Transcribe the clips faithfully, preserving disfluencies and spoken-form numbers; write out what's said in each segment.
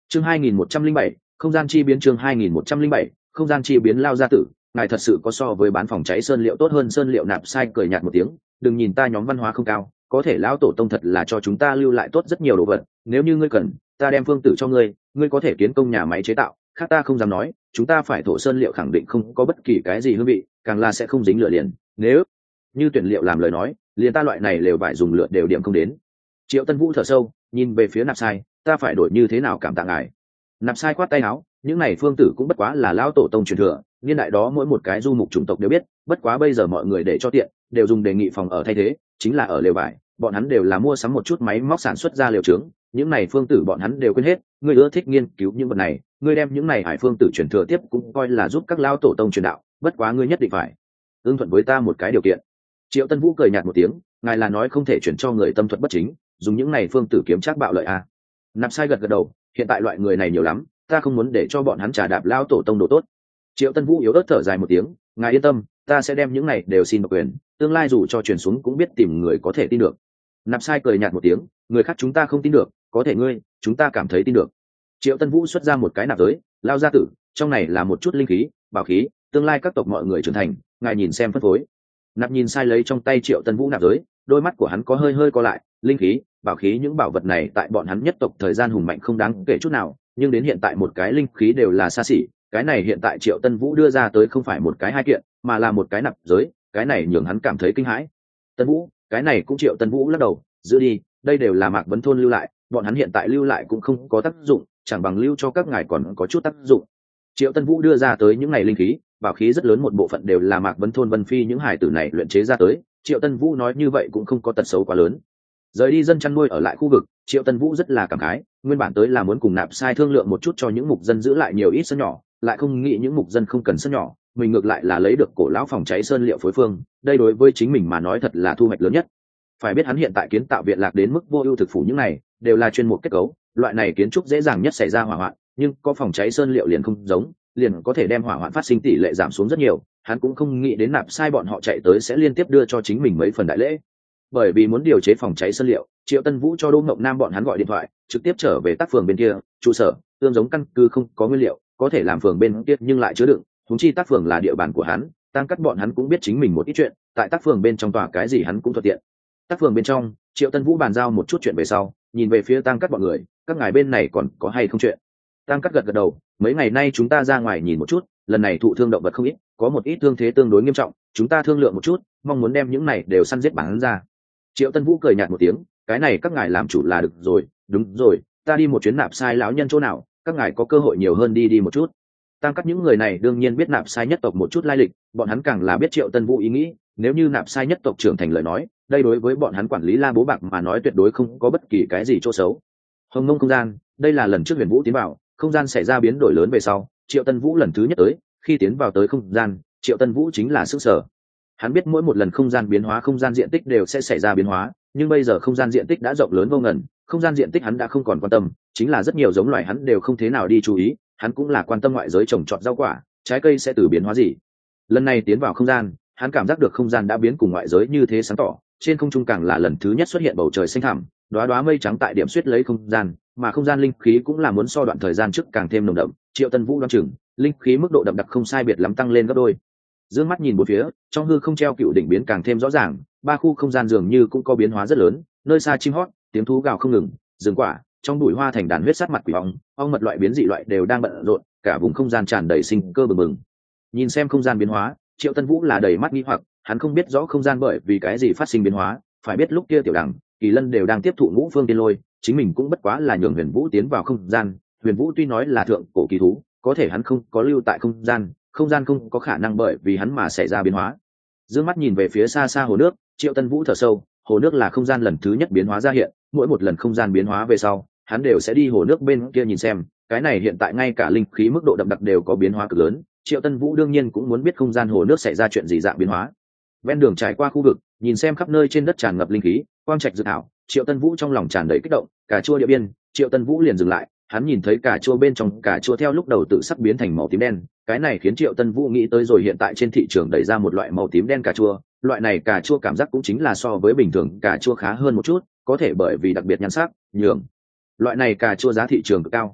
chương hai nghìn một trăm linh bảy không gian chi biến chương hai nghìn một trăm linh bảy không gian chi biến lao gia tử, ngài thật sự có so với bán phòng cháy sơn liệu tốt hơn sơn liệu? Nạp sai cười nhạt một tiếng, đừng nhìn ta nhóm văn hóa không cao, có thể lão tổ tông thật là cho chúng ta lưu lại tốt rất nhiều đồ vật, nếu như ngươi cần ta đem phương tử cho ngươi, ngươi có thể kiến công nhà máy chế tạo, khác ta không dám nói, chúng ta phải thổ sơn liệu khẳng định không có bất kỳ cái gì hương vị, càng là sẽ không dính lửa liền, nếu như tuyển liệu làm lời nói, liền ta loại này lều vải dùng lửa đều điểm không đến. Triệu Tân Vũ thở sâu, nhìn về phía Nạp sai, ta phải đổi như thế nào cảm tạ ngài? Nạp sai khoát tay áo, những này phương tử cũng bất quá là lão tổ tông truyền thừa, niên đại đó mỗi một cái du mục chủng tộc đều biết, bất quá bây giờ mọi người để cho tiện đều dùng đề nghị phòng ở thay thế, chính là ở lều vải, bọn hắn đều là mua sắm một chút máy móc sản xuất ra lều trướng, những này phương tử bọn hắn đều quên hết. Ngươi ưa thích nghiên cứu những vật này, ngươi đem những này hải phương tử truyền thừa tiếp cũng coi là giúp các lão tổ tông truyền đạo, bất quá ngươi nhất định phải ưng thuận với ta một cái điều kiện. Triệu Tân Vũ cười nhạt một tiếng, ngài là nói không thể chuyển cho người tâm thuật bất chính, dùng những này phương tử kiếm trác bạo lợi à? Nạp sai gật gật đầu, hiện tại loại người này nhiều lắm, ta không muốn để cho bọn hắn trả đạp lão tổ tông đồ tốt. Triệu Tân Vũ yếu ớt thở dài một tiếng, ngài yên tâm, ta sẽ đem những này đều xin độc quyền, tương lai dù cho truyền xuống cũng biết tìm người có thể tin được. Nạp sai cười nhạt một tiếng, người khác chúng ta không tin được, có thể ngươi chúng ta cảm thấy tin được. Triệu Tân Vũ xuất ra một cái nạp giới, lao gia tử, trong này là một chút linh khí, bảo khí, tương lai các tộc mọi người trưởng thành, ngài nhìn xem phân phối. Nạp nhìn sai lấy trong tay Triệu Tân Vũ nạp giới, đôi mắt của hắn có hơi hơi co lại, linh khí, bảo khí những bảo vật này tại bọn hắn nhất tộc thời gian hùng mạnh không đáng kể chút nào, nhưng đến hiện tại một cái linh khí đều là xa xỉ, cái này hiện tại Triệu Tân Vũ đưa ra tới không phải một cái hai kiện, mà là một cái nạp giới, cái này nhường hắn cảm thấy kinh hãi. Tân Vũ, cái này cũng Triệu Tân Vũ lắc đầu, giữ đi, đây đều là Mạc Vấn Thôn lưu lại, bọn hắn hiện tại lưu lại cũng không có tác dụng, chẳng bằng lưu cho các ngài còn có chút tác dụng. Triệu Tân Vũ đưa ra tới những ngày linh khí, bảo khí rất lớn một bộ phận đều là Mạc Vấn Thôn Vân Phi những hải tử này luyện chế ra tới, Triệu Tân Vũ nói như vậy cũng không có tật xấu quá lớn. Rời đi dân chăn nuôi ở lại khu vực, Triệu Tân Vũ rất là cảm khái, nguyên bản tới là muốn cùng Nạp sai thương lượng một chút cho những mục dân giữ lại nhiều ít sân nhỏ, lại không nghĩ những mục dân không cần sân nhỏ, mình ngược lại là lấy được cổ lão phòng cháy sơn liệu phối phương, đây đối với chính mình mà nói thật là thu hoạch lớn nhất. Phải biết hắn hiện tại kiến tạo viện lạc đến mức vô ưu thực phủ những này đều là chuyên mục kết cấu, loại này kiến trúc dễ dàng nhất xảy ra hỏa hoạn, nhưng có phòng cháy sơn liệu liền không giống, liền có thể đem hỏa hoạn phát sinh tỷ lệ giảm xuống rất nhiều. Hắn cũng không nghĩ đến Nạp sai bọn họ chạy tới sẽ liên tiếp đưa cho chính mình mấy phần đại lễ. Bởi vì muốn điều chế phòng cháy sơn liệu, Triệu Tân Vũ cho Đỗ Ngọc Nam bọn hắn gọi điện thoại, trực tiếp trở về tác phường bên kia, trụ sở, tương giống căn cứ không có nguyên liệu, có thể làm phường bên kia nhưng lại chứa đựng, huống chi tác phường là địa bàn của hắn, Tăng Cắt bọn hắn cũng biết chính mình một ít chuyện, tại tác phường bên trong tòa cái gì hắn cũng thuận tiện. Tác phường bên trong, Triệu Tân Vũ bàn giao một chút chuyện về sau, nhìn về phía Tăng Cắt bọn người, các ngài bên này còn có hay không chuyện? Tăng Cắt gật gật đầu, mấy ngày nay chúng ta ra ngoài nhìn một chút, lần này thụ thương động vật không ít, có một ít thương thế tương đối nghiêm trọng, chúng ta thương lượng một chút, mong muốn đem những này đều săn giết bán ra. Triệu Tân Vũ cười nhạt một tiếng, cái này các ngài làm chủ là được rồi, đúng rồi, ta đi một chuyến Nạp sai lão nhân chỗ nào, các ngài có cơ hội nhiều hơn đi đi một chút. Tăng Cắt những người này đương nhiên biết Nạp sai nhất tộc một chút lai lịch, bọn hắn càng là biết Triệu Tân Vũ ý nghĩ, nếu như Nạp sai nhất tộc trưởng thành lời nói, đây đối với bọn hắn quản lý La Bố Bạc mà nói tuyệt đối không có bất kỳ cái gì chỗ xấu. Hồng Mông không gian, đây là lần trước Huyền Vũ tiến vào, không gian xảy ra biến đổi lớn về sau, Triệu Tân Vũ lần thứ nhất tới, khi tiến vào tới không gian, Triệu Tân Vũ chính là sức sở. Hắn biết mỗi một lần không gian biến hóa không gian diện tích đều sẽ xảy ra biến hóa, nhưng bây giờ không gian diện tích đã rộng lớn vô ngần, không gian diện tích hắn đã không còn quan tâm, chính là rất nhiều giống loài hắn đều không thế nào đi chú ý, hắn cũng là quan tâm ngoại giới trồng trọt rau quả, trái cây sẽ từ biến hóa gì. Lần này tiến vào không gian, hắn cảm giác được không gian đã biến cùng ngoại giới như thế sáng tỏ, trên không trung càng là lần thứ nhất xuất hiện bầu trời xanh thẳm, đóa đóa mây trắng tại điểm xuyết lấy không gian, mà không gian linh khí cũng là muốn so đoạn thời gian trước càng thêm nồng đậm. Triệu Tân Vũ đoán chừng, linh khí mức độ đậm đặc không sai biệt lắm tăng lên gấp đôi. Dương mắt nhìn bốn phía, trong hư không treo cựu đỉnh biến càng thêm rõ ràng, ba khu không gian dường như cũng có biến hóa rất lớn, nơi xa chim hót, tiếng thú gào không ngừng, rừng quả, trong bụi hoa thành đàn huyết sát mặt quỷ ong, ong mật loại biến dị loại đều đang bận rộn, cả vùng không gian tràn đầy sinh cơ bừng bừng. Nhìn xem không gian biến hóa, Triệu Tân Vũ là đầy mắt nghi hoặc, hắn không biết rõ không gian bởi vì cái gì phát sinh biến hóa, phải biết lúc kia Tiểu Đằng, Kỳ Lân đều đang tiếp thụ Ngũ Phương Tiên Lôi, chính mình cũng bất quá là nhường Huyền Vũ tiến vào không gian. Huyền Vũ tuy nói là thượng cổ kỳ thú, có thể hắn không có lưu tại không gian, không gian không có khả năng bởi vì hắn mà xảy ra biến hóa. Dương mắt nhìn về phía xa xa hồ nước, Triệu Tân Vũ thở sâu, hồ nước là không gian lần thứ nhất biến hóa ra hiện, mỗi một lần không gian biến hóa về sau, hắn đều sẽ đi hồ nước bên kia nhìn xem, cái này hiện tại ngay cả linh khí mức độ đậm đặc đều có biến hóa cực lớn. Triệu Tân Vũ đương nhiên cũng muốn biết không gian hồ nước xảy ra chuyện gì dạng biến hóa. Ven đường trải qua khu vực, nhìn xem khắp nơi trên đất tràn ngập linh khí, quang trạch dự thảo, Triệu Tân Vũ trong lòng tràn đầy kích động. Cà chua địa biên, Triệu Tân Vũ liền dừng lại, hắn nhìn thấy cà chua bên trong cà chua theo lúc đầu tự sắc biến thành màu tím đen, cái này khiến Triệu Tân Vũ nghĩ tới rồi hiện tại trên thị trường đẩy ra một loại màu tím đen cà chua, loại này cà chua cảm giác cũng chính là so với bình thường cà chua khá hơn một chút, có thể bởi vì đặc biệt nhan sắc, nhường loại này cà chua giá thị trường cực cao.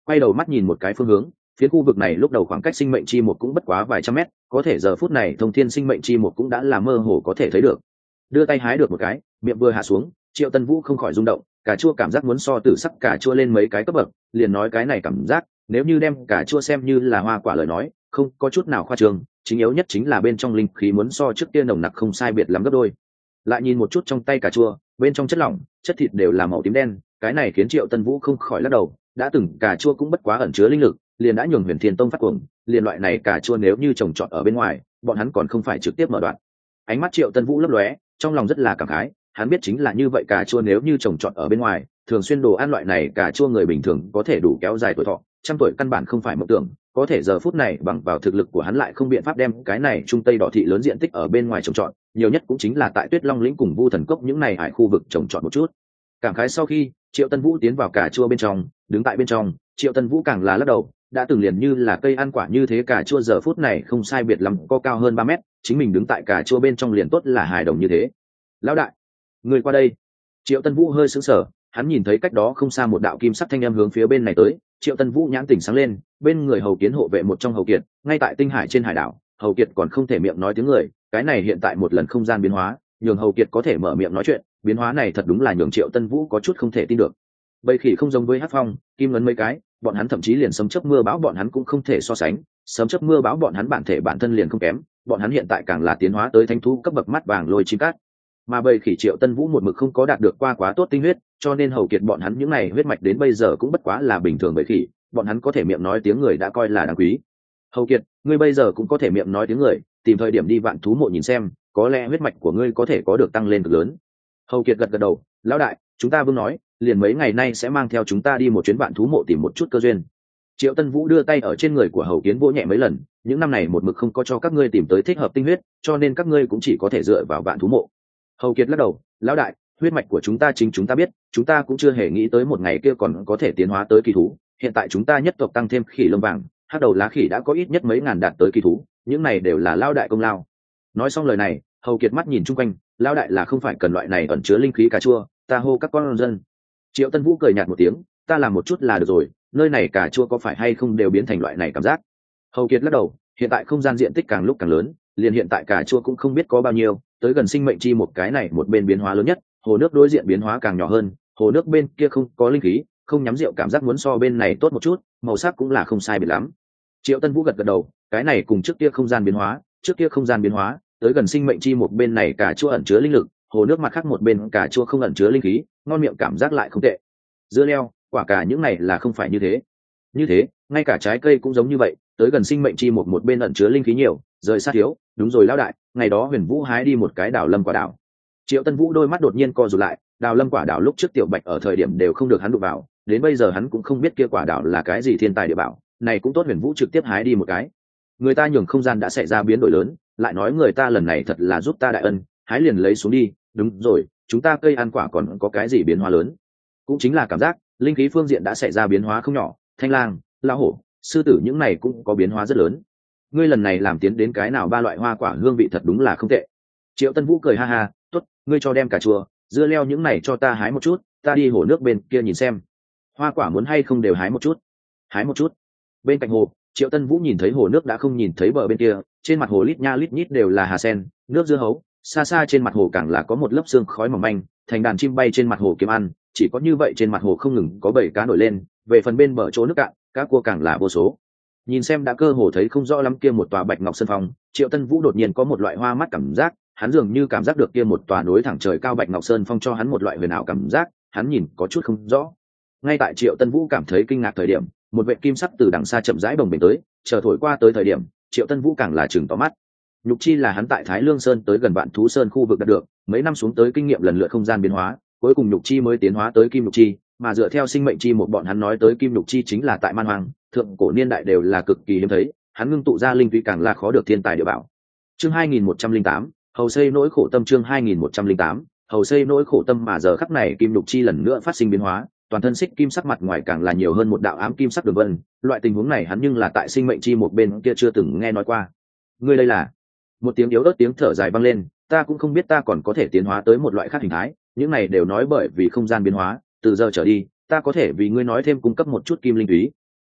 quay đầu mắt nhìn một cái phương hướng, phía khu vực này lúc đầu khoảng cách sinh mệnh chi một cũng bất quá vài trăm mét, có thể giờ phút này thông thiên sinh mệnh chi một cũng đã là mơ hồ có thể thấy được. Đưa tay hái được một cái, miệng vừa hạ xuống, Triệu Tân Vũ không khỏi rung động, cà chua cảm giác muốn so tử sắc cà chua lên mấy cái cấp bậc, liền nói cái này cảm giác, nếu như đem cà chua xem như là hoa quả lời nói, không có chút nào khoa trương, chính yếu nhất chính là bên trong linh khí muốn so trước kia nồng nặc không sai biệt lắm gấp đôi. Lại nhìn một chút trong tay cà chua, bên trong chất lỏng, chất thịt đều là màu tím đen, cái này khiến Triệu Tân Vũ không khỏi lắc đầu, đã từng cà chua cũng bất quá ẩn chứa linh lực, liền đã nhường Huyền Thiên Tông phát cuồng, liền loại này cà chua nếu như trồng trọt ở bên ngoài, bọn hắn còn không phải trực tiếp mở đoạn. Ánh mắt Triệu Tân Vũ lấp lóe, trong lòng rất là cảm khái, hắn biết chính là như vậy cà chua nếu như trồng trọt ở bên ngoài, thường xuyên đồ ăn loại này cà chua người bình thường có thể đủ kéo dài tuổi thọ, trăm tuổi căn bản không phải mộng tưởng, có thể giờ phút này bằng vào thực lực của hắn lại không biện pháp đem cái này trung tây đỏ thị lớn diện tích ở bên ngoài trồng trọt, nhiều nhất cũng chính là tại Tuyết Long lĩnh cùng Vu Thần Cốc những này hải khu vực trồng trọt một chút. Cảm khái sau khi Triệu Tân Vũ tiến vào cà chua bên trong, đứng tại bên trong, Triệu Tân Vũ càng là lắc đầu, đã từng liền như là cây ăn quả như thế cà chua giờ phút này không sai biệt lắm có cao hơn ba mét, chính mình đứng tại cà chua bên trong liền tốt là hài đồng như thế. Lão đại, người qua đây. Triệu Tân Vũ hơi sững sờ, hắn nhìn thấy cách đó không xa một đạo kim sắc thanh âm hướng phía bên này tới, Triệu Tân Vũ nhãn tỉnh sáng lên, bên người hầu kiến hộ vệ một trong hầu kiệt, ngay tại tinh hải trên hải đảo, hầu kiệt còn không thể miệng nói tiếng người, cái này hiện tại một lần không gian biến hóa, nhường hầu kiệt có thể mở miệng nói chuyện, biến hóa này thật đúng là nhường Triệu Tân Vũ có chút không thể tin được. Bầy khỉ không giống với Hắc Phong, Kim Ngấn mấy cái, bọn hắn thậm chí liền sấm chớp mưa bão bọn hắn cũng không thể so sánh, sấm chớp mưa bão bọn hắn bản thể bản thân liền không kém, bọn hắn hiện tại càng là tiến hóa tới thánh thú cấp bậc mắt vàng lôi chim cát. Mà bầy khỉ Triệu Tân Vũ một mực không có đạt được qua quá tốt tinh huyết, cho nên hầu kiệt bọn hắn những này huyết mạch đến bây giờ cũng bất quá là bình thường bầy khỉ, bọn hắn có thể miệng nói tiếng người đã coi là đáng quý. Hầu kiệt, ngươi bây giờ cũng có thể miệng nói tiếng người, tìm thời điểm đi vạn thú mộ nhìn xem, có lẽ huyết mạch của ngươi có thể có được tăng lên cực lớn. Hầu kiệt gật gật đầu, lão đại, chúng ta vương nói, liền mấy ngày nay sẽ mang theo chúng ta đi một chuyến vạn thú mộ tìm một chút cơ duyên. Triệu Tân Vũ đưa tay ở trên người của hầu kiến vỗ nhẹ mấy lần, những năm này một mực không có cho các ngươi tìm tới thích hợp tinh huyết, cho nên các ngươi cũng chỉ có thể dựa vào vạn thú mộ. Hầu kiệt lắc đầu, lão đại, huyết mạch của chúng ta chính chúng ta biết, chúng ta cũng chưa hề nghĩ tới một ngày kia còn có thể tiến hóa tới kỳ thú, hiện tại chúng ta nhất tộc tăng thêm khỉ lông vàng, hắc đầu lá khỉ đã có ít nhất mấy ngàn đạt tới kỳ thú, những này đều là lão đại công lao. Nói xong lời này, hầu kiệt mắt nhìn chung quanh, lão đại là không phải cần loại này ẩn chứa linh khí cà chua, ta hô các con dân. Triệu Tân Vũ cười nhạt một tiếng, ta làm một chút là được rồi, nơi này cà chua có phải hay không đều biến thành loại này cảm giác. Hầu kiệt lắc đầu, hiện tại không gian diện tích càng lúc càng lớn, liền hiện tại cà chua cũng không biết có bao nhiêu, tới gần sinh mệnh chi một cái này một bên biến hóa lớn nhất, hồ nước đối diện biến hóa càng nhỏ hơn, hồ nước bên kia không có linh khí, không nhắm rượu cảm giác muốn so bên này tốt một chút, màu sắc cũng là không sai biệt lắm. Triệu Tân Vũ gật gật đầu, cái này cùng trước kia không gian biến hóa, trước kia không gian biến hóa, tới gần sinh mệnh chi một bên này cà chua ẩn chứa linh lực, hồ nước mặt khác một bên cà chua không ẩn chứa linh khí, ngon miệng cảm giác lại không tệ. Dưa leo, quả cà những này là không phải như thế. Như thế, ngay cả trái cây cũng giống như vậy, tới gần sinh mệnh chi một một bên ẩn chứa linh khí nhiều, rời sát thiếu, đúng rồi lão đại, ngày đó Huyền Vũ hái đi một cái đào lâm quả đào. Triệu Tân Vũ đôi mắt đột nhiên co rụt lại, đào lâm quả đào lúc trước Tiểu Bạch ở thời điểm đều không được hắn đụng vào, đến bây giờ hắn cũng không biết kia quả đào là cái gì thiên tài địa bảo, này cũng tốt Huyền Vũ trực tiếp hái đi một cái. Người ta nhường không gian đã xảy ra biến đổi lớn, lại nói người ta lần này thật là giúp ta đại ân, hái liền lấy xuống đi, đúng rồi, chúng ta cây ăn quả còn có cái gì biến hóa lớn? Cũng chính là cảm giác, linh khí phương diện đã xảy ra biến hóa không nhỏ, thanh lang, lão hổ, sư tử những này cũng có biến hóa rất lớn. Ngươi lần này làm tiến đến cái nào ba loại hoa quả hương vị thật đúng là không tệ. Triệu Tân Vũ cười ha ha, tốt, ngươi cho đem cà chua, dưa leo những này cho ta hái một chút, ta đi hồ nước bên kia nhìn xem. Hoa quả muốn hay không đều hái một chút. Hái một chút. Bên cạnh hồ, Triệu Tân Vũ nhìn thấy hồ nước đã không nhìn thấy bờ bên kia, trên mặt hồ lít nha lít nhít đều là hà sen, nước dưa hấu, xa xa trên mặt hồ càng là có một lớp sương khói mỏng manh, thành đàn chim bay trên mặt hồ kiếm ăn, chỉ có như vậy trên mặt hồ không ngừng có bảy cá nổi lên, về phần bên bờ chỗ nước cạn, cá cua càng là vô số. Nhìn xem đã cơ hồ thấy không rõ lắm kia một tòa bạch ngọc sơn phong, Triệu Tân Vũ đột nhiên có một loại hoa mắt cảm giác, hắn dường như cảm giác được kia một tòa núi thẳng trời cao bạch ngọc sơn phong cho hắn một loại huyền ảo cảm giác, hắn nhìn có chút không rõ. Ngay tại Triệu Tân Vũ cảm thấy kinh ngạc thời điểm, một vệ kim sắc từ đằng xa chậm rãi bồng bềnh tới, chờ thổi qua tới thời điểm, Triệu Tân Vũ càng là chừng to mắt. Nhục chi là hắn tại Thái Lương Sơn tới gần Vạn Thú Sơn khu vực đạt được, mấy năm xuống tới kinh nghiệm lần lượt không gian biến hóa, cuối cùng nhục chi mới tiến hóa tới kim nhục chi, mà dựa theo sinh mệnh chi một bọn hắn nói tới kim nhục chi chính là tại man hoang, thượng cổ niên đại đều là cực kỳ hiếm thấy, hắn ngưng tụ ra linh túy càng là khó được thiên tài địa bảo. Chương hai nghìn một trăm linh tám, hầu xây nỗi khổ tâm. Chương hai nghìn một trăm linh tám, hầu xây nỗi khổ tâm. Mà giờ khắc này kim nhục chi lần nữa phát sinh biến hóa, toàn thân xích kim sắc mặt ngoài càng là nhiều hơn một đạo ám kim sắc đường vân, loại tình huống này hắn nhưng là tại sinh mệnh chi một bên kia chưa từng nghe nói qua. Ngươi đây là? Một tiếng yếu ớt tiếng thở dài vang lên, ta cũng không biết ta còn có thể tiến hóa tới một loại khác hình thái, những này đều nói bởi vì không gian biến hóa, từ giờ trở đi ta có thể vì ngươi nói thêm cung cấp một chút kim linh túy.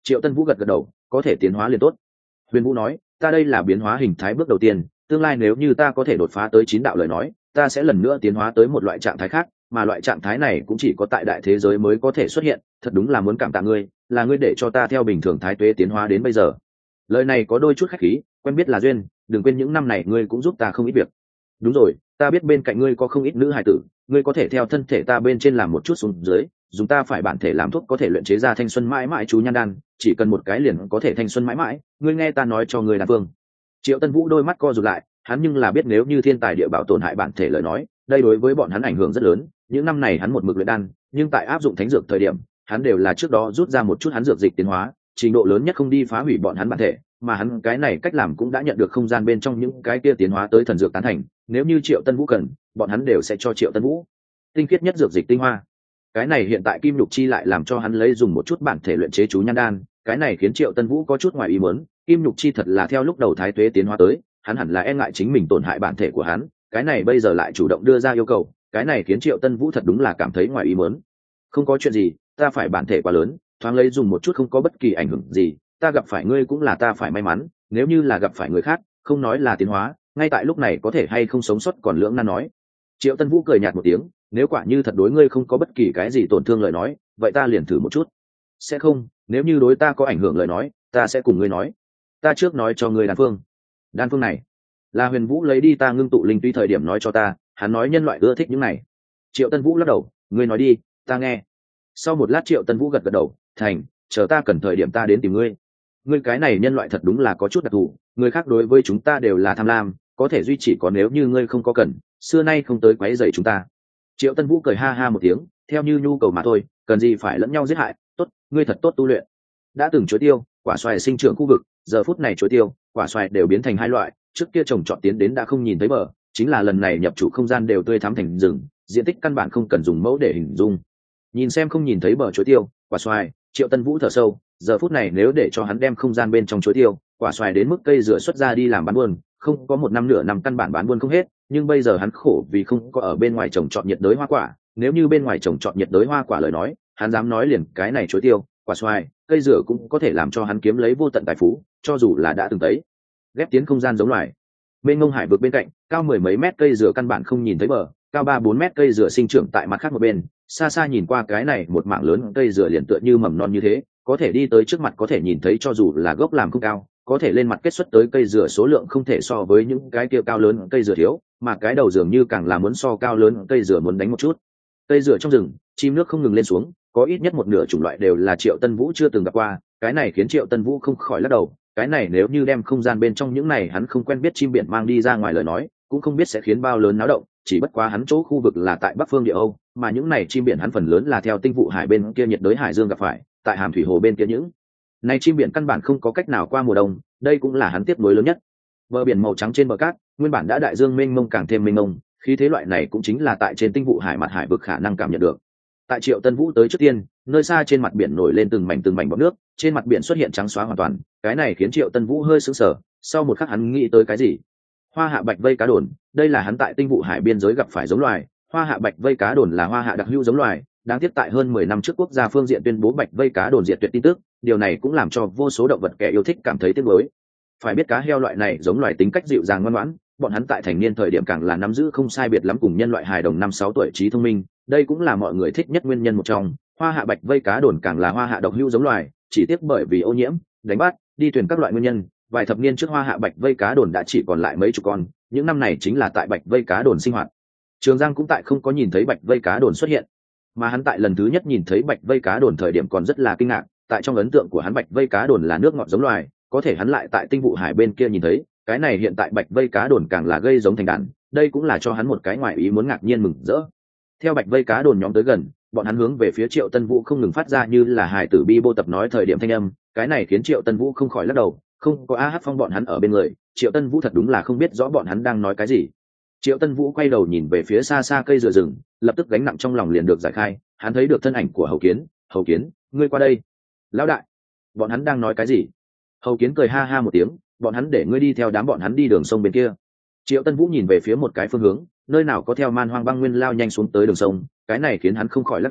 Triệu Tân Vũ gật gật đầu, có thể tiến hóa liền tốt. Huyền Vũ nói, ta đây là biến hóa hình thái bước đầu tiên, tương lai nếu như ta có thể đột phá tới chín đạo lời nói, ta sẽ lần nữa tiến hóa tới một loại trạng thái khác, mà loại trạng thái này cũng chỉ có tại đại thế giới mới có thể xuất hiện. Thật đúng là muốn cảm tạ ngươi, là ngươi để cho ta theo bình thường thái tuế tiến hóa đến bây giờ. Lời này có đôi chút khách khí, quen biết là duyên, đừng quên những năm này ngươi cũng giúp ta không ít việc. Đúng rồi, ta biết bên cạnh ngươi có không ít nữ hài tử, ngươi có thể theo thân thể ta bên trên làm một chút xuống dưới, dùng ta phải bản thể làm thuốc có thể luyện chế ra thanh xuân mãi mãi chú nhan đan, chỉ cần một cái liền có thể thanh xuân mãi mãi. Ngươi nghe ta nói cho ngươi đan phương. Triệu Tân Vũ đôi mắt co rụt lại, hắn nhưng là biết nếu như thiên tài địa bảo tổn hại bản thể lời nói, đây đối với bọn hắn ảnh hưởng rất lớn. Những năm này hắn một mực luyện đan, nhưng tại áp dụng thánh dược thời điểm, hắn đều là trước đó rút ra một chút hắn dược dịch tiến hóa, trình độ lớn nhất không đi phá hủy bọn hắn bản thể, mà hắn cái này cách làm cũng đã nhận được không gian bên trong những cái kia tiến hóa tới thần dược tán thành. Nếu như Triệu Tân Vũ cần, bọn hắn đều sẽ cho Triệu Tân Vũ tinh khiết nhất dược dịch tinh hoa. Cái này hiện tại Kim Lục Chi lại làm cho hắn lấy dùng một chút bản thể luyện chế chú nhan đan, cái này khiến Triệu Tân Vũ có chút ngoài ý muốn. Kim Lục Chi thật là theo lúc đầu thái tuế tiến hóa tới, hắn hẳn là e ngại chính mình tổn hại bản thể của hắn, cái này bây giờ lại chủ động đưa ra yêu cầu, cái này khiến Triệu Tân Vũ thật đúng là cảm thấy ngoài ý muốn. Không có chuyện gì, ta phải bản thể quá lớn, thoáng lấy dùng một chút không có bất kỳ ảnh hưởng gì, ta gặp phải ngươi cũng là ta phải may mắn, nếu như là gặp phải người khác, không nói là tiến hóa, ngay tại lúc này có thể hay không sống sót còn lưỡng nan nói. Triệu Tân Vũ cười nhạt một tiếng, nếu quả như thật đối ngươi không có bất kỳ cái gì tổn thương lời nói, vậy ta liền thử một chút. Sẽ không, nếu như đối ta có ảnh hưởng lời nói, ta sẽ cùng ngươi nói. Ta trước nói cho ngươi đan phương. Đan phương này là Huyền Vũ lấy đi ta ngưng tụ linh tuy thời điểm nói cho ta, hắn nói nhân loại ưa thích những này. Triệu Tân Vũ lắc đầu, ngươi nói đi, ta nghe. Sau một lát Triệu Tân Vũ gật gật đầu, thành, chờ ta cần thời điểm ta đến tìm ngươi. Ngươi cái này nhân loại thật đúng là có chút đặc thù, người khác đối với chúng ta đều là tham lam, có thể duy trì có nếu như ngươi không có cần, xưa nay không tới quấy rầy chúng ta. Triệu Tân Vũ cười ha ha một tiếng, theo như nhu cầu mà thôi, cần gì phải lẫn nhau giết hại, tốt, ngươi thật tốt tu luyện. Đã từng chuối tiêu, quả xoài sinh trưởng khu vực, giờ phút này chuối tiêu, quả xoài đều biến thành hai loại, trước kia trồng trọt tiến đến đã không nhìn thấy bờ, chính là lần này nhập chủ không gian đều tươi thắm thành rừng, diện tích căn bản không cần dùng mẫu để hình dung. Nhìn xem không nhìn thấy bờ chuối tiêu, quả xoài, Triệu Tân Vũ thở sâu, giờ phút này nếu để cho hắn đem không gian bên trong chuối tiêu, quả xoài đến mức cây rửa xuất ra đi làm bán buôn, không có một năm nửa năm căn bản bán buôn không hết, nhưng bây giờ hắn khổ vì không có ở bên ngoài trồng trọt nhiệt đới hoa quả, nếu như bên ngoài trồng trọt nhiệt đới hoa quả lời nói, hắn dám nói liền cái này chuối tiêu, quả xoài, cây rửa cũng có thể làm cho hắn kiếm lấy vô tận tài phú, cho dù là đã từng thấy ghép tiến không gian giống loài. Bên ngông hải vực bên cạnh, cao mười mấy mét cây rửa căn bản không nhìn thấy bờ, cao ba bốn mét cây rửa sinh trưởng tại mặt khác một bên, xa xa nhìn qua cái này một mảng lớn cây rửa liền tựa như mầm non như thế, có thể đi tới trước mặt có thể nhìn thấy cho dù là gốc làm không cao, có thể lên mặt kết xuất tới cây dừa số lượng không thể so với những cái kia cao lớn cây dừa thiếu, mà cái đầu dường như càng là muốn so cao lớn cây dừa muốn đánh một chút. Cây dừa trong rừng, chim nước không ngừng lên xuống, có ít nhất một nửa chủng loại đều là Triệu Tân Vũ chưa từng gặp qua, cái này khiến Triệu Tân Vũ không khỏi lắc đầu, cái này nếu như đem không gian bên trong những này hắn không quen biết chim biển mang đi ra ngoài lời nói, cũng không biết sẽ khiến bao lớn náo động, chỉ bất quá hắn chỗ khu vực là tại Bắc Phương Địa Âu, mà những này chim biển hắn phần lớn là theo tinh vụ hải bên kia nhiệt đới hải dương gặp phải, tại hàm thủy hồ bên kia những này chim biển căn bản không có cách nào qua mùa đông, đây cũng là hắn tiếp nối lớn nhất. Bờ biển màu trắng trên bờ cát, nguyên bản đã đại dương mênh mông càng thêm mênh mông, khí thế loại này cũng chính là tại trên tinh vụ hải mặt hải vực khả năng cảm nhận được. Tại Triệu Tân Vũ tới trước tiên, nơi xa trên mặt biển nổi lên từng mảnh từng mảnh bọt nước, trên mặt biển xuất hiện trắng xóa hoàn toàn, cái này khiến Triệu Tân Vũ hơi sững sờ, sau một khắc hắn nghĩ tới cái gì. Hoa hạ bạch vây cá đồn, đây là hắn tại tinh vụ hải biên giới gặp phải giống loài, hoa hạ bạch vây cá đồn là hoa hạ đặc hữu giống loài, đáng tiếc tại hơn mười năm trước quốc gia phương diện tuyên bố bạch vây cá đồn diệt tuyệt tin tức, điều này cũng làm cho vô số động vật kẻ yêu thích cảm thấy tiếc nuối. Phải biết cá heo loại này giống loài tính cách dịu dàng ngoan ngoãn, bọn hắn tại thành niên thời điểm càng là nắm giữ không sai biệt lắm cùng nhân loại hài đồng năm sáu tuổi trí thông minh, đây cũng là mọi người thích nhất nguyên nhân một trong. Hoa hạ bạch vây cá đồn càng là hoa hạ độc hữu giống loài, chỉ tiếc bởi vì ô nhiễm, đánh bắt, đi thuyền các loại nguyên nhân, vài thập niên trước hoa hạ bạch vây cá đồn đã chỉ còn lại mấy chục con, những năm này chính là tại bạch vây cá đồn sinh hoạt. Trường Giang cũng tại không có nhìn thấy bạch vây cá đồn xuất hiện, mà hắn tại lần thứ nhất nhìn thấy bạch vây cá đồn thời điểm còn rất là kinh ngạc, tại trong ấn tượng của hắn bạch vây cá đồn là nước ngọt giống loài, có thể hắn lại tại tinh vụ hải bên kia nhìn thấy, cái này hiện tại bạch vây cá đồn càng là gây giống thành đàn, đây cũng là cho hắn một cái ngoại ý muốn ngạc nhiên mừng rỡ. Theo bạch vây cá đồn nhóm tới gần, bọn hắn hướng về phía Triệu Tân Vũ không ngừng phát ra như là hài tử bi bô tập nói thời điểm thanh âm, cái này khiến Triệu Tân Vũ không khỏi lắc đầu, không có A Hát Phong bọn hắn ở bên người, Triệu Tân Vũ thật đúng là không biết rõ bọn hắn đang nói cái gì. Triệu Tân Vũ quay đầu nhìn về phía xa xa cây dừa rừng, lập tức gánh nặng trong lòng liền được giải khai, hắn thấy được thân ảnh của Hầu Kiến. Hầu Kiến, ngươi qua đây. Lão đại, bọn hắn đang nói cái gì? Hầu Kiến cười ha ha một tiếng, bọn hắn để ngươi đi theo đám bọn hắn đi đường sông bên kia. Triệu Tân Vũ nhìn về phía một cái phương hướng, nơi nào có theo man hoang băng nguyên lao nhanh xuống tới đường sông, cái này khiến hắn không khỏi lắc đầu,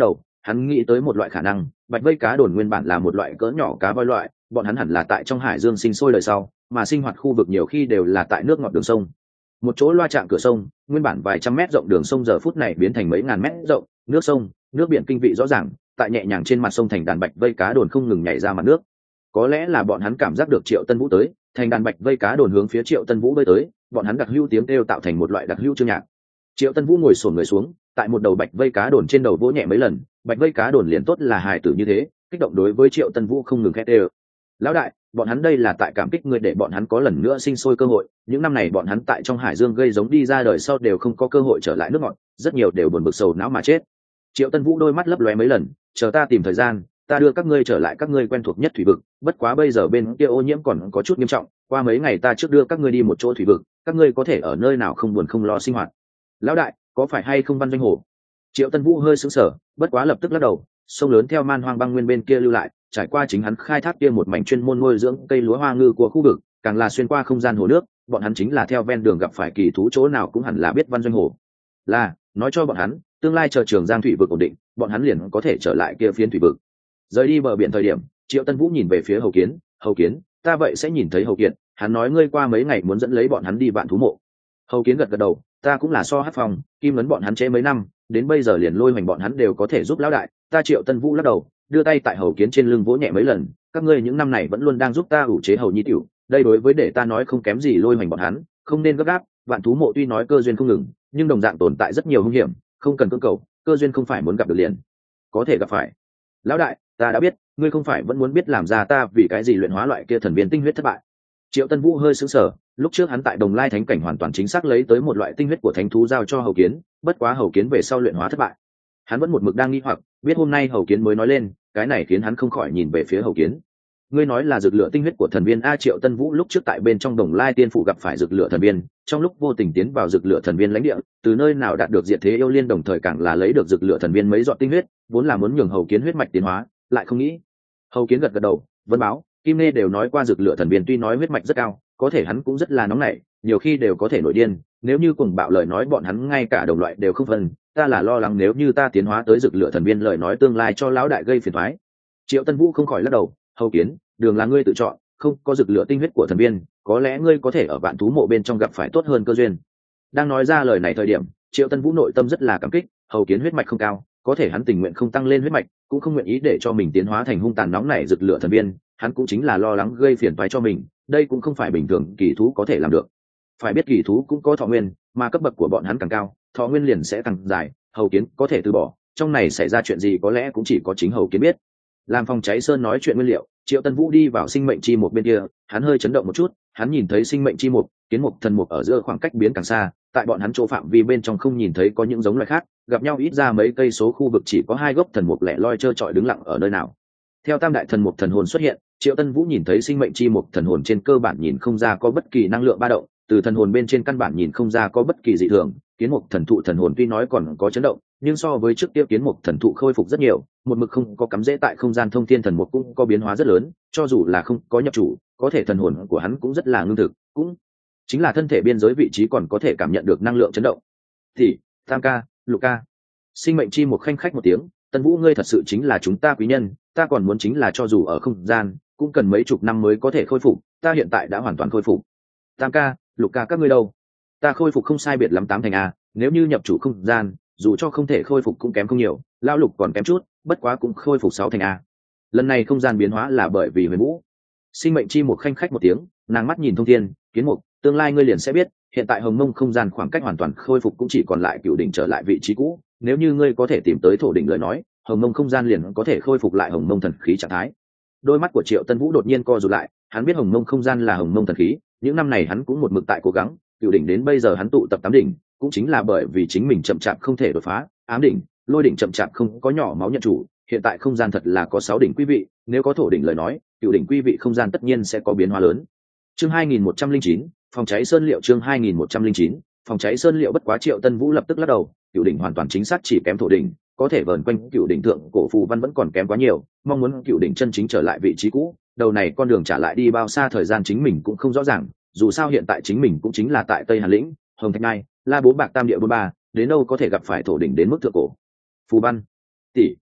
Hắn nghĩ tới một loại khả năng, bạch vây cá đồn nguyên bản là một loại cỡ nhỏ cá voi loại, bọn hắn hẳn là tại trong hải dương sinh sôi đời sau, mà sinh hoạt khu vực nhiều khi đều là tại nước ngọt đường sông. Một chỗ loa trạng cửa sông, nguyên bản vài trăm mét rộng đường sông giờ phút này biến thành mấy ngàn mét rộng, nước sông, nước biển kinh vị rõ ràng, tại nhẹ nhàng trên mặt sông thành đàn bạch vây cá đồn không ngừng nhảy ra mặt nước. Có lẽ là bọn hắn cảm giác được Triệu Tân Vũ tới, thành đàn bạch vây cá đồn hướng phía Triệu Tân Vũ bơi tới, bọn hắn đặc hữu tiếng kêu tạo thành một loại đặc hữu chương nhạc. Triệu Tân Vũ ngồi xổm người xuống, tại một đầu bạch vây cá đồn trên đầu vỗ nhẹ mấy lần, bạch vây cá đồn liền tốt là hài tử như thế, kích động đối với Triệu Tân Vũ không ngừng khét đều. Lão đại, bọn hắn đây là tại cảm kích ngươi để bọn hắn có lần nữa sinh sôi cơ hội, những năm này bọn hắn tại trong hải dương gây giống đi ra đời sau đều không có cơ hội trở lại nước ngọt, rất nhiều đều buồn bực sầu não mà chết. Triệu Tân Vũ đôi mắt lấp lóe mấy lần, chờ ta tìm thời gian, ta đưa các ngươi trở lại các ngươi quen thuộc nhất thủy vực, bất quá bây giờ bên kia ô nhiễm còn có chút nghiêm trọng, qua mấy ngày ta trước đưa các ngươi đi một chỗ thủy vực, các ngươi có thể ở nơi nào không buồn không lo sinh hoạt. Lão đại, có phải hay không Văn Doanh Hồ? Triệu Tân Vũ hơi sững sờ, bất quá lập tức lắc đầu, sông lớn theo man hoang băng nguyên bên kia lưu lại, trải qua chính hắn khai thác kia một mảnh chuyên môn nuôi dưỡng cây lúa hoa ngư của khu vực, càng là xuyên qua không gian hồ nước, bọn hắn chính là theo ven đường gặp phải kỳ thú chỗ nào cũng hẳn là biết Văn Doanh Hồ. Là, nói cho bọn hắn, tương lai chờ Trường Giang thủy vực ổn định, bọn hắn liền có thể trở lại kia phiến thủy vực. Rời đi bờ biển thời điểm, Triệu Tân Vũ nhìn về phía Hầu Kiến, "Hầu Kiến, ta vậy sẽ nhìn thấy Hầu Kiện, hắn nói ngươi qua mấy ngày muốn dẫn lấy bọn hắn đi vạn thú mộ." Hầu Kiến gật gật đầu, "Ta cũng là so hát phòng, kim ấn bọn hắn chế mấy năm, đến bây giờ liền lôi hoành bọn hắn đều có thể giúp lão đại." Ta Triệu Tân Vũ lắc đầu, đưa tay tại Hầu Kiến trên lưng vỗ nhẹ mấy lần, "Các ngươi những năm này vẫn luôn đang giúp ta ủ chế hầu nhi tiểu, đây đối với để ta nói không kém gì lôi hoành bọn hắn, không nên gấp gáp, vạn thú mộ tuy nói cơ duyên không ngừng, nhưng đồng dạng tồn tại rất nhiều hung hiểm, không cần cưỡng cầu, cơ duyên không phải muốn gặp được liền có thể gặp phải." "Lão đại, ta đã biết, ngươi không phải vẫn muốn biết làm ra ta vì cái gì luyện hóa loại kia thần viên tinh huyết thất bại?" Triệu Tân Vũ hơi sững sờ, lúc trước hắn tại Đồng Lai Thánh cảnh hoàn toàn chính xác lấy tới một loại tinh huyết của thánh thú giao cho Hầu Kiến, bất quá Hầu Kiến về sau luyện hóa thất bại. Hắn vẫn một mực đang nghi hoặc, biết hôm nay Hầu Kiến mới nói lên, cái này khiến hắn không khỏi nhìn về phía Hầu Kiến. "Ngươi nói là dược lửa tinh huyết của thần viên a?" Triệu Tân Vũ lúc trước tại bên trong Đồng Lai Tiên phủ gặp phải dược lửa thần viên, trong lúc vô tình tiến vào dược lửa thần viên lãnh địa, từ nơi nào đạt được diệt thế yêu liên, đồng thời càng là lấy được dược lửa thần viên mấy giọt tinh huyết, vốn là muốn nhường Hầu Kiến huyết mạch tiến hóa, lại không nghĩ. Hầu Kiến gật gật đầu, "Vân báo, Kim Nê đều nói qua dược lửa thần viên tuy nói huyết mạch rất cao, có thể hắn cũng rất là nóng nảy, nhiều khi đều có thể nổi điên, nếu như cuồng bạo lời nói bọn hắn ngay cả đồng loại đều không phân, ta là lo lắng nếu như ta tiến hóa tới dược lửa thần viên lời nói tương lai cho lão đại gây phiền toái." Triệu Tân Vũ không khỏi lắc đầu, "Hầu Kiến, đường là ngươi tự chọn, không có dược lửa tinh huyết của thần viên, có lẽ ngươi có thể ở vạn thú mộ bên trong gặp phải tốt hơn cơ duyên." Đang nói ra lời này thời điểm, Triệu Tân Vũ nội tâm rất là cảm kích, Hầu Kiến huyết mạch không cao, có thể hắn tình nguyện không tăng lên huyết mạch, cũng không nguyện ý để cho mình tiến hóa thành hung tàn nóng nảy dược lửa thần viên, hắn cũng chính là lo lắng gây phiền toái cho mình, đây cũng không phải bình thường kỳ thú có thể làm được. Phải biết kỳ thú cũng có thọ nguyên, mà cấp bậc của bọn hắn càng cao, thọ nguyên liền sẽ càng dài, Hầu Kiến có thể từ bỏ, trong này xảy ra chuyện gì có lẽ cũng chỉ có chính Hầu Kiến biết. Làm Phòng Cháy Sơn nói chuyện nguyên liệu, Triệu Tân Vũ đi vào sinh mệnh chi mục bên kia, hắn hơi chấn động một chút, hắn nhìn thấy sinh mệnh chi mục, kiến mục thần mục ở giữa khoảng cách biến càng xa, tại bọn hắn chỗ phạm vi bên trong không nhìn thấy có những giống loài khác, gặp nhau ít ra mấy cây số khu vực chỉ có hai gốc thần mục lẻ loi trơ trọi đứng lặng ở nơi nào. Theo tam đại thần mục thần hồn xuất hiện, Triệu Tân Vũ nhìn thấy sinh mệnh chi mục thần hồn trên cơ bản nhìn không ra có bất kỳ năng lượng ba động, từ thần hồn bên trên căn bản nhìn không ra có bất kỳ dị thường. Kiến mục thần thụ thần hồn tuy nói còn có chấn động, nhưng so với trước kia kiến mục thần thụ khôi phục rất nhiều, một mực không có cắm rễ tại không gian thông thiên thần mục cũng có biến hóa rất lớn, cho dù là không có nhập chủ, có thể thần hồn của hắn cũng rất là ngưng thực, cũng chính là thân thể biên giới vị trí còn có thể cảm nhận được năng lượng chấn động. Thì Tam ca, Lục ca, sinh mệnh chi mục khanh khách một tiếng, Tân Vũ ngươi thật sự chính là chúng ta quý nhân, ta còn muốn chính là cho dù ở không gian cũng cần mấy chục năm mới có thể khôi phục, ta hiện tại đã hoàn toàn khôi phục. Tam ca, Lục ca các ngươi đâu? Ta khôi phục không sai biệt lắm tám thành a, nếu như nhập chủ không gian, dù cho không thể khôi phục cũng kém không nhiều, lão Lục còn kém chút, bất quá cũng khôi phục sáu thành a. Lần này không gian biến hóa là bởi vì Huyền Vũ. Sinh mệnh chi mục khanh khách một tiếng, nàng mắt nhìn thông thiên, kiến mục, tương lai ngươi liền sẽ biết, hiện tại Hồng Mông không gian khoảng cách hoàn toàn khôi phục cũng chỉ còn lại cựu đỉnh trở lại vị trí cũ, nếu như ngươi có thể tìm tới thổ đỉnh lời nói, Hồng Mông không gian liền có thể khôi phục lại Hồng Mông thần khí trạng thái. Đôi mắt của Triệu Tân Vũ đột nhiên co rụt lại, hắn biết Hồng Mông không gian là Hồng Mông thần khí, những năm này hắn cũng một mực tại cố gắng, cựu đỉnh đến bây giờ hắn tụ tập tám đỉnh, cũng chính là bởi vì chính mình chậm chạp không thể đột phá, ám đỉnh, lôi đỉnh chậm chạp không có nhỏ máu nhận chủ, hiện tại không gian thật là có sáu đỉnh quý vị, nếu có thổ đỉnh lời nói, cựu đỉnh quý vị không gian tất nhiên sẽ có biến hóa lớn. Chương hai nghìn một trăm linh chín, Phòng Cháy Sơn Liệu. Chương hai nghìn một trăm linh chín, Phòng Cháy Sơn Liệu. Bất quá Triệu Tân Vũ lập tức lắc đầu, cựu đỉnh hoàn toàn chính xác chỉ kém thổ đỉnh, có thể vờn quanh cựu đỉnh thượng cổ phù văn vẫn còn kém quá nhiều, mong muốn cựu đỉnh chân chính trở lại vị trí cũ, đầu này con đường trả lại đi bao xa thời gian chính mình cũng không rõ ràng, dù sao hiện tại chính mình cũng chính là tại Tây Hàn Lĩnh, Hồng Thạch Ngai, La Bố Bạc Tam Địa Bốn Ba, đến đâu có thể gặp phải thổ đỉnh đến mức thượng cổ phù văn. Tỷ,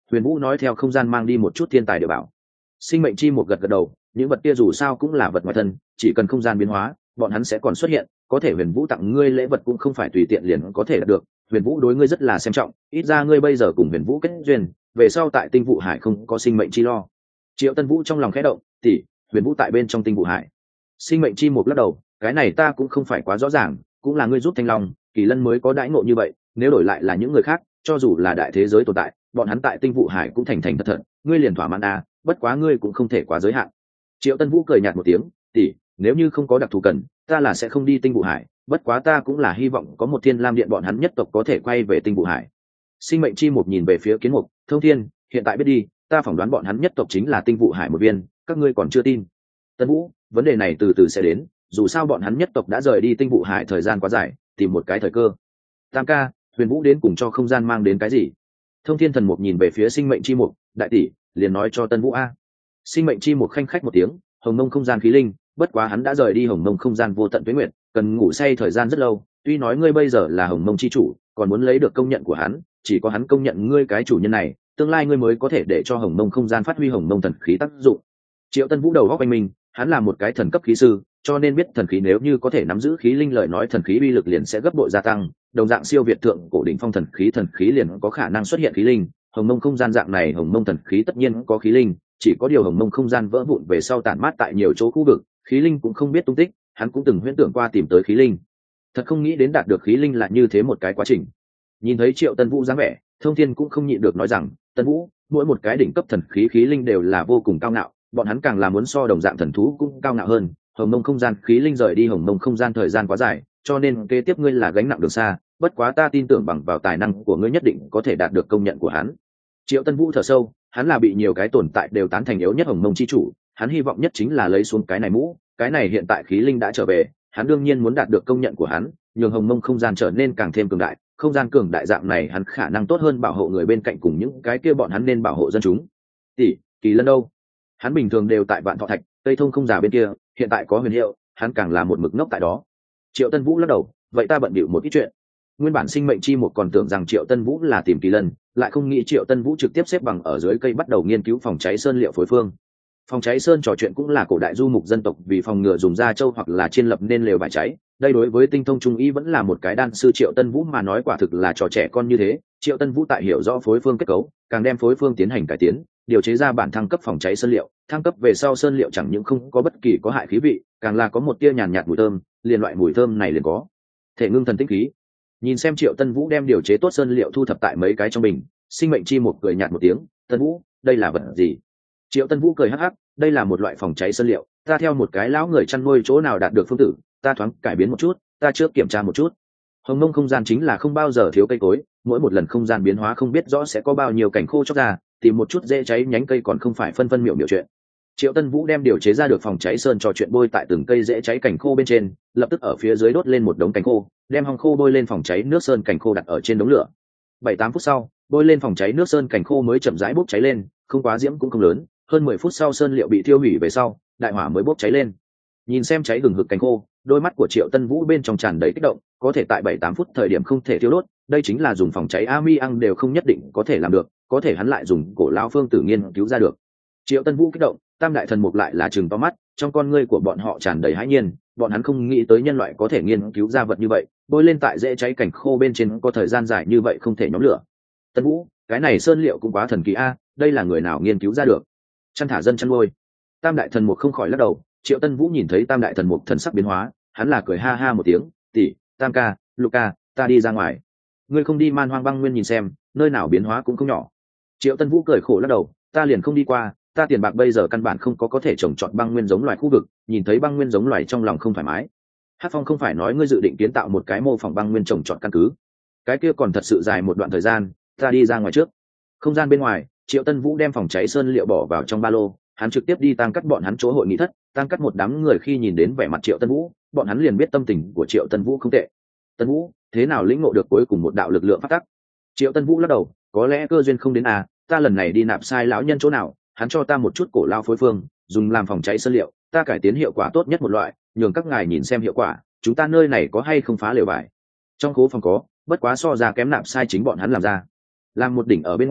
Huyền Vũ nói theo không gian mang đi một chút thiên tài địa bảo. Sinh mệnh chi một gật gật đầu, những vật kia dù sao cũng là vật ngoài thân, chỉ cần không gian biến hóa bọn hắn sẽ còn xuất hiện, có thể Huyền Vũ tặng ngươi lễ vật cũng không phải tùy tiện liền có thể đạt được. Huyền Vũ đối ngươi rất là xem trọng, ít ra ngươi bây giờ cùng Huyền Vũ kết duyên, về sau tại tinh vụ hải không có sinh mệnh chi lo. Triệu Tân Vũ trong lòng khẽ động, tỷ, Huyền Vũ tại bên trong tinh vụ hải. Sinh mệnh chi một lắc đầu, cái này ta cũng không phải quá rõ ràng, cũng là ngươi giúp Thanh Long, Kỳ Lân mới có đãi ngộ như vậy, nếu đổi lại là những người khác, cho dù là đại thế giới tồn tại, bọn hắn tại tinh vụ hải cũng thành thành thật thật, ngươi liền thỏa mãn à, bất quá ngươi cũng không thể quá giới hạn. Triệu Tân Vũ cười nhạt một tiếng, tỷ, nếu như không có đặc thù cần, ta là sẽ không đi tinh vụ hải, bất quá ta cũng là hy vọng có một Thiên Lam Điện bọn hắn nhất tộc có thể quay về tinh vụ hải. Sinh mệnh chi một nhìn về phía Kiến Mục, Thông Thiên, hiện tại biết đi, ta phỏng đoán bọn hắn nhất tộc chính là tinh vụ hải một viên, các ngươi còn chưa tin. Tân Vũ, vấn đề này từ từ sẽ đến, dù sao bọn hắn nhất tộc đã rời đi tinh vụ hải thời gian quá dài, tìm một cái thời cơ. Tam ca, Huyền Vũ đến cùng cho không gian mang đến cái gì? Thông Thiên Thần Mục nhìn về phía sinh mệnh chi mục, đại tỷ, liền nói cho Tân Vũ a. Sinh mệnh chi mục khanh khách một tiếng, hồng mông không gian khí linh, bất quá hắn đã rời đi hồng mông không gian vô tận tuế nguyệt, cần ngủ say thời gian rất lâu, tuy nói ngươi bây giờ là hồng mông chi chủ, còn muốn lấy được công nhận của hắn, chỉ có hắn công nhận ngươi cái chủ nhân này, tương lai ngươi mới có thể để cho hồng mông không gian phát huy hồng mông thần khí tác dụng. Triệu Tân Vũ đầu góc anh minh, hắn là một cái thần cấp khí sư, cho nên biết thần khí nếu như có thể nắm giữ khí linh lời nói thần khí uy lực liền sẽ gấp bội gia tăng, đồng dạng siêu việt thượng cổ đỉnh phong thần khí thần khí liền có khả năng xuất hiện khí linh, hồng mông không gian dạng này hồng mông thần khí tất nhiên có khí linh, chỉ có điều hồng mông không gian vỡ vụn về sau tản mát tại nhiều chỗ khu vực, khí linh cũng không biết tung tích, hắn cũng từng huyễn tưởng qua tìm tới khí linh, thật không nghĩ đến đạt được khí linh là như thế một cái quá trình. Nhìn thấy Triệu Tân Vũ dáng vẻ, Thông Thiên cũng không nhịn được nói rằng, Tân Vũ, mỗi một cái đỉnh cấp thần khí khí linh đều là vô cùng cao ngạo, bọn hắn càng là muốn so đồng dạng thần thú cũng cao ngạo hơn, hồng mông không gian khí linh rời đi hồng mông không gian thời gian quá dài, cho nên kế tiếp ngươi là gánh nặng đường xa, bất quá ta tin tưởng bằng vào tài năng của ngươi nhất định có thể đạt được công nhận của hắn. Triệu Tân Vũ thở sâu, hắn là bị nhiều cái tồn tại đều tán thành yếu nhất hồng mông chi chủ, hắn hy vọng nhất chính là lấy xuống cái này mũ, cái này hiện tại khí linh đã trở về, hắn đương nhiên muốn đạt được công nhận của hắn, nhường hồng mông không gian trở nên càng thêm cường đại, không gian cường đại dạng này hắn khả năng tốt hơn bảo hộ người bên cạnh cùng những cái kia bọn hắn nên bảo hộ dân chúng. Tỷ, Kỳ Lân đâu? Hắn bình thường đều tại Vạn Thọ Thạch, Tây Thông không già bên kia, hiện tại có huyền hiệu, hắn càng là một mực ngốc tại đó. Triệu Tân Vũ lắc đầu, vậy ta bận bịu một ít chuyện. Nguyên bản sinh mệnh chi một còn tưởng rằng Triệu Tân Vũ là tìm Kỳ Lân, lại không nghĩ Triệu Tân Vũ trực tiếp xếp bằng ở dưới cây bắt đầu nghiên cứu phòng cháy sơn liệu phối phương. Phòng cháy sơn trò chuyện cũng là cổ đại du mục dân tộc vì phòng ngừa dùng da trâu hoặc là chiên lập nên lều vải cháy, đây đối với tinh thông trung y vẫn là một cái đan sư Triệu Tân Vũ mà nói quả thực là trò trẻ con như thế. Triệu Tân Vũ tại hiểu rõ phối phương kết cấu, càng đem phối phương tiến hành cải tiến, điều chế ra bản thăng cấp phòng cháy sơn liệu, thăng cấp về sau sơn liệu chẳng những không có bất kỳ có hại khí vị, càng là có một tia nhàn nhạt mùi thơm, liền loại mùi thơm này liền có thể ngưng thần tinh khí. Nhìn xem Triệu Tân Vũ đem điều chế tốt sơn liệu thu thập tại mấy cái trong bình, sinh mệnh chi một cười nhạt một tiếng, Tân Vũ, đây là vật gì? Triệu Tân Vũ cười hắc hắc, đây là một loại phòng cháy sơn liệu, ta theo một cái lão người chăn nuôi chỗ nào đạt được phương tử, ta thoáng cải biến một chút, ta trước kiểm tra một chút. Hồng mông không gian chính là không bao giờ thiếu cây cối, mỗi một lần không gian biến hóa không biết rõ sẽ có bao nhiêu cảnh khô chóc ra, tìm một chút dễ cháy nhánh cây còn không phải phân phân miểu miểu chuyện. Triệu Tân Vũ đem điều chế ra được phòng cháy sơn trò chuyện bôi tại từng cây dễ cháy cảnh khô bên trên, lập tức ở phía dưới đốt lên một đống cảnh khô, đem hong khô bôi lên phòng cháy nước sơn cảnh khô đặt ở trên đống lửa. Bảy tám phút sau, bôi lên phòng cháy nước sơn cảnh khô mới chậm rãi bốc cháy lên, không quá diễm cũng không lớn, hơn mười phút sau sơn liệu bị thiêu hủy về sau, đại hỏa mới bốc cháy lên. Nhìn xem cháy hừng hực cảnh khô, đôi mắt của Triệu Tân Vũ bên trong tràn đầy kích động, có thể tại bảy tám phút thời điểm không thể thiêu đốt, đây chính là dùng phòng cháy ami ăn đều không nhất định có thể làm được, có thể hắn lại dùng cổ lão phương tử nghiên cứu ra được. Triệu Tân Vũ kích động, tam đại thần mục lại là trừng to mắt, trong con ngươi của bọn họ tràn đầy hãi nhiên, bọn hắn không nghĩ tới nhân loại có thể nghiên cứu ra vật như vậy, bôi lên tại dễ cháy cảnh khô bên trên có thời gian dài như vậy không thể nhóm lửa. Tân Vũ, cái này sơn liệu cũng quá thần kỳ a, đây là người nào nghiên cứu ra được? Chăn thả dân chăn nuôi. Tam đại thần mục không khỏi lắc đầu. Triệu Tân Vũ nhìn thấy tam đại thần mục thần sắc biến hóa, hắn là cười ha ha một tiếng, tỷ, Tam ca, Luca, ta đi ra ngoài. Ngươi không đi man hoang băng nguyên nhìn xem, nơi nào biến hóa cũng không nhỏ. Triệu Tân Vũ cười khổ lắc đầu, ta liền không đi qua, ta tiền bạc bây giờ căn bản không có có thể trồng trọt băng nguyên giống loài khu vực, nhìn thấy băng nguyên giống loài trong lòng không thoải mái. Hát Phong không phải nói ngươi dự định kiến tạo một cái mô phỏng băng nguyên trồng trọt căn cứ? Cái kia còn thật sự dài một đoạn thời gian, ta đi ra ngoài trước. Không gian bên ngoài, Triệu Tân Vũ đem phòng cháy sơn liệu bỏ vào trong ba lô, hắn trực tiếp đi tăng cắt bọn hắn chỗ hội nghị thất, tăng cắt một đám người khi nhìn đến vẻ mặt Triệu Tân Vũ, bọn hắn liền biết tâm tình của Triệu Tân Vũ không tệ. Tân Vũ, thế nào lĩnh ngộ được cuối cùng một đạo lực lượng phát tắc? Triệu Tân Vũ lắc đầu, có lẽ cơ duyên không đến à, ta lần này đi nạp sai lão nhân chỗ nào, hắn cho ta một chút cổ lao phối phương, dùng làm phòng cháy sơn liệu, ta cải tiến hiệu quả tốt nhất một loại, nhường các ngài nhìn xem hiệu quả, chúng ta nơi này có hay không phá lều vải. Trong khố phòng có, bất quá so ra kém nạp sai chính bọn hắn làm ra. Làm một đỉnh ở bên ngoài,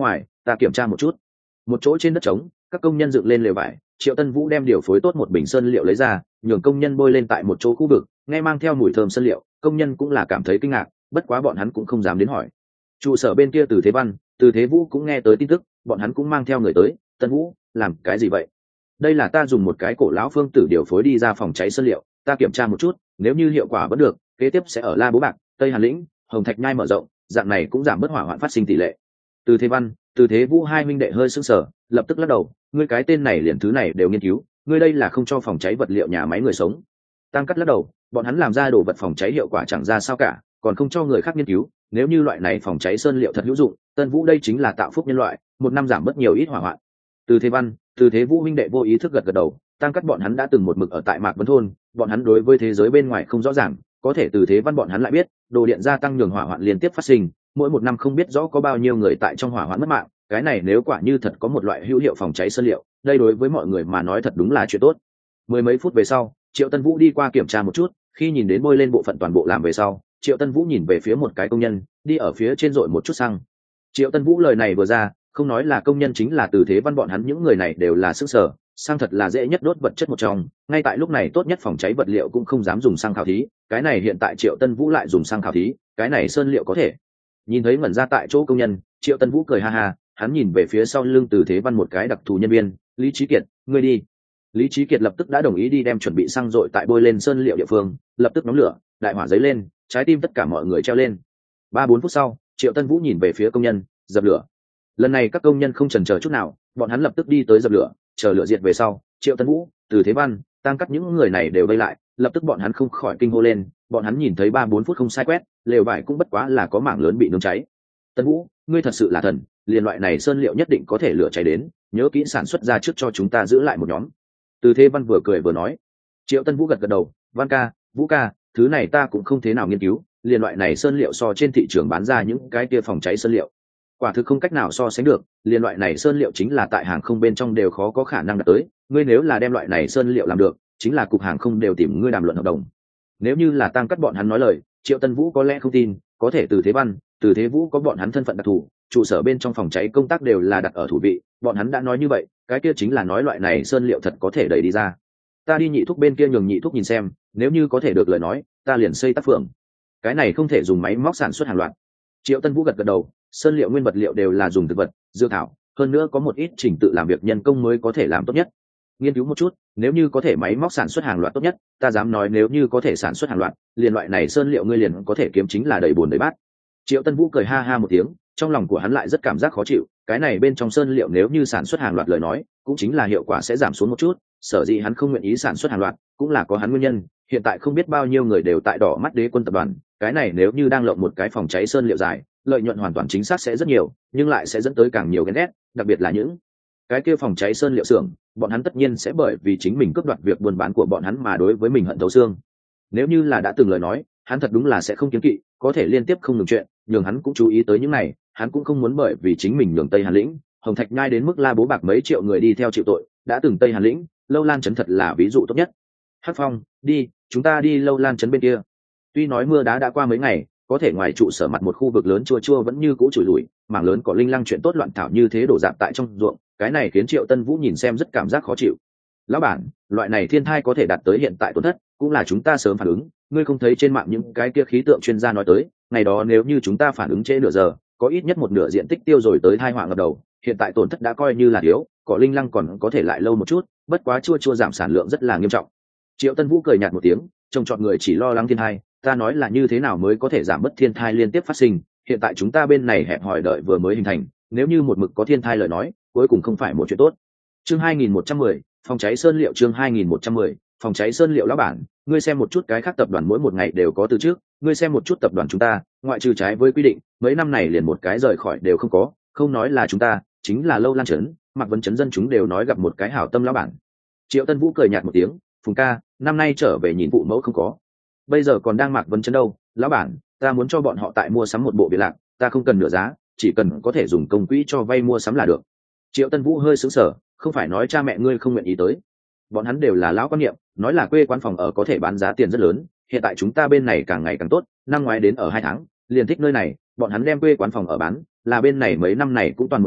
ta kiểm tra một chút. Một chỗ trên đất trống, các công nhân dựng lên lều vải, Triệu Tân Vũ đem điều phối tốt một bình sơn liệu lấy ra, nhường công nhân bôi lên tại một chỗ khu vực, nghe mang theo mùi thơm sơn liệu, công nhân cũng là cảm thấy kinh ngạc, bất quá bọn hắn cũng không dám đến hỏi. Trụ sở bên kia Từ Thế Văn, Từ Thế Vũ cũng nghe tới tin tức, bọn hắn cũng mang theo người tới. Tân Vũ, làm cái gì vậy? Đây là ta dùng một cái cổ lão phương tử điều phối đi ra phòng cháy sơn liệu, ta kiểm tra một chút, nếu như hiệu quả vẫn được, kế tiếp sẽ ở La Bố Bạc, Tây Hàn Lĩnh, Hồng Thạch Nhai mở rộng, dạng này cũng giảm bớt hỏa hoạn phát sinh tỷ lệ. Từ Thế Văn, Từ Thế Vũ hai huynh đệ hơi sững sờ, lập tức lắc đầu, ngươi cái tên này liền thứ này đều nghiên cứu, ngươi đây là không cho phòng cháy vật liệu nhà máy người sống. Tăng Cắt lắc đầu, bọn hắn làm ra đồ vật phòng cháy hiệu quả chẳng ra sao cả, còn không cho người khác nghiên cứu, nếu như loại này phòng cháy sơn liệu thật hữu dụng, Tân Vũ đây chính là tạo phúc nhân loại, một năm giảm bớt nhiều ít hỏa hoạn. Từ Thế Văn, Từ Thế Vũ huynh đệ vô ý thức gật gật đầu, Tăng Cắt bọn hắn đã từng một mực ở tại Mạc Vấn thôn, bọn hắn đối với thế giới bên ngoài không rõ ràng, có thể Từ Thế Văn bọn hắn lại biết, đồ điện gia tăng nhường hỏa hoạn liên tiếp phát sinh, mỗi một năm không biết rõ có bao nhiêu người tại trong hỏa hoạn mất mạng, cái này nếu quả như thật có một loại hữu hiệu phòng cháy sơn liệu, đây đối với mọi người mà nói thật đúng là chuyện tốt. Mười mấy phút về sau, Triệu Tân Vũ đi qua kiểm tra một chút, khi nhìn đến bôi lên bộ phận toàn bộ làm về sau, Triệu Tân Vũ nhìn về phía một cái công nhân, đi ở phía trên dội một chút xăng. Triệu Tân Vũ lời này vừa ra, không nói là công nhân chính là Từ Thế Văn bọn hắn những người này đều là sức sở, xăng thật là dễ nhất đốt vật chất một trong, ngay tại lúc này tốt nhất phòng cháy vật liệu cũng không dám dùng xăng khảo thí, cái này hiện tại Triệu Tân Vũ lại dùng xăng khảo thí, cái này sơn liệu có thể. Nhìn thấy ngẩn ra tại chỗ công nhân, Triệu Tân Vũ cười ha ha, hắn nhìn về phía sau lưng Từ Thế Văn một cái đặc thù nhân viên, Lý Chí Kiệt, ngươi đi. Lý Chí Kiệt lập tức đã đồng ý đi đem chuẩn bị xăng dội tại bôi lên sơn liệu địa phương, lập tức nóng lửa, đại hỏa giấy lên, trái tim tất cả mọi người treo lên. Ba bốn phút sau, Triệu Tân Vũ nhìn về phía công nhân, dập lửa. Lần này các công nhân không chần chờ chút nào, bọn hắn lập tức đi tới dập lửa, chờ lửa diệt về sau, Triệu Tân Vũ, Từ Thế Văn, Tăng Cắt những người này đều vây lại, lập tức bọn hắn không khỏi kinh hô lên, bọn hắn nhìn thấy ba bốn phút không sai quét, lều vải cũng bất quá là có mảng lớn bị nướng cháy. Tân Vũ, ngươi thật sự là thần, liền loại này sơn liệu nhất định có thể lửa cháy đến, nhớ kỹ sản xuất ra trước cho chúng ta giữ lại một nhóm. Từ Thế Văn vừa cười vừa nói. Triệu Tân Vũ gật gật đầu, Văn ca, Vũ ca, thứ này ta cũng không thế nào nghiên cứu, liền loại này sơn liệu so trên thị trường bán ra những cái kia phòng cháy sơn liệu, quả thực không cách nào so sánh được, liền loại này sơn liệu chính là tại hàng không bên trong đều khó có khả năng đạt tới, ngươi nếu là đem loại này sơn liệu làm được, chính là cục hàng không đều tìm ngươi đàm luận hợp đồng. Nếu như là Tăng Cắt bọn hắn nói lời, Triệu Tân Vũ có lẽ không tin, có thể Từ Thế Văn, Từ Thế Vũ có bọn hắn thân phận đặc thù, trụ sở bên trong phòng cháy công tác đều là đặt ở thủ vị, bọn hắn đã nói như vậy, cái kia chính là nói loại này sơn liệu thật có thể đẩy đi ra. Ta đi Nhị Thúc bên kia nhường Nhị Thúc nhìn xem, nếu như có thể được lời nói, ta liền xây tác phường. Cái này không thể dùng máy móc sản xuất hàng loạt. Triệu Tân Vũ gật gật đầu, sơn liệu nguyên vật liệu đều là dùng thực vật, dược thảo, hơn nữa có một ít trình tự làm việc nhân công mới có thể làm tốt nhất. Nghiên cứu một chút, nếu như có thể máy móc sản xuất hàng loạt tốt nhất, ta dám nói nếu như có thể sản xuất hàng loạt, liền loại này sơn liệu ngươi liền có thể kiếm chính là đầy buồn đầy bát. Triệu Tân Vũ cười ha ha một tiếng, trong lòng của hắn lại rất cảm giác khó chịu, cái này bên trong sơn liệu nếu như sản xuất hàng loạt lời nói, cũng chính là hiệu quả sẽ giảm xuống một chút, sở dĩ hắn không nguyện ý sản xuất hàng loạt, cũng là có hắn nguyên nhân, hiện tại không biết bao nhiêu người đều tại đỏ mắt Đế Quân tập đoàn, cái này nếu như đang lộng một cái phòng cháy sơn liệu dài, lợi nhuận hoàn toàn chính xác sẽ rất nhiều, nhưng lại sẽ dẫn tới càng nhiều ghen ghét, đặc biệt là những cái kia phòng cháy sơn liệu xưởng, bọn hắn tất nhiên sẽ bởi vì chính mình cướp đoạt việc buôn bán của bọn hắn mà đối với mình hận thấu xương. Nếu như là đã từng lời nói, hắn thật đúng là sẽ không kiêng kỵ, có thể liên tiếp không ngừng chuyện, nhường hắn cũng chú ý tới những này, hắn cũng không muốn bởi vì chính mình nhường Tây Hàn Lĩnh, Hồng Thạch Nhai đến mức La Bố Bạc mấy triệu người đi theo chịu tội, đã từng Tây Hàn Lĩnh, Lâu Lan trấn thật là ví dụ tốt nhất. Hắc Phong, đi, chúng ta đi Lâu Lan trấn bên kia. Tuy nói mưa đá đã qua mấy ngày, có thể ngoài trụ sở mặt một khu vực lớn chua chua vẫn như cũ trùi lùi, mảng lớn cỏ linh lăng chuyện tốt loạn thảo như thế đổ rạp tại trong ruộng, cái này khiến Triệu Tân Vũ nhìn xem rất cảm giác khó chịu. Lão bản, loại này thiên thai có thể đạt tới hiện tại tổn thất, cũng là chúng ta sớm phản ứng, ngươi không thấy trên mạng những cái kia khí tượng chuyên gia nói tới, ngày đó nếu như chúng ta phản ứng trễ nửa giờ, có ít nhất một nửa diện tích tiêu rồi tới thai họa ngập đầu, hiện tại tổn thất đã coi như là thiếu, cỏ linh lăng còn có thể lại lâu một chút, bất quá chua chua giảm sản lượng rất là nghiêm trọng. Triệu Tân Vũ cười nhạt một tiếng, trông chọn người chỉ lo lắng thiên thai, ta nói là như thế nào mới có thể giảm bớt thiên thai liên tiếp phát sinh, hiện tại chúng ta bên này hẹp hòi đợi vừa mới hình thành, nếu như một mực có thiên thai lời nói, cuối cùng không phải một chuyện tốt. Chương hai nghìn một trăm mười, phòng cháy sơn liệu chương hai nghìn một trăm mười, phòng cháy sơn liệu lão bản, ngươi xem một chút cái khác tập đoàn mỗi một ngày đều có từ trước, ngươi xem một chút tập đoàn chúng ta, ngoại trừ trái với quy định, mấy năm này liền một cái rời khỏi đều không có, không nói là chúng ta, chính là Lâu Lan trấn, Mạc Vấn trấn dân chúng đều nói gặp một cái hảo tâm lão bản. Triệu Tân Vũ cười nhạt một tiếng, Phùng ca, năm nay trở về nhìn vụ mẫu không có, bây giờ còn đang Mạc Vấn trấn đâu, lão bản, ta muốn cho bọn họ tại mua sắm một bộ biệt lạc, ta không cần nửa giá, chỉ cần có thể dùng công quỹ cho vay mua sắm là được. Triệu Tân Vũ hơi sững sờ, không phải nói cha mẹ ngươi không nguyện ý tới, bọn hắn đều là lão quan niệm, nói là quê quán phòng ở có thể bán giá tiền rất lớn, hiện tại chúng ta bên này càng ngày càng tốt, năm ngoái đến ở hai tháng liền thích nơi này, bọn hắn đem quê quán phòng ở bán, là bên này mấy năm này cũng toàn một chút,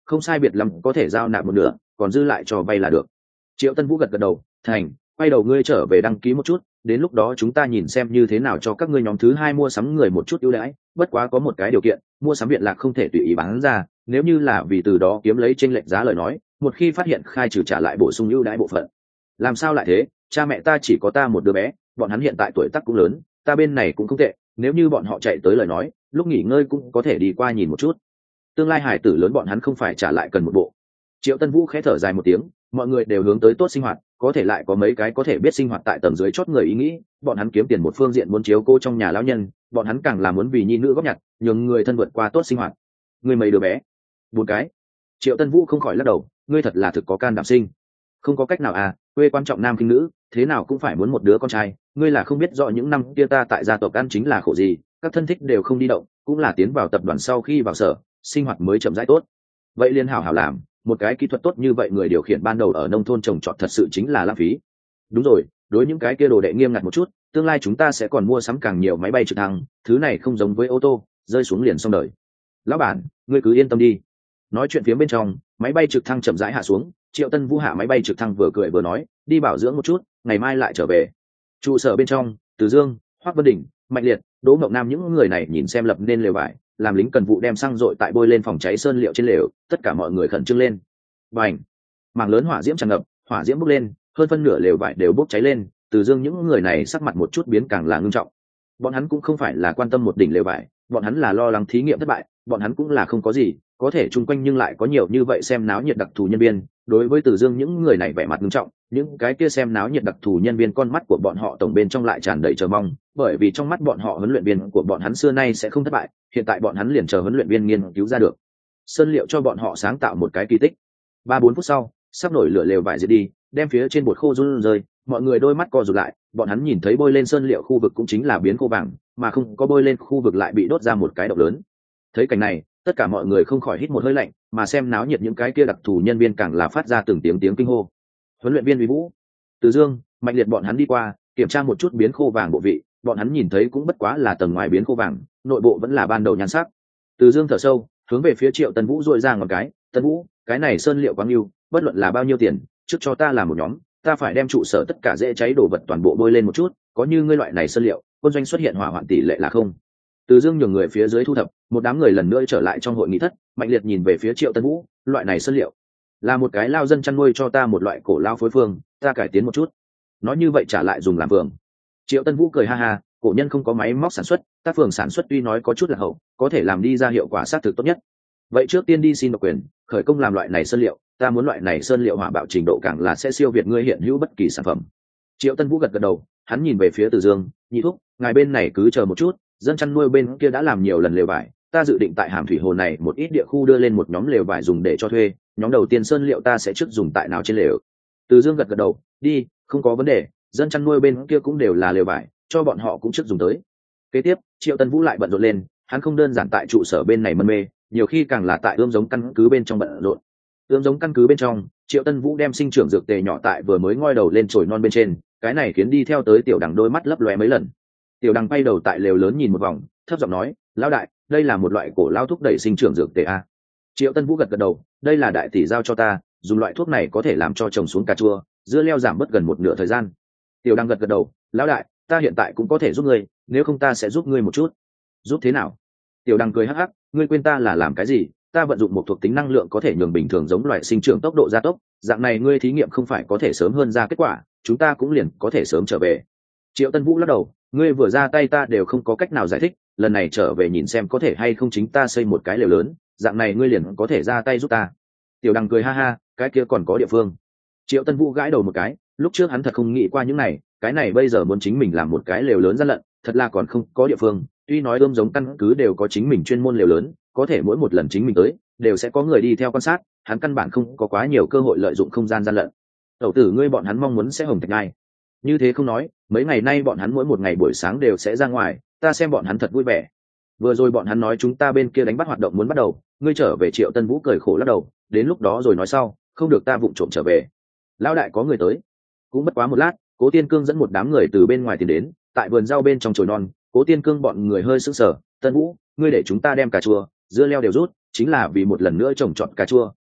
không sai biệt lắm có thể giao nạp một nửa, còn dư lại cho vay là được. Triệu Tân Vũ gật gật đầu, thành, quay đầu ngươi trở về đăng ký một chút, đến lúc đó chúng ta nhìn xem như thế nào cho các ngươi nhóm thứ hai mua sắm người một chút ưu đãi, bất quá có một cái điều kiện, mua sắm viện lạc không thể tùy ý bán ra, nếu như là vì từ đó kiếm lấy chênh lệch giá lời nói, một khi phát hiện khai trừ trả lại bổ sung ưu đãi bộ phận. Làm sao lại thế, cha mẹ ta chỉ có ta một đứa bé, bọn hắn hiện tại tuổi tác cũng lớn, ta bên này cũng không tệ, nếu như bọn họ chạy tới lời nói, lúc nghỉ ngơi cũng có thể đi qua nhìn một chút. Tương lai hải tử lớn bọn hắn không phải trả lại cần một bộ. Triệu Tân Vũ khẽ thở dài một tiếng, mọi người đều hướng tới tốt sinh hoạt, có thể lại có mấy cái có thể biết sinh hoạt tại tầng dưới chót người ý nghĩ, bọn hắn kiếm tiền một phương diện muốn chiếu cô trong nhà lão nhân, bọn hắn càng là muốn vì nhi nữ góp nhặt, nhường người thân vượt qua tốt sinh hoạt. Người mấy đứa bé? Bốn cái. Triệu Tân Vũ không khỏi lắc đầu, ngươi thật là thực có can đảm sinh. Không có cách nào à, quê quan trọng nam kinh nữ, thế nào cũng phải muốn một đứa con trai, ngươi là không biết rõ những năm kia ta tại gia tộc ăn chính là khổ gì, các thân thích đều không đi động, cũng là tiến vào tập đoàn sau khi vào sở, sinh hoạt mới chậm rãi tốt. Vậy liên hảo hảo làm, một cái kỹ thuật tốt như vậy người điều khiển ban đầu ở nông thôn trồng trọt thật sự chính là lãng phí. Đúng rồi, đối những cái kia đồ đệ nghiêm ngặt một chút, tương lai chúng ta sẽ còn mua sắm càng nhiều máy bay trực thăng, thứ này không giống với ô tô, rơi xuống liền xong đời. Lão bản, ngươi cứ yên tâm đi. Nói chuyện phía bên trong, máy bay trực thăng chậm rãi hạ xuống, Triệu Tân Vũ hạ máy bay trực thăng vừa cười vừa nói, đi bảo dưỡng một chút, ngày mai lại trở về. Trụ sở bên trong, Từ Dương, Hoắc Vân Đình, Mạnh Liệt, Đỗ Ngọc Nam những người này nhìn xem lập nên lều vải, làm lính cần vụ đem xăng dội tại bôi lên phòng cháy sơn liệu trên lều, tất cả mọi người khẩn trương lên. Bành! Mảng lớn hỏa diễm tràn ngập, hỏa diễm bốc lên, hơn phân nửa lều vải đều bốc cháy lên, Từ Dương những người này sắc mặt một chút biến càng là ngưng trọng. Bọn hắn cũng không phải là quan tâm một đỉnh lều vải, bọn hắn là lo lắng thí nghiệm thất bại, bọn hắn cũng là không có gì, có thể chung quanh nhưng lại có nhiều như vậy xem náo nhiệt đặc thù nhân viên. Đối với Từ Dương những người này vẻ mặt nghiêm trọng, những cái kia xem náo nhiệt đặc thù nhân viên con mắt của bọn họ tổng bên trong lại tràn đầy chờ mong, bởi vì trong mắt bọn họ huấn luyện viên của bọn hắn xưa nay sẽ không thất bại, hiện tại bọn hắn liền chờ huấn luyện viên nghiên cứu ra được sơn liệu cho bọn họ sáng tạo một cái kỳ tích. Ba bốn phút sau, sắp nổi lửa lều vải diệt đi, đem phía trên bột khô run rơi, mọi người đôi mắt co rụt lại, bọn hắn nhìn thấy bôi lên sơn liệu khu vực cũng chính là biến khô vàng, mà không có bôi lên khu vực lại bị đốt ra một cái động lớn. Thấy cảnh này, tất cả mọi người không khỏi hít một hơi lạnh, mà xem náo nhiệt những cái kia đặc thù nhân viên càng là phát ra từng tiếng tiếng kinh hô. Huấn luyện viên Uy Vũ, Từ Dương, Mạnh Liệt bọn hắn đi qua, kiểm tra một chút biến khô vàng bộ vị, bọn hắn nhìn thấy cũng bất quá là tầng ngoài biến khô vàng, nội bộ vẫn là ban đầu nhan sắc. Từ Dương thở sâu, hướng về phía Triệu Tân Vũ dội ra ngón cái, "Tân Vũ, cái này sơn liệu quá ưu, bất luận là bao nhiêu tiền, trước cho ta làm một nhóm, ta phải đem trụ sở tất cả dễ cháy đồ vật toàn bộ bôi lên một chút, có như ngươi loại này sơn liệu, quân doanh xuất hiện hỏa hoạn tỷ lệ là không." Từ Dương nhường người phía dưới thu thập, một đám người lần nữa trở lại trong hội nghị thất, Mạnh Liệt nhìn về phía Triệu Tân Vũ, "Loại này sơn liệu là một cái lao dân chăn nuôi cho ta một loại cổ lao phối phương, ta cải tiến một chút." Nói như vậy trả lại dùng làm vườn. Triệu Tân Vũ cười ha ha, cổ nhân không có máy móc sản xuất, ta phường sản xuất tuy nói có chút là hậu, có thể làm đi ra hiệu quả xác thực tốt nhất. Vậy trước tiên đi xin độc quyền, khởi công làm loại này sơn liệu, ta muốn loại này sơn liệu hỏa bạo trình độ càng là sẽ siêu việt ngươi hiện hữu bất kỳ sản phẩm. Triệu Tân Vũ gật gật đầu, hắn nhìn về phía Từ Dương, "Nhị thúc, ngài bên này cứ chờ một chút, dân chăn nuôi bên kia đã làm nhiều lần lều vải, ta dự định tại Hàm Thủy Hồ này một ít địa khu đưa lên một nhóm lều vải dùng để cho thuê, nhóm đầu tiên sơn liệu ta sẽ trước dùng tại nào trên lều." Từ Dương gật gật đầu, "Đi, không có vấn đề, dân chăn nuôi bên kia cũng đều là lều vải, cho bọn họ cũng trước dùng tới." Kế tiếp, Triệu Tân Vũ lại bận rộn lên, hắn không đơn giản tại trụ sở bên này mân mê, nhiều khi càng là tại ươm giống căn cứ bên trong bận rộn. Ươm giống căn cứ bên trong, Triệu Tân Vũ đem sinh trưởng dược tề nhỏ tại vừa mới ngoi đầu lên chồi non bên trên, cái này khiến đi theo tới Tiểu Đằng đôi mắt lấp lóe mấy lần. Tiểu Đằng quay đầu tại lều lớn nhìn một vòng, thấp giọng nói, "Lão đại, đây là một loại cổ lao thúc đẩy sinh trưởng dược tề a." Triệu Tân Vũ gật gật đầu, "Đây là đại tỷ giao cho ta, dùng loại thuốc này có thể làm cho trồng xuống cà chua, dưa leo giảm bớt gần một nửa thời gian." Tiểu Đằng gật gật đầu, "Lão đại, ta hiện tại cũng có thể giúp ngươi, nếu không ta sẽ giúp ngươi một chút." "Giúp thế nào?" Tiểu Đằng cười hắc hắc, "Ngươi quên ta là làm cái gì? Ta vận dụng một thuộc tính năng lượng có thể nhường bình thường giống loại sinh trưởng tốc độ gia tốc, dạng này ngươi thí nghiệm không phải có thể sớm hơn ra kết quả, chúng ta cũng liền có thể sớm trở về." Triệu Tân Vũ lắc đầu, "Ngươi vừa ra tay ta đều không có cách nào giải thích, lần này trở về nhìn xem có thể hay không chính ta xây một cái lều lớn, dạng này ngươi liền có thể ra tay giúp ta." Tiểu Đằng cười ha ha, "Cái kia còn có địa phương." Triệu Tân Vũ gãi đầu một cái, lúc trước hắn thật không nghĩ qua những này, cái này bây giờ muốn chính mình làm một cái lều lớn gian lận, thật là còn không có địa phương. Tuy nói ươm giống căn cứ đều có chính mình chuyên môn lều lớn, có thể mỗi một lần chính mình tới đều sẽ có người đi theo quan sát, hắn căn bản không có quá nhiều cơ hội lợi dụng không gian gian lận. Tẩu tử ngươi bọn hắn mong muốn sẽ hồng thạch ngay. Như thế không nói, mấy ngày nay bọn hắn mỗi một ngày buổi sáng đều sẽ ra ngoài, ta xem bọn hắn thật vui vẻ. Vừa rồi bọn hắn nói chúng ta bên kia đánh bắt hoạt động muốn bắt đầu, ngươi trở về. Triệu Tân Vũ cười khổ lắc đầu, "Đến lúc đó rồi nói sau, không được ta vụng trộm trở về." Lão đại có người tới. Cũng bất quá một lát, Cố Tiên Cương dẫn một đám người từ bên ngoài tiến đến, tại vườn rau bên trong chồi non, Cố Tiên Cương bọn người hơi sững sờ, "Tân Vũ, ngươi để chúng ta đem cà chua, dưa leo đều rút, chính là vì một lần nữa trồng trọt cà chua,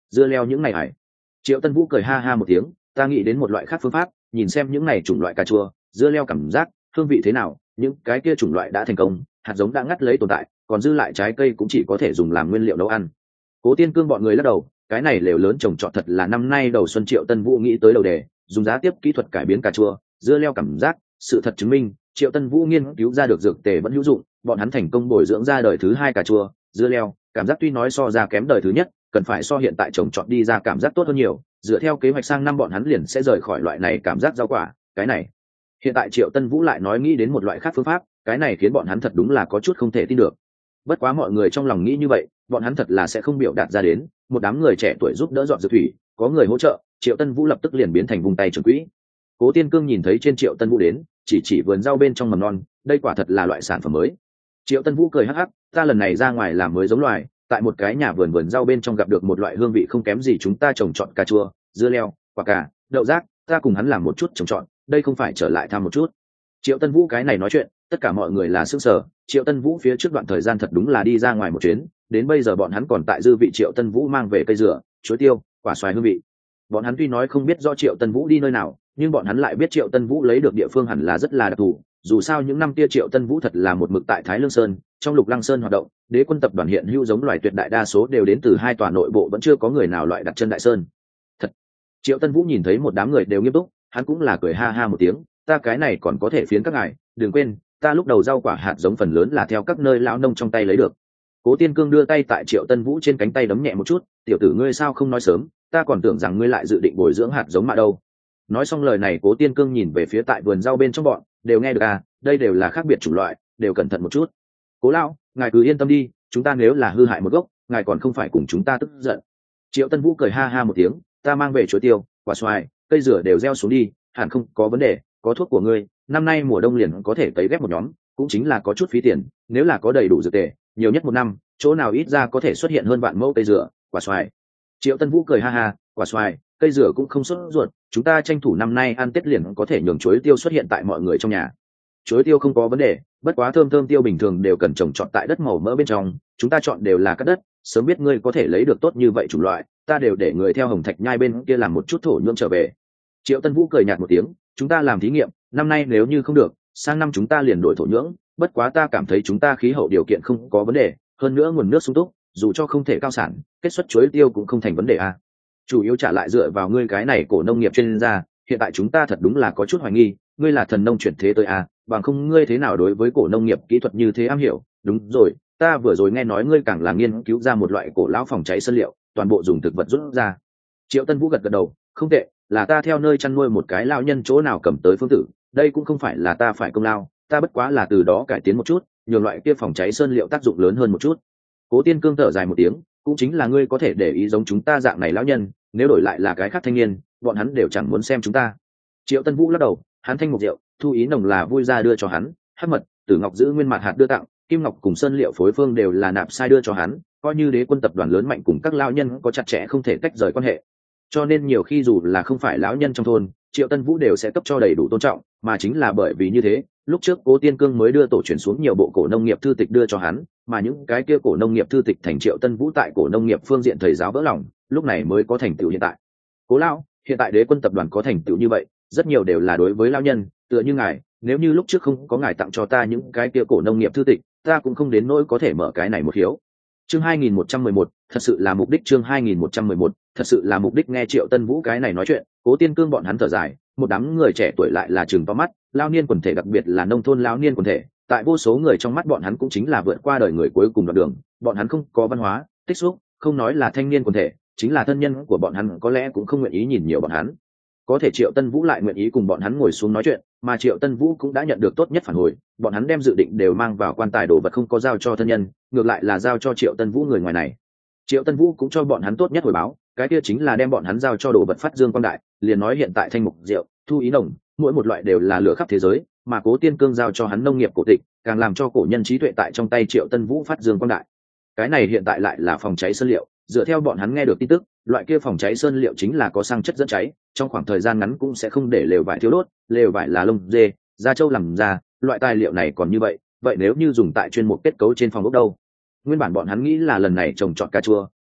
dưa leo những ngày hải. Triệu Tân Vũ cười ha ha một tiếng, ta nghĩ đến một loại khác phương pháp, nhìn xem những này chủng loại cà chua dưa leo cảm giác hương vị thế nào, những cái kia chủng loại đã thành công, hạt giống đã ngắt lấy tồn tại, còn dư lại trái cây cũng chỉ có thể dùng làm nguyên liệu nấu ăn. Cố Tiên Cương bọn người lắc đầu, cái này lều lớn trồng trọt thật là năm nay đầu xuân Triệu Tân Vũ nghĩ tới đầu đề, dùng giá tiếp kỹ thuật cải biến cà chua dưa leo cảm giác, sự thật chứng minh Triệu Tân Vũ nghiên cứu ra được dược tề vẫn hữu dụng, bọn hắn thành công bồi dưỡng ra đời thứ hai cà chua dưa leo cảm giác tuy nói so ra kém đời thứ nhất, cần phải so hiện tại trồng trọt đi ra cảm giác tốt hơn nhiều. Dựa theo kế hoạch sang năm bọn hắn liền sẽ rời khỏi loại này cảm giác rau quả. Cái này hiện tại Triệu Tân Vũ lại nói nghĩ đến một loại khác phương pháp, cái này khiến bọn hắn thật đúng là có chút không thể tin được. Bất quá mọi người trong lòng nghĩ như vậy, bọn hắn thật là sẽ không biểu đạt ra đến. Một đám người trẻ tuổi giúp đỡ dọn dược thủy, có người hỗ trợ, Triệu Tân Vũ lập tức liền biến thành vùng tay trưởng quỹ. Cố Tiên Cương nhìn thấy trên Triệu Tân Vũ đến, chỉ chỉ vườn rau bên trong mầm non, đây quả thật là loại sản phẩm mới. Triệu Tân Vũ cười hắc hắc, ta lần này ra ngoài làm mới giống loài, tại một cái nhà vườn vườn rau bên trong gặp được một loại hương vị không kém gì chúng ta trồng trọt cà chua dưa leo, quả cà, đậu rác, ta cùng hắn làm một chút trồng trọt, đây không phải trở lại thăm một chút. Triệu Tân Vũ cái này nói chuyện, tất cả mọi người là sững sờ. Triệu Tân Vũ phía trước đoạn thời gian thật đúng là đi ra ngoài một chuyến, đến bây giờ bọn hắn còn tại dư vị Triệu Tân Vũ mang về cây dừa, chuối tiêu, quả xoài hương vị. Bọn hắn tuy nói không biết do Triệu Tân Vũ đi nơi nào, nhưng bọn hắn lại biết Triệu Tân Vũ lấy được địa phương hẳn là rất là đặc thù. Dù sao những năm kia Triệu Tân Vũ thật là một mực tại Thái Lương Sơn, trong Lục Lăng Sơn hoạt động, Đế Quân tập đoàn hiện hữu giống loài tuyệt đại đa số đều đến từ hai tòa nội bộ, vẫn chưa có người nào loại đặt chân đại sơn. Thật. Triệu Tân Vũ nhìn thấy một đám người đều nghiêm túc, hắn cũng là cười ha ha một tiếng, ta cái này còn có thể phiến các ngài, đừng quên, ta lúc đầu rau quả hạt giống phần lớn là theo các nơi lão nông trong tay lấy được. Cố Tiên Cương đưa tay tại Triệu Tân Vũ trên cánh tay đấm nhẹ một chút, tiểu tử ngươi sao không nói sớm, ta còn tưởng rằng ngươi lại dự định bồi dưỡng hạt giống mà đâu. Nói xong lời này, Cố Tiên Cương nhìn về phía tại vườn rau bên trong bọn, đều nghe được à, đây đều là khác biệt chủng loại, đều cẩn thận một chút. Cố lão, ngài cứ yên tâm đi, chúng ta nếu là hư hại một gốc, ngài còn không phải cùng chúng ta tức giận. Triệu Tân Vũ cười ha ha một tiếng, ta mang về chuối tiêu, quả xoài, cây dừa đều gieo xuống đi, hẳn không có vấn đề, có thuốc của ngươi, năm nay mùa đông liền có thể cấy ghép một nhóm, cũng chính là có chút phí tiền, nếu là có đầy đủ dược tề, nhiều nhất một năm, chỗ nào ít ra có thể xuất hiện hơn vạn mẫu cây dừa, quả xoài. Triệu Tân Vũ cười ha ha, quả xoài, cây dừa cũng không sốt ruột, chúng ta tranh thủ năm nay ăn Tết liền có thể nhường chuối tiêu xuất hiện tại mọi người trong nhà. Chuối tiêu không có vấn đề, bất quá thơm thơm tiêu bình thường đều cần trồng trọt tại đất màu mỡ bên trong, chúng ta chọn đều là các đất, sớm biết ngươi có thể lấy được tốt như vậy chủng loại, ta đều để người theo Hồng Thạch Nhai bên kia làm một chút thổ nhưỡng trở về. Triệu Tân Vũ cười nhạt một tiếng, chúng ta làm thí nghiệm, năm nay nếu như không được, sang năm chúng ta liền đổi thổ nhưỡng, bất quá ta cảm thấy chúng ta khí hậu điều kiện không có vấn đề, hơn nữa nguồn nước sung túc, dù cho không thể cao sản, kết xuất chuối tiêu cũng không thành vấn đề à. Chủ yếu trả lại dựa vào ngươi cái này cổ nông nghiệp chuyên gia, hiện tại chúng ta thật đúng là có chút hoài nghi, ngươi là thần nông chuyển thế tới à, bằng không ngươi thế nào đối với cổ nông nghiệp kỹ thuật như thế am hiểu. Đúng rồi, ta vừa rồi nghe nói ngươi càng là nghiên cứu ra một loại cổ lão phòng cháy sơn liệu, toàn bộ dùng thực vật rút ra. Triệu Tân Vũ gật gật đầu, không tệ, là ta theo nơi chăn nuôi một cái lão nhân chỗ nào cầm tới phương tử, đây cũng không phải là ta phải công lao, ta bất quá là từ đó cải tiến một chút, nhường loại kia phòng cháy sơn liệu tác dụng lớn hơn một chút. Cố Tiên Cương thở dài một tiếng, cũng chính là ngươi có thể để ý giống chúng ta dạng này lão nhân, nếu đổi lại là cái khác thanh niên, bọn hắn đều chẳng muốn xem chúng ta. Triệu Tân Vũ lắc đầu, hắn thanh một rượu, thu ý nồng là vui ra đưa cho hắn, hắc mật, tử ngọc giữ nguyên mặt hạt đưa tặng, kim ngọc cùng sơn liệu phối phương đều là nạp sai đưa cho hắn, coi như Đế Quân tập đoàn lớn mạnh cùng các lão nhân có chặt chẽ không thể tách rời quan hệ. Cho nên nhiều khi dù là không phải lão nhân trong thôn, Triệu Tân Vũ đều sẽ cấp cho đầy đủ tôn trọng, mà chính là bởi vì như thế, lúc trước Cố Tiên Cương mới đưa tổ truyền xuống nhiều bộ cổ nông nghiệp thư tịch đưa cho hắn, mà những cái kia cổ nông nghiệp thư tịch thành Triệu Tân Vũ tại cổ nông nghiệp phương diện thầy giáo vỡ lòng, lúc này mới có thành tựu hiện tại. Cố lão, hiện tại Đế Quân tập đoàn có thành tựu như vậy, rất nhiều đều là đối với lão nhân, tựa như ngài, nếu như lúc trước không có ngài tặng cho ta những cái kia cổ nông nghiệp thư tịch, ta cũng không đến nỗi có thể mở cái này một hiếu. Chương hai nghìn một trăm mười một, thật sự là mục đích. Chương hai nghìn một trăm mười một, thật sự là mục đích. Nghe Triệu Tân Vũ cái này nói chuyện, Cố Tiên Cương bọn hắn thở dài, một đám người trẻ tuổi lại là chừng to mắt, lão niên quần thể đặc biệt là nông thôn lão niên quần thể, tại vô số người trong mắt bọn hắn cũng chính là vượt qua đời người cuối cùng đoạn đường, bọn hắn không có văn hóa, tích xúc, không nói là thanh niên quần thể, chính là thân nhân của bọn hắn có lẽ cũng không nguyện ý nhìn nhiều bọn hắn. Có thể Triệu Tân Vũ lại nguyện ý cùng bọn hắn ngồi xuống nói chuyện, mà Triệu Tân Vũ cũng đã nhận được tốt nhất phản hồi, bọn hắn đem dự định đều mang vào quan tài đồ vật không có giao cho thân nhân, ngược lại là giao cho Triệu Tân Vũ người ngoài này. Triệu Tân Vũ cũng cho bọn hắn tốt nhất hồi báo, cái kia chính là đem bọn hắn giao cho đồ vật phát dương quang đại, liền nói hiện tại thanh mục rượu, thu ý nồng, mỗi một loại đều là lửa khắp thế giới, mà Cố Tiên Cương giao cho hắn nông nghiệp cổ tịch, càng làm cho cổ nhân trí tuệ tại trong tay Triệu Tân Vũ phát dương quang đại. Cái này hiện tại lại là phòng cháy sơn liệu, dựa theo bọn hắn nghe được tin tức, loại kia phòng cháy sơn liệu chính là có xăng chất dẫn cháy, trong khoảng thời gian ngắn cũng sẽ không để lều vải thiếu đốt, lều vải là lông dê, da trâu làm ra, loại tài liệu này còn như vậy, vậy nếu như dùng tại chuyên mục kết cấu trên phòng ốc đâu? Nguyên bản bọn hắn nghĩ là lần này trồng trọt cà chua,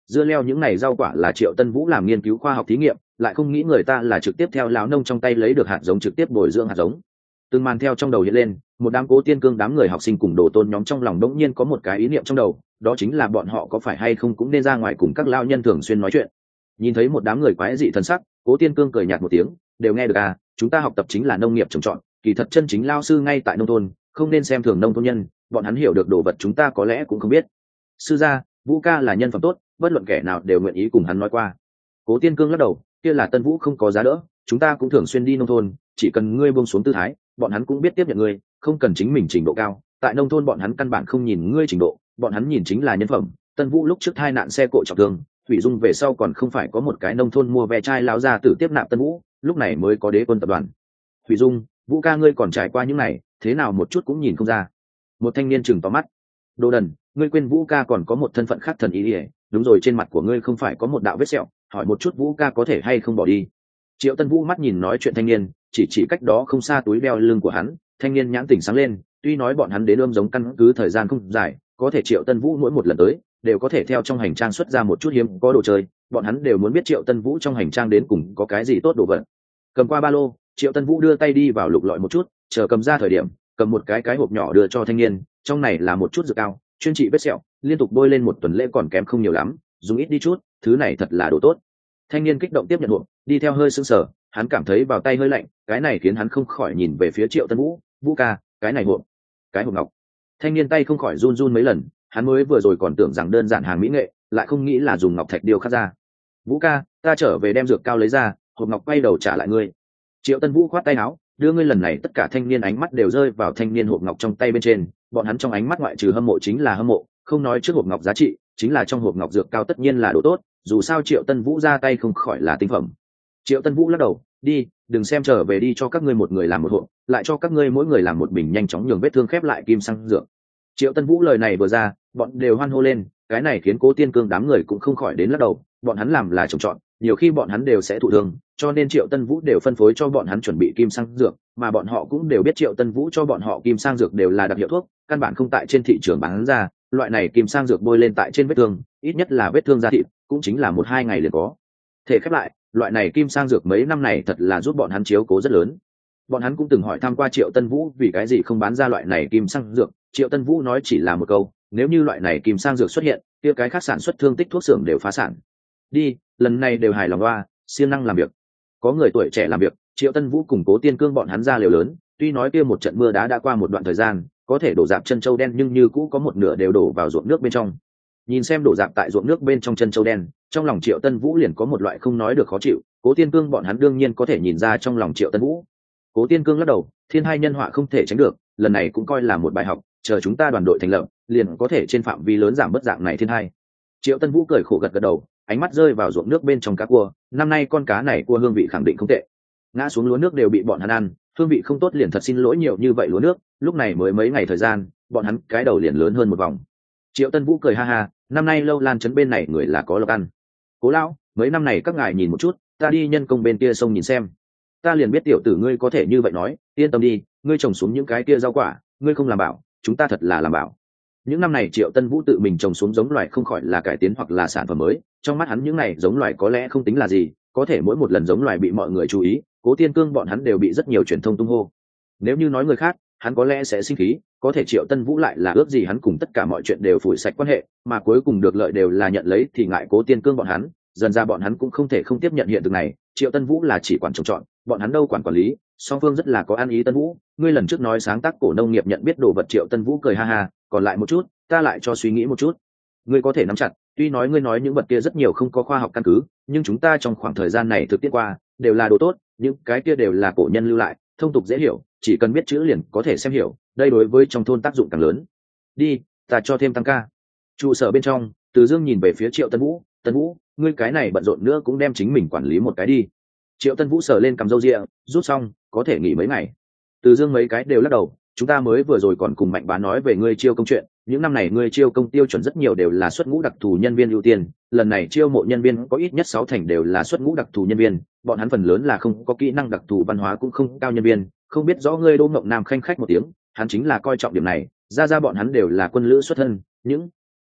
dưa leo những này rau quả là Triệu Tân Vũ làm nghiên cứu khoa học thí nghiệm, lại không nghĩ người ta là trực tiếp theo lão nông trong tay lấy được hạt giống trực tiếp bồi dưỡng hạt giống. Từng màn theo trong đầu hiện lên, một đám Cố Tiên Cương đám người học sinh cùng đồ tôn nhóm trong lòng đống nhiên có một cái ý niệm trong đầu, đó chính là bọn họ có phải hay không cũng nên ra ngoài cùng các lao nhân thường xuyên nói chuyện. Nhìn thấy một đám người quái dị thần sắc, Cố Tiên Cương cười nhạt một tiếng, đều nghe được à, chúng ta học tập chính là nông nghiệp trồng trọt, kỳ thật chân chính lao sư ngay tại nông thôn, không nên xem thường nông thôn nhân, bọn hắn hiểu được đồ vật chúng ta có lẽ cũng không biết. Sư gia, Vũ ca là nhân phẩm tốt, bất luận kẻ nào đều nguyện ý cùng hắn nói qua. Cố Tiên Cương lắc đầu, kia là Tân Vũ không có giá đỡ, chúng ta cũng thường xuyên đi nông thôn, chỉ cần ngươi buông xuống tư thái, bọn hắn cũng biết tiếp nhận ngươi, không cần chính mình trình độ cao, tại nông thôn bọn hắn căn bản không nhìn ngươi trình độ, bọn hắn nhìn chính là nhân phẩm. Tân Vũ lúc trước tai nạn xe cộ trọng thương, Thủy Dung về sau còn không phải có một cái nông thôn mua ve chai lão gia tử tiếp nạp Tân Vũ, lúc này mới có Đế Quân tập đoàn. Thủy Dung, Vũ ca ngươi còn trải qua những này, thế nào một chút cũng nhìn không ra. Một thanh niên chừng to mắt. Đồ đần, ngươi quên Vũ ca còn có một thân phận khác thần ý ỉa, đúng rồi, trên mặt của ngươi không phải có một đạo vết sẹo, hỏi một chút Vũ ca có thể hay không bỏ đi. Triệu Tân Vũ mắt nhìn nói chuyện thanh niên, chỉ chỉ cách đó không xa túi đeo lưng của hắn, thanh niên nhãn tỉnh sáng lên, tuy nói bọn hắn đến ươm giống căn cứ thời gian không dài, có thể Triệu Tân Vũ mỗi một lần tới đều có thể theo trong hành trang xuất ra một chút hiếm có đồ chơi, bọn hắn đều muốn biết Triệu Tân Vũ trong hành trang đến cùng có cái gì tốt đồ vật. Cầm qua ba lô, Triệu Tân Vũ đưa tay đi vào lục lọi một chút, chờ cầm ra thời điểm, cầm một cái cái hộp nhỏ đưa cho thanh niên, trong này là một chút dược cao, chuyên trị vết sẹo, liên tục bôi lên một tuần lễ còn kém không nhiều lắm, dùng ít đi chút, thứ này thật là đồ tốt. Thanh niên kích động tiếp nhận hộp, đi theo hơi sững sờ, hắn cảm thấy vào tay hơi lạnh, cái này khiến hắn không khỏi nhìn về phía Triệu Tân Vũ, Vũ ca, cái này hộp, cái hộp ngọc. Thanh niên tay không khỏi run run mấy lần, hắn mới vừa rồi còn tưởng rằng đơn giản hàng mỹ nghệ, lại không nghĩ là dùng ngọc thạch điêu khắc ra. Vũ ca, ta trở về đem dược cao lấy ra, hộp ngọc quay đầu trả lại ngươi. Triệu Tân Vũ khoát tay áo, đưa ngươi lần này tất cả thanh niên ánh mắt đều rơi vào thanh niên hộp ngọc trong tay bên trên, bọn hắn trong ánh mắt ngoại trừ hâm mộ chính là hâm mộ, không nói trước hộp ngọc giá trị, chính là trong hộp ngọc dược cao tất nhiên là đồ tốt, dù sao Triệu Tân Vũ ra tay không khỏi là tinh phẩm. Triệu Tân Vũ lắc đầu, đi, đừng xem, trở về đi cho các ngươi một người làm một hộp, lại cho các ngươi mỗi người làm một bình nhanh chóng nhường vết thương khép lại kim xăng dược. Triệu Tân Vũ lời này vừa ra, bọn đều hoan hô lên, cái này khiến Cố Tiên Cương đám người cũng không khỏi đến lắc đầu, bọn hắn làm là trồng trọt, nhiều khi bọn hắn đều sẽ thụ thương, cho nên Triệu Tân Vũ đều phân phối cho bọn hắn chuẩn bị kim sang dược, mà bọn họ cũng đều biết Triệu Tân Vũ cho bọn họ kim sang dược đều là đặc hiệu thuốc, căn bản không tại trên thị trường bán ra, loại này kim sang dược bôi lên tại trên vết thương, ít nhất là vết thương da thịt, cũng chính là một hai ngày liền có thể khép lại, loại này kim sang dược mấy năm này thật là giúp bọn hắn chiếu cố rất lớn. Bọn hắn cũng từng hỏi thăm qua Triệu Tân Vũ vì cái gì không bán ra loại này kim sang dược, Triệu Tân Vũ nói chỉ là một câu, nếu như loại này kim sang dược xuất hiện, kia cái khác sản xuất thương tích thuốc xưởng đều phá sản. Đi, lần này đều hài lòng loa, siêng năng làm việc. Có người tuổi trẻ làm việc, Triệu Tân Vũ cùng Cố Tiên Cương bọn hắn ra liều lớn, tuy nói kia một trận mưa đá đã qua một đoạn thời gian, có thể đổ dạp chân châu đen nhưng như cũ có một nửa đều đổ vào ruộng nước bên trong. Nhìn xem đổ dạp tại ruộng nước bên trong chân châu đen, trong lòng Triệu Tân Vũ liền có một loại không nói được khó chịu, Cố Tiên Cương bọn hắn đương nhiên có thể nhìn ra trong lòng Triệu Tân Vũ. Cố Tiên Cương lắc đầu, thiên hai nhân họa không thể tránh được, lần này cũng coi là một bài học, chờ chúng ta đoàn đội thành lập, liền có thể trên phạm vi lớn giảm bớt dạng này thiên hai. Triệu Tân Vũ cười khổ gật gật đầu, ánh mắt rơi vào ruộng nước bên trong cá cua, năm nay con cá này cua hương vị khẳng định không tệ. Ngã xuống lúa nước đều bị bọn hắn ăn, hương vị không tốt liền thật xin lỗi nhiều như vậy lúa nước, lúc này mới mấy ngày thời gian, bọn hắn cái đầu liền lớn hơn một vòng. Triệu Tân Vũ cười ha ha, năm nay Lâu Lan trấn bên này người là có lộc ăn. Cố lão, mấy năm này các ngài nhìn một chút, ta đi nhân công bên kia sông nhìn xem. Ta liền biết tiểu tử ngươi có thể như vậy nói, yên tâm đi, ngươi trồng xuống những cái kia rau quả, ngươi không làm bảo, chúng ta thật là làm bảo. Những năm này Triệu Tân Vũ tự mình trồng xuống giống loài không khỏi là cải tiến hoặc là sản phẩm mới, trong mắt hắn những này giống loài có lẽ không tính là gì, có thể mỗi một lần giống loài bị mọi người chú ý, Cố Tiên Cương bọn hắn đều bị rất nhiều truyền thông tung hô. Nếu như nói người khác, hắn có lẽ sẽ sinh khí, có thể Triệu Tân Vũ lại là ước gì hắn cùng tất cả mọi chuyện đều phủi sạch quan hệ, mà cuối cùng được lợi đều là nhận lấy thì ngại Cố Tiên Cương bọn hắn, dần ra bọn hắn cũng không thể không tiếp nhận hiện thực này, Triệu Tân Vũ là chỉ quản trồng trọt, bọn hắn đâu quản quản lý, song phương rất là có ăn ý. Tân Vũ, ngươi lần trước nói sáng tác cổ nông nghiệp nhận biết đồ vật. Triệu Tân Vũ cười ha ha, còn lại một chút, ta lại cho suy nghĩ một chút. Ngươi có thể nắm chặt, tuy nói ngươi nói những vật kia rất nhiều không có khoa học căn cứ, nhưng chúng ta trong khoảng thời gian này thực tiễn qua, đều là đồ tốt, những cái kia đều là cổ nhân lưu lại, thông tục dễ hiểu, chỉ cần biết chữ liền có thể xem hiểu, đây đối với trong thôn tác dụng càng lớn. Đi, ta cho thêm tăng ca. Trụ sở bên trong, Từ Dương nhìn về phía Triệu Tân Vũ, Tân Vũ, ngươi cái này bận rộn nữa cũng đem chính mình quản lý một cái đi. Triệu Tân Vũ sờ lên cầm râu ria, rút xong, có thể nghỉ mấy ngày. Từ Dương mấy cái đều lắc đầu, chúng ta mới vừa rồi còn cùng Mạnh Bá nói về ngươi chiêu công chuyện, những năm này ngươi chiêu công tiêu chuẩn rất nhiều đều là xuất ngũ đặc thù nhân viên ưu tiên, lần này chiêu mộ nhân viên có ít nhất sáu thành đều là xuất ngũ đặc thù nhân viên, bọn hắn phần lớn là không có kỹ năng đặc thù, văn hóa cũng không cao nhân viên, không biết rõ ngươi Đỗ Ngộng Nam khanh khách một tiếng, hắn chính là coi trọng điểm này, ra ra bọn hắn đều là quân lữ xuất thân, những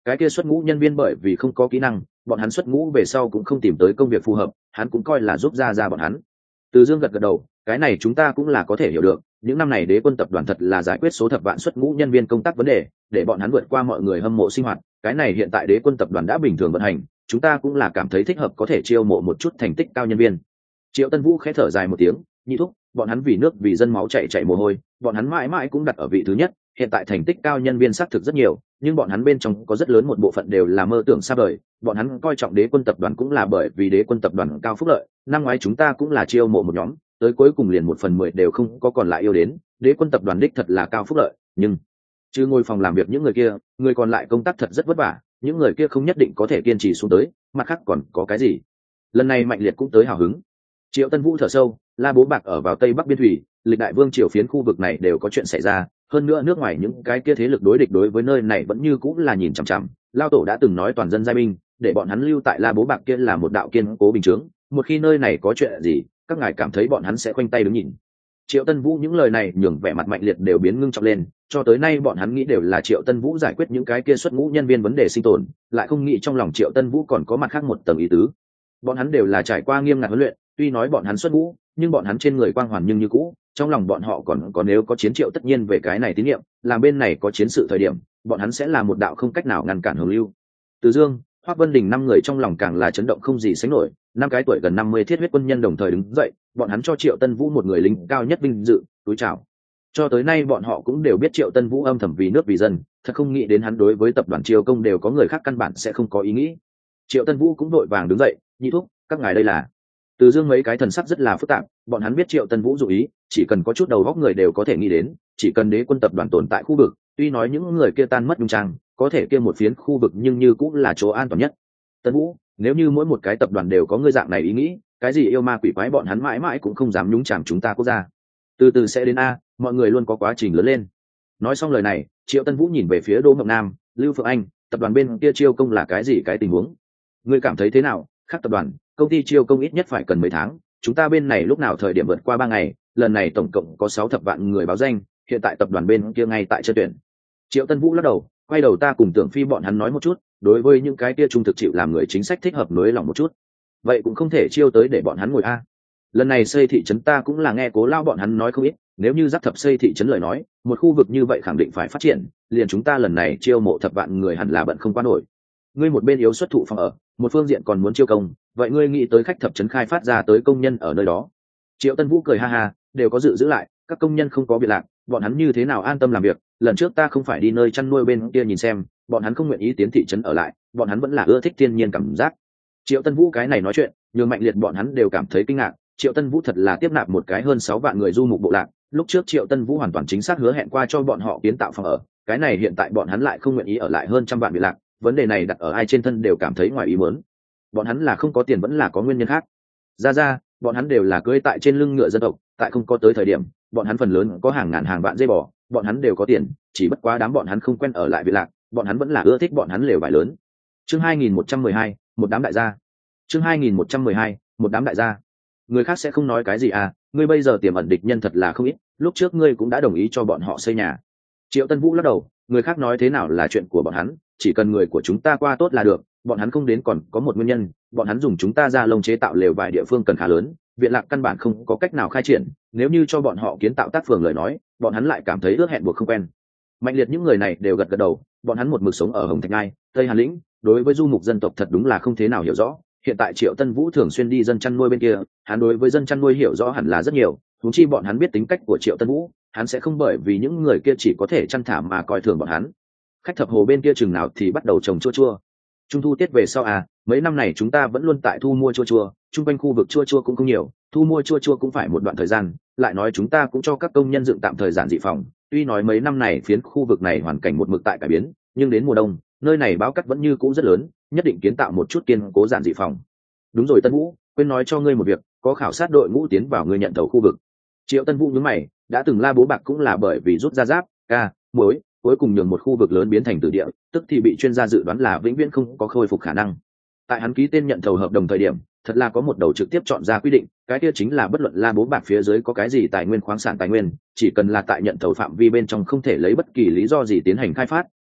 cái kia xuất ngũ nhân viên bởi vì không có kỹ năng, bọn hắn xuất ngũ về sau cũng không tìm tới công việc phù hợp, hắn cũng coi là giúp ra ra bọn hắn. Từ Dương gật gật đầu, cái này chúng ta cũng là có thể hiểu được, những năm này Đế Quân tập đoàn thật là giải quyết số thập vạn xuất ngũ nhân viên công tác vấn đề, để bọn hắn vượt qua mọi người hâm mộ sinh hoạt, cái này hiện tại Đế Quân tập đoàn đã bình thường vận hành, chúng ta cũng là cảm thấy thích hợp có thể chiêu mộ một chút thành tích cao nhân viên. Triệu Tân Vũ khẽ thở dài một tiếng, nhị thúc, bọn hắn vì nước vì dân máu chạy chạy mồ hôi, bọn hắn mãi mãi cũng đặt ở vị thứ nhất, hiện tại thành tích cao nhân viên xác thực rất nhiều, nhưng bọn hắn bên trong có rất lớn một bộ phận đều là mơ tưởng xa vời, bọn hắn coi trọng Đế Quân tập đoàn cũng là bởi vì Đế Quân tập đoàn cao phúc lợi, năm ngoái chúng ta cũng là chiêu mộ một nhóm, tới cuối cùng liền một phần mười đều không có còn lại yêu đến, Đế Quân tập đoàn đích thật là cao phúc lợi, nhưng chứ ngồi phòng làm việc những người kia, người còn lại công tác thật rất vất vả, những người kia không nhất định có thể kiên trì xuống tới, mặt khác còn có cái gì? Lần này Mạnh Liệt cũng tới hào hứng. Triệu Tân Vũ thở sâu, La Bố Bạc ở vào Tây Bắc biên thủy, lịch đại vương triều phiến khu vực này đều có chuyện xảy ra, hơn nữa nước ngoài những cái kia thế lực đối địch đối với nơi này vẫn như cũng là nhìn chằm chằm. Lao tổ đã từng nói toàn dân giai binh, để bọn hắn lưu tại La Bố Bạc kia là một đạo kiên cố bình chướng, một khi nơi này có chuyện gì, các ngài cảm thấy bọn hắn sẽ khoanh tay đứng nhìn. Triệu Tân Vũ những lời này nhường vẻ mặt Mạnh Liệt đều biến ngưng trọng lên, cho tới nay bọn hắn nghĩ đều là Triệu Tân Vũ giải quyết những cái kia xuất ngũ nhân viên vấn đề sinh tồn, lại không nghĩ trong lòng Triệu Tân Vũ còn có mặt khác một tầng ý tứ. Bọn hắn đều là trải qua nghiêm ngặt huấn luyện, tuy nói bọn hắn xuất ngũ, nhưng bọn hắn trên người quang hoàn nhưng như cũ, trong lòng bọn họ còn có nếu có chiến Triệu tất nhiên về cái này tín nhiệm, làm bên này có chiến sự thời điểm, bọn hắn sẽ là một đạo không cách nào ngăn cản hồng lưu. Từ Dương, Hoắc Vân Đình năm người trong lòng càng là chấn động không gì sánh nổi, năm cái tuổi gần năm mươi thiết huyết quân nhân đồng thời đứng dậy, bọn hắn cho Triệu Tân Vũ một người lính cao nhất vinh dự, túi chào. Cho tới nay bọn họ cũng đều biết Triệu Tân Vũ âm thầm vì nước vì dân, thật không nghĩ đến hắn đối với tập đoàn Triều Công đều có người khác căn bản sẽ không có ý nghĩ. Triệu Tân Vũ cũng đội vàng đứng dậy, nhị thúc, các ngài đây là. Từ Dương mấy cái thần sắc rất là phức tạp, bọn hắn biết Triệu Tân Vũ dụ ý, chỉ cần có chút đầu óc người đều có thể nghĩ đến, chỉ cần Đế Quân tập đoàn tồn tại khu vực, tuy nói những người kia tan mất nhung trang, có thể kia một phiến khu vực nhưng như cũng là chỗ an toàn nhất. Tân Vũ, nếu như mỗi một cái tập đoàn đều có ngươi dạng này ý nghĩ, cái gì yêu ma quỷ quái bọn hắn mãi mãi cũng không dám nhúng chàm chúng ta quốc gia. Từ từ sẽ đến a, mọi người luôn có quá trình lớn lên. Nói xong lời này, Triệu Tân Vũ nhìn về phía Đỗ Ngọc Nam, Lưu Phượng Anh, tập đoàn bên kia chiêu công là cái gì cái tình huống? Ngươi cảm thấy thế nào? Khác tập đoàn, công ty chiêu công ít nhất phải cần mấy tháng, chúng ta bên này lúc nào thời điểm vượt qua ba ngày, lần này tổng cộng có sáu thập vạn người báo danh, hiện tại tập đoàn bên kia ngay tại chân tuyển. Triệu Tân Vũ lắc đầu, quay đầu ta cùng Tưởng Phi bọn hắn nói một chút, đối với những cái kia trung thực chịu làm người chính sách thích hợp nới lòng một chút. Vậy cũng không thể chiêu tới để bọn hắn ngồi a. Lần này xây thị trấn ta cũng là nghe Cố lao bọn hắn nói không ít, nếu như Giác Thập xây thị trấn lời nói, một khu vực như vậy khẳng định phải phát triển, liền chúng ta lần này chiêu mộ thập vạn người hẳn là bận không qua nổi. Ngươi một bên yếu xuất thụ phòng ở, một phương diện còn muốn chiêu công, vậy ngươi nghĩ tới khách thập trấn khai phát ra tới công nhân ở nơi đó? Triệu Tân Vũ cười ha ha, đều có dự giữ lại, các công nhân không có việc lạc, bọn hắn như thế nào an tâm làm việc, lần trước ta không phải đi nơi chăn nuôi bên kia nhìn xem, bọn hắn không nguyện ý tiến thị trấn ở lại, bọn hắn vẫn là ưa thích thiên nhiên cảm giác. Triệu Tân Vũ cái này nói chuyện, nhường Mạnh Liệt bọn hắn đều cảm thấy kinh ngạc, Triệu Tân Vũ thật là tiếp nạp một cái hơn sáu vạn người du mục bộ lạc, lúc trước Triệu Tân Vũ hoàn toàn chính xác hứa hẹn qua cho bọn họ kiến tạo phòng ở, cái này hiện tại bọn hắn lại không nguyện ý ở lại hơn trăm vạn biệt lạc, vấn đề này đặt ở ai trên thân đều cảm thấy ngoài ý muốn. Bọn hắn là không có tiền vẫn là có nguyên nhân khác. Ra ra, bọn hắn đều là cưỡi tại trên lưng ngựa dân tộc, tại không có tới thời điểm, bọn hắn phần lớn có hàng ngàn hàng vạn dây bò, bọn hắn đều có tiền, chỉ bất quá đám bọn hắn không quen ở lại biệt lạc, bọn hắn vẫn là ưa thích bọn hắn lều vải lớn. Chương hai nghìn một trăm mười hai, một đám đại gia. Chương hai nghìn một trăm mười hai, một đám đại gia. Người khác sẽ không nói cái gì à, ngươi bây giờ tiềm ẩn địch nhân thật là không ít, lúc trước ngươi cũng đã đồng ý cho bọn họ xây nhà. Triệu Tân Vũ lắc đầu, người khác nói thế nào là chuyện của bọn hắn, chỉ cần người của chúng ta qua tốt là được, bọn hắn không đến còn có một nguyên nhân, bọn hắn dùng chúng ta ra lông chế tạo lều vài địa phương cần khá lớn, viện lạc căn bản không có cách nào khai triển, nếu như cho bọn họ kiến tạo tác phường lời nói, bọn hắn lại cảm thấy ước hẹn buộc không quen. Mạnh Liệt những người này đều gật gật đầu, bọn hắn một mực sống ở Hồng Thạch Ngai, Tây Hàn Lĩnh, đối với du mục dân tộc thật đúng là không thế nào hiểu rõ. Hiện tại Triệu Tân Vũ thường xuyên đi dân chăn nuôi bên kia, hắn đối với dân chăn nuôi hiểu rõ hẳn là rất nhiều, huống chi bọn hắn biết tính cách của Triệu Tân Vũ, hắn sẽ không bởi vì những người kia chỉ có thể chăn thả mà coi thường bọn hắn. Khách thập hồ bên kia chừng nào thì bắt đầu trồng chua chua. Trung thu tiết về sau à, mấy năm này chúng ta vẫn luôn tại thu mua chua chua, chung quanh khu vực chua chua cũng không nhiều, thu mua chua chua cũng phải một đoạn thời gian, lại nói chúng ta cũng cho các công nhân dựng tạm thời giản dị phòng, tuy nói mấy năm này phiến khu vực này hoàn cảnh một mực tại cải biến, nhưng đến mùa đông, nơi này báo cắt vẫn như cũ rất lớn, nhất định kiến tạo một chút kiên cố giản dị phòng. Đúng rồi Tân Vũ, quên nói cho ngươi một việc, có khảo sát đội ngũ tiến vào ngươi nhận thầu khu vực. Triệu Tân Vũ nhướng mày, đã từng La Bố Bạc cũng là bởi vì rút ra giáp, ca, muối, cuối cùng nhường một khu vực lớn biến thành tử địa, tức thì bị chuyên gia dự đoán là vĩnh viễn không có khôi phục khả năng. Tại hắn ký tên nhận thầu hợp đồng thời điểm, thật là có một đầu trực tiếp chọn ra quy định, cái kia chính là bất luận La Bố Bạc phía dưới có cái gì tài nguyên khoáng sản tài nguyên, chỉ cần là tại nhận thầu phạm vi bên trong không thể lấy bất kỳ lý do gì tiến hành khai phát,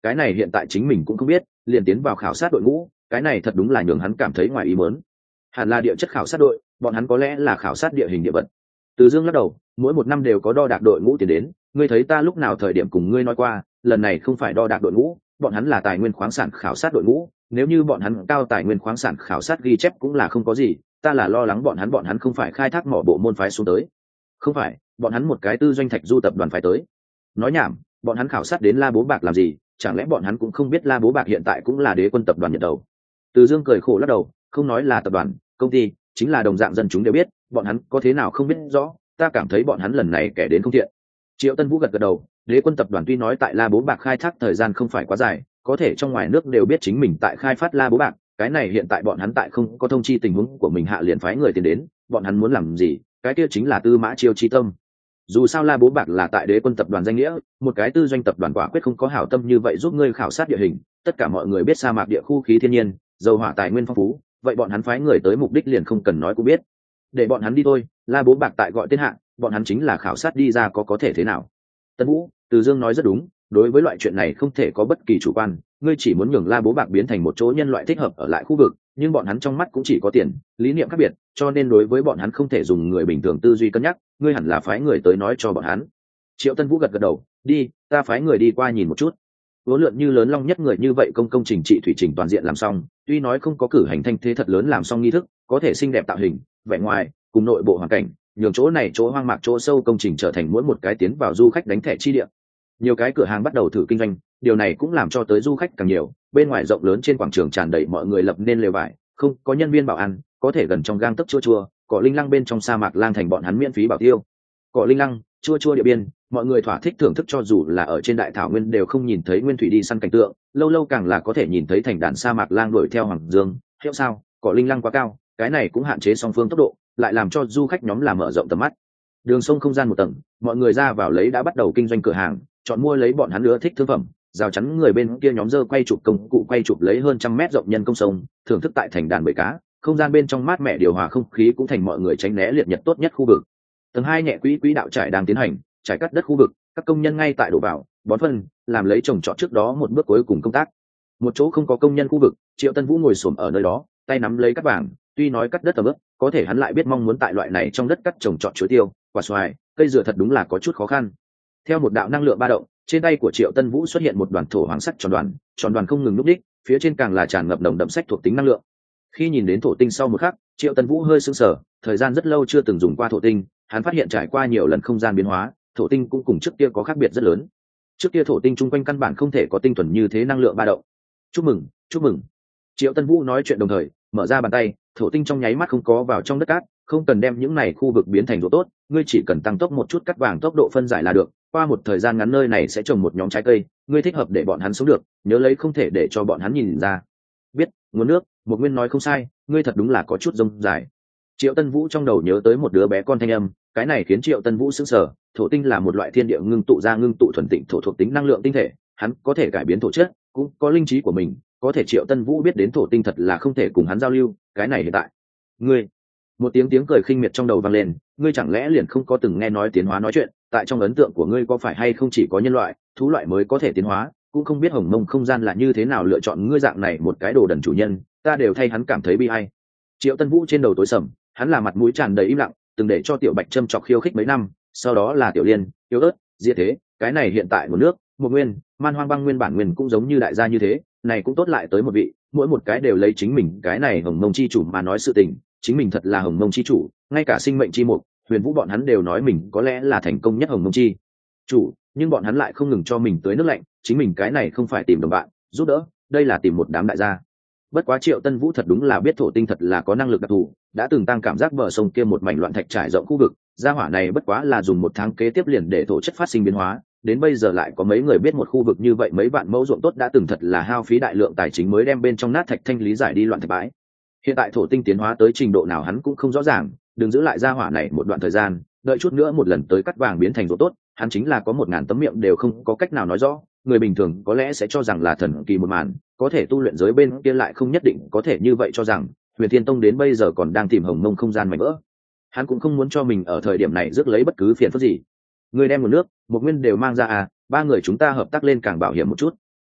cái này hiện tại chính mình cũng không biết, liền tiến vào khảo sát đội ngũ, cái này thật đúng là nhường hắn cảm thấy ngoài ý muốn. Hẳn là địa chất khảo sát đội, bọn hắn có lẽ là khảo sát địa hình địa vật. Từ Dương lắc đầu, mỗi một năm đều có đo đạc đội ngũ tiền đến, ngươi thấy ta lúc nào thời điểm cùng ngươi nói qua, lần này không phải đo đạc đội ngũ, bọn hắn là tài nguyên khoáng sản khảo sát đội ngũ, nếu như bọn hắn cao tài nguyên khoáng sản khảo sát ghi chép cũng là không có gì, ta là lo lắng bọn hắn bọn hắn không phải khai thác mỏ bộ môn phái xuống tới. Không phải, bọn hắn một cái tư doanh thạch du tập đoàn phái tới. Nói nhảm, bọn hắn khảo sát đến La Bố Bạc làm gì, chẳng lẽ bọn hắn cũng không biết La Bố Bạc hiện tại cũng là đế quân tập đoàn nhận đầu. Từ Dương cười khổ lắc đầu, không nói là tập đoàn, công ty, chính là đồng dạng dân chúng đều biết, bọn hắn có thế nào không biết rõ, ta cảm thấy bọn hắn lần này kẻ đến không thiện. Triệu Tân Vũ gật gật đầu, đế quân tập đoàn tuy nói tại La Bố Bạc khai thác thời gian không phải quá dài, có thể trong ngoài nước đều biết chính mình tại khai phát La Bố Bạc, cái này hiện tại bọn hắn tại không có thông chi tình huống của mình hạ liền phái người tiền đến, bọn hắn muốn làm gì, cái kia chính là tư mã chiêu chi tâm. Dù sao La Bố Bạc là tại đế quân tập đoàn danh nghĩa, một cái tư doanh tập đoàn quả quyết không có hảo tâm như vậy giúp ngươi khảo sát địa hình, tất cả mọi người biết sa mạc địa khu khí thiên nhiên, dầu hỏa tài nguyên phong phú, vậy bọn hắn phái người tới mục đích liền không cần nói cũng biết. Để bọn hắn đi thôi, La Bố Bạc tại gọi tên hạng, bọn hắn chính là khảo sát đi ra có có thể thế nào. Tân Vũ, Từ Dương nói rất đúng, đối với loại chuyện này không thể có bất kỳ chủ quan, ngươi chỉ muốn nhường La Bố Bạc biến thành một chỗ nhân loại thích hợp ở lại khu vực, nhưng bọn hắn trong mắt cũng chỉ có tiền, lý niệm khác biệt, cho nên đối với bọn hắn không thể dùng người bình thường tư duy cân nhắc, ngươi hẳn là phái người tới nói cho bọn hắn. Triệu Tân Vũ gật gật đầu, đi, ta phái người đi qua nhìn một chút. Vốn lượn như lớn long nhất người như vậy công công trình trị thủy trình toàn diện làm xong, tuy nói không có cử hành thanh thế thật lớn làm xong nghi thức, có thể xinh đẹp tạo hình, vẻ ngoài, cùng nội bộ hoàn cảnh, nhường chỗ này chỗ hoang mạc chỗ sâu công trình trở thành mỗi một cái tiến vào du khách đánh thẻ chi địa. Nhiều cái cửa hàng bắt đầu thử kinh doanh, điều này cũng làm cho tới du khách càng nhiều, bên ngoài rộng lớn trên quảng trường tràn đầy mọi người lập nên lều vải, không có nhân viên bảo ăn, có thể gần trong gang tấc chua chua, cỏ linh lăng bên trong sa mạc lang thành bọn hắn miễn phí bảo tiêu. Cỏ linh lăng, chua chua địa biên, mọi người thỏa thích thưởng thức cho dù là ở trên đại thảo nguyên đều không nhìn thấy nguyên thủy đi săn cảnh tượng, lâu lâu càng là có thể nhìn thấy thành đàn sa mạc lang đuổi theo hoàng dương. Hiệu sao, cỏ linh lăng quá cao, cái này cũng hạn chế song phương tốc độ, lại làm cho du khách nhóm làm mở rộng tầm mắt. Đường sông không gian một tầng, mọi người ra vào lấy đã bắt đầu kinh doanh cửa hàng, chọn mua lấy bọn hắn nữa thích thương phẩm, rào chắn người bên kia nhóm dơ quay chụp công cụ quay chụp lấy hơn trăm mét rộng nhân công sông, thưởng thức tại thành đàn bầy cá, không gian bên trong mát mẻ điều hòa không khí cũng thành mọi người tránh né liệt nhật tốt nhất khu vực. Tầng hai nhẹ quỹ quỹ đạo trải đang tiến hành, trải cắt đất khu vực, các công nhân ngay tại đổ vào, bón phân, làm lấy trồng trọt trước đó một bước cuối cùng công tác. Một chỗ không có công nhân khu vực, Triệu Tân Vũ ngồi xổm ở nơi đó, tay nắm lấy cắt vàng, tuy nói cắt đất ở bước, có thể hắn lại biết mong muốn tại loại này trong đất cắt trồng trọt chuối tiêu, quả xoài, cây dừa thật đúng là có chút khó khăn. Theo một đạo năng lượng ba động, trên tay của Triệu Tân Vũ xuất hiện một đoàn thổ hoàng sắc tròn đoàn, tròn đoàn không ngừng lúc đích, phía trên càng là tràn ngập nồng đậm sách thuộc tính năng lượng. Khi nhìn đến thổ tinh sau một khắc, Triệu Tân Vũ hơi sững sờ, thời gian rất lâu chưa từng dùng qua thổ tinh, hắn phát hiện trải qua nhiều lần không gian biến hóa, thổ tinh cũng cùng trước kia có khác biệt rất lớn. Trước kia thổ tinh chung quanh căn bản không thể có tinh thuần như thế năng lượng ba động. Chúc mừng, chúc mừng. Triệu Tân Vũ nói chuyện đồng thời, mở ra bàn tay, thổ tinh trong nháy mắt không có vào trong đất cát, không cần đem những này khu vực biến thành độ tốt, ngươi chỉ cần tăng tốc một chút cắt vàng tốc độ phân giải là được, qua một thời gian ngắn nơi này sẽ trồng một nhóm trái cây, ngươi thích hợp để bọn hắn sống được, nhớ lấy không thể để cho bọn hắn nhìn ra. Biết, nguồn nước, một nguyên nói không sai, ngươi thật đúng là có chút rông dài. Triệu Tân Vũ trong đầu nhớ tới một đứa bé con thanh âm, cái này khiến Triệu Tân Vũ sững sờ, thổ tinh là một loại thiên địa ngưng tụ ra ngưng tụ thuần tịnh thổ thuộc tính năng lượng tinh thể, hắn có thể cải biến thổ chất, cũng có linh trí của mình, có thể Triệu Tân Vũ biết đến thổ tinh thật là không thể cùng hắn giao lưu, cái này hiện tại. Ngươi, một tiếng tiếng cười khinh miệt trong đầu vang lên, ngươi chẳng lẽ liền không có từng nghe nói tiến hóa nói chuyện, tại trong ấn tượng của ngươi có phải hay không chỉ có nhân loại, thú loại mới có thể tiến hóa, cũng không biết hồng mông không gian là như thế nào lựa chọn ngươi dạng này một cái đồ đần chủ nhân, ta đều thay hắn cảm thấy bi ai. Triệu Tân Vũ trên đầu tối sầm, hắn là mặt mũi tràn đầy im lặng, từng để cho Tiểu Bạch châm chọc khiêu khích mấy năm, sau đó là Tiểu Liên, Yếu ớt, Diệt Thế, cái này hiện tại một nước, một nguyên, Man Hoang Băng nguyên bản nguyên cũng giống như đại gia như thế, này cũng tốt lại tới một vị, mỗi một cái đều lấy chính mình cái này hồng mông chi chủ mà nói sự tình, chính mình thật là hồng mông chi chủ, ngay cả sinh mệnh chi mục, Huyền Vũ bọn hắn đều nói mình có lẽ là thành công nhất hồng mông chi chủ, nhưng bọn hắn lại không ngừng cho mình tới nước lạnh, chính mình cái này không phải tìm đồng bạn giúp đỡ, đây là tìm một đám đại gia. Bất quá Triệu Tân Vũ thật đúng là biết thổ tinh thật là có năng lực đặc thù, đã từng tăng cảm giác bờ sông kia một mảnh loạn thạch trải rộng khu vực, gia hỏa này bất quá là dùng một tháng kế tiếp liền để thổ chất phát sinh biến hóa, đến bây giờ lại có mấy người biết một khu vực như vậy mấy vạn mẫu ruộng tốt đã từng thật là hao phí đại lượng tài chính mới đem bên trong nát thạch thanh lý giải đi loạn thạch bãi. Hiện tại thổ tinh tiến hóa tới trình độ nào hắn cũng không rõ ràng, đừng giữ lại gia hỏa này một đoạn thời gian, đợi chút nữa một lần tới cắt vàng biến thành ruộng tốt, hắn chính là có một ngàn tấm miệng đều không có cách nào nói rõ, người bình thường có lẽ sẽ cho rằng là thần kỳ một màn, có thể tu luyện giới bên kia lại không nhất định có thể như vậy cho rằng. Huyền Thiên Tông đến bây giờ còn đang tìm hồng mông không gian mảnh vỡ, hắn cũng không muốn cho mình ở thời điểm này rước lấy bất cứ phiền phức gì. Người đem nguồn nước, một nguyên đều mang ra à, ba người chúng ta hợp tác lên càng bảo hiểm một chút.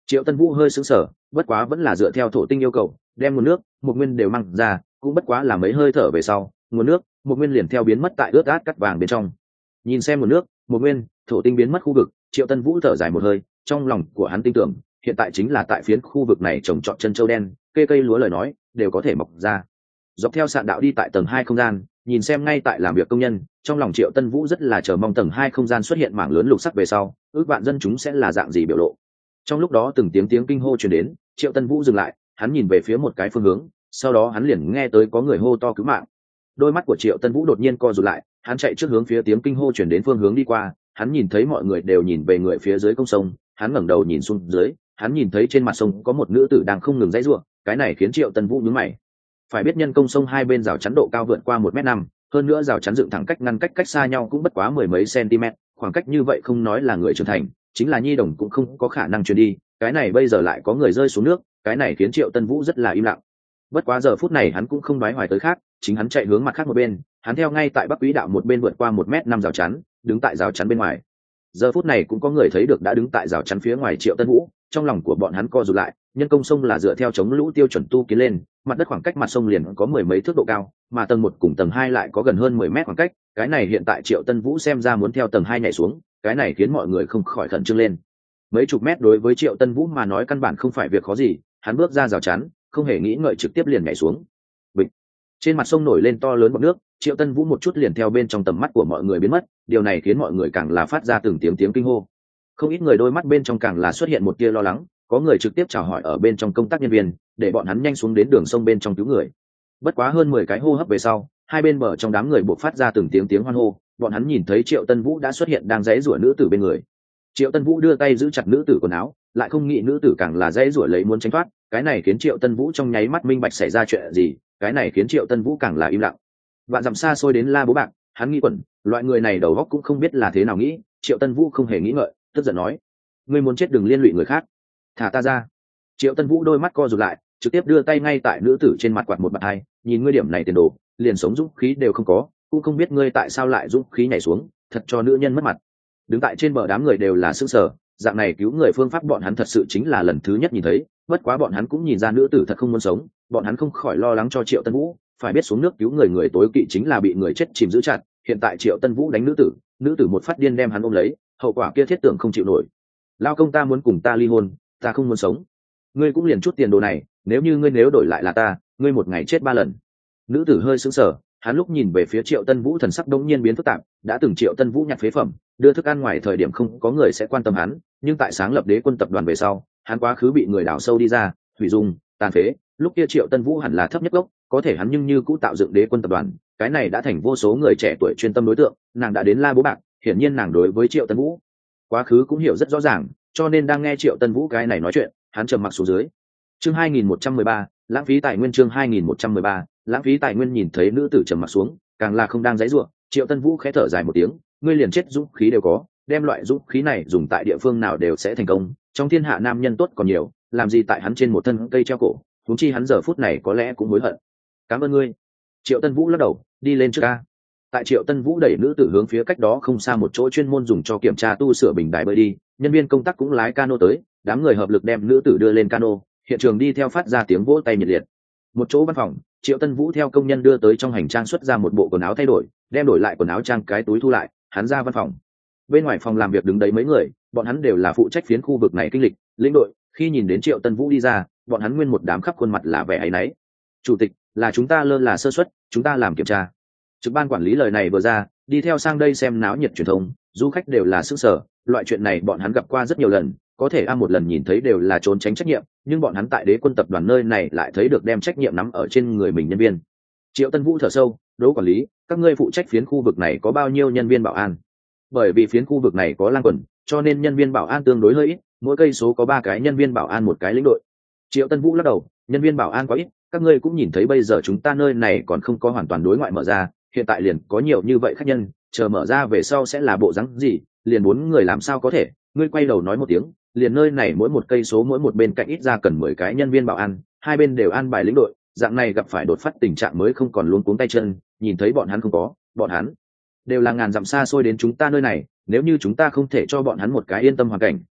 Triệu Tân Vũ hơi sững sờ, bất quá vẫn là dựa theo thổ tinh yêu cầu, đem nguồn nước, một nguyên đều mang ra, cũng bất quá là mấy hơi thở về sau, nguồn nước, một nguyên liền theo biến mất tại ướt át cắt vàng bên trong. Nhìn xem nguồn nước, một nguyên, thổ tinh biến mất khu vực, Triệu Tân Vũ thở dài một hơi, trong lòng của hắn tin tưởng, hiện tại chính là tại phiến khu vực này trồng trọt chân châu đen, cây cây lúa lời nói, đều có thể mọc ra. Dọc theo sạn đạo đi tại tầng hai không gian, nhìn xem ngay tại làm việc công nhân, trong lòng Triệu Tân Vũ rất là chờ mong tầng hai không gian xuất hiện mảng lớn lục sắc về sau, ước vạn dân chúng sẽ là dạng gì biểu lộ. Trong lúc đó từng tiếng tiếng kinh hô truyền đến, Triệu Tân Vũ dừng lại, hắn nhìn về phía một cái phương hướng, sau đó hắn liền nghe tới có người hô to cứu mạng. Đôi mắt của Triệu Tân Vũ đột nhiên co rụt lại, hắn chạy trước hướng phía tiếng kinh hô truyền đến phương hướng đi qua, hắn nhìn thấy mọi người đều nhìn về người phía dưới con sông, hắn ngẩng đầu nhìn xuống dưới, hắn nhìn thấy trên mặt sông có một nữ tử đang không ngừng giãy giụa, cái này khiến Triệu Tân Vũ nhướng mày. Phải biết nhân công sông hai bên rào chắn độ cao vượt qua một mét năm, hơn nữa rào chắn dựng thẳng cách ngăn cách cách xa nhau cũng bất quá mười mấy cm, khoảng cách như vậy không nói là người trưởng thành, chính là nhi đồng cũng không có khả năng truyền đi, cái này bây giờ lại có người rơi xuống nước, cái này khiến Triệu Tân Vũ rất là im lặng. Bất quá giờ phút này hắn cũng không đoái hoài tới khác, chính hắn chạy hướng mặt khác một bên, hắn theo ngay tại bắc quỹ đạo một bên vượt qua một mét năm rào chắn, đứng tại rào chắn bên ngoài. Giờ phút này cũng có người thấy được đã đứng tại rào chắn phía ngoài Triệu Tân Vũ, trong lòng của bọn hắn co rụt lại, nhân công sông là dựa theo chống lũ tiêu chuẩn tu kiến lên, mặt đất khoảng cách mặt sông liền có mười mấy thước độ cao, mà tầng một cùng tầng hai lại có gần hơn mười mét khoảng cách, cái này hiện tại Triệu Tân Vũ xem ra muốn theo tầng hai nhảy xuống, cái này khiến mọi người không khỏi khẩn trương lên. Mấy chục mét đối với Triệu Tân Vũ mà nói căn bản không phải việc khó gì, hắn bước ra rào chắn, không hề nghĩ ngợi trực tiếp liền nhảy xuống. Bịch. Trên mặt sông nổi lên to lớn bọt nước, Triệu Tân Vũ một chút liền theo bên trong tầm mắt của mọi người biến mất, điều này khiến mọi người càng là phát ra từng tiếng tiếng kinh hô. Không ít người đôi mắt bên trong càng là xuất hiện một tia lo lắng, có người trực tiếp chào hỏi ở bên trong công tác nhân viên, để bọn hắn nhanh xuống đến đường sông bên trong cứu người. Bất quá hơn mười cái hô hấp về sau, hai bên bờ trong đám người buộc phát ra từng tiếng tiếng hoan hô, bọn hắn nhìn thấy Triệu Tân Vũ đã xuất hiện đang giãy giụa nữ tử bên người. Triệu Tân Vũ đưa tay giữ chặt nữ tử quần áo, lại không nghĩ nữ tử càng là giãy giụa lấy muốn tránh thoát, cái này khiến Triệu Tân Vũ trong nháy mắt minh bạch xảy ra chuyện gì, cái này khiến Triệu Tân Vũ càng là im lặng. Vạn dặm xa xôi đến La Bố Bạc, hắn nghĩ quẩn, loại người này đầu óc cũng không biết là thế nào nghĩ, Triệu Tân Vũ không hề nghĩ ngợi, tức giận nói: "Ngươi muốn chết đừng liên lụy người khác, thả ta ra." Triệu Tân Vũ đôi mắt co rụt lại, trực tiếp đưa tay ngay tại nữ tử trên mặt quạt một bạt hai, nhìn ngươi điểm này tiền đồ, liền sống dũng khí đều không có, cũng không biết ngươi tại sao lại dũng khí nhảy xuống, thật cho nữ nhân mất mặt. Đứng tại trên bờ đám người đều là sững sờ, dạng này cứu người phương pháp bọn hắn thật sự chính là lần thứ nhất nhìn thấy, bất quá bọn hắn cũng nhìn ra nữ tử thật không muốn sống, bọn hắn không khỏi lo lắng cho Triệu Tân Vũ, phải biết xuống nước cứu người người tối kỵ chính là bị người chết chìm giữ chặt, hiện tại Triệu Tân Vũ đánh nữ tử, nữ tử một phát điên đem hắn ôm lấy, hậu quả kia thiết tưởng không chịu nổi. Lao công ta muốn cùng ta ly hôn, ta không muốn sống. Ngươi cũng liền chút tiền đồ này, nếu như ngươi nếu đổi lại là ta, ngươi một ngày chết ba lần. Nữ tử hơi sững sờ, hắn lúc nhìn về phía Triệu Tân Vũ thần sắc đống nhiên biến phức tạp, đã từng Triệu Tân Vũ nhặt phế phẩm, đưa thức ăn ngoài thời điểm không có người sẽ quan tâm hắn, nhưng tại sáng lập Đế Quân tập đoàn về sau, hắn quá khứ bị người đào sâu đi ra, hủy dung, tàn phế, lúc kia Triệu Tân Vũ hẳn là thấp nhất gốc, có thể hắn nhưng như cũ tạo dựng Đế Quân tập đoàn, cái này đã thành vô số người trẻ tuổi chuyên tâm đối tượng, nàng đã đến La Bố Bạc, hiển nhiên nàng đối với Triệu Tân Vũ quá khứ cũng hiểu rất rõ ràng, cho nên đang nghe Triệu Tân Vũ cái này nói chuyện, hắn trầm mặc xuống dưới. Chương hai nghìn một trăm mười ba, lãng phí tài nguyên. Chương hai nghìn một trăm mười ba, lãng phí tài nguyên. Nhìn thấy nữ tử trầm mặc xuống, càng là không đang giãy giụa, Triệu Tân Vũ khẽ thở dài một tiếng, ngươi liền chết dũng khí đều có, đem loại dũng khí này dùng tại địa phương nào đều sẽ thành công, trong thiên hạ nam nhân tốt còn nhiều, làm gì tại hắn trên một thân cây treo cổ, huống chi hắn giờ phút này có lẽ cũng hối hận. Cảm ơn ngươi. Triệu Tân Vũ lắc đầu, đi lên trước a. Tại Triệu Tân Vũ đẩy nữ tử hướng phía cách đó không xa một chỗ chuyên môn dùng cho kiểm tra tu sửa bình đài bơi đi, nhân viên công tác cũng lái cano tới, đám người hợp lực đem nữ tử đưa lên cano, hiện trường đi theo phát ra tiếng vỗ tay nhiệt liệt. Một chỗ văn phòng, Triệu Tân Vũ theo công nhân đưa tới trong hành trang xuất ra một bộ quần áo thay đổi, đem đổi lại quần áo trang cái túi thu lại, hắn ra văn phòng. Bên ngoài phòng làm việc đứng đấy mấy người, bọn hắn đều là phụ trách phiến khu vực này kinh lịch, lĩnh đội, khi nhìn đến Triệu Tân Vũ đi ra, bọn hắn nguyên một đám khắp khuôn mặt là vẻ áy náy. Chủ tịch, là chúng ta lơ là sơ suất, chúng ta làm kiểm tra. Trực ban quản lý lời này vừa ra, đi theo sang đây xem náo nhiệt truyền thông, du khách đều là sức sở, loại chuyện này bọn hắn gặp qua rất nhiều lần, có thể a một lần nhìn thấy đều là trốn tránh trách nhiệm, nhưng bọn hắn tại Đế Quân tập đoàn nơi này lại thấy được đem trách nhiệm nắm ở trên người mình nhân viên. Triệu Tân Vũ thở sâu, Đỗ quản lý, các ngươi phụ trách phiến khu vực này có bao nhiêu nhân viên bảo an? Bởi vì phiến khu vực này có lang quần, cho nên nhân viên bảo an tương đối hơi ít, mỗi cây số có ba cái nhân viên bảo an một cái lĩnh đội. Triệu Tân Vũ lắc đầu, nhân viên bảo an quá ít, các ngươi cũng nhìn thấy bây giờ chúng ta nơi này còn không có hoàn toàn đối ngoại mở ra, hiện tại liền có nhiều như vậy khách nhân, chờ mở ra về sau sẽ là bộ dáng gì, liền bốn người làm sao có thể, ngươi quay đầu nói một tiếng, liền nơi này mỗi một cây số mỗi một bên cạnh ít ra cần mười cái nhân viên bảo an, hai bên đều an bài lĩnh đội, dạng này gặp phải đột phát tình trạng mới không còn luống cuống tay chân, nhìn thấy bọn hắn không có, bọn hắn đều là ngàn dặm xa xôi đến chúng ta nơi này, nếu như chúng ta không thể cho bọn hắn một cái yên tâm hoàn cảnh,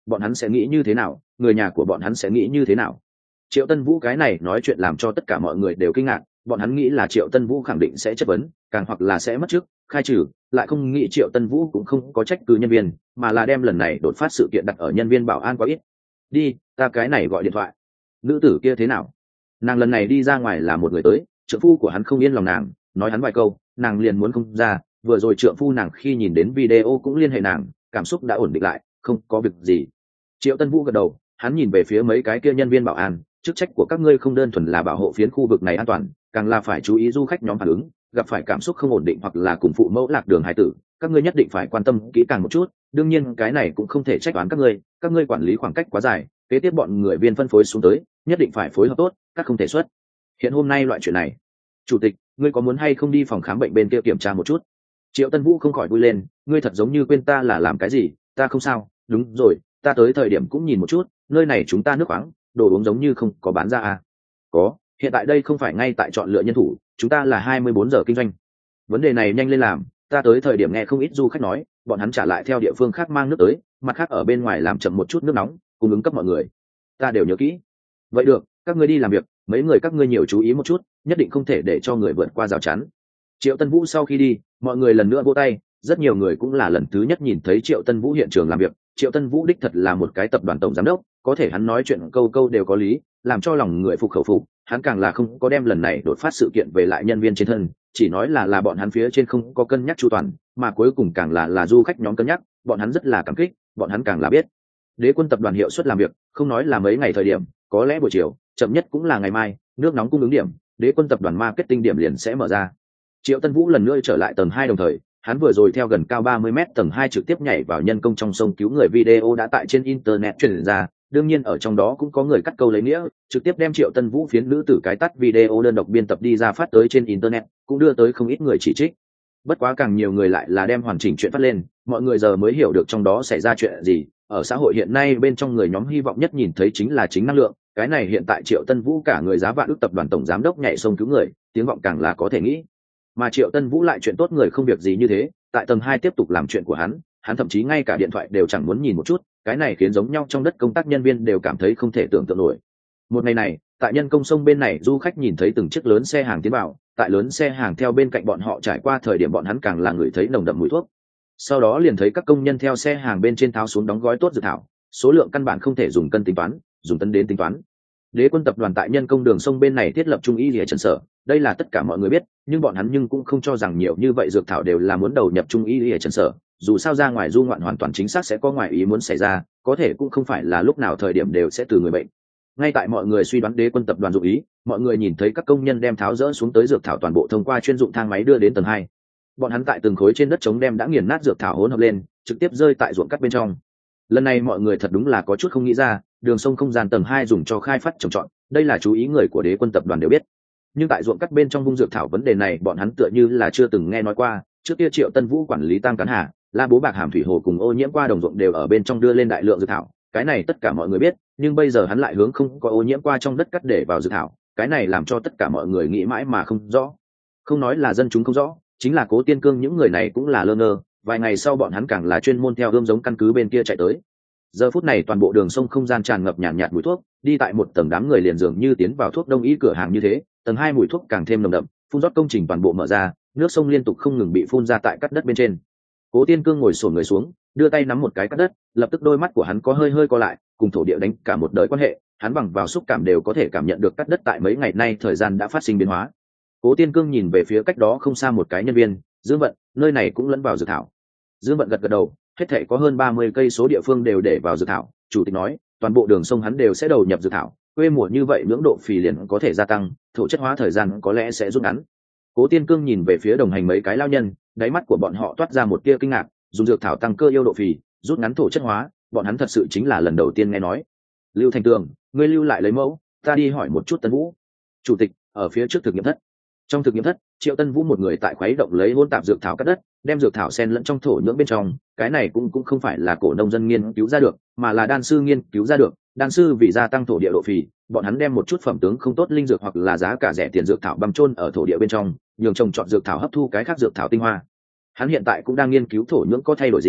bọn hắn sẽ nghĩ như thế nào, người nhà của bọn hắn sẽ nghĩ như thế nào. Triệu Tân Vũ cái này nói chuyện làm cho tất cả mọi người đều kinh ngạc, bọn hắn nghĩ là Triệu Tân Vũ khẳng định sẽ chất vấn, càng hoặc là sẽ mất chức, khai trừ, lại không nghĩ Triệu Tân Vũ cũng không có trách cứ nhân viên, mà là đem lần này đột phát sự kiện đặt ở nhân viên bảo an quá ít. Đi, ta cái này gọi điện thoại. Nữ tử kia thế nào? Nàng lần này đi ra ngoài là một người tới, trượng phu của hắn không yên lòng nàng, nói hắn vài câu, nàng liền muốn không ra, vừa rồi trượng phu nàng khi nhìn đến video cũng liên hệ nàng, cảm xúc đã ổn định lại, không có việc gì. Triệu Tân Vũ gật đầu, hắn nhìn về phía mấy cái kia nhân viên bảo an, chức trách của các ngươi không đơn thuần là bảo hộ phiến khu vực này an toàn, càng là phải chú ý du khách nhóm phản ứng, gặp phải cảm xúc không ổn định hoặc là cùng phụ mẫu lạc đường hải tử, các ngươi nhất định phải quan tâm kỹ càng một chút. Đương nhiên cái này cũng không thể trách oán các ngươi, các ngươi quản lý khoảng cách quá dài, kế tiếp bọn người viên phân phối xuống tới, nhất định phải phối hợp tốt, các không thể xuất hiện hôm nay loại chuyện này. Chủ tịch, ngươi có muốn hay không đi phòng khám bệnh bên kia kiểm tra một chút? Triệu Tân Vũ không khỏi vui lên, ngươi thật giống như quên ta là làm cái gì, ta không sao, đúng rồi, ta tới thời điểm cũng nhìn một chút, nơi này chúng ta nước khoáng, đồ uống giống như không có bán ra à? Có, hiện tại đây không phải ngay tại chọn lựa nhân thủ, chúng ta là hai mươi bốn giờ kinh doanh. Vấn đề này nhanh lên làm, ta tới thời điểm nghe không ít du khách nói, bọn hắn trả lại theo địa phương khác mang nước tới, mặt khác ở bên ngoài làm chậm một chút nước nóng, cung ứng cấp mọi người. Ta đều nhớ kỹ. Vậy được, các ngươi đi làm việc, mấy người các ngươi nhiều chú ý một chút, nhất định không thể để cho người vượt qua rào chắn. Triệu Tân Vũ sau khi đi, mọi người lần nữa vỗ tay, rất nhiều người cũng là lần thứ nhất nhìn thấy Triệu Tân Vũ hiện trường làm việc. Triệu Tân Vũ đích thật là một cái tập đoàn tổng giám đốc, có thể hắn nói chuyện câu câu đều có lý, làm cho lòng người phục khẩu phục. Hắn càng là không có đem lần này đột phát sự kiện về lại nhân viên trên thân, chỉ nói là là bọn hắn phía trên không có cân nhắc chu toàn, mà cuối cùng càng là là du khách nhóm cân nhắc, bọn hắn rất là cảm kích, bọn hắn càng là biết. Đế Quân tập đoàn hiệu suất làm việc, không nói là mấy ngày thời điểm, có lẽ buổi chiều, chậm nhất cũng là ngày mai, nước nóng cung ứng điểm, Đế Quân tập đoàn marketing điểm liền sẽ mở ra. Triệu Tân Vũ lần nữa trở lại tầng hai đồng thời, hắn vừa rồi theo gần cao ba mươi mét tầng hai trực tiếp nhảy vào nhân công trong sông cứu người video đã tại trên internet truyền ra, đương nhiên ở trong đó cũng có người cắt câu lấy nghĩa, trực tiếp đem Triệu Tân Vũ phiến nữ tử cái tắt video đơn độc biên tập đi ra phát tới trên internet, cũng đưa tới không ít người chỉ trích. Bất quá càng nhiều người lại là đem hoàn chỉnh chuyện phát lên, mọi người giờ mới hiểu được trong đó xảy ra chuyện gì. Ở xã hội hiện nay bên trong người nhóm hy vọng nhất nhìn thấy chính là chính năng lượng, cái này hiện tại Triệu Tân Vũ cả người giá vạn ức tập đoàn tổng giám đốc nhảy sông cứu người, tiếng vọng càng là có thể nghĩ. Mà Triệu Tân Vũ lại chuyện tốt người không việc gì như thế, tại tầng hai tiếp tục làm chuyện của hắn, hắn thậm chí ngay cả điện thoại đều chẳng muốn nhìn một chút, cái này khiến giống nhau trong đất công tác nhân viên đều cảm thấy không thể tưởng tượng nổi. Một ngày này, tại nhân công sông bên này du khách nhìn thấy từng chiếc lớn xe hàng tiến vào, tại lớn xe hàng theo bên cạnh bọn họ trải qua thời điểm bọn hắn càng là ngửi thấy nồng đậm mùi thuốc. Sau đó liền thấy các công nhân theo xe hàng bên trên tháo xuống đóng gói tốt dược thảo, số lượng căn bản không thể dùng cân tính toán, dùng tấn đến tính toán. Đế Quân tập đoàn tại nhân công đường sông bên này thiết lập trung y lìa trần sở, đây là tất cả mọi người biết, nhưng bọn hắn nhưng cũng không cho rằng nhiều như vậy dược thảo đều là muốn đầu nhập trung y lìa trần sở, dù sao ra ngoài du ngoạn hoàn toàn chính xác sẽ có ngoài ý muốn xảy ra, có thể cũng không phải là lúc nào thời điểm đều sẽ từ người bệnh. Ngay tại mọi người suy đoán Đế Quân tập đoàn dụng ý, mọi người nhìn thấy các công nhân đem tháo rỡ xuống tới dược thảo toàn bộ thông qua chuyên dụng thang máy đưa đến tầng hai. Bọn hắn tại từng khối trên đất trống đem đã nghiền nát dược thảo hỗn hợp lên, trực tiếp rơi tại ruộng cắt bên trong. Lần này mọi người thật đúng là có chút không nghĩ ra, đường sông không gian tầng hai dùng cho khai phát trồng trọt, đây là chú ý người của Đế Quân tập đoàn đều biết. Nhưng tại ruộng cắt bên trong vung dược thảo vấn đề này bọn hắn tựa như là chưa từng nghe nói qua, trước kia Triệu Tân Vũ quản lý Tam Cán Hà, La Bố Bạc Hàm Thủy Hồ cùng ô nhiễm qua đồng ruộng đều ở bên trong đưa lên đại lượng dược thảo, cái này tất cả mọi người biết, nhưng bây giờ hắn lại hướng không có ô nhiễm qua trong đất cắt để vào dược thảo, cái này làm cho tất cả mọi người nghĩ mãi mà không rõ. Không nói là dân chúng không rõ, chính là Cố Tiên Cương những người này cũng là lơ ngơ, vài ngày sau bọn hắn càng là chuyên môn theo ươm giống căn cứ bên kia chạy tới. Giờ phút này toàn bộ đường sông không gian tràn ngập nhàn nhạt, nhạt mùi thuốc, đi tại một tầng đám người liền dường như tiến vào thuốc đông y cửa hàng như thế, tầng hai mùi thuốc càng thêm nồng đậm, phun rót công trình toàn bộ mở ra, nước sông liên tục không ngừng bị phun ra tại cắt đất bên trên. Cố Tiên Cương ngồi xổm người xuống, đưa tay nắm một cái cắt đất, lập tức đôi mắt của hắn có hơi hơi co lại, cùng thổ địa đánh cả một đời quan hệ, hắn bằng vào xúc cảm đều có thể cảm nhận được cắt đất tại mấy ngày nay thời gian đã phát sinh biến hóa. Cố Tiên Cương nhìn về phía cách đó không xa một cái nhân viên, Dương Vận, nơi này cũng lẫn vào dược thảo. Dương Vận gật gật đầu, hết thảy có hơn ba mươi cây số địa phương đều để vào dược thảo, chủ tịch nói, toàn bộ đường sông hắn đều sẽ đầu nhập dược thảo, quê mùa như vậy nhưỡng độ phì liền có thể gia tăng, thổ chất hóa thời gian có lẽ sẽ rút ngắn. Cố Tiên Cương nhìn về phía đồng hành mấy cái lao nhân, đáy mắt của bọn họ toát ra một tia kinh ngạc, dùng dược thảo tăng cơ yêu độ phì, rút ngắn thổ chất hóa, bọn hắn thật sự chính là lần đầu tiên nghe nói. Lưu Thành Tường, ngươi lưu lại lấy mẫu, ta đi hỏi một chút Tân Vũ. Chủ tịch, ở phía trước thực nghiệm thất. Trong thực nghiệm thất, Triệu Tân Vũ một người tại khuấy động lấy hỗn tạp dược thảo cắt đất, đem dược thảo xen lẫn trong thổ nhưỡng bên trong, cái này cũng cũng không phải là cổ nông dân nghiên cứu ra được, mà là đan sư nghiên cứu ra được. Đan sư vì gia tăng thổ địa độ phì, bọn hắn đem một chút phẩm tướng không tốt linh dược hoặc là giá cả rẻ tiền dược thảo băm chôn ở thổ địa bên trong, nhường trồng trọt dược thảo hấp thu cái khác dược thảo tinh hoa. Hắn hiện tại cũng đang nghiên cứu thổ nhưỡng có thay đổi gì,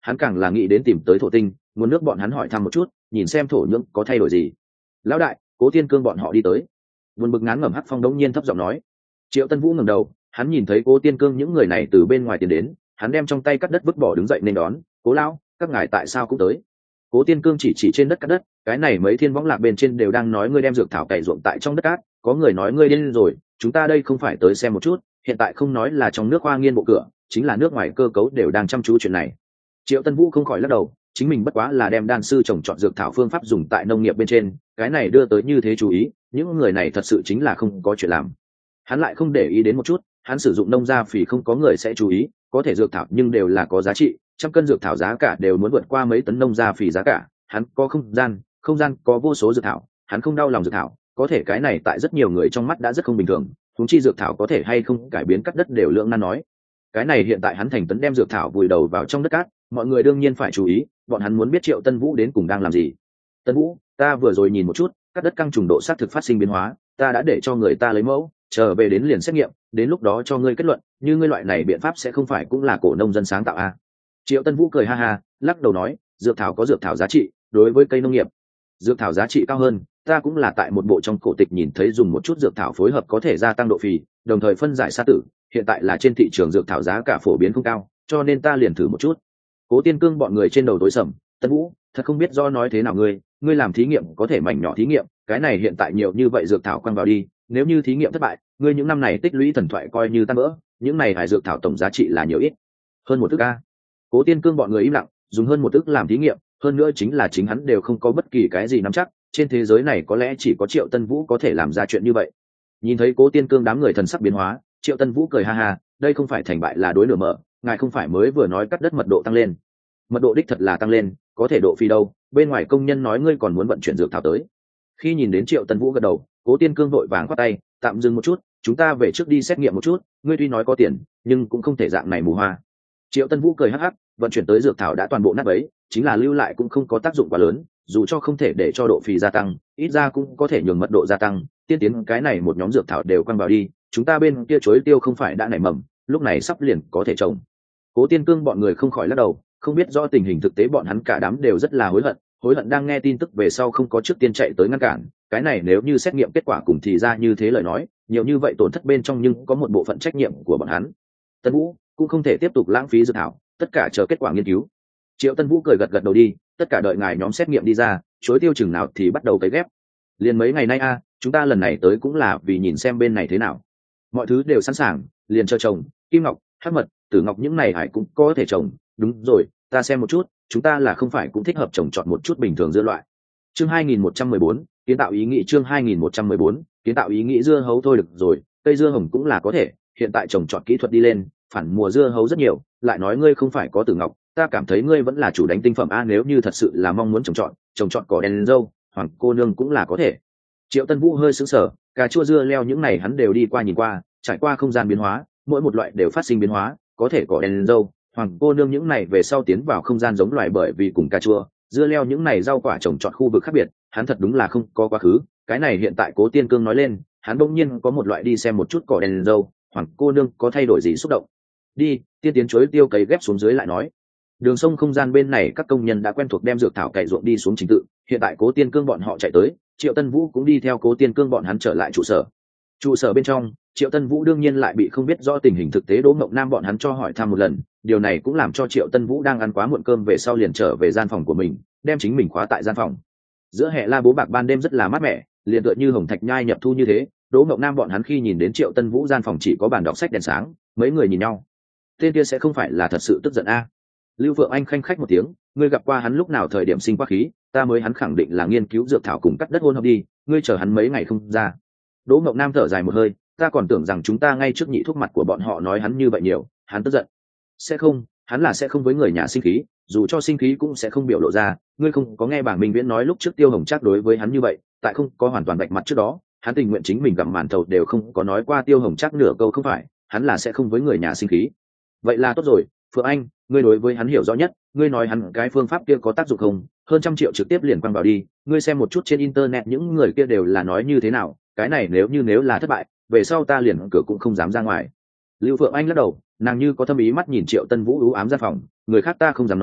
hắn càng là nghĩ đến tìm tới thổ tinh nguồn nước bọn hắn hỏi thăm một chút, nhìn xem thổ nhưỡng có thay đổi gì. Lão đại, Cố Tiên Cương bọn họ đi tới. Vân bực ngán ngẩm Hắc Phong đống nhiên thấp giọng nói. Triệu Tân Vũ ngẩng đầu, hắn nhìn thấy Cố Tiên Cương những người này từ bên ngoài tiến đến, hắn đem trong tay cắt đất vứt bỏ đứng dậy nên đón. Cố lão, các ngài tại sao cũng tới? Cố Tiên Cương chỉ chỉ trên đất cắt đất, cái này mấy thiên võng lạc bên trên đều đang nói ngươi đem dược thảo cày ruộng tại trong đất cát, có người nói ngươi điên rồi, chúng ta đây không phải tới xem một chút, hiện tại không nói là trong nước Hoa Nghiên bộ cửa, chính là nước ngoài cơ cấu đều đang chăm chú chuyện này. Triệu Tân Vũ không khỏi lắc đầu, chính mình bất quá là đem đan sư trồng trọt dược thảo phương pháp dùng tại nông nghiệp bên trên, cái này đưa tới như thế chú ý, những người này thật sự chính là không có chuyện làm. Hắn lại không để ý đến một chút, hắn sử dụng nông gia phỉ không có người sẽ chú ý, có thể dược thảo nhưng đều là có giá trị, trăm cân dược thảo giá cả đều muốn vượt qua mấy tấn nông gia phỉ giá cả. Hắn có không gian, không gian có vô số dược thảo, hắn không đau lòng dược thảo, có thể cái này tại rất nhiều người trong mắt đã rất không bình thường, huống chi dược thảo có thể hay không cải biến cắt đất đều lượng nan nói. Cái này hiện tại hắn thành tấn đem dược thảo vùi đầu vào trong đất cát, mọi người đương nhiên phải chú ý, bọn hắn muốn biết Triệu Tân Vũ đến cùng đang làm gì. Tân Vũ, ta vừa rồi nhìn một chút, cắt đất căng trùng độ sát thực phát sinh biến hóa, ta đã để cho người ta lấy mẫu, trở về đến liền xét nghiệm, đến lúc đó cho ngươi kết luận, như ngươi loại này biện pháp sẽ không phải cũng là cổ nông dân sáng tạo à? Triệu Tân Vũ cười ha ha, lắc đầu nói, dược thảo có dược thảo giá trị, đối với cây nông nghiệp, dược thảo giá trị cao hơn, ta cũng là tại một bộ trong cổ tịch nhìn thấy dùng một chút dược thảo phối hợp có thể gia tăng độ phì, đồng thời phân giải sa tử, hiện tại là trên thị trường dược thảo giá cả phổ biến không cao, cho nên ta liền thử một chút. Cố Tiên Cương bọn người trên đầu tối sầm, Tân Vũ, thật không biết do nói thế nào ngươi, ngươi làm thí nghiệm có thể mảnh nhỏ thí nghiệm, cái này hiện tại nhiều như vậy dược thảo quăng vào đi, nếu như thí nghiệm thất bại, ngươi những năm này tích lũy thần thoại coi như tan vỡ, những này hải dược thảo tổng giá trị là nhiều ít, hơn một ức a. Cố Tiên Cương bọn người im lặng, dùng hơn một ức làm thí nghiệm, hơn nữa chính là chính hắn đều không có bất kỳ cái gì nắm chắc, trên thế giới này có lẽ chỉ có Triệu Tân Vũ có thể làm ra chuyện như vậy. Nhìn thấy Cố Tiên Cương đám người thần sắc biến hóa, Triệu Tân Vũ cười ha ha, đây không phải thành bại là đối lửa mở, ngài không phải mới vừa nói cắt đất mật độ tăng lên, mật độ đích thật là tăng lên, có thể độ phi đâu, bên ngoài công nhân nói ngươi còn muốn vận chuyển dược thảo tới. Khi nhìn đến Triệu Tân Vũ gật đầu, Cố Tiên Cương vội vàng khoát tay, tạm dừng một chút, chúng ta về trước đi xét nghiệm một chút, ngươi tuy nói có tiền nhưng cũng không thể dạng này mù hoa. Triệu Tân Vũ cười hắc hắc, vận chuyển tới dược thảo đã toàn bộ nát bấy, chính là lưu lại cũng không có tác dụng quá lớn, dù cho không thể để cho độ phì gia tăng, ít ra cũng có thể nhường mật độ gia tăng, tiên tiến cái này một nhóm dược thảo đều quăng vào đi, chúng ta bên kia chuối tiêu không phải đã nảy mầm, lúc này sắp liền có thể trồng. Cố Tiên Cương bọn người không khỏi lắc đầu, không biết do tình hình thực tế bọn hắn cả đám đều rất là hối hận, hối hận đang nghe tin tức về sau không có trước tiên chạy tới ngăn cản, cái này nếu như xét nghiệm kết quả cùng thì ra như thế lời nói, nhiều như vậy tổn thất bên trong nhưng có một bộ phận trách nhiệm của bọn hắn. Tân Vũ cũng không thể tiếp tục lãng phí dược thảo, tất cả chờ kết quả nghiên cứu. Triệu Tân Vũ cười gật gật đầu đi, tất cả đợi ngài nhóm xét nghiệm đi ra, chuối tiêu chừng nào thì bắt đầu cấy ghép. Liền mấy ngày nay a, chúng ta lần này tới cũng là vì nhìn xem bên này thế nào. Mọi thứ đều sẵn sàng, liền cho trồng, kim ngọc, hắc mật, tử ngọc những này hải cũng có thể trồng, đúng rồi, ta xem một chút, chúng ta là không phải cũng thích hợp trồng chọn một chút bình thường dưa loại. Chương hai nghìn một trăm mười bốn, kiến tạo ý nghĩ chương hai nghìn một trăm mười bốn, kiến tạo ý nghĩ dưa hấu thôi được rồi, cây dưa hồng cũng là có thể, hiện tại trồng trọt kỹ thuật đi lên, phản mùa dưa hấu rất nhiều, lại nói ngươi không phải có tử ngọc, ta cảm thấy ngươi vẫn là chủ đánh tinh phẩm a, nếu như thật sự là mong muốn trồng trọt, trồng trọt cỏ đèn dâu, hoàng cô nương cũng là có thể. Triệu Tân Vũ hơi sững sờ, cà chua dưa leo những này hắn đều đi qua nhìn qua, trải qua không gian biến hóa, mỗi một loại đều phát sinh biến hóa, có thể cỏ đèn dâu, hoàng cô nương những này về sau tiến vào không gian giống loài bởi vì cùng cà chua, dưa leo những này rau quả trồng trọt khu vực khác biệt, hắn thật đúng là không có quá khứ, cái này hiện tại Cố Tiên Cương nói lên, hắn bỗng nhiên có một loại đi xem một chút cỏ đèn dâu, hoàng cô nương có thay đổi gì xúc động. Đi, tiên tiến chuối tiêu cấy ghép xuống dưới lại nói. Đường sông không gian bên này các công nhân đã quen thuộc đem dược thảo cày ruộng đi xuống trình tự, hiện tại Cố Tiên Cương bọn họ chạy tới, Triệu Tân Vũ cũng đi theo Cố Tiên Cương bọn hắn trở lại trụ sở. Trụ sở bên trong, Triệu Tân Vũ đương nhiên lại bị không biết rõ tình hình thực tế Đỗ Mộng Nam bọn hắn cho hỏi thăm một lần, điều này cũng làm cho Triệu Tân Vũ đang ăn quá muộn cơm về sau liền trở về gian phòng của mình, đem chính mình khóa tại gian phòng. Giữa hè la bố bạc ban đêm rất là mát mẻ, liền tựa như hồng thạch nhai nhập thu như thế. Đỗ Mộng Nam bọn hắn khi nhìn đến Triệu Tân Vũ gian phòng chỉ có bàn đọc sách đèn sáng, mấy người nhìn nhau. Tên kia sẽ không phải là thật sự tức giận a? Lưu Vượng Anh khanh khách một tiếng, ngươi gặp qua hắn lúc nào thời điểm sinh quá khí, ta mới hắn khẳng định là nghiên cứu dược thảo cùng cắt đất hôn hợp đi, ngươi chờ hắn mấy ngày không ra. Đỗ Mộng Nam thở dài một hơi, ta còn tưởng rằng chúng ta ngay trước nhị thuốc mặt của bọn họ nói hắn như vậy nhiều, hắn tức giận. Sẽ không, hắn là sẽ không với người nhà sinh khí, dù cho sinh khí cũng sẽ không biểu lộ ra, ngươi không có nghe Bảng Minh Viễn nói lúc trước Tiêu Hồng Trác đối với hắn như vậy, tại không có hoàn toàn vạch mặt trước đó, hắn tình nguyện chính mình gặm màn thầu đều không có nói qua Tiêu Hồng Trác nửa câu không phải, hắn là sẽ không với người nhà sinh khí. Vậy là tốt rồi, Phượng Anh, ngươi đối với hắn hiểu rõ nhất, ngươi nói hắn cái phương pháp kia có tác dụng không? Hơn trăm triệu trực tiếp liền quăng vào đi, ngươi xem một chút trên internet những người kia đều là nói như thế nào, cái này nếu như nếu là thất bại, về sau ta liền cửa cũng không dám ra ngoài. Lưu Phượng Anh lắc đầu, nàng như có thâm ý mắt nhìn Triệu Tân Vũ u ám gian phòng, người khác ta không dám nói,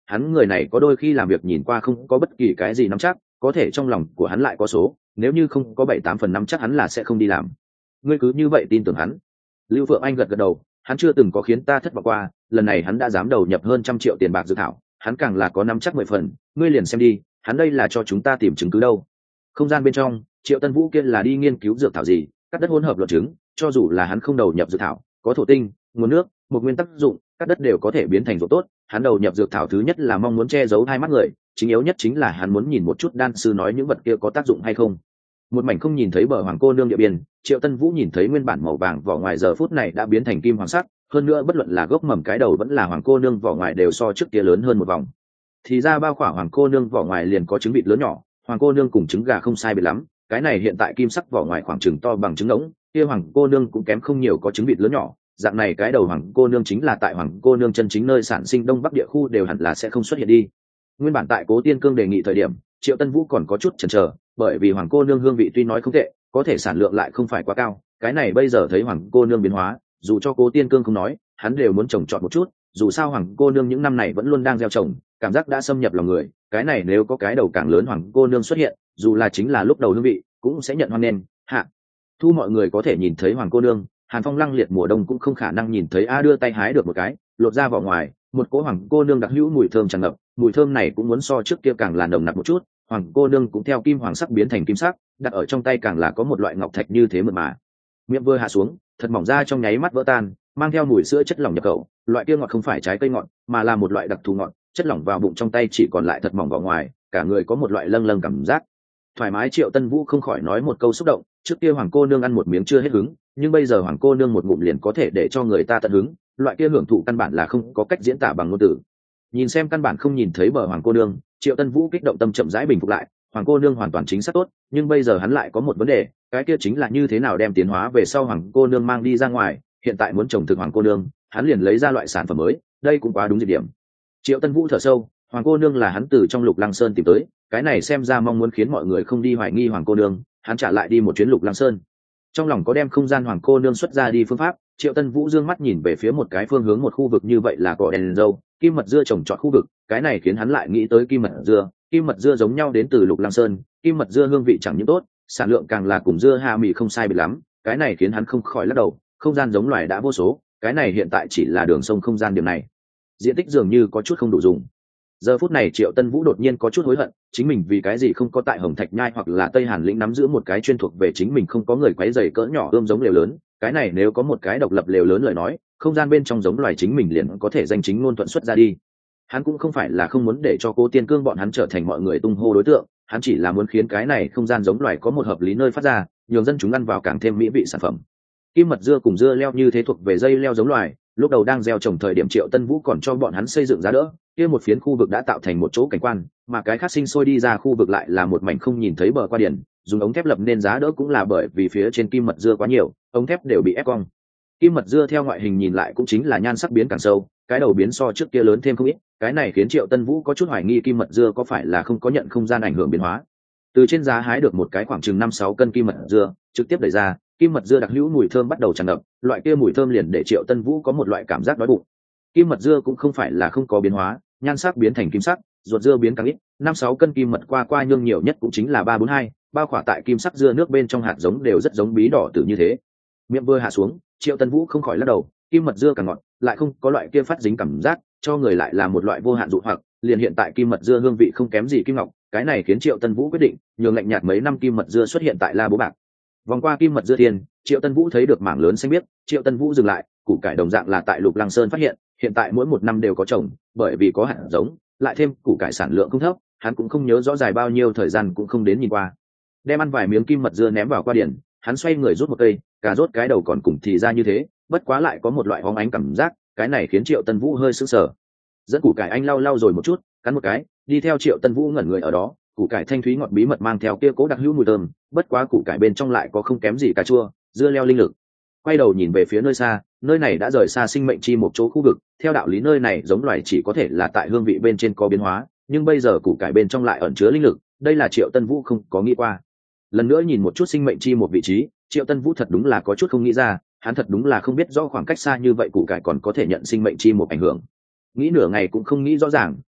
hắn người này có đôi khi làm việc nhìn qua không có bất kỳ cái gì nắm chắc, có thể trong lòng của hắn lại có số, nếu như không có bảy tám phần nắm chắc hắn là sẽ không đi làm. Ngươi cứ như vậy tin tưởng hắn? Lưu Phượng Anh gật gật đầu, hắn chưa từng có khiến ta thất vọng qua, lần này hắn đã dám đầu nhập hơn trăm triệu tiền bạc dự thảo, hắn càng là có nắm chắc mười phần, ngươi liền xem đi, hắn đây là cho chúng ta tìm chứng cứ đâu. Không gian bên trong, Triệu Tân Vũ kia là đi nghiên cứu dược thảo gì, cắt đất hỗn hợp luận chứng, cho dù là hắn không đầu nhập dược thảo, có thổ tinh, nguồn nước, một nguyên tắc dụng, cắt đất đều có thể biến thành ruộng tốt, hắn đầu nhập dược thảo thứ nhất là mong muốn che giấu hai mắt người, chính yếu nhất chính là hắn muốn nhìn một chút đan sư nói những vật kia có tác dụng hay không. Một mảnh không nhìn thấy bờ hoàng cô nương địa biên, Triệu Tân Vũ nhìn thấy nguyên bản màu vàng vỏ ngoài giờ phút này đã biến thành kim hoàng sắc, hơn nữa bất luận là gốc mầm cái đầu vẫn là hoàng cô nương vỏ ngoài đều so trước kia lớn hơn một vòng. Thì ra bao khỏa hoàng cô nương vỏ ngoài liền có trứng vịt lớn nhỏ, hoàng cô nương cùng trứng gà không sai biệt lắm, cái này hiện tại kim sắc vỏ ngoài khoảng chừng to bằng trứng ngỗng, kia hoàng cô nương cũng kém không nhiều có trứng vịt lớn nhỏ, dạng này cái đầu hoàng cô nương chính là tại hoàng cô nương chân chính nơi sản sinh đông bắc địa khu đều hẳn là sẽ không xuất hiện đi. Nguyên bản tại Cố Tiên Cương đề nghị thời điểm, Triệu Tân Vũ còn có chút chần chờ, bởi vì hoàng cô nương hương vị tuy nói không tệ, có thể sản lượng lại không phải quá cao, cái này bây giờ thấy hoàng cô nương biến hóa, dù cho Cố Tiên Cương không nói, hắn đều muốn trồng trọt một chút, dù sao hoàng cô nương những năm này vẫn luôn đang gieo trồng, cảm giác đã xâm nhập lòng người, cái này nếu có cái đầu càng lớn hoàng cô nương xuất hiện, dù là chính là lúc đầu hương vị, cũng sẽ nhận hoan nghênh. Hạ thu mọi người có thể nhìn thấy hoàng cô nương, Hàn Phong lăng liệt mùa đông cũng không khả năng nhìn thấy a đưa tay hái được một cái, lột ra vỏ ngoài, một cỗ hoàng cô nương đặc hữu mùi thơm tràn ngập, mùi thơm này cũng muốn so trước kia càng là nồng nặc một chút, hoàng cô nương cũng theo kim hoàng sắc biến thành kim sắc, đặt ở trong tay càng là có một loại ngọc thạch như thế mượt mà. Miệng vừa hạ xuống, thật mỏng ra trong nháy mắt vỡ tan, mang theo mùi sữa chất lỏng nhập khẩu, loại kia ngọt không phải trái cây ngọt, mà là một loại đặc thù ngọt, chất lỏng vào bụng trong tay chỉ còn lại thật mỏng vỏ ngoài, cả người có một loại lâng lâng cảm giác thoải mái. Triệu Tân Vũ không khỏi nói một câu xúc động, trước kia hoàng cô nương ăn một miếng chưa hết hứng, nhưng bây giờ hoàng cô nương một ngụm liền có thể để cho người ta tận hứng, loại kia hưởng thụ căn bản là không có cách diễn tả bằng ngôn từ. Nhìn xem căn bản không nhìn thấy bờ hoàng cô nương, Triệu Tân Vũ kích động tâm chậm rãi bình phục lại, hoàng cô nương hoàn toàn chính xác tốt, nhưng bây giờ hắn lại có một vấn đề, cái kia chính là như thế nào đem tiến hóa về sau hoàng cô nương mang đi ra ngoài, hiện tại muốn trồng thực hoàng cô nương, hắn liền lấy ra loại sản phẩm mới, đây cũng quá đúng dịp điểm. Triệu Tân Vũ thở sâu, hoàng cô nương là hắn từ trong Lục Lăng Sơn tìm tới, cái này xem ra mong muốn khiến mọi người không đi hoài nghi hoàng cô nương, hắn trả lại đi một chuyến Lục Lăng Sơn. Trong lòng có đem không gian hoàng cô nương xuất ra đi phương pháp, Triệu Tân Vũ dương mắt nhìn về phía một cái phương hướng một khu vực như vậy là cỏ đèn dâu, kim mật dưa trồng trọt khu vực, cái này khiến hắn lại nghĩ tới kim mật dưa, kim mật dưa giống nhau đến từ Lục Lăng Sơn, kim mật dưa hương vị chẳng những tốt, sản lượng càng là cùng dưa hạ mì không sai biệt lắm, cái này khiến hắn không khỏi lắc đầu, không gian giống loài đã vô số, cái này hiện tại chỉ là đường sông không gian điểm này, diện tích dường như có chút không đủ dùng. Giờ phút này Triệu Tân Vũ đột nhiên có chút hối hận, chính mình vì cái gì không có tại Hồng Thạch Nhai hoặc là Tây Hàn Lĩnh nắm giữ một cái chuyên thuộc về chính mình không có người quấy rầy cỡ nhỏ ươm giống lều lớn, cái này nếu có một cái độc lập lều lớn lời nói, không gian bên trong giống loài chính mình liền có thể danh chính ngôn thuận xuất ra đi. Hắn cũng không phải là không muốn để cho Cố Tiên Cương bọn hắn trở thành mọi người tung hô đối tượng, hắn chỉ là muốn khiến cái này không gian giống loài có một hợp lý nơi phát ra, nhường dân chúng ăn vào càng thêm mỹ vị sản phẩm. Kim mật dưa cùng dưa leo như thế thuộc về dây leo giống loài, lúc đầu đang gieo trồng thời điểm Triệu Tân Vũ còn cho bọn hắn xây dựng giá đỡ, kia một phiến khu vực đã tạo thành một chỗ cảnh quan, mà cái khác sinh sôi đi ra khu vực lại là một mảnh không nhìn thấy bờ qua điển, dùng ống thép lập nên giá đỡ cũng là bởi vì phía trên kim mật dưa quá nhiều, ống thép đều bị ép cong. Kim mật dưa theo ngoại hình nhìn lại cũng chính là nhan sắc biến càng sâu, cái đầu biến so trước kia lớn thêm không ít, cái này khiến Triệu Tân Vũ có chút hoài nghi kim mật dưa có phải là không có nhận không gian ảnh hưởng biến hóa. Từ trên giá hái được một cái khoảng chừng năm sáu cân kim mật dưa, trực tiếp đẩy ra, kim mật dưa đặc hữu mùi thơm bắt đầu tràn ngập, loại kia mùi thơm liền để Triệu Tân Vũ có một loại cảm giác đói bụng. Kim mật dưa cũng không phải là không có biến hóa, nhan sắc biến thành kim sắc, ruột dưa biến càng ít, năm sáu cân kim mật qua qua nhương nhiều nhất cũng chính là ba bốn hai, bao khỏa tại kim sắc dưa nước bên trong hạt giống đều rất giống bí đỏ tử như thế. Miệng vừa hạ xuống, Triệu Tân Vũ không khỏi lắc đầu, kim mật dưa càng ngọt, lại không có loại kia phát dính cảm giác, cho người lại là một loại vô hạn dụ hoặc, liền hiện tại kim mật dưa hương vị không kém gì kim ngọc, cái này khiến Triệu Tân Vũ quyết định nhường lạnh nhạt mấy năm kim mật dưa xuất hiện tại La Bố Bạc. Vòng qua kim mật dưa tiền, Triệu Tân Vũ thấy được mảng lớn xanh biếc, Triệu Tân Vũ dừng lại, củ cải đồng dạng là tại Lục Lăng Sơn phát hiện, hiện tại mỗi một năm đều có trồng, bởi vì có hạt giống, lại thêm củ cải sản lượng không thấp, hắn cũng không nhớ rõ dài bao nhiêu thời gian cũng không đến nhìn qua. Đem ăn vài miếng kim mật dưa ném vào qua điển, hắn xoay người rút một cây, cà rốt cái đầu còn cùng thì ra như thế, bất quá lại có một loại hóng ánh cảm giác, cái này khiến Triệu Tân Vũ hơi sững sờ. Dẫn củ cải anh lau lau rồi một chút, cắn một cái, đi theo Triệu Tân Vũ ngẩn người ở đó, củ cải thanh thúy ngọt bí mật mang theo kia cố đặc hữu mùi thơm, bất quá củ cải bên trong lại có không kém gì cà chua, dưa leo linh lực. Quay đầu nhìn về phía nơi xa, nơi này đã rời xa sinh mệnh chi một chỗ khu vực, theo đạo lý nơi này giống loài chỉ có thể là tại hương vị bên trên có biến hóa, nhưng bây giờ củ cải bên trong lại ẩn chứa linh lực, đây là Triệu Tân Vũ không có nghĩ qua. Lần nữa nhìn một chút sinh mệnh chi một vị trí, Triệu Tân Vũ thật đúng là có chút không nghĩ ra, hắn thật đúng là không biết rõ khoảng cách xa như vậy củ cải còn có thể nhận sinh mệnh chi một ảnh hưởng. Nghĩ nửa ngày cũng không nghĩ rõ ràng,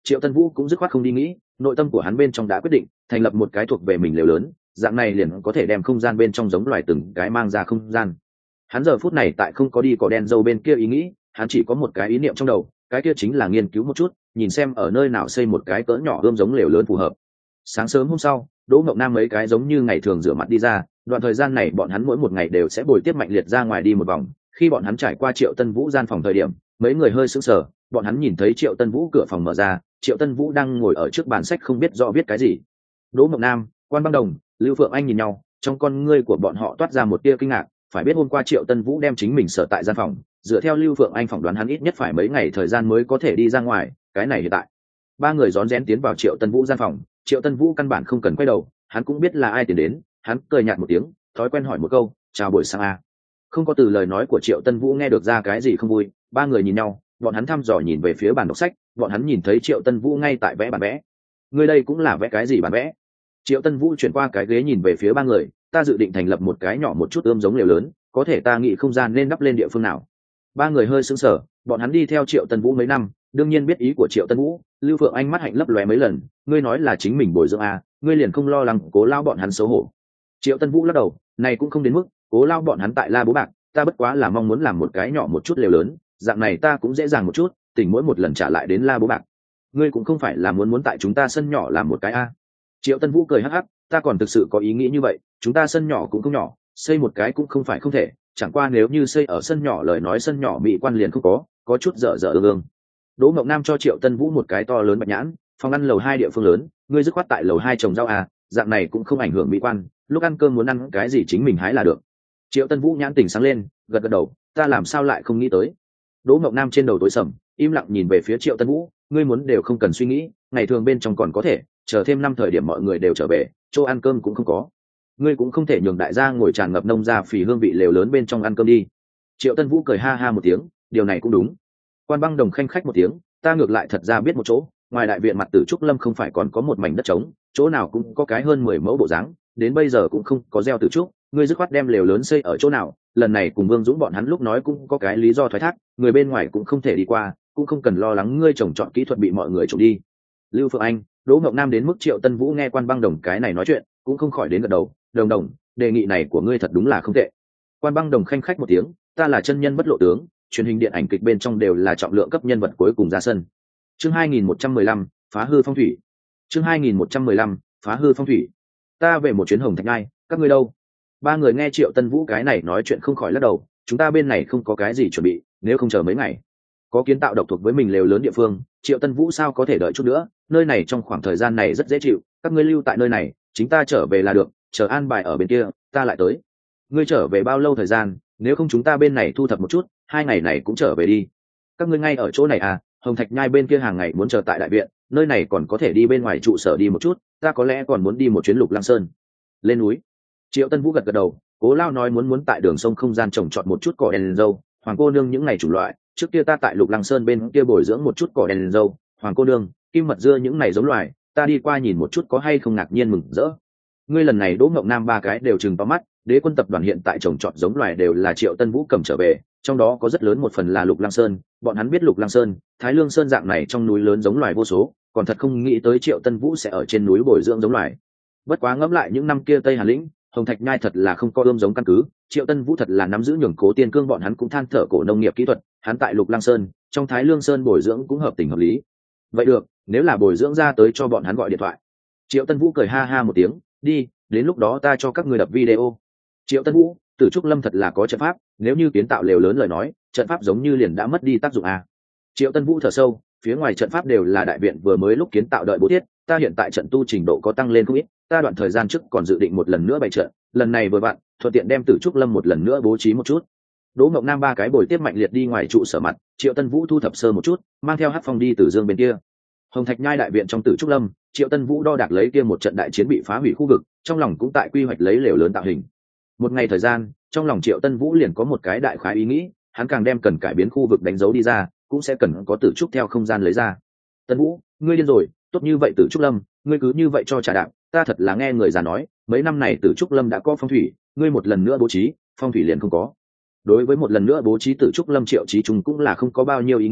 Triệu Tân Vũ cũng dứt khoát không đi nghĩ, nội tâm của hắn bên trong đã quyết định thành lập một cái thuộc về mình lều lớn, dạng này liền có thể đem không gian bên trong giống loài từng cái mang ra không gian. Hắn giờ phút này tại không có đi cỏ đen dâu bên kia ý nghĩ, hắn chỉ có một cái ý niệm trong đầu, cái kia chính là nghiên cứu một chút, nhìn xem ở nơi nào xây một cái cỡ nhỏ ươm giống lều lớn phù hợp. Sáng sớm hôm sau, Đỗ Ngọc Nam mấy cái giống như ngày thường rửa mặt đi ra, đoạn thời gian này bọn hắn mỗi một ngày đều sẽ bồi tiếp Mạnh Liệt ra ngoài đi một vòng. Khi bọn hắn trải qua Triệu Tân Vũ gian phòng thời điểm, mấy người hơi sững sờ, bọn hắn nhìn thấy Triệu Tân Vũ cửa phòng mở ra, Triệu Tân Vũ đang ngồi ở trước bàn sách không biết rõ viết cái gì. Đỗ Ngọc Nam, Quan Băng Đồng, Lưu Phượng Anh nhìn nhau, trong con ngươi của bọn họ toát ra một tia kinh ngạc, phải biết hôm qua Triệu Tân Vũ đem chính mình sở tại gian phòng, dựa theo Lưu Phượng Anh phỏng đoán hắn ít nhất phải mấy ngày thời gian mới có thể đi ra ngoài, cái này hiện tại. Ba người rón rén tiến vào Triệu Tân Vũ gian phòng, Triệu Tân Vũ căn bản không cần quay đầu, hắn cũng biết là ai tiến đến, hắn cười nhạt một tiếng, thói quen hỏi một câu, "Chào buổi sáng a." Không có từ lời nói của Triệu Tân Vũ nghe được ra cái gì không vui, ba người nhìn nhau, bọn hắn thăm dò nhìn về phía bàn đọc sách, bọn hắn nhìn thấy Triệu Tân Vũ ngay tại vẽ bản vẽ. Người đây cũng là vẽ cái gì bản vẽ? Triệu Tân Vũ chuyển qua cái ghế nhìn về phía ba người, ta dự định thành lập một cái nhỏ một chút ươm giống lều lớn, có thể ta nghĩ không gian nên đắp lên địa phương nào. Ba người hơi sững sờ, bọn hắn đi theo Triệu Tân Vũ mấy năm, đương nhiên biết ý của Triệu Tân Vũ. Lưu Phượng Anh mắt hạnh lấp lóe mấy lần, ngươi nói là chính mình bồi dưỡng à, ngươi liền không lo lắng Cố lao bọn hắn xấu hổ. Triệu Tân Vũ lắc đầu, này cũng không đến mức, Cố lao bọn hắn tại La Bố Bạc, ta bất quá là mong muốn làm một cái nhỏ một chút lều lớn, dạng này ta cũng dễ dàng một chút, tỉnh mỗi một lần trả lại đến La Bố Bạc. Ngươi cũng không phải là muốn muốn tại chúng ta sân nhỏ làm một cái a. À. Triệu Tân Vũ cười hắc hắc, ta còn thực sự có ý nghĩ như vậy, chúng ta sân nhỏ cũng không nhỏ, xây một cái cũng không phải không thể, chẳng qua nếu như xây ở sân nhỏ lời nói sân nhỏ bị quan liền không có, có chút dở dở ương ương. Đỗ Ngọc Nam cho Triệu Tân Vũ một cái to lớn bạch nhãn, phòng ăn lầu hai địa phương lớn, ngươi dứt khoát tại lầu hai trồng rau à, dạng này cũng không ảnh hưởng mỹ quan, lúc ăn cơm muốn ăn cái gì chính mình hái là được. Triệu Tân Vũ nhãn tỉnh sáng lên, gật gật đầu, ta làm sao lại không nghĩ tới. Đỗ Ngọc Nam trên đầu tối sầm, im lặng nhìn về phía Triệu Tân Vũ, ngươi muốn đều không cần suy nghĩ, ngày thường bên trong còn có thể, chờ thêm năm thời điểm mọi người đều trở về, chỗ ăn cơm cũng không có. Ngươi cũng không thể nhường đại gia ngồi tràn ngập nông gia phì hương vị lều lớn bên trong ăn cơm đi. Triệu Tân Vũ cười ha ha một tiếng, điều này cũng đúng. Quan Băng Đồng khanh khách một tiếng, ta ngược lại thật ra biết một chỗ, ngoài đại viện mặt Tử Trúc Lâm không phải còn có một mảnh đất trống, chỗ nào cũng có cái hơn mười mẫu bộ dáng, đến bây giờ cũng không có gieo tử trúc, ngươi dứt khoát đem lều lớn xây ở chỗ nào, lần này cùng Vương Dũng bọn hắn lúc nói cũng có cái lý do thoái thác, người bên ngoài cũng không thể đi qua, cũng không cần lo lắng ngươi trồng trọt kỹ thuật bị mọi người trộm đi. Lưu Phượng Anh, Đỗ Ngọc Nam đến mức Triệu Tân Vũ nghe Quan Băng Đồng cái này nói chuyện, cũng không khỏi đến gật đầu, đồng đồng, đề nghị này của ngươi thật đúng là không tệ. Quan Băng Đồng khanh khách một tiếng, ta là chân nhân bất lộ tướng, truyền hình điện ảnh kịch bên trong đều là trọng lượng cấp nhân vật cuối cùng ra sân. Chương hai nghìn một trăm mười lăm, phá hư phong thủy. Chương hai nghìn một trăm mười lăm, phá hư phong thủy. Ta về một chuyến Hồng Thạch Ngai, các ngươi đâu? Ba người nghe Triệu Tân Vũ cái này nói chuyện không khỏi lắc đầu, chúng ta bên này không có cái gì chuẩn bị, nếu không chờ mấy ngày. Có kiến tạo độc thuộc với mình lều lớn địa phương, Triệu Tân Vũ sao có thể đợi chút nữa, nơi này trong khoảng thời gian này rất dễ chịu, các ngươi lưu tại nơi này, chính ta trở về là được, chờ an bài ở bên kia, ta lại tới. Ngươi trở về bao lâu thời gian, nếu không chúng ta bên này thu thập một chút, hai ngày này cũng trở về đi. Các ngươi ngay ở chỗ này à, Hồng Thạch Nhai bên kia hàng ngày muốn chờ tại đại viện, nơi này còn có thể đi bên ngoài trụ sở đi một chút, ta có lẽ còn muốn đi một chuyến Lục Lăng Sơn. Lên núi. Triệu Tân Vũ gật gật đầu, Cố lao nói muốn muốn tại đường sông không gian trồng trọt một chút cỏ đèn dâu, Hoàng cô nương những ngày chủng loại, trước kia ta tại Lục Lăng Sơn bên kia bồi dưỡng một chút cỏ đèn dâu, Hoàng cô nương, kim mật dưa những ngày giống loài, ta đi qua nhìn một chút có hay không ngạc nhiên mừng rỡ. Ngươi lần này Đỗ Ngọc Nam ba cái đều trừng to mắt, Đế Quân tập đoàn hiện tại trồng trọt giống loài đều là Triệu Tân Vũ cầm trở về, trong đó có rất lớn một phần là Lục Lăng Sơn, bọn hắn biết Lục Lăng Sơn, Thái Lương Sơn dạng này trong núi lớn giống loài vô số, còn thật không nghĩ tới Triệu Tân Vũ sẽ ở trên núi bồi dưỡng giống loài. Bất quá ngẫm lại những năm kia Tây Hà lĩnh, Hồng Thạch Nhai thật là không có ươm giống căn cứ, Triệu Tân Vũ thật là nắm giữ nhường Cố Tiên Cương bọn hắn cũng than thở cổ nông nghiệp kỹ thuật, hắn tại Lục Lăng Sơn, trong Thái Lương Sơn bồi dưỡng cũng hợp tình hợp lý. Vậy được, nếu là bồi dưỡng ra tới cho bọn hắn gọi điện thoại. Triệu Tân Vũ cười ha ha một tiếng, đi, đến lúc đó ta cho các ngươi đập video. Triệu Tân Vũ, Tử Trúc Lâm thật là có trận pháp, nếu như kiến tạo lều lớn lời nói, trận pháp giống như liền đã mất đi tác dụng à. Triệu Tân Vũ thở sâu, phía ngoài trận pháp đều là đại viện vừa mới lúc kiến tạo đợi bố thiết, ta hiện tại trận tu trình độ có tăng lên không ít, ta đoạn thời gian trước còn dự định một lần nữa bày trận, lần này vừa vặn, thuận tiện đem Tử Trúc Lâm một lần nữa bố trí một chút. Đỗ Ngọc Nam ba cái bồi tiếp Mạnh Liệt đi ngoài trụ sở mặt, Triệu Tân Vũ thu thập sơ một chút, mang theo Hắc Phong đi Tử Dương bên kia. Hồng Thạch Nhai đại viện trong Tử Trúc Lâm, Triệu Tân Vũ đo đạc lấy kia một trận đại chiến bị phá hủy khu vực, trong lòng cũng tại quy hoạch lấy lều lớn tạo hình. Một ngày thời gian, trong lòng Triệu Tân Vũ liền có một cái đại khái ý nghĩ, hắn càng đem cần cải biến khu vực đánh dấu đi ra, cũng sẽ cần có Tử Trúc theo không gian lấy ra. Tân Vũ, ngươi điên rồi, tốt như vậy Tử Trúc Lâm, ngươi cứ như vậy cho trả đạm, ta thật là nghe người già nói, mấy năm này Tử Trúc Lâm đã có phong thủy, ngươi một lần nữa bố trí, phong thủy liền không có. Đối với một lần nữa bố trí Tử Trúc Lâm, Triệu Chí Trung cũng là không có bao nhiêu ý nghĩ,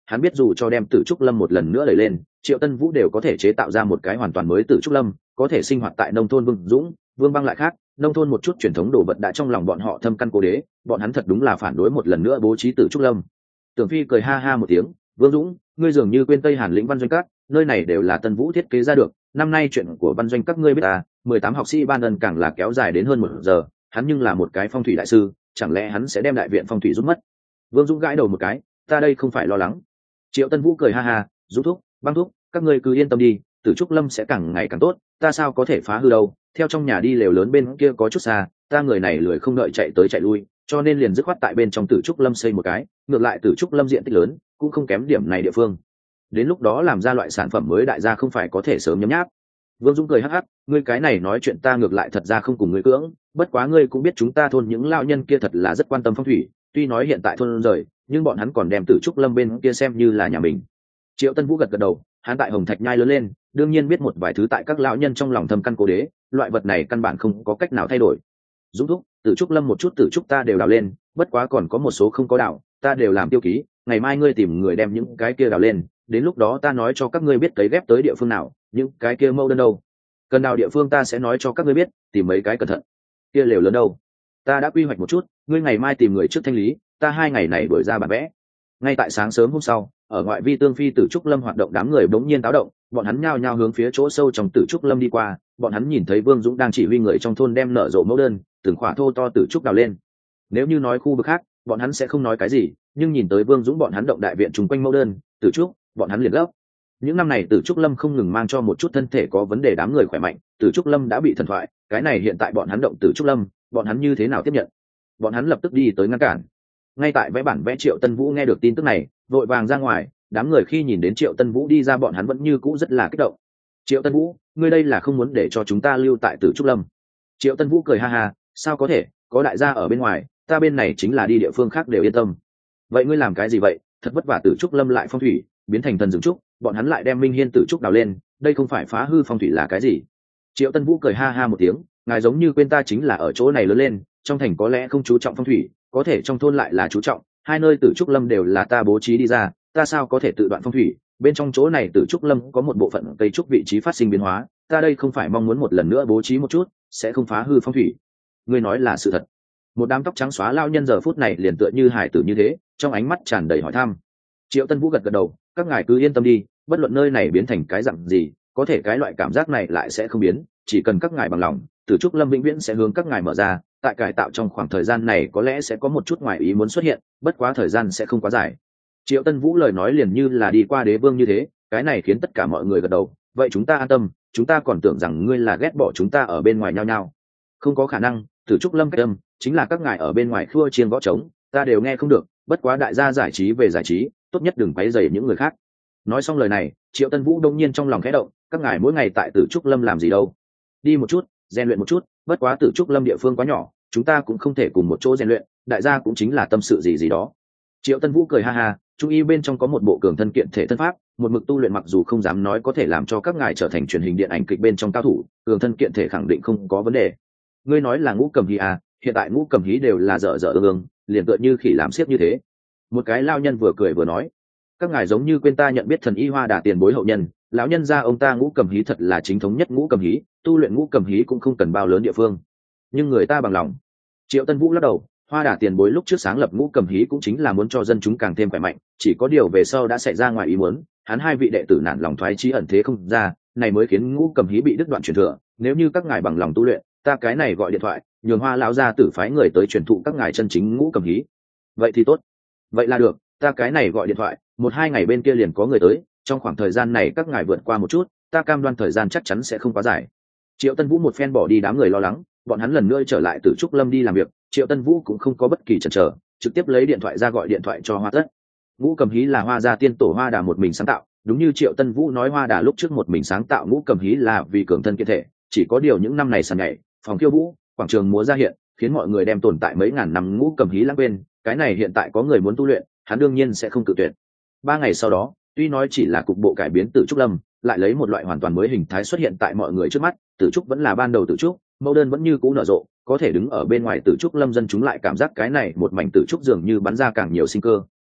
hắn biết dù cho đem Tử Trúc Lâm một lần nữa đẩy lên, Triệu Tân Vũ đều có thể chế tạo ra một cái hoàn toàn mới Tử Trúc Lâm, có thể sinh hoạt tại nông thôn Vương Dũng, Vương Băng lại khác, nông thôn một chút truyền thống đồ vật đã trong lòng bọn họ thâm căn cố đế, bọn hắn thật đúng là phản đối một lần nữa bố trí Tử Trúc Lâm. Tưởng Phi cười ha ha một tiếng, Vương Dũng, ngươi dường như quên Tây Hàn lĩnh Văn Doanh các, nơi này đều là Tân Vũ thiết kế ra được, năm nay chuyện của Văn Doanh các ngươi biết à, mười tám học sĩ ban ân càng là kéo dài đến hơn một giờ, hắn nhưng là một cái phong thủy đại sư, chẳng lẽ hắn sẽ đem đại viện phong thủy rút mất? Vương Dũng gãi đầu một cái, ta đây không phải lo lắng. Triệu Tân Vũ cười ha ha, Dũng thúc, Băng thúc, các ngươi cứ yên tâm đi, Tử Trúc Lâm sẽ càng ngày càng tốt, ta sao có thể phá hư đâu, theo trong nhà đi lều lớn bên kia có chút xa, ta người này lười không đợi chạy tới chạy lui, cho nên liền dứt khoát tại bên trong Tử Trúc Lâm xây một cái, ngược lại Tử Trúc Lâm diện tích lớn, cũng không kém điểm này địa phương. Đến lúc đó làm ra loại sản phẩm mới đại gia không phải có thể sớm nhấm nháp. Vương Dũng cười hắc hắc, ngươi cái này nói chuyện ta ngược lại thật ra không cùng ngươi cưỡng, bất quá ngươi cũng biết chúng ta thôn những lão nhân kia thật là rất quan tâm phong thủy, tuy nói hiện tại thôn rời, nhưng bọn hắn còn đem Tử Trúc Lâm bên kia xem như là nhà mình. Triệu Tân Vũ gật gật đầu, hắn tại Hồng Thạch Nhai lớn lên, đương nhiên biết một vài thứ tại các lão nhân trong lòng thâm căn cố đế, loại vật này căn bản không có cách nào thay đổi. Dũng thúc, Tử Trúc Lâm một chút Tử Trúc ta đều đào lên, bất quá còn có một số không có đào, ta đều làm tiêu ký, ngày mai ngươi tìm người đem những cái kia đào lên, đến lúc đó ta nói cho các ngươi biết cấy ghép tới địa phương nào, những cái kia mâu đơn đâu, cần đào địa phương ta sẽ nói cho các ngươi biết, tìm mấy cái cẩn thận. Kia lều lớn đâu, ta đã quy hoạch một chút, ngươi ngày mai tìm người trước thanh lý, ta hai ngày này đuổi ra bản vẽ. Ngay tại sáng sớm hôm sau, ở ngoại vi Tương Phi Tử Trúc Lâm hoạt động, đám người bỗng nhiên táo động, bọn hắn nhao nhao hướng phía chỗ sâu trong Tử Trúc Lâm đi qua, bọn hắn nhìn thấy Vương Dũng đang chỉ huy người trong thôn đem nở rộ mẫu đơn, từng khỏa thô to Tử Trúc đào lên. Nếu như nói khu vực khác, bọn hắn sẽ không nói cái gì, nhưng nhìn tới Vương Dũng bọn hắn động đại viện trùng quanh mẫu đơn, Tử Trúc, bọn hắn liền gấp. Những năm này Tử Trúc Lâm không ngừng mang cho một chút thân thể có vấn đề đám người khỏe mạnh, Tử Trúc Lâm đã bị thần thoại, cái này hiện tại bọn hắn động Tử Trúc Lâm, bọn hắn như thế nào tiếp nhận? Bọn hắn lập tức đi tới ngăn cản. Ngay tại vẽ bản vẽ Triệu Tân Vũ nghe được tin tức này, vội vàng ra ngoài, đám người khi nhìn đến Triệu Tân Vũ đi ra bọn hắn vẫn như cũ rất là kích động. Triệu Tân Vũ, ngươi đây là không muốn để cho chúng ta lưu tại Tử Trúc Lâm? Triệu Tân Vũ cười ha ha, sao có thể, có đại gia ở bên ngoài, ta bên này chính là đi địa phương khác đều yên tâm. Vậy ngươi làm cái gì vậy? Thật vất vả Tử Trúc Lâm lại phong thủy biến thành thần rừng trúc, bọn hắn lại đem Minh Hiên Tử Trúc đào lên, đây không phải phá hư phong thủy là cái gì? Triệu Tân Vũ cười ha ha một tiếng, ngài giống như quên ta chính là ở chỗ này lớn lên, trong thành có lẽ không chú trọng phong thủy, có thể trong thôn lại là chú trọng, hai nơi Tử Trúc Lâm đều là ta bố trí đi ra, ta sao có thể tự đoạn phong thủy? Bên trong chỗ này Tử Trúc Lâm có một bộ phận cây trúc vị trí phát sinh biến hóa, ta đây không phải mong muốn một lần nữa bố trí một chút, sẽ không phá hư phong thủy. Ngươi nói là sự thật. Một đám tóc trắng xóa lao nhân giờ phút này liền tựa như hải tử như thế, trong ánh mắt tràn đầy hỏi thăm. Triệu Tân Vũ gật gật đầu, các ngài cứ yên tâm đi, bất luận nơi này biến thành cái dạng gì, có thể cái loại cảm giác này lại sẽ không biến, chỉ cần các ngài bằng lòng, Tử Trúc Lâm vĩnh viễn sẽ hướng các ngài mở ra, tại cải tạo trong khoảng thời gian này có lẽ sẽ có một chút ngoài ý muốn xuất hiện, bất quá thời gian sẽ không quá dài. Triệu Tân Vũ lời nói liền như là đi qua đế vương như thế, cái này khiến tất cả mọi người gật đầu, vậy chúng ta an tâm, chúng ta còn tưởng rằng ngươi là ghét bỏ chúng ta ở bên ngoài nhau nhau. Không có khả năng, Tử Trúc Lâm cách âm, chính là các ngài ở bên ngoài khua chiên gõ trống, ta đều nghe không được, bất quá đại gia giải trí về giải trí, tốt nhất đừng quấy rầy những người khác. Nói xong lời này, Triệu Tân Vũ đông nhiên trong lòng khẽ động, các ngài mỗi ngày tại Tử Trúc Lâm làm gì đâu? Đi một chút, rèn luyện một chút, bất quá Tử Trúc Lâm địa phương quá nhỏ, chúng ta cũng không thể cùng một chỗ rèn luyện, đại gia cũng chính là tâm sự gì gì đó. Triệu Tân Vũ cười ha ha, trung y bên trong có một bộ cường thân kiện thể thân pháp, một mực tu luyện mặc dù không dám nói có thể làm cho các ngài trở thành truyền hình điện ảnh kịch bên trong cao thủ, cường thân kiện thể khẳng định không có vấn đề. Ngươi nói là Ngũ Cầm Hí à, hiện tại Ngũ Cầm Hí đều là dở dở ương ương, liền tựa như khỉ làm xiếc như thế. Một cái lao nhân vừa cười vừa nói, các ngài giống như quên ta nhận biết thần y Hoa Đà tiền bối hậu nhân, lão nhân gia ông ta Ngũ Cầm Hí thật là chính thống nhất Ngũ Cầm Hí, tu luyện Ngũ Cầm Hí cũng không cần bao lớn địa phương, nhưng người ta bằng lòng. Triệu Tân Vũ lắc đầu, Hoa Đà tiền bối lúc trước sáng lập Ngũ Cầm Hí cũng chính là muốn cho dân chúng càng thêm khỏe mạnh, chỉ có điều về sau đã xảy ra ngoài ý muốn, hắn hai vị đệ tử nản lòng thoái chí ẩn thế không ra, này mới khiến Ngũ Cầm Hí bị đứt đoạn truyền thừa. Nếu như các ngài bằng lòng tu luyện, ta cái này gọi điện thoại, nhường Hoa lão gia tử phái người tới truyền thụ các ngài chân chính Ngũ Cầm Hí. Vậy thì tốt, vậy là được, ta cái này gọi điện thoại, một hai ngày bên kia liền có người tới, trong khoảng thời gian này các ngài vượt qua một chút, ta cam đoan thời gian chắc chắn sẽ không quá dài. Triệu Tân Vũ một phen bỏ đi đám người lo lắng, bọn hắn lần nữa trở lại Tử Trúc Lâm đi làm việc, Triệu Tân Vũ cũng không có bất kỳ chần chờ, trực tiếp lấy điện thoại ra gọi điện thoại cho Hoa Tất. Ngũ Cầm Hí là Hoa gia tiên tổ Hoa Đà một mình sáng tạo, đúng như Triệu Tân Vũ nói, Hoa Đà lúc trước một mình sáng tạo Ngũ Cầm Hí là vì cường thân kiện thể, chỉ có điều những năm này sàn nhảy, phòng khiêu vũ, quảng trường múa ra hiện, khiến mọi người đem tồn tại mấy ngàn năm Ngũ Cầm Hí lãng quên, cái này hiện tại có người muốn tu luyện, hắn đương nhiên sẽ không cự tuyệt. Ba ngày sau đó, tuy nói chỉ là cục bộ cải biến Tử Trúc Lâm, lại lấy một loại hoàn toàn mới hình thái xuất hiện tại mọi người trước mắt, Tử Trúc vẫn là ban đầu Tử Trúc, mẫu đơn vẫn như cũ nở rộ, có thể đứng ở bên ngoài Tử Trúc Lâm dân chúng lại cảm giác cái này một mảnh Tử Trúc dường như bắn ra càng nhiều sinh cơ,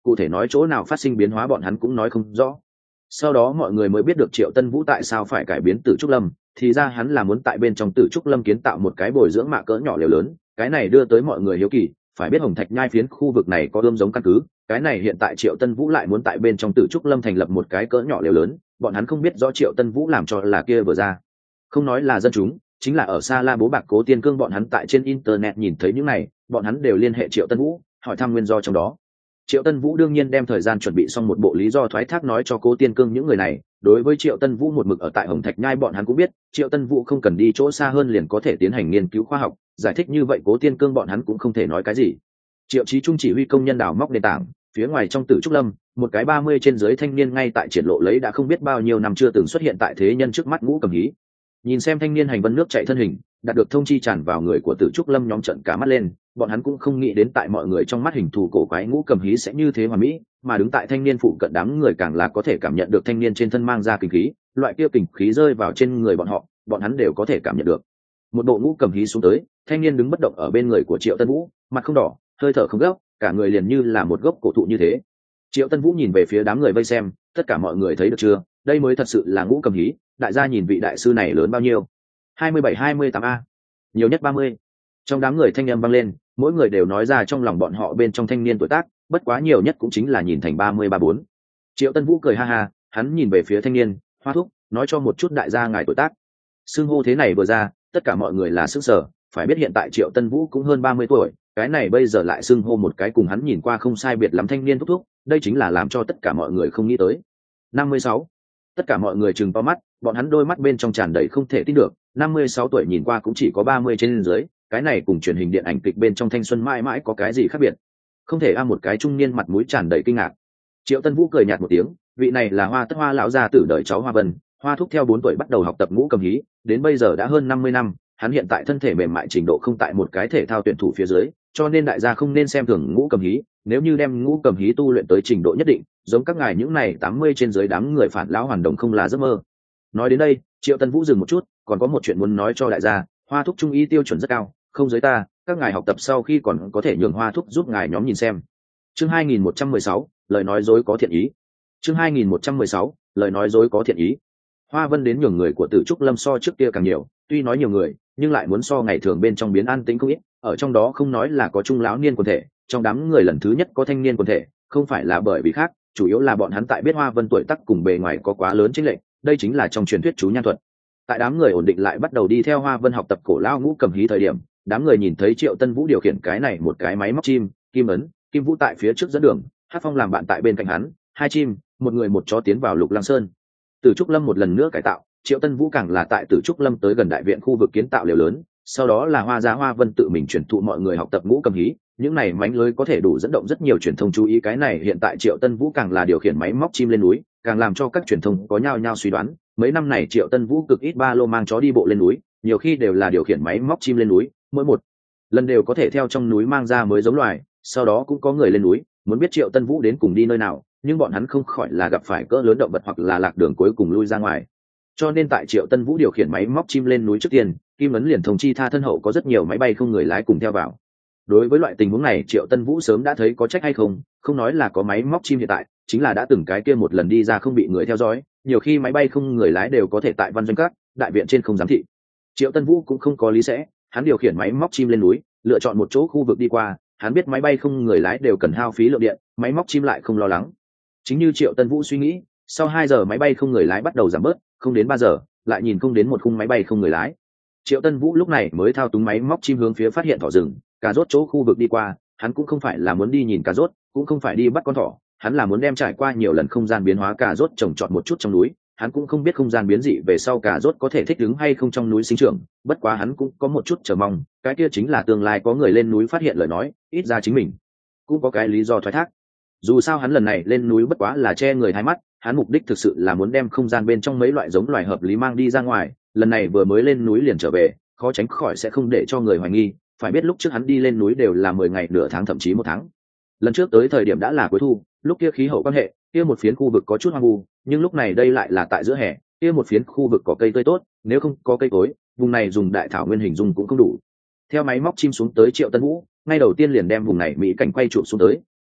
cụ thể nói chỗ nào phát sinh biến hóa bọn hắn cũng nói không rõ. Sau đó mọi người mới biết được Triệu Tân Vũ tại sao phải cải biến Tử Trúc Lâm, thì ra hắn là muốn tại bên trong Tử Trúc Lâm kiến tạo một cái bồi dưỡng mạ cỡ nhỏ liều lớn, cái này đưa tới mọi người hiếu kỳ, phải biết Hồng Thạch Nhai phiến khu vực này có ươm giống căn cứ, cái này hiện tại Triệu Tân Vũ lại muốn tại bên trong Tử Trúc Lâm thành lập một cái cỡ nhỏ liều lớn, bọn hắn không biết rõ Triệu Tân Vũ làm cho là kia vừa ra. Không nói là dân chúng, chính là ở xa La Bố Bạc Cố Tiên Cương bọn hắn tại trên internet nhìn thấy những này, bọn hắn đều liên hệ Triệu Tân Vũ, hỏi thăm nguyên do trong đó. Triệu Tân Vũ đương nhiên đem thời gian chuẩn bị xong một bộ lý do thoái thác nói cho Cố Tiên Cương những người này. Đối với Triệu Tân Vũ một mực ở tại Hồng Thạch Nhai bọn hắn cũng biết, Triệu Tân Vũ không cần đi chỗ xa hơn liền có thể tiến hành nghiên cứu khoa học, giải thích như vậy Cố Tiên Cương bọn hắn cũng không thể nói cái gì. Triệu Chí Trung chỉ huy công nhân đào móc nền tảng, phía ngoài trong Tử Trúc Lâm, một cái ba mươi trên dưới thanh niên ngay tại triển lộ lấy đã không biết bao nhiêu năm chưa từng xuất hiện tại thế nhân trước mắt Ngũ Cầm Hí. Nhìn xem thanh niên hành vân nước chạy thân hình, đạt được thông chi tràn vào người của Tử Trúc Lâm nhóm trận cả mắt lên, bọn hắn cũng không nghĩ đến tại mọi người trong mắt hình thù cổ quái Ngũ Cầm Hí sẽ như thế hoàn mỹ, mà đứng tại thanh niên phụ cận đám người càng là có thể cảm nhận được thanh niên trên thân mang ra kinh khí, loại kia kinh khí rơi vào trên người bọn họ, bọn hắn đều có thể cảm nhận được. Một bộ Ngũ Cầm Hí xuống tới, thanh niên đứng bất động ở bên người của Triệu Tân Vũ, mặt không đỏ, hơi thở không gấp, cả người liền như là một gốc cổ thụ như thế. Triệu Tân Vũ nhìn về phía đám người vây xem, tất cả mọi người thấy được chưa, đây mới thật sự là Ngũ Cầm Hí, đại gia nhìn vị đại sư này lớn bao nhiêu? hai mươi bảy hai mươi tám a, nhiều nhất ba mươi. Trong đám người thanh âm vang lên, mỗi người đều nói ra trong lòng bọn họ bên trong thanh niên tuổi tác, bất quá nhiều nhất cũng chính là nhìn thành ba mươi ba bốn. Triệu Tân Vũ cười ha ha, hắn nhìn về phía thanh niên, Hoa thúc, nói cho một chút đại gia ngài tuổi tác. Xưng hô thế này vừa ra, tất cả mọi người là sức sở, phải biết hiện tại Triệu Tân Vũ cũng hơn ba mươi tuổi, cái này bây giờ lại xưng hô một cái cùng hắn nhìn qua không sai biệt lắm thanh niên thúc thúc, đây chính là làm cho tất cả mọi người không nghĩ tới. năm mươi sáu. Tất cả mọi người trừng to mắt, bọn hắn đôi mắt bên trong tràn đầy không thể tin được, năm mươi sáu tuổi nhìn qua cũng chỉ có ba mươi trên dưới, cái này cùng truyền hình điện ảnh kịch bên trong thanh xuân mãi mãi có cái gì khác biệt? Không thể a, một cái trung niên mặt mũi tràn đầy kinh ngạc. Triệu Tân Vũ cười nhạt một tiếng, vị này là Hoa Tất Hoa lão gia tử đời cháu Hoa Vân, Hoa thúc theo bốn tuổi bắt đầu học tập Ngũ Cầm Hí, đến bây giờ đã hơn năm mươi năm, hắn hiện tại thân thể mềm mại trình độ không tại một cái thể thao tuyển thủ phía dưới, cho nên đại gia không nên xem thường Ngũ Cầm Hí, nếu như đem Ngũ Cầm Hí tu luyện tới trình độ nhất định, giống các ngài những này tám mươi trên dưới đám người phản lão hoàn đồng không là giấc mơ. Nói đến đây, Triệu Tân Vũ dừng một chút, còn có một chuyện muốn nói cho đại gia, Hoa thúc trung y tiêu chuẩn rất cao, không giới ta, các ngài học tập sau khi còn có thể nhường Hoa thúc giúp ngài nhóm nhìn xem. Chương hai nghìn một trăm mười sáu, lời nói dối có thiện ý. Chương hai nghìn một trăm mười sáu, lời nói dối có thiện ý. Hoa Vân đến nhường người của Tử Trúc Lâm so trước kia càng nhiều, tuy nói nhiều người, nhưng lại muốn so ngày thường bên trong biến an tĩnh không ít, ở trong đó không nói là có trung lão niên quần thể, trong đám người lần thứ nhất có thanh niên quần thể, không phải là bởi vì khác, chủ yếu là bọn hắn tại biết Hoa Vân tuổi tác cùng bề ngoài có quá lớn chênh lệch, đây chính là trong truyền thuyết chú nhan thuật. Tại đám người ổn định lại bắt đầu đi theo Hoa Vân học tập cổ lao Ngũ Cầm Hí thời điểm, đám người nhìn thấy Triệu Tân Vũ điều khiển cái này một cái máy móc chim, kim ấn, Kim Vũ tại phía trước dẫn đường, Hát Phong làm bạn tại bên cạnh hắn, hai chim, một người một chó tiến vào Lục Lăng Sơn. Tử Trúc Lâm một lần nữa cải tạo, Triệu Tân Vũ càng là tại Tử Trúc Lâm tới gần đại viện khu vực kiến tạo liều lớn, sau đó là Hoa Gia Hoa Vân tự mình truyền thụ mọi người học tập Ngũ Cầm Hí, những này mánh lưới có thể đủ dẫn động rất nhiều truyền thông chú ý, cái này hiện tại Triệu Tân Vũ càng là điều khiển máy móc chim lên núi, càng làm cho các truyền thông có nhao nhao suy đoán, mấy năm này Triệu Tân Vũ cực ít ba lô mang chó đi bộ lên núi, nhiều khi đều là điều khiển máy móc chim lên núi, mỗi một lần đều có thể theo trong núi mang ra mới giống loài, sau đó cũng có người lên núi, muốn biết Triệu Tân Vũ đến cùng đi nơi nào, nhưng bọn hắn không khỏi là gặp phải cỡ lớn động vật hoặc là lạc đường cuối cùng lui ra ngoài. Cho nên tại Triệu Tân Vũ điều khiển máy móc chim lên núi trước tiên, Kim Ấn liền thông chi tha thân hậu có rất nhiều máy bay không người lái cùng theo vào. Đối với loại tình huống này Triệu Tân Vũ sớm đã thấy có trách hay không, không nói là có máy móc chim hiện tại, chính là đã từng cái kia một lần đi ra không bị người theo dõi, nhiều khi máy bay không người lái đều có thể tại văn doanh các, đại viện trên không giám thị. Triệu Tân Vũ cũng không có lý sẽ, hắn điều khiển máy móc chim lên núi, lựa chọn một chỗ khu vực đi qua, hắn biết máy bay không người lái đều cần hao phí lượng điện, máy móc chim lại không lo lắng. Chính như Triệu Tân Vũ suy nghĩ, sau hai giờ máy bay không người lái bắt đầu giảm bớt, không đến ba giờ, lại nhìn không đến một khung máy bay không người lái. Triệu Tân Vũ lúc này mới thao túng máy móc chim hướng phía phát hiện thỏ rừng, cà rốt chỗ khu vực đi qua, hắn cũng không phải là muốn đi nhìn cà rốt, cũng không phải đi bắt con thỏ, hắn là muốn đem trải qua nhiều lần không gian biến hóa cà rốt trồng trọt một chút trong núi, hắn cũng không biết không gian biến dị về sau cà rốt có thể thích ứng hay không trong núi sinh trưởng, bất quá hắn cũng có một chút chờ mong, cái kia chính là tương lai có người lên núi phát hiện lời nói, ít ra chính mình cũng có cái lý do thoái thác. Dù sao hắn lần này lên núi bất quá là che người hai mắt, hắn mục đích thực sự là muốn đem không gian bên trong mấy loại giống loài hợp lý mang đi ra ngoài, lần này vừa mới lên núi liền trở về, khó tránh khỏi sẽ không để cho người hoài nghi, phải biết lúc trước hắn đi lên núi đều là mười ngày nửa tháng thậm chí một tháng. Lần trước tới thời điểm đã là cuối thu, lúc kia khí hậu quan hệ, kia một phiến khu vực có chút hoang vu, nhưng lúc này đây lại là tại giữa hè, kia một phiến khu vực có cây tươi tốt, nếu không có cây cối, vùng này dùng đại thảo nguyên hình dung cũng không đủ. Theo máy móc chim xuống tới Triệu Tân Vũ, ngay đầu tiên liền đem vùng này mỹ cảnh quay trụ xuống tới,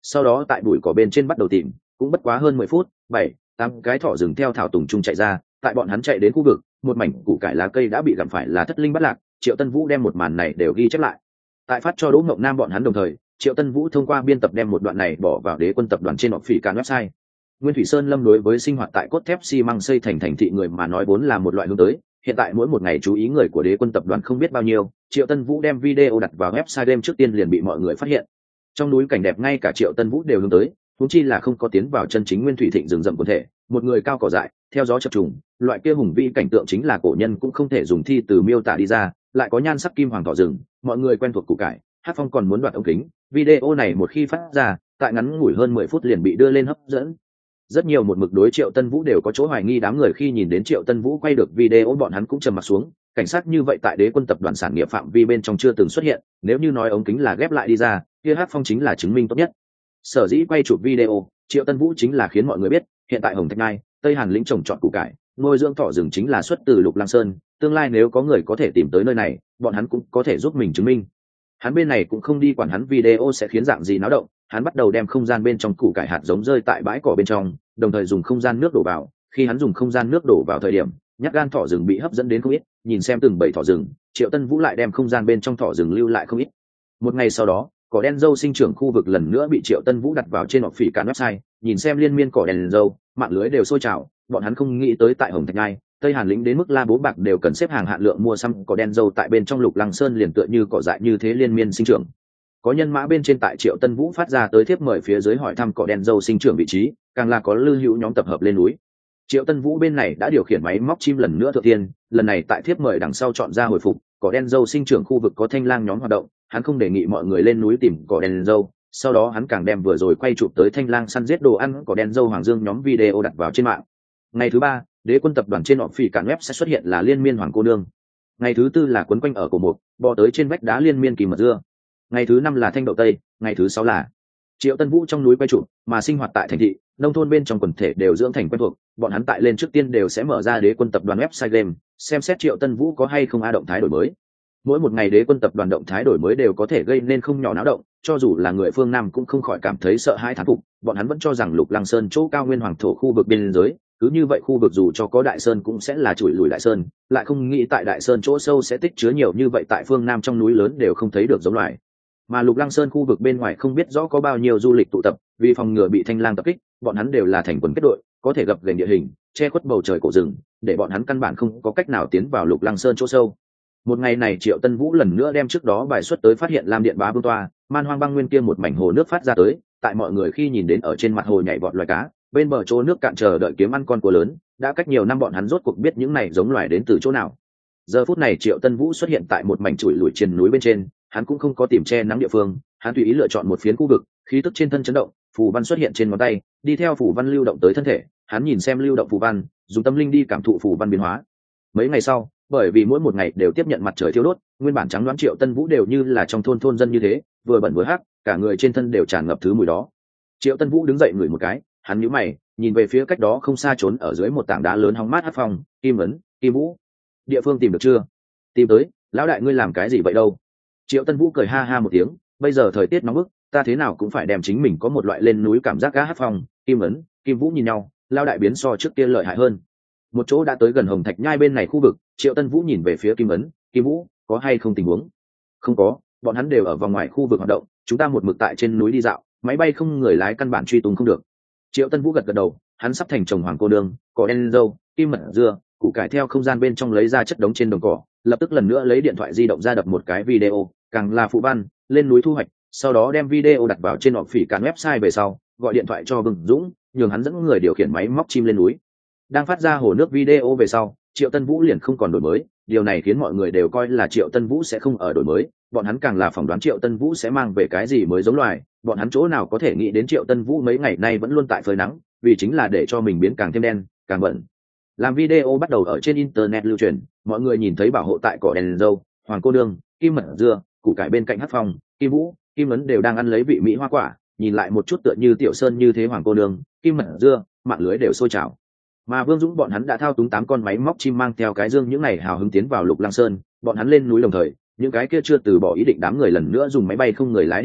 sau đó tại bụi cỏ bên trên bắt đầu tìm, cũng bất quá hơn mười phút, bảy tám cái thỏ rừng theo thảo tùng trung chạy ra. Tại bọn hắn chạy đến khu vực, một mảnh củ cải lá cây đã bị gặm phải là thất linh bắt lạc. Triệu Tân Vũ đem một màn này đều ghi chép lại, tại phát cho Đỗ Ngọc Nam bọn hắn đồng thời. Triệu Tân Vũ thông qua biên tập đem một đoạn này bỏ vào Đế Quân tập đoàn trên họp phỉ càn website. Nguyên Thủy Sơn Lâm đối với sinh hoạt tại cốt thép xi măng xây thành thành thị người mà nói vốn là một loại hướng tới, hiện tại mỗi một ngày chú ý người của Đế Quân tập đoàn không biết bao nhiêu. Triệu Tân Vũ đem video đặt vào website đêm trước tiên liền bị mọi người phát hiện. Trong núi cảnh đẹp ngay cả Triệu Tân Vũ đều hướng tới, huống chi là không có tiến vào chân chính nguyên thủy thịnh rừng rậm quần thể, một người cao cỏ dại, theo gió chập trùng, loại kia hùng vĩ cảnh tượng chính là cổ nhân cũng không thể dùng thi từ miêu tả đi ra, lại có nhan sắc kim hoàng thỏ rừng, mọi người quen thuộc củ cải, Hát Phong còn muốn đoạt ống kính, video này một khi phát ra, tại ngắn ngủi hơn mười phút liền bị đưa lên hấp dẫn. Rất nhiều một mực đối Triệu Tân Vũ đều có chỗ hoài nghi, đám người khi nhìn đến Triệu Tân Vũ quay được video bọn hắn cũng trầm mặt xuống, cảnh sát như vậy tại Đế Quân tập đoàn sản nghiệp phạm vi bên trong chưa từng xuất hiện, nếu như nói ống kính là ghép lại đi ra, kia Hát Phong chính là chứng minh tốt nhất. Sở dĩ quay chụp video, Triệu Tân Vũ chính là khiến mọi người biết, hiện tại Hồng Thạch Ngai, Tây Hàn lĩnh trồng trọt củ cải, nuôi dưỡng thỏ rừng chính là xuất từ Lục Lăng Sơn, tương lai nếu có người có thể tìm tới nơi này, bọn hắn cũng có thể giúp mình chứng minh. Hắn bên này cũng không đi quản hắn video sẽ khiến dạng gì náo động, hắn bắt đầu đem không gian bên trong củ cải hạt giống rơi tại bãi cỏ bên trong, đồng thời dùng không gian nước đổ vào. Khi hắn dùng không gian nước đổ vào thời điểm, nhát gan thỏ rừng bị hấp dẫn đến không ít, nhìn xem từng bầy thỏ rừng, Triệu Tân Vũ lại đem không gian bên trong thỏ rừng lưu lại không ít. Một ngày sau đó, cỏ đen dâu sinh trưởng khu vực lần nữa bị Triệu Tân Vũ đặt vào trên họp phỉ cản website, nhìn xem liên miên cỏ đen dâu, mạng lưới đều sôi trào, bọn hắn không nghĩ tới tại Hồng Thạch Ngai, Tây Hàn lĩnh đến mức La Bố Bạc đều cần xếp hàng hạn lượng mua xăm cỏ đen dâu tại bên trong Lục Lăng Sơn liền tựa như cỏ dại như thế liên miên sinh trưởng. Có nhân mã bên trên tại Triệu Tân Vũ phát ra tới thiếp mời phía dưới hỏi thăm cỏ đen dâu sinh trưởng vị trí, càng là có lưu hữu nhóm tập hợp lên núi. Triệu Tân Vũ bên này đã điều khiển máy móc chim lần nữa thượng tiên, lần này tại thiếp mời đằng sau chọn ra hồi phục, cỏ đen dâu sinh trưởng khu vực có thanh lang nhóm hoạt động, hắn không đề nghị mọi người lên núi tìm cỏ đen dâu, sau đó hắn càng đem vừa rồi quay chụp tới thanh lang săn giết đồ ăn cỏ đen dâu Hoàng Dương nhóm video đặt vào trên mạng. Ngày thứ ba, Đế Quân tập đoàn trên họp phỉ cản web sẽ xuất hiện là liên miên hoàng cô nương. Ngày thứ tư là quấn quanh ở cổ mục, bò tới trên vách đá liên miên kỳ mật dưa. Ngày thứ năm là thanh đậu tây, ngày thứ sáu là Triệu Tân Vũ trong núi quay chụp, mà sinh hoạt tại thành thị, nông thôn bên trong quần thể đều dưỡng thành quen thuộc, bọn hắn tại lên trước tiên đều sẽ mở ra Đế Quân tập đoàn website game, xem xét Triệu Tân Vũ có hay không a động thái đổi mới. Mỗi một ngày Đế Quân tập đoàn động thái đổi mới đều có thể gây nên không nhỏ náo động, cho dù là người phương Nam cũng không khỏi cảm thấy sợ hãi thán phục, bọn hắn vẫn cho rằng Lục Lăng Sơn chỗ cao nguyên hoàng thổ khu vực biên giới, cứ như vậy khu vực dù cho có Đại Sơn cũng sẽ là chùi lùi Đại Sơn, lại không nghĩ tại Đại Sơn chỗ sâu sẽ tích chứa nhiều như vậy, tại phương Nam trong núi lớn đều không thấy được giống loài. Mà Lục Lăng Sơn khu vực bên ngoài không biết rõ có bao nhiêu du lịch tụ tập, vì phòng ngừa bị thanh lang tập kích, bọn hắn đều là thành quần kết đội, có thể gập ghềnh địa hình, che khuất bầu trời cổ rừng, để bọn hắn căn bản không có cách nào tiến vào Lục Lăng Sơn chỗ sâu. Một ngày này Triệu Tân Vũ lần nữa đem trước đó bài xuất tới phát hiện Lam Điện Bá Vương Toa, man hoang băng nguyên kia một mảnh hồ nước phát ra tới, tại mọi người khi nhìn đến ở trên mặt hồ nhảy vọt loài cá, bên bờ chỗ nước cạn chờ đợi kiếm ăn con cua lớn, đã cách nhiều năm bọn hắn rốt cuộc biết những này giống loài đến từ chỗ nào. Giờ phút này Triệu Tân Vũ xuất hiện tại một mảnh chùi lùi triền núi bên trên, hắn cũng không có tìm che nắng địa phương, hắn tùy ý lựa chọn một phiến khu vực, khí tức trên thân chấn động, phù văn xuất hiện trên ngón tay, đi theo phù văn lưu động tới thân thể, hắn nhìn xem lưu động phù văn, dùng tâm linh đi cảm thụ phù văn biến hóa. Mấy ngày sau, bởi vì mỗi một ngày đều tiếp nhận mặt trời thiêu đốt, nguyên bản trắng đoán Triệu Tân Vũ đều như là trong thôn thôn dân như thế, vừa bẩn vừa hắc, cả người trên thân đều tràn ngập thứ mùi đó. Triệu Tân Vũ đứng dậy ngửi một cái, hắn nhíu mày, nhìn về phía cách đó không xa trốn ở dưới một tảng đá lớn hóng mát Hát Phong, Kim Ấn, Kim Vũ. Địa phương tìm được chưa? Tìm tới, lão đại ngươi làm cái gì vậy đâu? Triệu Tân Vũ cười ha ha một tiếng, bây giờ thời tiết nóng bức, ta thế nào cũng phải đem chính mình có một loại lên núi cảm giác gã Hát Phong, Kim Ấn, Kim Vũ nhìn nhau, lão đại biến so trước kia lợi hại hơn. Một chỗ đã tới gần Hồng Thạch Nhai bên này khu vực, Triệu Tân Vũ nhìn về phía Kim Ấn, Kim Vũ, có hay không tình huống? Không có, bọn hắn đều ở vòng ngoài khu vực hoạt động, chúng ta một mực tại trên núi đi dạo, máy bay không người lái căn bản truy tung không được. Triệu Tân Vũ gật gật đầu, hắn sắp thành chồng hoàng cô nương, cỏ đen dâu, kim mật dưa, củ cải theo không gian bên trong lấy ra chất đống trên đồng cỏ, lập tức lần nữa lấy điện thoại di động ra đập một cái video, càng là phụ văn, lên núi thu hoạch, sau đó đem video đặt vào trên họp phỉ cản website về sau, gọi điện thoại cho Vương Dũng, nhường hắn dẫn người điều khiển máy móc chim lên núi. Đang phát ra hồ nước video về sau, Triệu Tân Vũ liền không còn đổi mới, điều này khiến mọi người đều coi là Triệu Tân Vũ sẽ không ở đổi mới, bọn hắn càng là phỏng đoán Triệu Tân Vũ sẽ mang về cái gì mới giống loài, bọn hắn chỗ nào có thể nghĩ đến Triệu Tân Vũ mấy ngày nay vẫn luôn tại phơi nắng, vì chính là để cho mình biến càng thêm đen, càng bẩn. Làm video bắt đầu ở trên internet lưu truyền, mọi người nhìn thấy bảo hộ tại cỏ đèn dâu, hoàng cô nương, kim mật dưa, củ cải bên cạnh Hát Phong, Kim Vũ, Kim Ấn đều đang ăn lấy vị mỹ hoa quả, nhìn lại một chút tựa như Tiểu Sơn như thế hoàng cô nương, kim mật dưa, mạng lưới đều sôi trào. Mà Vương Dũng bọn hắn đã thao túng tám con máy móc chim mang theo cái dương những này hào hứng tiến vào Lục Lăng Sơn, bọn hắn lên núi đồng thời, những cái kia chưa từ bỏ ý định đám người lần nữa dùng máy bay không người lái đi theo,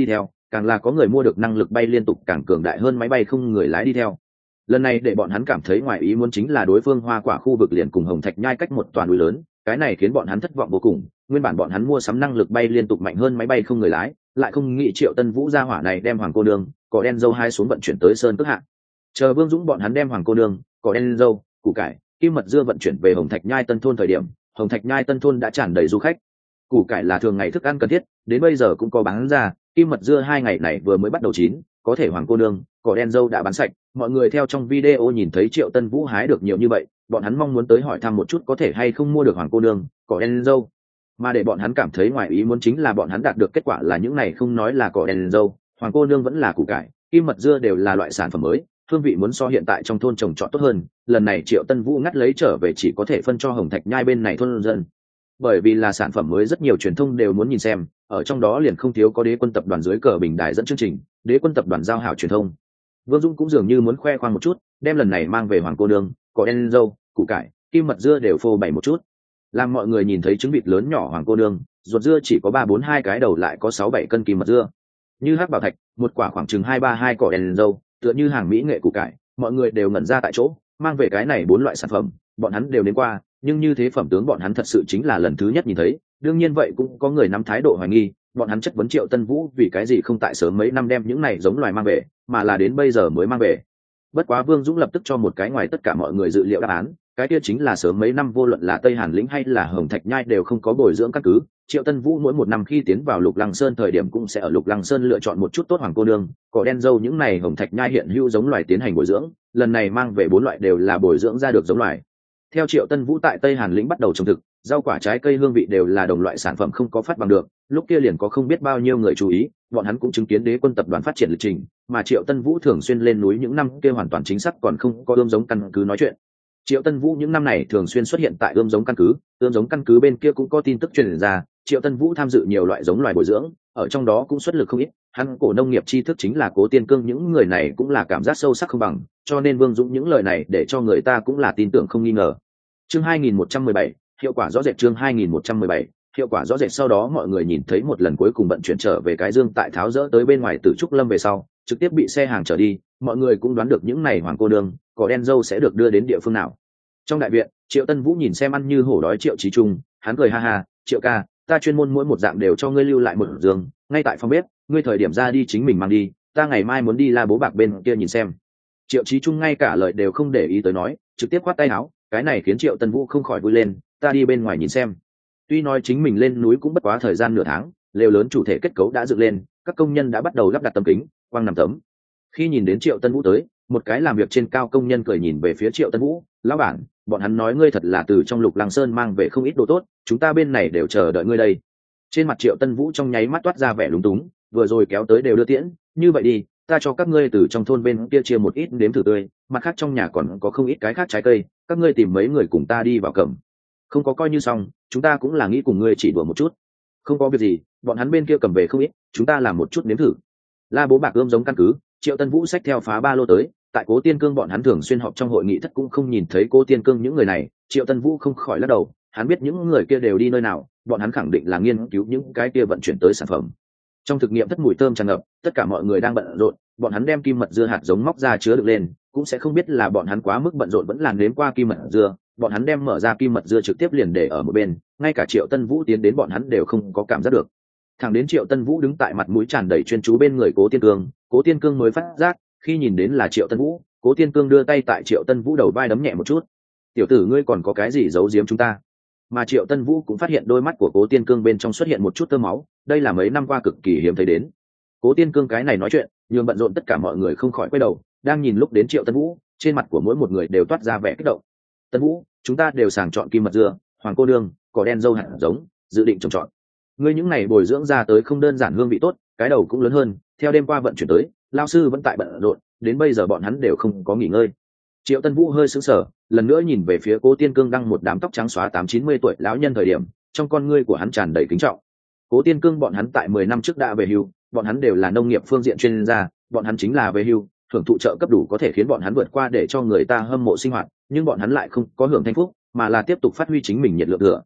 càng là có người mua được năng lực bay liên tục càng cường đại hơn máy bay không người lái đi theo. Lần này để bọn hắn cảm thấy ngoài ý muốn chính là đối phương hoa quả khu vực liền cùng Hồng Thạch Nhai cách một toàn núi lớn, cái này khiến bọn hắn thất vọng vô cùng. Nguyên bản bọn hắn mua sắm năng lực bay liên tục mạnh hơn máy bay không người lái, lại không nghĩ Triệu Tân Vũ gia hỏa này đem Hoàng cô nương, cỏ đen dâu hai xuống vận chuyển tới sơn cước hạ. Chờ Vương Dũng bọn hắn đem Hoàng cô nương, cỏ đen dâu, củ cải, kim mật dưa vận chuyển về Hồng Thạch Nhai Tân thôn thời điểm, Hồng Thạch Nhai Tân thôn đã tràn đầy du khách. Củ cải là thường ngày thức ăn cần thiết, đến bây giờ cũng có bán ra, kim mật dưa hai ngày này vừa mới bắt đầu chín, có thể Hoàng cô nương, cỏ đen dâu đã bán sạch. Mọi người theo trong video nhìn thấy Triệu Tân Vũ hái được nhiều như vậy, bọn hắn mong muốn tới hỏi thăm một chút có thể hay không mua được Hoàng cô nương, cỏ đen dâu. Mà để bọn hắn cảm thấy ngoài ý muốn chính là bọn hắn đạt được kết quả là những này không nói là cỏ đen dâu, Hoàng cô nương vẫn là củ cải, kim mật dưa đều là loại sản phẩm mới, hương vị muốn so hiện tại trong thôn trồng trọt tốt hơn. Lần này Triệu Tân Vũ ngắt lấy trở về chỉ có thể phân cho Hồng Thạch Nhai bên này thôn dân, bởi vì là sản phẩm mới rất nhiều truyền thông đều muốn nhìn xem, ở trong đó liền không thiếu có Đế Quân tập đoàn dưới cờ bình đài dẫn chương trình, Đế Quân tập đoàn giao hảo truyền thông. Vương Dung cũng dường như muốn khoe khoang một chút, đem lần này mang về Hoàng cô nương, cỏ đen dâu, củ cải, kim mật dưa đều phô bày một chút, làm mọi người nhìn thấy trứng vịt lớn nhỏ Hoàng cô nương, ruột dưa chỉ có ba bốn hai cái đầu lại có sáu bảy cân kim mật dưa, như hắc bảo thạch, một quả khoảng chừng hai ba hai cỏ đen dâu, tựa như hàng mỹ nghệ củ cải, mọi người đều ngẩn ra tại chỗ. Mang về cái này bốn loại sản phẩm, bọn hắn đều đến qua, nhưng như thế phẩm tướng bọn hắn thật sự chính là lần thứ nhất nhìn thấy. Đương nhiên vậy cũng có người nắm thái độ hoài nghi, bọn hắn chất vấn Triệu Tân Vũ vì cái gì không tại sớm mấy năm đem những này giống loài mang về, mà là đến bây giờ mới mang về. Bất quá Vương Dũng lập tức cho một cái ngoài tất cả mọi người dự liệu đáp án, cái kia chính là sớm mấy năm vô luận là Tây Hàn lĩnh hay là Hồng Thạch Nhai đều không có bồi dưỡng căn cứ. Triệu Tân Vũ mỗi một năm khi tiến vào Lục Lăng Sơn thời điểm cũng sẽ ở Lục Lăng Sơn lựa chọn một chút tốt Hoàng cô nương, cỏ đen dâu những này Hồng Thạch Nhai hiện hữu giống loài tiến hành bồi dưỡng, lần này mang về bốn loại đều là bồi dưỡng ra được giống loài. Theo Triệu Tân Vũ tại Tây Hàn lĩnh bắt đầu trồng thực, rau quả trái cây hương vị đều là đồng loại sản phẩm không có phát bằng được, lúc kia liền có không biết bao nhiêu người chú ý, bọn hắn cũng chứng kiến Đế Quân tập đoàn phát triển lịch trình, mà Triệu Tân Vũ thường xuyên lên núi những năm kia hoàn toàn chính xác còn không có ươm giống căn cứ nói chuyện. Triệu Tân Vũ những năm này thường xuyên xuất hiện tại ươm giống căn cứ, ươm giống căn cứ bên kia cũng có tin tức truyền ra, Triệu Tân Vũ tham dự nhiều loại giống loài bồi dưỡng, ở trong đó cũng xuất lực không ít, hắn cổ nông nghiệp tri thức chính là Cố Tiên Cương những người này cũng là cảm giác sâu sắc không bằng, cho nên Vương Dũng những lời này để cho người ta cũng là tin tưởng không nghi ngờ. Chương hai nghìn một trăm mười bảy, hiệu quả rõ rệt. Chương hai nghìn một trăm mười bảy, hiệu quả rõ rệt. Sau đó mọi người nhìn thấy một lần cuối cùng vận chuyển trở về cái dương tại tháo dỡ tới bên ngoài Tử Trúc Lâm về sau, trực tiếp bị xe hàng chở đi, mọi người cũng đoán được những này Hoàng cô nương, cỏ đen dâu sẽ được đưa đến địa phương nào. Trong đại viện, Triệu Tân Vũ nhìn xem ăn như hổ đói Triệu Chí Trung, hắn cười ha ha, Triệu ca, ta chuyên môn mỗi một dạng đều cho ngươi lưu lại một giường, ngay tại phòng bếp, ngươi thời điểm ra đi chính mình mang đi, ta ngày mai muốn đi La Bố Bạc bên kia nhìn xem. Triệu Chí Trung ngay cả lời đều không để ý tới nói, trực tiếp khoát tay áo, cái này khiến Triệu Tân Vũ không khỏi vui lên, ta đi bên ngoài nhìn xem. Tuy nói chính mình lên núi cũng bất quá thời gian nửa tháng, lều lớn chủ thể kết cấu đã dựng lên, các công nhân đã bắt đầu lắp đặt tấm kính, quang nằm tấm. Khi nhìn đến Triệu Tân Vũ tới, một cái làm việc trên cao công nhân cười nhìn về phía Triệu Tân Vũ, lão bản, bọn hắn nói ngươi thật là từ trong Lục Lăng Sơn mang về không ít đồ tốt, chúng ta bên này đều chờ đợi ngươi đây. Trên mặt Triệu Tân Vũ trong nháy mắt toát ra vẻ lúng túng, vừa rồi kéo tới đều đưa tiễn, như vậy đi, ta cho các ngươi từ trong thôn bên kia chia một ít nếm thử tươi, mặt khác trong nhà còn có không ít cái khác trái cây, các ngươi tìm mấy người cùng ta đi vào cầm. Không có coi như xong, chúng ta cũng là nghĩ cùng ngươi chỉ đùa một chút. Không có việc gì, bọn hắn bên kia cầm về không ít, chúng ta làm một chút nếm thử. La Bố Bạc ươm giống căn cứ, Triệu Tân Vũ xách theo phá ba lô tới, tại Cố Tiên Cương bọn hắn thường xuyên họp trong hội nghị thất cũng không nhìn thấy Cố Tiên Cương những người này, Triệu Tân Vũ không khỏi lắc đầu, hắn biết những người kia đều đi nơi nào, bọn hắn khẳng định là nghiên cứu những cái kia vận chuyển tới sản phẩm. Trong thực nghiệm thất mùi thơm tràn ngập, tất cả mọi người đang bận rộn, bọn hắn đem kim mật dưa hạt giống móc ra chứa được lên, cũng sẽ không biết là bọn hắn quá mức bận rộn vẫn là nếm qua kim mật dưa, bọn hắn đem mở ra kim mật dưa trực tiếp liền để ở một bên, ngay cả Triệu Tân Vũ tiến đến bọn hắn đều không có cảm giác được. Thẳng đến Triệu Tân Vũ đứng tại mặt mũi tràn đầy chuyên chú bên người Cố Tiên Cương, Cố Tiên Cương mới phát giác, khi nhìn đến là Triệu Tân Vũ, Cố Tiên Cương đưa tay tại Triệu Tân Vũ đầu vai đấm nhẹ một chút. Tiểu tử ngươi còn có cái gì giấu giếm chúng ta? Mà Triệu Tân Vũ cũng phát hiện đôi mắt của Cố Tiên Cương bên trong xuất hiện một chút tơ máu, đây là mấy năm qua cực kỳ hiếm thấy đến. Cố Tiên Cương cái này nói chuyện, nhường bận rộn tất cả mọi người không khỏi quay đầu, đang nhìn lúc đến Triệu Tân Vũ, trên mặt của mỗi một người đều toát ra vẻ kích động. Tân Vũ, chúng ta đều sàng chọn kim mật dưa, Hoàng cô nương, cỏ đen dâu hạt giống, dự định trồng trọt. Ngươi những này bồi dưỡng ra tới không đơn giản hương vị tốt, cái đầu cũng lớn hơn, theo đêm qua vận chuyển tới, lao sư vẫn tại bận rộn, đến bây giờ bọn hắn đều không có nghỉ ngơi. Triệu Tân Vũ hơi sững sờ, lần nữa nhìn về phía Cố Tiên Cương đang một đám tóc trắng xóa tám chín mươi tuổi lão nhân thời điểm, trong con ngươi của hắn tràn đầy kính trọng. Cố Tiên Cương bọn hắn tại mười năm trước đã về hưu, bọn hắn đều là nông nghiệp phương diện chuyên gia, bọn hắn chính là về hưu, hưởng thụ trợ cấp đủ có thể khiến bọn hắn vượt qua để cho người ta hâm mộ sinh hoạt, nhưng bọn hắn lại không có hưởng thanh phúc, mà là tiếp tục phát huy chính mình nhiệt lượng thừa.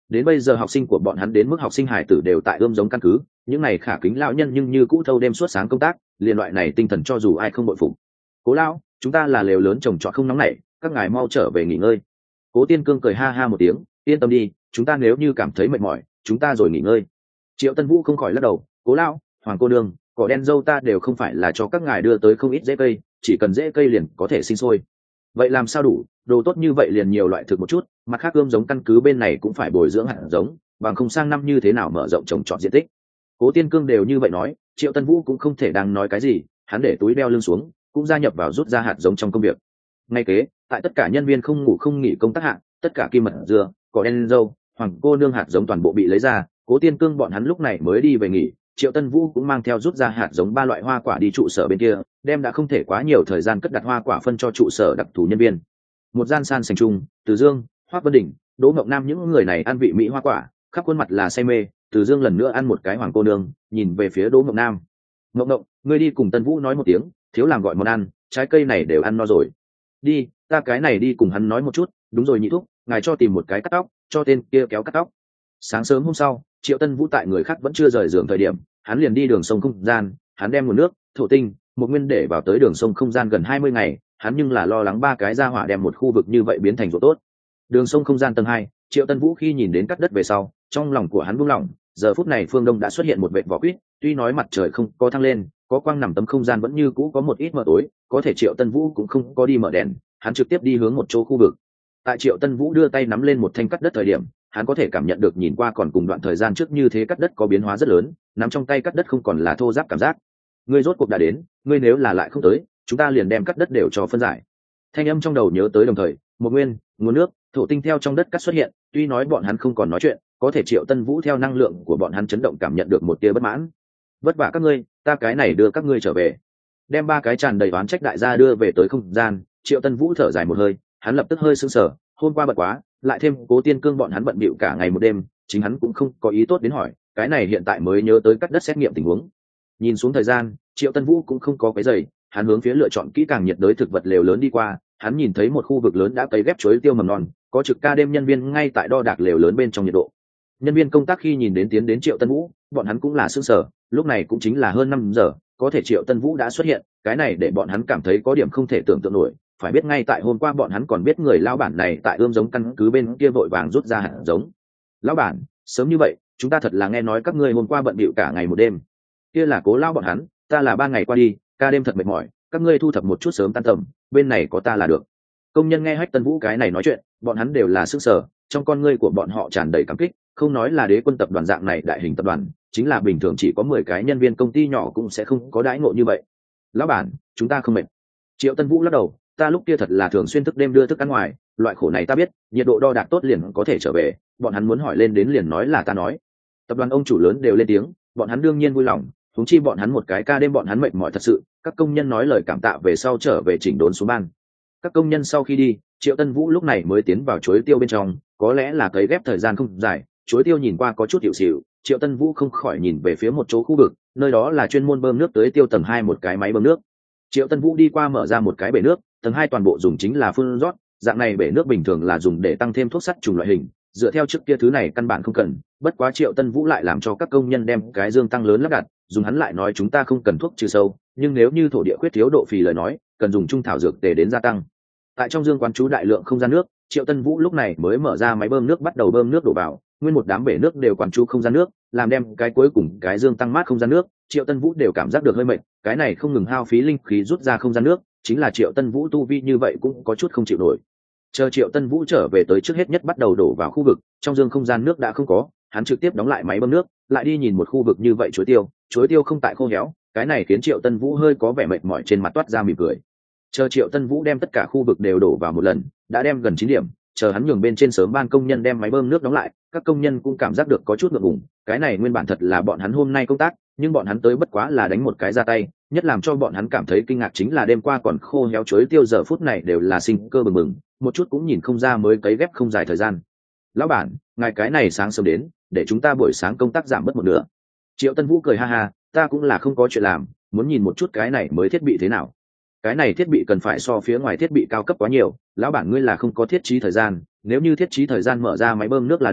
đến bây giờ học sinh của bọn hắn đến mức học sinh hải tử đều tại ươm giống căn cứ, những này khả kính lão nhân nhưng như cũ thâu đêm suốt sáng công tác, liên loại này tinh thần cho dù ai không bội phục. Cố lão, chúng ta là lều lớn trồng trọt không nóng nảy, các ngài mau trở về nghỉ ngơi. Cố Tiên Cương cười ha ha một tiếng, yên tâm đi, chúng ta nếu như cảm thấy mệt mỏi, chúng ta rồi nghỉ ngơi. Triệu Tân Vũ không khỏi lắc đầu, cố lão, hoàng cô nương, cỏ đen dâu ta đều không phải là cho các ngài đưa tới không ít rễ cây, chỉ cần rễ cây liền có thể sinh sôi. Vậy làm sao đủ, đồ tốt như vậy liền nhiều loại thực một chút, mặt khác ươm giống căn cứ bên này cũng phải bồi dưỡng hạt giống, bằng không sang năm như thế nào mở rộng trồng trọt diện tích. Cố Tiên Cương đều như vậy nói, Triệu Tân Vũ cũng không thể đang nói cái gì, hắn để túi đeo lưng xuống, cũng gia nhập vào rút ra hạt giống trong công việc. Ngay kế, tại tất cả nhân viên không ngủ không nghỉ công tác hạng, tất cả kim mật dưa, cỏ đen dâu, hoàng cô nương hạt giống toàn bộ bị lấy ra, Cố Tiên Cương bọn hắn lúc này mới đi về nghỉ. Triệu Tân Vũ cũng mang theo rút ra hạt giống ba loại hoa quả đi trụ sở bên kia, đem đã không thể quá nhiều thời gian cất đặt hoa quả phân cho trụ sở đặc thù nhân viên. Một gian san sành trung, Từ Dương, Hoắc Vân Đình, Đỗ Ngọc Nam những người này ăn vị mỹ hoa quả, khắp khuôn mặt là say mê. Từ Dương lần nữa ăn một cái hoàng cô nương, nhìn về phía Đỗ Ngọc Nam. Ngọc Ngọc, ngươi đi cùng Tân Vũ nói một tiếng, thiếu làm gọi món ăn, trái cây này đều ăn no rồi. Đi, ta cái này đi cùng hắn nói một chút. Đúng rồi nhị thúc, ngài cho tìm một cái cắt tóc, cho tên kia kéo cắt tóc. Sáng sớm hôm sau, Triệu Tân Vũ tại người khác vẫn chưa rời giường thời điểm, hắn liền đi đường sông không gian, hắn đem nguồn nước, thổ tinh, một nguyên để vào tới đường sông không gian gần hai mươi ngày, hắn nhưng là lo lắng ba cái gia hỏa đem một khu vực như vậy biến thành ruộng tốt. Đường sông không gian tầng hai, Triệu Tân Vũ khi nhìn đến cắt đất về sau, trong lòng của hắn buông lỏng, giờ phút này phương đông đã xuất hiện một vệt vỏ quýt, tuy nói mặt trời không có thăng lên, có quang nằm tấm không gian vẫn như cũ có một ít mờ tối, có thể Triệu Tân Vũ cũng không có đi mở đèn, hắn trực tiếp đi hướng một chỗ khu vực. Tại Triệu Tân Vũ đưa tay nắm lên một thanh cắt đất thời điểm, hắn có thể cảm nhận được nhìn qua còn cùng đoạn thời gian trước như thế cắt đất có biến hóa rất lớn, nắm trong tay cắt đất không còn là thô ráp cảm giác. Ngươi rốt cuộc đã đến, ngươi nếu là lại không tới, chúng ta liền đem cắt đất đều cho phân giải. Thanh âm trong đầu nhớ tới đồng thời, một nguyên, nguồn nước, thổ tinh theo trong đất cắt xuất hiện, tuy nói bọn hắn không còn nói chuyện, có thể Triệu Tân Vũ theo năng lượng của bọn hắn chấn động cảm nhận được một tia bất mãn. Vất vả các ngươi, ta cái này đưa các ngươi trở về. Đem ba cái tràn đầy oán trách đại gia đưa về tới không gian, Triệu Tân Vũ thở dài một hơi, hắn lập tức hơi sững sờ, hôm qua bận quá, lại thêm Cố Tiên Cương bọn hắn bận bịu cả ngày một đêm, chính hắn cũng không có ý tốt đến hỏi, cái này hiện tại mới nhớ tới cắt đất xét nghiệm tình huống. Nhìn xuống thời gian, Triệu Tân Vũ cũng không có cái giày, hắn hướng phía lựa chọn kỹ càng nhiệt đới thực vật lều lớn đi qua, hắn nhìn thấy một khu vực lớn đã cấy ghép chuối tiêu mầm non, có trực ca đêm nhân viên ngay tại đo đạc lều lớn bên trong nhiệt độ. Nhân viên công tác khi nhìn đến tiến đến Triệu Tân Vũ, bọn hắn cũng là sững sờ, lúc này cũng chính là hơn năm giờ, có thể Triệu Tân Vũ đã xuất hiện, cái này để bọn hắn cảm thấy có điểm không thể tưởng tượng nổi. Phải biết ngay tại hôm qua bọn hắn còn biết người lão bản này tại ươm giống căn cứ bên kia vội vàng rút ra hạt giống. Lão bản, sớm như vậy, chúng ta thật là nghe nói các ngươi hôm qua bận bịu cả ngày một đêm. Kia là Cố lão bọn hắn, ta là ba ngày qua đi, ca đêm thật mệt mỏi, các ngươi thu thập một chút sớm tan tầm, bên này có ta là được. Công nhân nghe Hách Tân Vũ cái này nói chuyện, bọn hắn đều là sức sở, trong con ngươi của bọn họ tràn đầy cảm kích, không nói là Đế Quân tập đoàn dạng này đại hình tập đoàn, chính là bình thường chỉ có mười cái nhân viên công ty nhỏ cũng sẽ không có đãi ngộ như vậy. Lão bản, chúng ta không mệt. Triệu Tân Vũ lắc đầu, ta lúc kia thật là thường xuyên thức đêm đưa thức ăn ngoài, loại khổ này ta biết, nhiệt độ đo đạc tốt liền có thể trở về, bọn hắn muốn hỏi lên đến liền nói là ta nói. Tập đoàn ông chủ lớn đều lên tiếng, bọn hắn đương nhiên vui lòng, huống chi bọn hắn một cái ca đêm bọn hắn mệt mỏi thật sự, các công nhân nói lời cảm tạ về sau trở về chỉnh đốn xuống ban. Các công nhân sau khi đi, Triệu Tân Vũ lúc này mới tiến vào chuối tiêu bên trong, có lẽ là cấy ghép thời gian không dài, chuối tiêu nhìn qua có chút hiệu xịu, Triệu Tân Vũ không khỏi nhìn về phía một chỗ khu vực, nơi đó là chuyên môn bơm nước tưới tiêu tầng hai một cái máy bơm nước. Triệu Tân Vũ đi qua mở ra một cái bể nước, tầng hai toàn bộ dùng chính là phun rót, dạng này bể nước bình thường là dùng để tăng thêm thuốc sắt trùng loại hình, dựa theo trước kia thứ này căn bản không cần, bất quá Triệu Tân Vũ lại làm cho các công nhân đem cái dương tăng lớn lắp đặt, dùng hắn lại nói chúng ta không cần thuốc trừ sâu, nhưng nếu như thổ địa khuyết thiếu độ phì lời nói, cần dùng trung thảo dược tề đến gia tăng. Tại trong dương quán trú đại lượng không gian nước, Triệu Tân Vũ lúc này mới mở ra máy bơm nước bắt đầu bơm nước đổ vào, nguyên một đám bể nước đều quán trú không gian nước, làm đem cái cuối cùng cái dương tăng mát không gian nước, Triệu Tân Vũ đều cảm giác được hơi mệt, cái này không ngừng hao phí linh khí rút ra không gian nước, chính là Triệu Tân Vũ tu vi như vậy cũng có chút không chịu nổi. Chờ Triệu Tân Vũ trở về tới trước hết nhất bắt đầu đổ vào khu vực, trong dương không gian nước đã không có, hắn trực tiếp đóng lại máy bơm nước, lại đi nhìn một khu vực như vậy chuối tiêu, chuối tiêu không tại khô héo, cái này khiến Triệu Tân Vũ hơi có vẻ mệt mỏi trên mặt toát ra mỉm cười. Chờ Triệu Tân Vũ đem tất cả khu vực đều đổ vào một lần, đã đem gần chín điểm, chờ hắn nhường bên trên sớm ban công nhân đem máy bơm nước đóng lại, các công nhân cũng cảm giác được có chút ngượng ngùng, cái này nguyên bản thật là bọn hắn hôm nay công tác, nhưng bọn hắn tới bất quá là đánh một cái ra tay, nhất làm cho bọn hắn cảm thấy kinh ngạc chính là đêm qua còn khô héo chuối tiêu giờ phút này đều là sinh cơ bừng bừng, một chút cũng nhìn không ra mới cấy ghép không dài thời gian. Lão bản, ngài cái này sáng sớm đến, để chúng ta buổi sáng công tác giảm bớt một nửa. Triệu Tân Vũ cười ha ha, ta cũng là không có chuyện làm, muốn nhìn một chút cái này mới thiết bị thế nào. Cái này thiết bị cần phải so phía ngoài thiết bị cao cấp quá nhiều, lão bản ngươi là không có thiết trí thời gian, nếu như thiết trí thời gian mở ra máy bơm nước là được,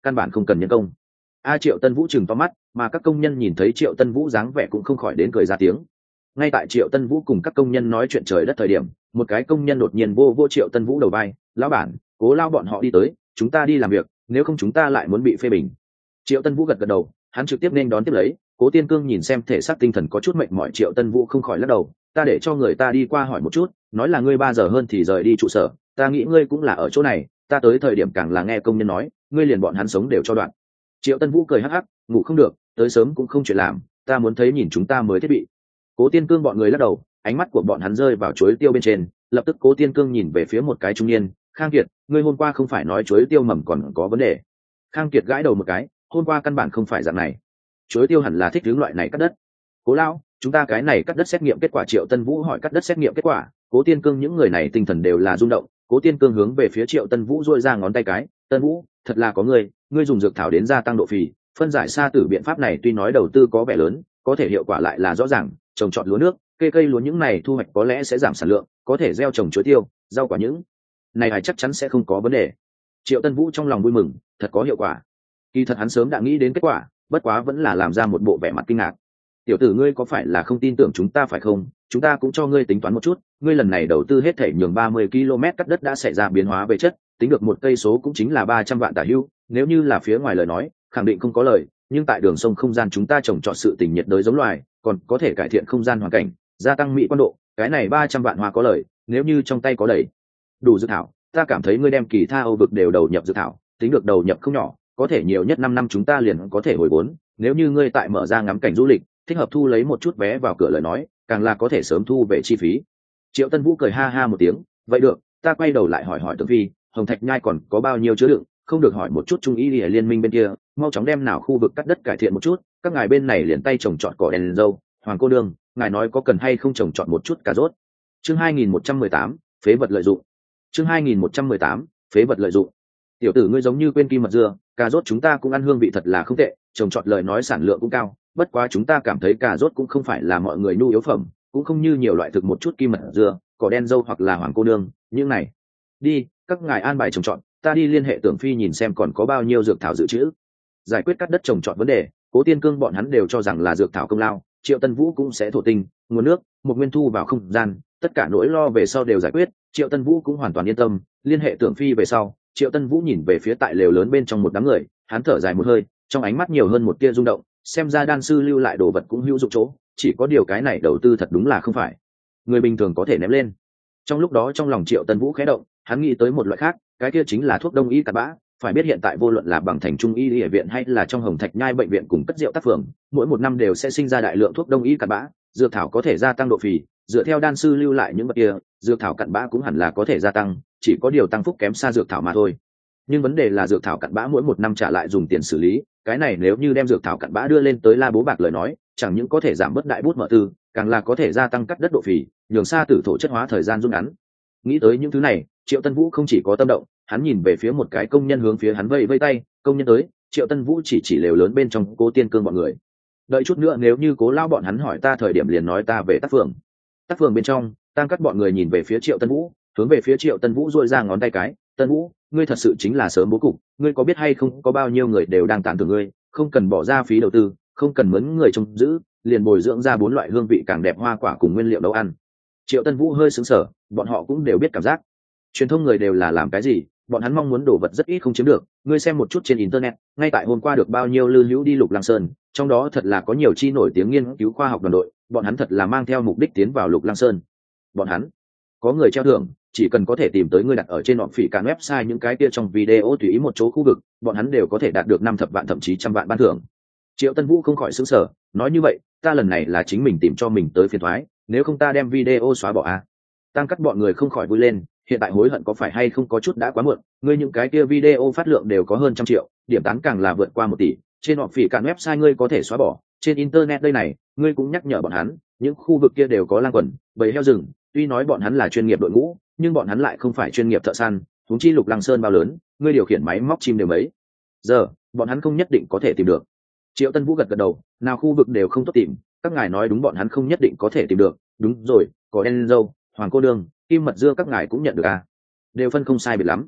căn bản không cần nhân công. A Triệu Tân Vũ chừng to mắt, mà các công nhân nhìn thấy Triệu Tân Vũ dáng vẻ cũng không khỏi đến cười ra tiếng. Ngay tại Triệu Tân Vũ cùng các công nhân nói chuyện trời đất thời điểm, một cái công nhân đột nhiên vô vô Triệu Tân Vũ đầu vai, lão bản, Cố lao bọn họ đi tới, chúng ta đi làm việc, nếu không chúng ta lại muốn bị phê bình. Triệu Tân Vũ gật gật đầu, hắn trực tiếp nên đón tiếp lấy. Cố Tiên Cương nhìn xem thể xác tinh thần có chút mệt mỏi Triệu Tân Vũ không khỏi lắc đầu, ta để cho người ta đi qua hỏi một chút, nói là ngươi ba giờ hơn thì rời đi trụ sở, ta nghĩ ngươi cũng là ở chỗ này, ta tới thời điểm càng là nghe công nhân nói, ngươi liền bọn hắn sống đều cho đoạn. Triệu Tân Vũ cười hắc hắc, ngủ không được, tới sớm cũng không chuyện làm, ta muốn thấy nhìn chúng ta mới thiết bị. Cố Tiên Cương bọn người lắc đầu, ánh mắt của bọn hắn rơi vào chuối tiêu bên trên, lập tức Cố Tiên Cương nhìn về phía một cái trung niên, Khang Kiệt, ngươi hôm qua không phải nói chuối tiêu mầm còn có vấn đề? Khang Kiệt gãi đầu một cái, hôm qua căn bản không phải dạng này, chuối tiêu hẳn là thích hướng loại này cắt đất. Cố lão, chúng ta cái này cắt đất xét nghiệm kết quả. Triệu Tân Vũ hỏi cắt đất xét nghiệm kết quả. Cố Tiên Cương những người này tinh thần đều là rung động. Cố Tiên Cương hướng về phía Triệu Tân Vũ duỗi ra ngón tay cái, Tân Vũ, thật là có ngươi, ngươi dùng dược thảo đến gia tăng độ phì, phân giải sa tử biện pháp này tuy nói đầu tư có vẻ lớn, có thể hiệu quả lại là rõ ràng, trồng trọt lúa nước, cây cây lúa những này thu hoạch có lẽ sẽ giảm sản lượng, có thể gieo trồng chuối tiêu, rau quả những này hay chắc chắn sẽ không có vấn đề. Triệu Tân Vũ trong lòng vui mừng, thật có hiệu quả. Kỳ thật hắn sớm đã nghĩ đến kết quả, bất quá vẫn là làm ra một bộ vẻ mặt kinh ngạc. Tiểu tử ngươi có phải là không tin tưởng chúng ta phải không? Chúng ta cũng cho ngươi tính toán một chút, ngươi lần này đầu tư hết thể nhường ba mươi ki lô mét cắt đất đã xảy ra biến hóa về chất, tính được một cây số cũng chính là ba trăm vạn tả hữu, nếu như là phía ngoài lời nói, khẳng định không có lời, nhưng tại đường sông không gian chúng ta trồng trọt sự tình nhiệt đới giống loài, còn có thể cải thiện không gian hoàn cảnh, gia tăng mỹ quan độ, cái này ba trăm vạn hoa có lời, nếu như trong tay có đầy đủ dược thảo, ta cảm thấy ngươi đem Kỳ Tha Âu vực đều đầu nhập dược thảo, tính được đầu nhập không nhỏ, có thể nhiều nhất năm năm chúng ta liền có thể hồi vốn, nếu như ngươi tại mở ra ngắm cảnh du lịch, thích hợp thu lấy một chút vé vào cửa lời nói, càng là có thể sớm thu về chi phí. Triệu Tân Vũ cười ha ha một tiếng, vậy được, ta quay đầu lại hỏi hỏi Tưởng Phi, Hồng Thạch Nhai còn có bao nhiêu chứa đựng, không được hỏi một chút Trung Y Liên minh bên kia, mau chóng đem nào khu vực cắt đất cải thiện một chút, các ngài bên này liền tay trồng trọt cỏ đèn dâu, Hoàng cô đương, ngài nói có cần hay không trồng trọt một chút cà rốt. Chương hai nghìn một trăm mười tám, phế vật lợi dụng. Chương hai nghìn một trăm mười tám, phế vật lợi dụng. Tiểu tử ngươi giống như quên kim mật dưa, cà rốt chúng ta cũng ăn hương vị thật là không tệ, trồng trọt lời nói sản lượng cũng cao, bất quá chúng ta cảm thấy cà rốt cũng không phải là mọi người nhu yếu phẩm, cũng không như nhiều loại thực một chút kim mật dưa, cỏ đen dâu hoặc là hoàng cô nương, những này. Đi, các ngài an bài trồng trọt, ta đi liên hệ Tưởng Phi nhìn xem còn có bao nhiêu dược thảo dự trữ. Giải quyết cắt đất trồng trọt vấn đề, Cố Tiên Cương bọn hắn đều cho rằng là dược thảo công lao, Triệu Tân Vũ cũng sẽ thổ tinh, nguồn nước, một nguyên thu vào không gian, tất cả nỗi lo về sau đều giải quyết, Triệu Tân Vũ cũng hoàn toàn yên tâm, liên hệ Tưởng Phi về sau, Triệu Tân Vũ nhìn về phía tại lều lớn bên trong một đám người, hắn thở dài một hơi, trong ánh mắt nhiều hơn một tia rung động, xem ra đan sư lưu lại đồ vật cũng hữu dụng chỗ, chỉ có điều cái này đầu tư thật đúng là không phải người bình thường có thể ném lên. Trong lúc đó trong lòng Triệu Tân Vũ khẽ động, hắn nghĩ tới một loại khác, cái kia chính là thuốc đông y cặn bã. Phải biết hiện tại vô luận là bằng thành trung y y viện hay là trong Hồng Thạch Nhai bệnh viện cùng cất rượu tác phường, mỗi một năm đều sẽ sinh ra đại lượng thuốc đông y cặn bã, dược thảo có thể gia tăng độ phì, dựa theo đan sư lưu lại những vật kia, dược thảo cặn bã cũng hẳn là có thể gia tăng, chỉ có điều tăng phúc kém xa dược thảo mà thôi. Nhưng vấn đề là dược thảo cặn bã mỗi một năm trả lại dùng tiền xử lý, cái này nếu như đem dược thảo cặn bã đưa lên tới La Bố Bạc lời nói, chẳng những có thể giảm bớt đại bút mở tư, càng là có thể gia tăng cắt đất độ phì, nhường xa tử thổ chất hóa thời gian rút ngắn. Nghĩ tới những thứ này, Triệu Tân Vũ không chỉ có tâm động, hắn nhìn về phía một cái công nhân hướng phía hắn vây vây tay, công nhân tới. Triệu Tân Vũ chỉ chỉ lều lớn bên trong Cố Tiên Cương bọn người, đợi chút nữa nếu như Cố lao bọn hắn hỏi ta thời điểm liền nói ta về tác phường. Tác phường bên trong, Tam Cắt bọn người nhìn về phía Triệu Tân Vũ, hướng về phía Triệu Tân Vũ duỗi ra ngón tay cái, Tân Vũ, ngươi thật sự chính là sớm bố cục, ngươi có biết hay không có bao nhiêu người đều đang tán thưởng ngươi, không cần bỏ ra phí đầu tư, không cần mướn người trông giữ, liền bồi dưỡng ra bốn loại hương vị càng đẹp hoa quả cùng nguyên liệu nấu ăn. Triệu Tân Vũ hơi sững sờ, bọn họ cũng đều biết cảm giác. Truyền thông người đều là làm cái gì, bọn hắn mong muốn đồ vật rất ít không chiếm được, ngươi xem một chút trên internet, ngay tại hôm qua được bao nhiêu lư hữu đi Lục Lăng Sơn, trong đó thật là có nhiều chi nổi tiếng nghiên cứu khoa học đoàn đội, bọn hắn thật là mang theo mục đích tiến vào Lục Lăng Sơn. Bọn hắn có người treo thưởng, chỉ cần có thể tìm tới ngươi đặt ở trên bọn phỉ cản website những cái kia trong video tùy ý một chỗ khu vực, bọn hắn đều có thể đạt được năm thập vạn thậm chí trăm vạn ban thưởng. Triệu Tân Vũ không khỏi sững sờ, nói như vậy, ta lần này là chính mình tìm cho mình tới phiền toái, nếu không ta đem video xóa bỏ à? Tam Cắt bọn người không khỏi vui lên, hiện tại hối hận có phải hay không có chút đã quá muộn, ngươi những cái kia video phát lượng đều có hơn trăm triệu, điểm tán càng là vượt qua một tỷ, trên bọn phỉ cản website ngươi có thể xóa bỏ, trên internet đây này, ngươi cũng nhắc nhở bọn hắn, những khu vực kia đều có lang quần, bầy heo rừng, tuy nói bọn hắn là chuyên nghiệp đội ngũ, nhưng bọn hắn lại không phải chuyên nghiệp thợ săn, huống chi Lục Lăng Sơn bao lớn, ngươi điều khiển máy móc chim đều mấy giờ, bọn hắn không nhất định có thể tìm được. Triệu Tân Vũ gật gật đầu, nào khu vực đều không tốt tìm, các ngài nói đúng, bọn hắn không nhất định có thể tìm được, đúng rồi, có đen dâu, hoàng cô đương, kim mật dưa các ngài cũng nhận được à, đều phân không sai biệt lắm.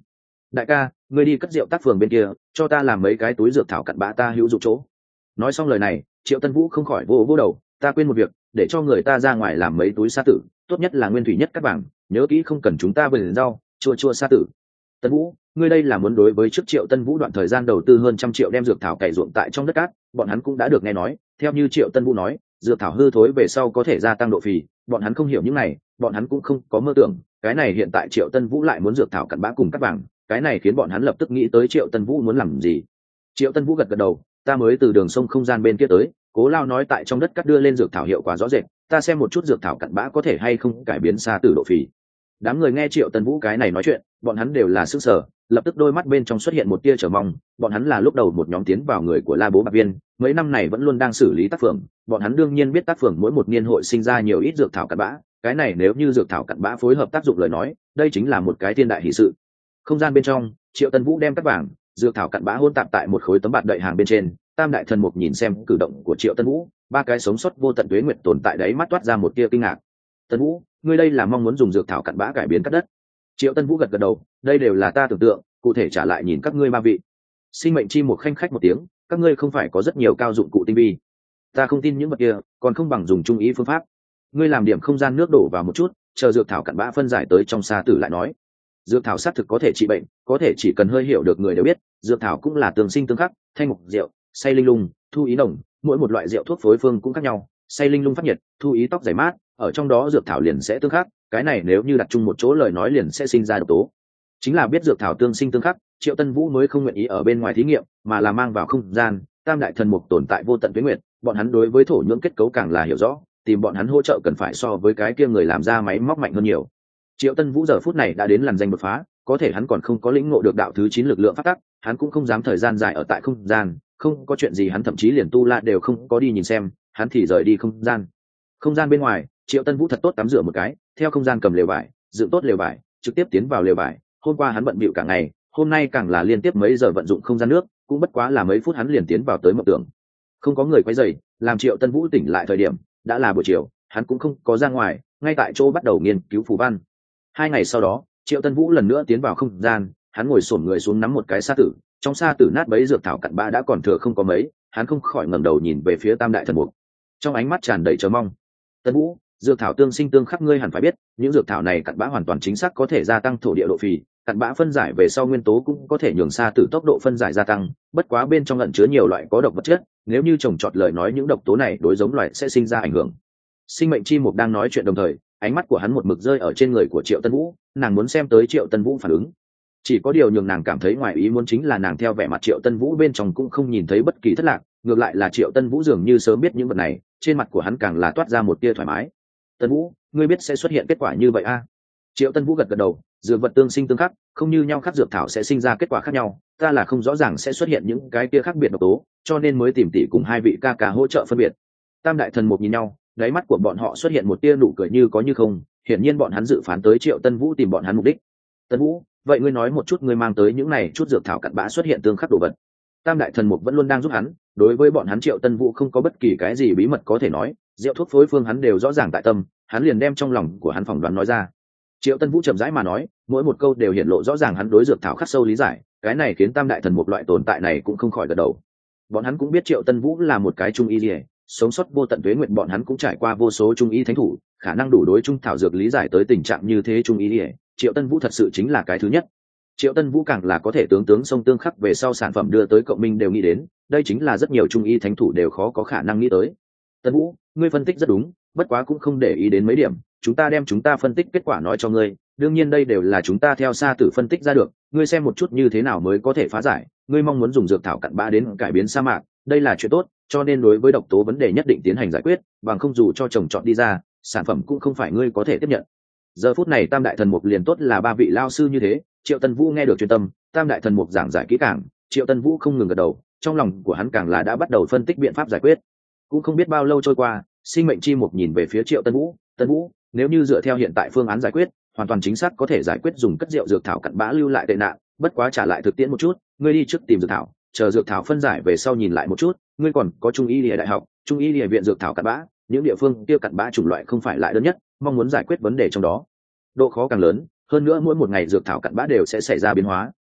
đại ca, ngươi đi cất rượu tác phường bên kia cho ta làm mấy cái túi dược thảo cặn bã ta hữu dụng chỗ. Nói xong lời này, Triệu Tân Vũ không khỏi vô vô đầu, ta quên một việc, để cho người ta ra ngoài làm mấy túi sa tử, tốt nhất là nguyên thủy nhất các bảng, nhớ kỹ không cần chúng ta vườn rau chua chua sa tử. Tân Vũ, ngươi đây là muốn đối với trước Triệu Tân Vũ đoạn thời gian đầu tư hơn trăm triệu đem dược thảo cày ruộng tại trong đất cát, bọn hắn cũng đã được nghe nói, theo như Triệu Tân Vũ nói, dược thảo hư thối về sau có thể gia tăng độ phì, bọn hắn không hiểu những này, bọn hắn cũng không có mơ tưởng, cái này hiện tại Triệu Tân Vũ lại muốn dược thảo cặn bã cùng các bảng, cái này khiến bọn hắn lập tức nghĩ tới Triệu Tân Vũ muốn làm gì. Triệu Tân Vũ gật gật đầu, ta mới từ đường sông không gian bên kia tới, Cố Lao nói tại trong đất cắt đưa lên dược thảo hiệu quả rõ rệt, ta xem một chút dược thảo cặn bã có thể hay không cải biến sa tử độ phì. Đám người nghe Triệu Tân Vũ cái này nói chuyện, bọn hắn đều là sức sở, lập tức đôi mắt bên trong xuất hiện một tia chờ mong, bọn hắn là lúc đầu một nhóm tiến vào người của La Bố Bạc Viên, mấy năm này vẫn luôn đang xử lý tác phường, bọn hắn đương nhiên biết tác phường mỗi một niên hội sinh ra nhiều ít dược thảo cặn bã, cái này nếu như dược thảo cặn bã phối hợp tác dụng lời nói, đây chính là một cái thiên đại hỷ sự. Không gian bên trong, Triệu Tân Vũ đem các bảng dược thảo cặn bã hôn tạp tại một khối tấm bạt đậy hàng bên trên, Tam đại thần mục nhìn xem cử động của Triệu Tân Vũ, ba cái sống sót vô tận tuế nguyệt tồn tại đấy mắt toát ra một tia kinh ngạc. Tân Vũ, ngươi đây là mong muốn dùng dược thảo cặn bã cải biến cắt đất? Triệu Tân Vũ gật gật đầu, đây đều là ta tưởng tượng, cụ thể trả lại nhìn các ngươi ba vị. Sinh mệnh chi một khanh khách một tiếng, các ngươi không phải có rất nhiều cao dụng cụ tinh vi? Ta không tin những vật kia, còn không bằng dùng trung ý phương pháp. Ngươi làm điểm không gian nước đổ vào một chút, chờ dược thảo cặn bã phân giải tới trong sa tử lại nói. Dược thảo xác thực có thể trị bệnh, có thể chỉ cần hơi hiểu được người đều biết, dược thảo cũng là tương sinh tương khắc, thanh mục rượu, say linh lung, thu ý nồng, mỗi một loại rượu thuốc phối phương cũng khác nhau, say linh lung phát nhiệt, thu ý tóc giải mát, ở trong đó dược thảo liền sẽ tương khắc, cái này nếu như đặt chung một chỗ lời nói liền sẽ sinh ra độc tố. Chính là biết dược thảo tương sinh tương khắc, Triệu Tân Vũ mới không nguyện ý ở bên ngoài thí nghiệm, mà là mang vào không gian. Tam đại thần mục tồn tại vô tận tuế nguyệt, bọn hắn đối với thổ nhưỡng kết cấu càng là hiểu rõ, tìm bọn hắn hỗ trợ cần phải so với cái kia người làm ra máy móc mạnh hơn nhiều. Triệu Tân Vũ giờ phút này đã đến làn danh đột phá, có thể hắn còn không có lĩnh ngộ được đạo thứ chín lực lượng phát tắc, hắn cũng không dám thời gian dài ở tại không gian, không có chuyện gì hắn thậm chí liền tu la đều không có đi nhìn xem, hắn thì rời đi không gian. Không gian bên ngoài, Triệu Tân Vũ thật tốt tắm rửa một cái, theo không gian cầm lều vải, dựng tốt lều vải, trực tiếp tiến vào lều vải. Hôm qua hắn bận bịu cả ngày, hôm nay càng là liên tiếp mấy giờ vận dụng không gian nước, cũng bất quá là mấy phút hắn liền tiến vào tới mộng tưởng. Không có người quấy rầy, làm Triệu Tân Vũ tỉnh lại thời điểm đã là buổi chiều, hắn cũng không có ra ngoài, ngay tại chỗ bắt đầu nghiên cứu phù văn. Hai ngày sau đó, Triệu Tân Vũ lần nữa tiến vào không gian, hắn ngồi xổm người xuống nắm một cái sa tử, trong sa tử nát bấy dược thảo cặn bã đã còn thừa không có mấy, hắn không khỏi ngẩng đầu nhìn về phía Tam đại thần mục, trong ánh mắt tràn đầy chờ mong. Tân Vũ, dược thảo tương sinh tương khắc ngươi hẳn phải biết, những dược thảo này cặn bã hoàn toàn chính xác có thể gia tăng thổ địa độ phì, cặn bã phân giải về sau nguyên tố cũng có thể nhường sa tử tốc độ phân giải gia tăng, bất quá bên trong ẩn chứa nhiều loại có độc vật chất, nếu như trồng trọt lời nói những độc tố này đối giống loài sẽ sinh ra ảnh hưởng. Sinh mệnh chi mục đang nói chuyện đồng thời, ánh mắt của hắn một mực rơi ở trên người của Triệu Tân Vũ, nàng muốn xem tới Triệu Tân Vũ phản ứng. Chỉ có điều nhường nàng cảm thấy ngoài ý muốn chính là nàng theo vẻ mặt Triệu Tân Vũ bên trong cũng không nhìn thấy bất kỳ thất lạc, ngược lại là Triệu Tân Vũ dường như sớm biết những vật này, trên mặt của hắn càng là toát ra một tia thoải mái. Tân Vũ, ngươi biết sẽ xuất hiện kết quả như vậy a? À? Triệu Tân Vũ gật gật đầu, dược vật tương sinh tương khắc, không như nhau khắc dược thảo sẽ sinh ra kết quả khác nhau, ta là không rõ ràng sẽ xuất hiện những cái kia khác biệt độc tố, cho nên mới tìm tỷ cùng hai vị ca ca hỗ trợ phân biệt. Tam đại thần mục nhìn nhau, đáy mắt của bọn họ xuất hiện một tia nụ cười như có như không, hiển nhiên bọn hắn dự phán tới Triệu Tân Vũ tìm bọn hắn mục đích. Tân Vũ, vậy ngươi nói một chút ngươi mang tới những này chút dược thảo cặn bã xuất hiện tương khắc đồ vật. Tam đại thần mục vẫn luôn đang giúp hắn, đối với bọn hắn Triệu Tân Vũ không có bất kỳ cái gì bí mật có thể nói, rượu thuốc phối phương hắn đều rõ ràng tại tâm, hắn liền đem trong lòng của hắn phỏng đoán nói ra. Triệu Tân Vũ chậm rãi mà nói, mỗi một câu đều hiện lộ rõ ràng hắn đối dược thảo khắc sâu lý giải, cái này khiến Tam đại thần mục loại tồn tại này cũng không khỏi gật đầu. Bọn hắn cũng biết Triệu Tân Vũ là một cái trung y liề, sống sót vô tận tuế nguyện bọn hắn cũng trải qua vô số trung y thánh thủ, khả năng đủ đối trung thảo dược lý giải tới tình trạng như thế trung y liề, Triệu Tân Vũ thật sự chính là cái thứ nhất. Triệu Tân Vũ càng là có thể tướng tướng sông tương khắc về sau sản phẩm đưa tới cộng minh đều nghĩ đến, đây chính là rất nhiều trung y thánh thủ đều khó có khả năng nghĩ tới. Tân Vũ, ngươi phân tích rất đúng, bất quá cũng không để ý đến mấy điểm, chúng ta đem chúng ta phân tích kết quả nói cho ngươi, đương nhiên đây đều là chúng ta theo sa tử phân tích ra được, ngươi xem một chút như thế nào mới có thể phá giải, ngươi mong muốn dùng dược thảo cặn bã đến cải biến sa mạc, đây là chuyện tốt, cho nên đối với độc tố vấn đề nhất định tiến hành giải quyết, bằng không dù cho trồng trọt đi ra, sản phẩm cũng không phải ngươi có thể tiếp nhận. Giờ phút này Tam đại thần mục liền tốt là ba vị lao sư như thế, Triệu Tân Vũ nghe được chuyên tâm, Tam đại thần mục giảng giải kỹ càng, Triệu Tân Vũ không ngừng gật đầu, trong lòng của hắn càng là đã bắt đầu phân tích biện pháp giải quyết. Cũng không biết bao lâu trôi qua, sinh mệnh chi mục nhìn về phía Triệu Tân Vũ, Tân Vũ, nếu như dựa theo hiện tại phương án giải quyết, hoàn toàn chính xác có thể giải quyết dùng cất rượu dược thảo cặn bã lưu lại tệ nạn, bất quá trả lại thực tiễn một chút, ngươi đi trước tìm dược thảo, chờ dược thảo phân giải về sau nhìn lại một chút, ngươi còn có trung y địa đại học, trung y địa viện dược thảo cặn bã, những địa phương kia cặn bã chủng loại không phải lại đơn nhất, mong muốn giải quyết vấn đề trong đó độ khó càng lớn, hơn nữa mỗi một ngày dược thảo cặn bã đều sẽ xảy ra biến hóa,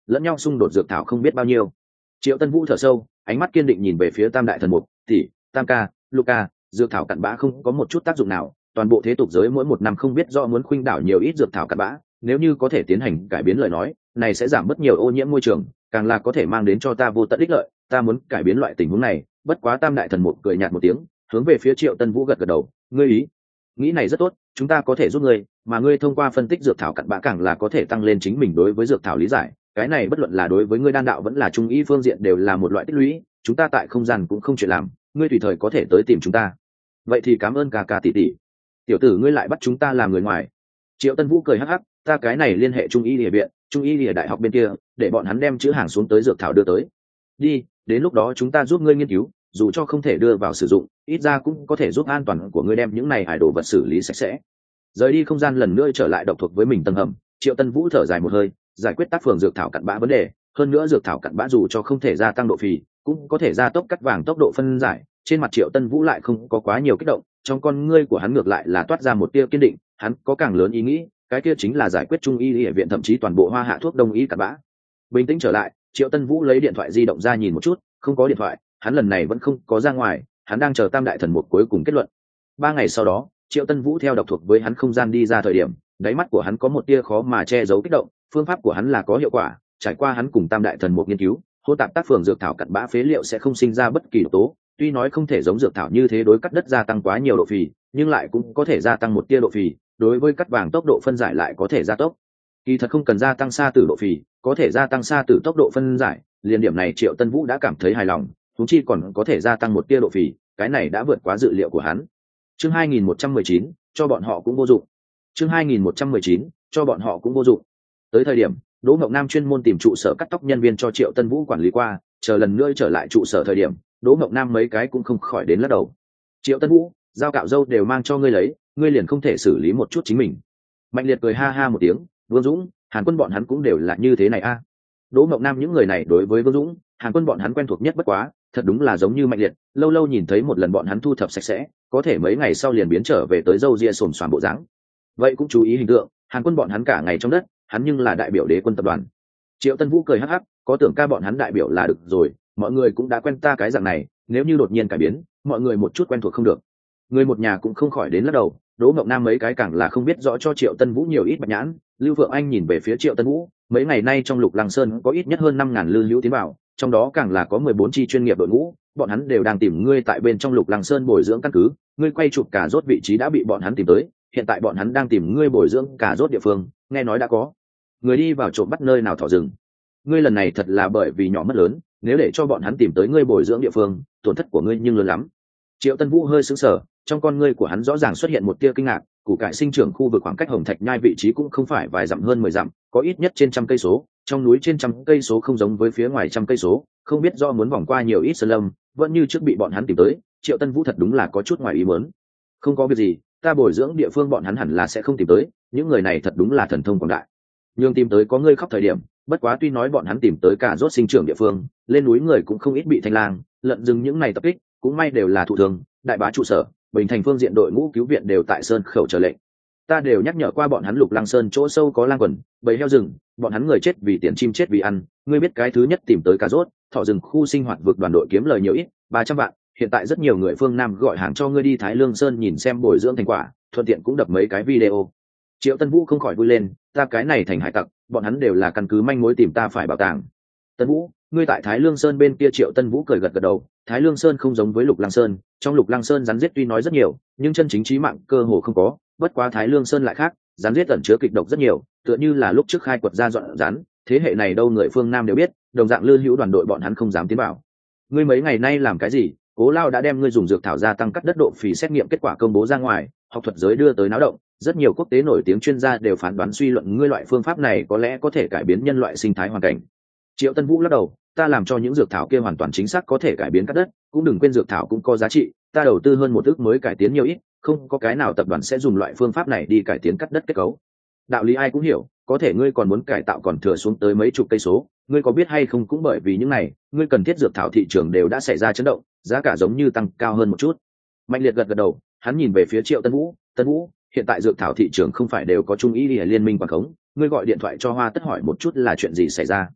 lẫn nhau xung đột dược thảo không biết bao nhiêu. Triệu Tân Vũ thở sâu, ánh mắt kiên định nhìn về phía tam đại thần mục tỷ, tam ca, Luca, dược thảo cặn bã không có một chút tác dụng nào, toàn bộ thế tục giới mỗi một năm không biết rõ muốn khuynh đảo nhiều ít dược thảo cặn bã, nếu như có thể tiến hành cải biến lời nói, này sẽ giảm bớt nhiều ô nhiễm môi trường, càng là có thể mang đến cho ta vô tận ích lợi, ta muốn cải biến loại tình huống này. Bất quá tam đại thần mục cười nhạt một tiếng, hướng về phía Triệu Tân Vũ gật gật đầu, ngươi ý nghĩ này rất tốt, chúng ta có thể giúp ngươi, mà ngươi thông qua phân tích dược thảo cặn bã càng là có thể tăng lên chính mình đối với dược thảo lý giải, cái này bất luận là đối với ngươi đan đạo vẫn là trung y phương diện đều là một loại tích lũy, chúng ta tại không gian cũng không chuyện làm, ngươi tùy thời có thể tới tìm chúng ta. Vậy thì cảm ơn ca ca tỷ tỷ. Tiểu tử ngươi lại bắt chúng ta làm người ngoài. Triệu Tân Vũ cười hắc hắc, ta cái này liên hệ trung y địa viện, trung y địa đại học bên kia, để bọn hắn đem chữ hàng xuống tới dược thảo đưa tới. Đi, đến lúc đó chúng ta giúp ngươi nghiên cứu, dù cho không thể đưa vào sử dụng, ít ra cũng có thể giúp an toàn của ngươi đem những này hải đồ vật xử lý sạch sẽ. Rời đi không gian lần nữa trở lại độc thuộc với mình tầng hầm, Triệu Tân Vũ thở dài một hơi, giải quyết tác phường dược thảo cặn bã vấn đề, hơn nữa dược thảo cặn bã dù cho không thể gia tăng độ phì, cũng có thể gia tốc cắt vàng tốc độ phân giải. Trên mặt Triệu Tân Vũ lại không có quá nhiều kích động, trong con ngươi của hắn ngược lại là toát ra một tia kiên định, hắn có càng lớn ý nghĩ, cái kia chính là giải quyết trung y y viện thậm chí toàn bộ hoa hạ thuốc đông y cặn bã. Bình tĩnh trở lại, Triệu Tân Vũ lấy điện thoại di động ra nhìn một chút, không có điện thoại, hắn lần này vẫn không có ra ngoài, hắn đang chờ tam đại thần một cuối cùng kết luận. Ba ngày sau đó, Triệu Tân Vũ theo độc thuộc với hắn không gian đi ra thời điểm, đáy mắt của hắn có một tia khó mà che giấu kích động, phương pháp của hắn là có hiệu quả, trải qua hắn cùng tam đại thần một nghiên cứu, hỗn tạp tác phường dược thảo cặn bã phế liệu sẽ không sinh ra bất kỳ độc tố, tuy nói không thể giống dược thảo như thế đối cắt đất gia tăng quá nhiều độ phì, nhưng lại cũng có thể gia tăng một tia độ phì, đối với cắt vàng tốc độ phân giải lại có thể gia tốc. Kỳ thật không cần gia tăng xa tử độ phì, có thể gia tăng xa tử tốc độ phân giải, liên điểm này Triệu Tân Vũ đã cảm thấy hài lòng, thú chi còn có thể gia tăng một tia độ phì, cái này đã vượt quá dự liệu của hắn. Chương hai nghìn một trăm mười chín, cho bọn họ cũng vô dụng. Chương hai nghìn một trăm mười chín, cho bọn họ cũng vô dụng. Tới thời điểm, Đỗ Ngọc Nam chuyên môn tìm trụ sở cắt tóc nhân viên cho Triệu Tân Vũ quản lý qua, chờ lần nữa trở lại trụ sở thời điểm, Đỗ Ngọc Nam mấy cái cũng không khỏi đến lắc đầu. Triệu Tân Vũ, dao cạo râu đều mang cho ngươi lấy, ngươi liền không thể xử lý một chút chính mình. Mạnh Liệt cười ha ha một tiếng, Vương Dũng, Hàn Quân bọn hắn cũng đều là như thế này a. À. Đỗ Ngọc Nam những người này đối với Vương Dũng, Hàn Quân bọn hắn quen thuộc nhất bất quá, thật đúng là giống như Mạnh Liệt, lâu lâu nhìn thấy một lần bọn hắn thu thập sạch sẽ, có thể mấy ngày sau liền biến trở về tới râu ria xồm xoàm bộ dáng. Vậy cũng chú ý hình tượng, Hàn Quân bọn hắn cả ngày trong đất, hắn nhưng là đại biểu đế quân tập đoàn. Triệu Tân Vũ cười hắc hắc, có tưởng ca bọn hắn đại biểu là được rồi, mọi người cũng đã quen ta cái dạng này, nếu như đột nhiên cải biến, mọi người một chút quen thuộc không được. Người một nhà cũng không khỏi đến lắc đầu, Đỗ Ngọc Nam mấy cái càng là không biết rõ cho Triệu Tân Vũ nhiều ít bạch nhãn. Lưu Phượng Anh nhìn về phía Triệu Tân Vũ, mấy ngày nay trong Lục Lăng Sơn có ít nhất hơn năm ngàn lư hữu tiến vào, trong đó càng là có mười bốn chi chuyên nghiệp đội ngũ, bọn hắn đều đang tìm ngươi tại bên trong Lục Lăng Sơn bồi dưỡng căn cứ, ngươi quay chụp cả rốt vị trí đã bị bọn hắn tìm tới, hiện tại bọn hắn đang tìm ngươi bồi dưỡng cả rốt địa phương, nghe nói đã có người đi vào trộm bắt nơi nào thỏ rừng. Ngươi lần này thật là bởi vì nhỏ mất lớn, nếu để cho bọn hắn tìm tới ngươi bồi dưỡng địa phương, tổn thất của ngươi nhưng lớn lắm. Triệu Tân Vũ hơi sững sờ, trong con ngươi của hắn rõ ràng xuất hiện một tia kinh ngạc, củ cải sinh trưởng khu vực khoảng cách Hồng Thạch Nhai vị trí cũng không phải vài dặm hơn mười dặm, có ít nhất trên trăm cây số, trong núi trên trăm cây số không giống với phía ngoài trăm cây số, không biết do muốn vòng qua nhiều ít sơn lâm, vẫn như trước bị bọn hắn tìm tới. Triệu Tân Vũ thật đúng là có chút ngoài ý muốn. Không có việc gì, ta bồi dưỡng địa phương bọn hắn hẳn là sẽ không tìm tới, những người này thật đúng là thần thông quảng đại. Nhưng tìm tới có ngươi khóc thời điểm, bất quá tuy nói bọn hắn tìm tới cả rốt sinh trưởng địa phương, lên núi người cũng không ít bị thanh lang, lợn rừng những này tập kích, cũng may đều là thụ thường, đại bá trụ sở, Bình Thành phương diện đội ngũ cứu viện đều tại sơn khẩu chờ lệnh. Ta đều nhắc nhở qua bọn hắn Lục Lăng Sơn chỗ sâu có lang quần, bầy heo rừng, bọn hắn người chết vì tiền, chim chết vì ăn, ngươi biết cái thứ nhất tìm tới cà rốt, thọ rừng khu sinh hoạt vực đoàn đội kiếm lời nhiều ít, ba trăm vạn, hiện tại rất nhiều người phương Nam gọi hàng cho ngươi đi Thái Lương Sơn nhìn xem bồi dưỡng thành quả, thuận tiện cũng đập mấy cái video. Triệu Tân Vũ không khỏi vui lên, ta cái này thành hải tặc, bọn hắn đều là căn cứ manh mối tìm ta phải bảo tàng. Tân Vũ, ngươi tại Thái Lương Sơn bên kia. Triệu Tân Vũ cười gật gật đầu, Thái Lương Sơn không giống với Lục Lăng Sơn, trong Lục Lăng Sơn rắn giết tuy nói rất nhiều, nhưng chân chính chí mạng cơ hồ không có, bất quá Thái Lương Sơn lại khác, rắn giết ẩn chứa kịch độc rất nhiều, tựa như là lúc trước khai quật ra dọn rắn, thế hệ này đâu người phương Nam đều biết, đồng dạng lư hữu đoàn đội bọn hắn không dám tiến vào. Ngươi mấy ngày nay làm cái gì? Cố Lao đã đem ngươi dùng dược thảo gia tăng cắt đất độ phì xét nghiệm kết quả công bố ra ngoài, học thuật giới đưa tới náo động, rất nhiều quốc tế nổi tiếng chuyên gia đều phán đoán suy luận ngươi loại phương pháp này có lẽ có thể cải biến nhân loại sinh thái hoàn cảnh. Triệu Tân Vũ lắc đầu, ta làm cho những dược thảo kia hoàn toàn chính xác có thể cải biến cắt đất, cũng đừng quên dược thảo cũng có giá trị, ta đầu tư hơn một ức mới cải tiến nhiều ít, không có cái nào tập đoàn sẽ dùng loại phương pháp này đi cải tiến cắt đất kết cấu. Đạo lý ai cũng hiểu, có thể ngươi còn muốn cải tạo còn thừa xuống tới mấy chục cây số, ngươi có biết hay không cũng bởi vì những này, ngươi cần thiết dược thảo thị trường đều đã xảy ra chấn động, giá cả giống như tăng cao hơn một chút. Mạnh Liệt gật gật đầu, hắn nhìn về phía Triệu Tân Vũ, Tân Vũ, hiện tại dược thảo thị trường không phải đều có trung ý liên minh quản khống, ngươi gọi điện thoại cho Hoa Tất hỏi một chút là chuyện gì xảy ra.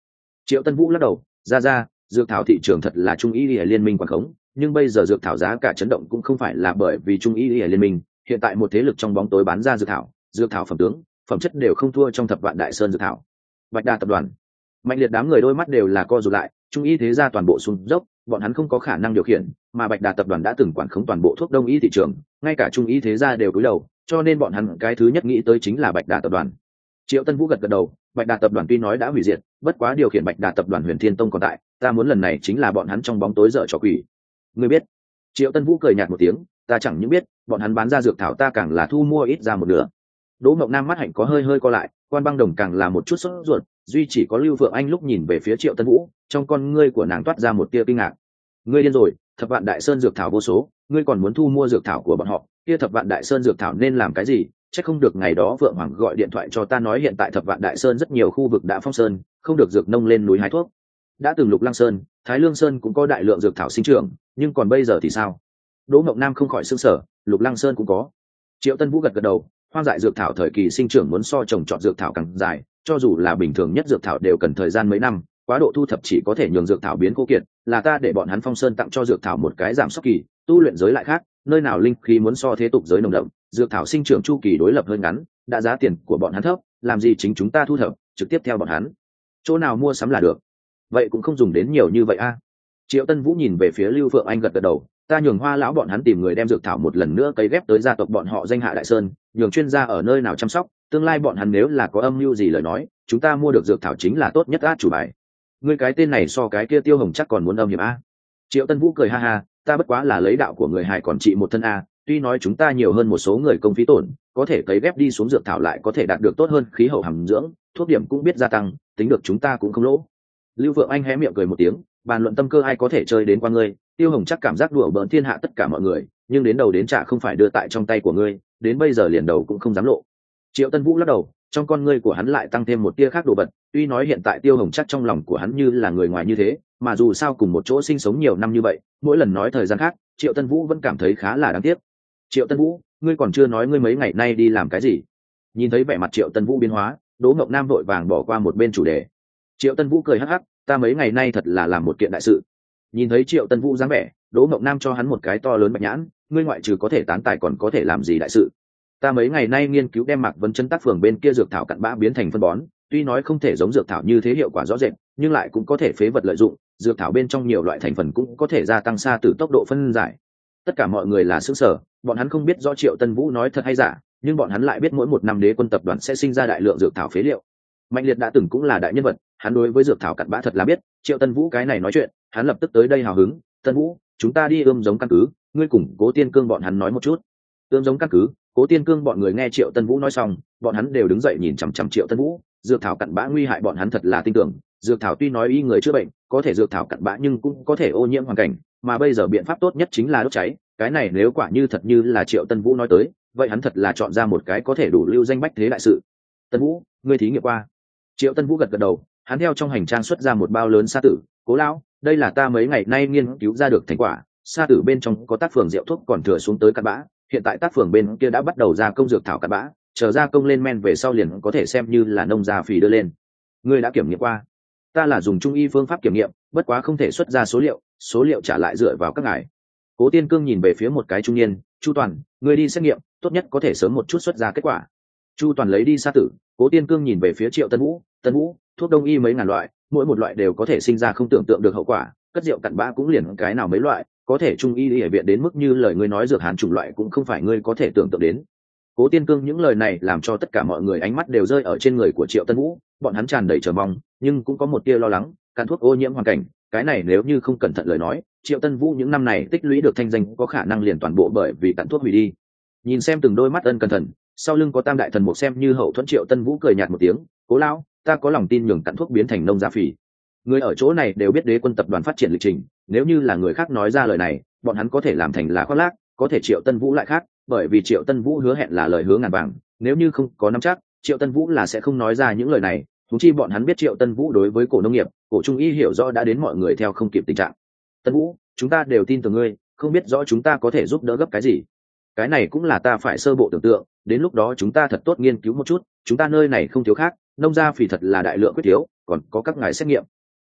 Triệu Tân Vũ lắc đầu, ra ra, dược thảo thị trường thật là trung y y liên minh quản khống, nhưng bây giờ dược thảo giá cả chấn động cũng không phải là bởi vì trung y y liên minh, hiện tại một thế lực trong bóng tối bán ra dược thảo, dược thảo phẩm tướng, phẩm chất đều không thua trong thập vạn đại sơn dược thảo. Bạch Đà tập đoàn, mạnh liệt đám người đôi mắt đều là co rụt lại, trung y thế gia toàn bộ xuống dốc, bọn hắn không có khả năng điều khiển, mà Bạch Đà tập đoàn đã từng quản khống toàn bộ thuốc đông y thị trường, ngay cả trung y thế gia đều cúi đầu, cho nên bọn hắn cái thứ nhất nghĩ tới chính là Bạch Đà tập đoàn. Triệu Tân Vũ gật gật đầu, Bạch Đà tập đoàn tuy nói đã hủy diệt, bất quá điều khiển Bạch Đà tập đoàn Huyền Thiên Tông còn tại, ta muốn lần này chính là bọn hắn trong bóng tối dở trò quỷ. Ngươi biết? Triệu Tân Vũ cười nhạt một tiếng, ta chẳng những biết, bọn hắn bán ra dược thảo ta càng là thu mua ít ra một nửa. Đỗ Mộng Nam mắt hạnh có hơi hơi co lại, Quan Băng Đồng càng là một chút sốt ruột, duy chỉ có Lưu Vượng Anh lúc nhìn về phía Triệu Tân Vũ, trong con ngươi của nàng toát ra một tia kinh ngạc. Ngươi điên rồi, thập vạn đại sơn dược thảo vô số, ngươi còn muốn thu mua dược thảo của bọn họ, kia thập vạn đại sơn dược thảo nên làm cái gì? Chắc không được ngày đó Vượng Hoàng gọi điện thoại cho ta nói hiện tại thập vạn đại sơn rất nhiều khu vực đã phong sơn, không được dược nông lên núi hái thuốc. Đã từng Lục Lăng Sơn, Thái Lương Sơn cũng có đại lượng dược thảo sinh trưởng, nhưng còn bây giờ thì sao? Đỗ Mộng Nam không khỏi sửng sở, Lục Lăng Sơn cũng có. Triệu Tân Vũ gật gật đầu, hoang dại dược thảo thời kỳ sinh trưởng muốn so trồng trọt dược thảo càng dài, cho dù là bình thường nhất dược thảo đều cần thời gian mấy năm, quá độ thu thập chỉ có thể nhường dược thảo biến khô kiệt, là ta để bọn hắn phong sơn tặng cho dược thảo một cái giảm sốc kỳ, tu luyện giới lại khác, nơi nào linh khí muốn so thế tục giới nồng đậm, dược thảo sinh trưởng chu kỳ đối lập hơi ngắn, đã giá tiền của bọn hắn thấp, làm gì chính chúng ta thu thập, trực tiếp theo bọn hắn. Chỗ nào mua sắm là được. Vậy cũng không dùng đến nhiều như vậy a. Triệu Tân Vũ nhìn về phía Lưu Phượng Anh gật gật đầu, ta nhường Hoa lão bọn hắn tìm người đem dược thảo một lần nữa cấy ghép tới gia tộc bọn họ danh hạ Đại Sơn, nhường chuyên gia ở nơi nào chăm sóc, tương lai bọn hắn nếu là có âm mưu gì lời nói, chúng ta mua được dược thảo chính là tốt nhất át chủ bài. Ngươi cái tên này so cái kia Tiêu Hồng chắc còn muốn âm hiểm a. Triệu Tân Vũ cười ha ha, ta bất quá là lấy đạo của người hài còn trị một thân a, tuy nói chúng ta nhiều hơn một số người công phí tổn, có thể cấy ghép đi xuống dược thảo lại có thể đạt được tốt hơn khí hậu hàm dưỡng, thuốc điểm cũng biết gia tăng, tính được chúng ta cũng không lỗ. Lưu Vượng Anh hé miệng cười một tiếng, bàn luận tâm cơ ai có thể chơi đến qua ngươi, Tiêu Hồng chắc cảm giác đùa bỡn thiên hạ tất cả mọi người, nhưng đến đầu đến trả không phải đưa tại trong tay của ngươi, đến bây giờ liền đầu cũng không dám lộ. Triệu Tân Vũ lắc đầu, trong con ngươi của hắn lại tăng thêm một tia khác đồ vật, tuy nói hiện tại Tiêu Hồng chắc trong lòng của hắn như là người ngoài như thế, mà dù sao cùng một chỗ sinh sống nhiều năm như vậy, mỗi lần nói thời gian khác, Triệu Tân Vũ vẫn cảm thấy khá là đáng tiếc. Triệu Tân Vũ, ngươi còn chưa nói ngươi mấy ngày nay đi làm cái gì? Nhìn thấy vẻ mặt Triệu Tân Vũ biến hóa, Đỗ Ngọc Nam vội vàng bỏ qua một bên chủ đề. Triệu Tân Vũ cười hắc hắc, ta mấy ngày nay thật là làm một kiện đại sự. Nhìn thấy Triệu Tân Vũ dáng vẻ, Đỗ Ngọc Nam cho hắn một cái to lớn bạch nhãn, ngươi ngoại trừ có thể tán tài còn có thể làm gì đại sự? Ta mấy ngày nay nghiên cứu đem Mạc Vân Chân tác phường bên kia dược thảo cặn bã biến thành phân bón, tuy nói không thể giống dược thảo như thế hiệu quả rõ rệt, nhưng lại cũng có thể phế vật lợi dụng, dược thảo bên trong nhiều loại thành phần cũng có thể gia tăng xa từ tốc độ phân giải. Tất cả mọi người là sửng sở, bọn hắn không biết rõ Triệu Tân Vũ nói thật hay giả, nhưng bọn hắn lại biết mỗi một năm Đế Quân tập đoàn sẽ sinh ra đại lượng dược thảo phế liệu. Mạnh Liệt đã từng cũng là đại nhân vật, hắn đối với dược thảo cặn bã thật là biết, Triệu Tân Vũ cái này nói chuyện, hắn lập tức tới đây hào hứng, Tân Vũ, chúng ta đi ươm giống căn cứ, ngươi cùng Cố Tiên Cương bọn hắn nói một chút. Ươm giống căn cứ, Cố Tiên Cương bọn người nghe Triệu Tân Vũ nói xong, bọn hắn đều đứng dậy nhìn chằm chằm Triệu Tân Vũ, dược thảo cặn bã nguy hại bọn hắn thật là tin tưởng, dược thảo tuy nói y người chữa bệnh, có thể dược thảo cặn bã nhưng cũng có thể ô nhiễm hoàn cảnh, mà bây giờ biện pháp tốt nhất chính là đốt cháy, cái này nếu quả như thật như là Triệu Tân Vũ nói tới, vậy hắn thật là chọn ra một cái có thể đủ lưu danh bách thế đại sự. Tân Vũ, ngươi thí nghiệm qua? Triệu Tân Vũ gật gật đầu, hắn theo trong hành trang xuất ra một bao lớn sa tử, Cố lão, đây là ta mấy ngày nay nghiên cứu ra được thành quả, sa tử bên trong có tác phường rượu thuốc còn thừa xuống tới cặn bã, hiện tại tác phường bên kia đã bắt đầu gia công dược thảo cặn bã, chờ gia công lên men về sau liền có thể xem như là nông gia phì đưa lên. Ngươi đã kiểm nghiệm qua? Ta là dùng trung y phương pháp kiểm nghiệm, bất quá không thể xuất ra số liệu, số liệu trả lại dựa vào các ngài. Cố Tiên Cương nhìn về phía một cái trung niên, Chu Toàn, ngươi đi xét nghiệm, tốt nhất có thể sớm một chút xuất ra kết quả. Chu Toàn lấy đi sa tử, Cố Tiên Cương nhìn về phía Triệu Tân Vũ, Tân Vũ, thuốc đông y mấy ngàn loại, mỗi một loại đều có thể sinh ra không tưởng tượng được hậu quả, cất rượu cặn bã cũng liền cái nào mấy loại, có thể trung y y viện đến mức như lời ngươi nói dược hán chủng loại cũng không phải ngươi có thể tưởng tượng đến. Cố Tiên Cương những lời này làm cho tất cả mọi người ánh mắt đều rơi ở trên người của Triệu Tân Vũ, bọn hắn tràn đầy chờ mong, nhưng cũng có một tia lo lắng, cặn thuốc ô nhiễm hoàn cảnh, cái này nếu như không cẩn thận lời nói, Triệu Tân Vũ những năm này tích lũy được thanh danh có khả năng liền toàn bộ bởi vì cặn thuốc hủy đi. Nhìn xem từng đôi mắt ân cẩn thận, sau lưng có Tam đại thần mục xem như hậu thuẫn, Triệu Tân Vũ cười nhạt một tiếng, Cố lão, ta có lòng tin nhường cặn thuốc biến thành nông gia phỉ. Người ở chỗ này đều biết Đế Quân tập đoàn phát triển lịch trình, nếu như là người khác nói ra lời này, bọn hắn có thể làm thành là khoác lác, có thể Triệu Tân Vũ lại khác, bởi vì Triệu Tân Vũ hứa hẹn là lời hứa ngàn vàng, nếu như không có nắm chắc, Triệu Tân Vũ là sẽ không nói ra những lời này. Thú chi bọn hắn biết Triệu Tân Vũ đối với cổ nông nghiệp, cổ trung y hiểu rõ đã đến mọi người theo không kịp tình trạng. Tân Vũ, chúng ta đều tin tưởng ngươi, không biết rõ chúng ta có thể giúp đỡ gấp cái gì. Cái này cũng là ta phải sơ bộ tưởng tượng, đến lúc đó chúng ta thật tốt nghiên cứu một chút, chúng ta nơi này không thiếu khác, nông gia phỉ thật là đại lượng quyết thiếu, còn có các ngài xét nghiệm.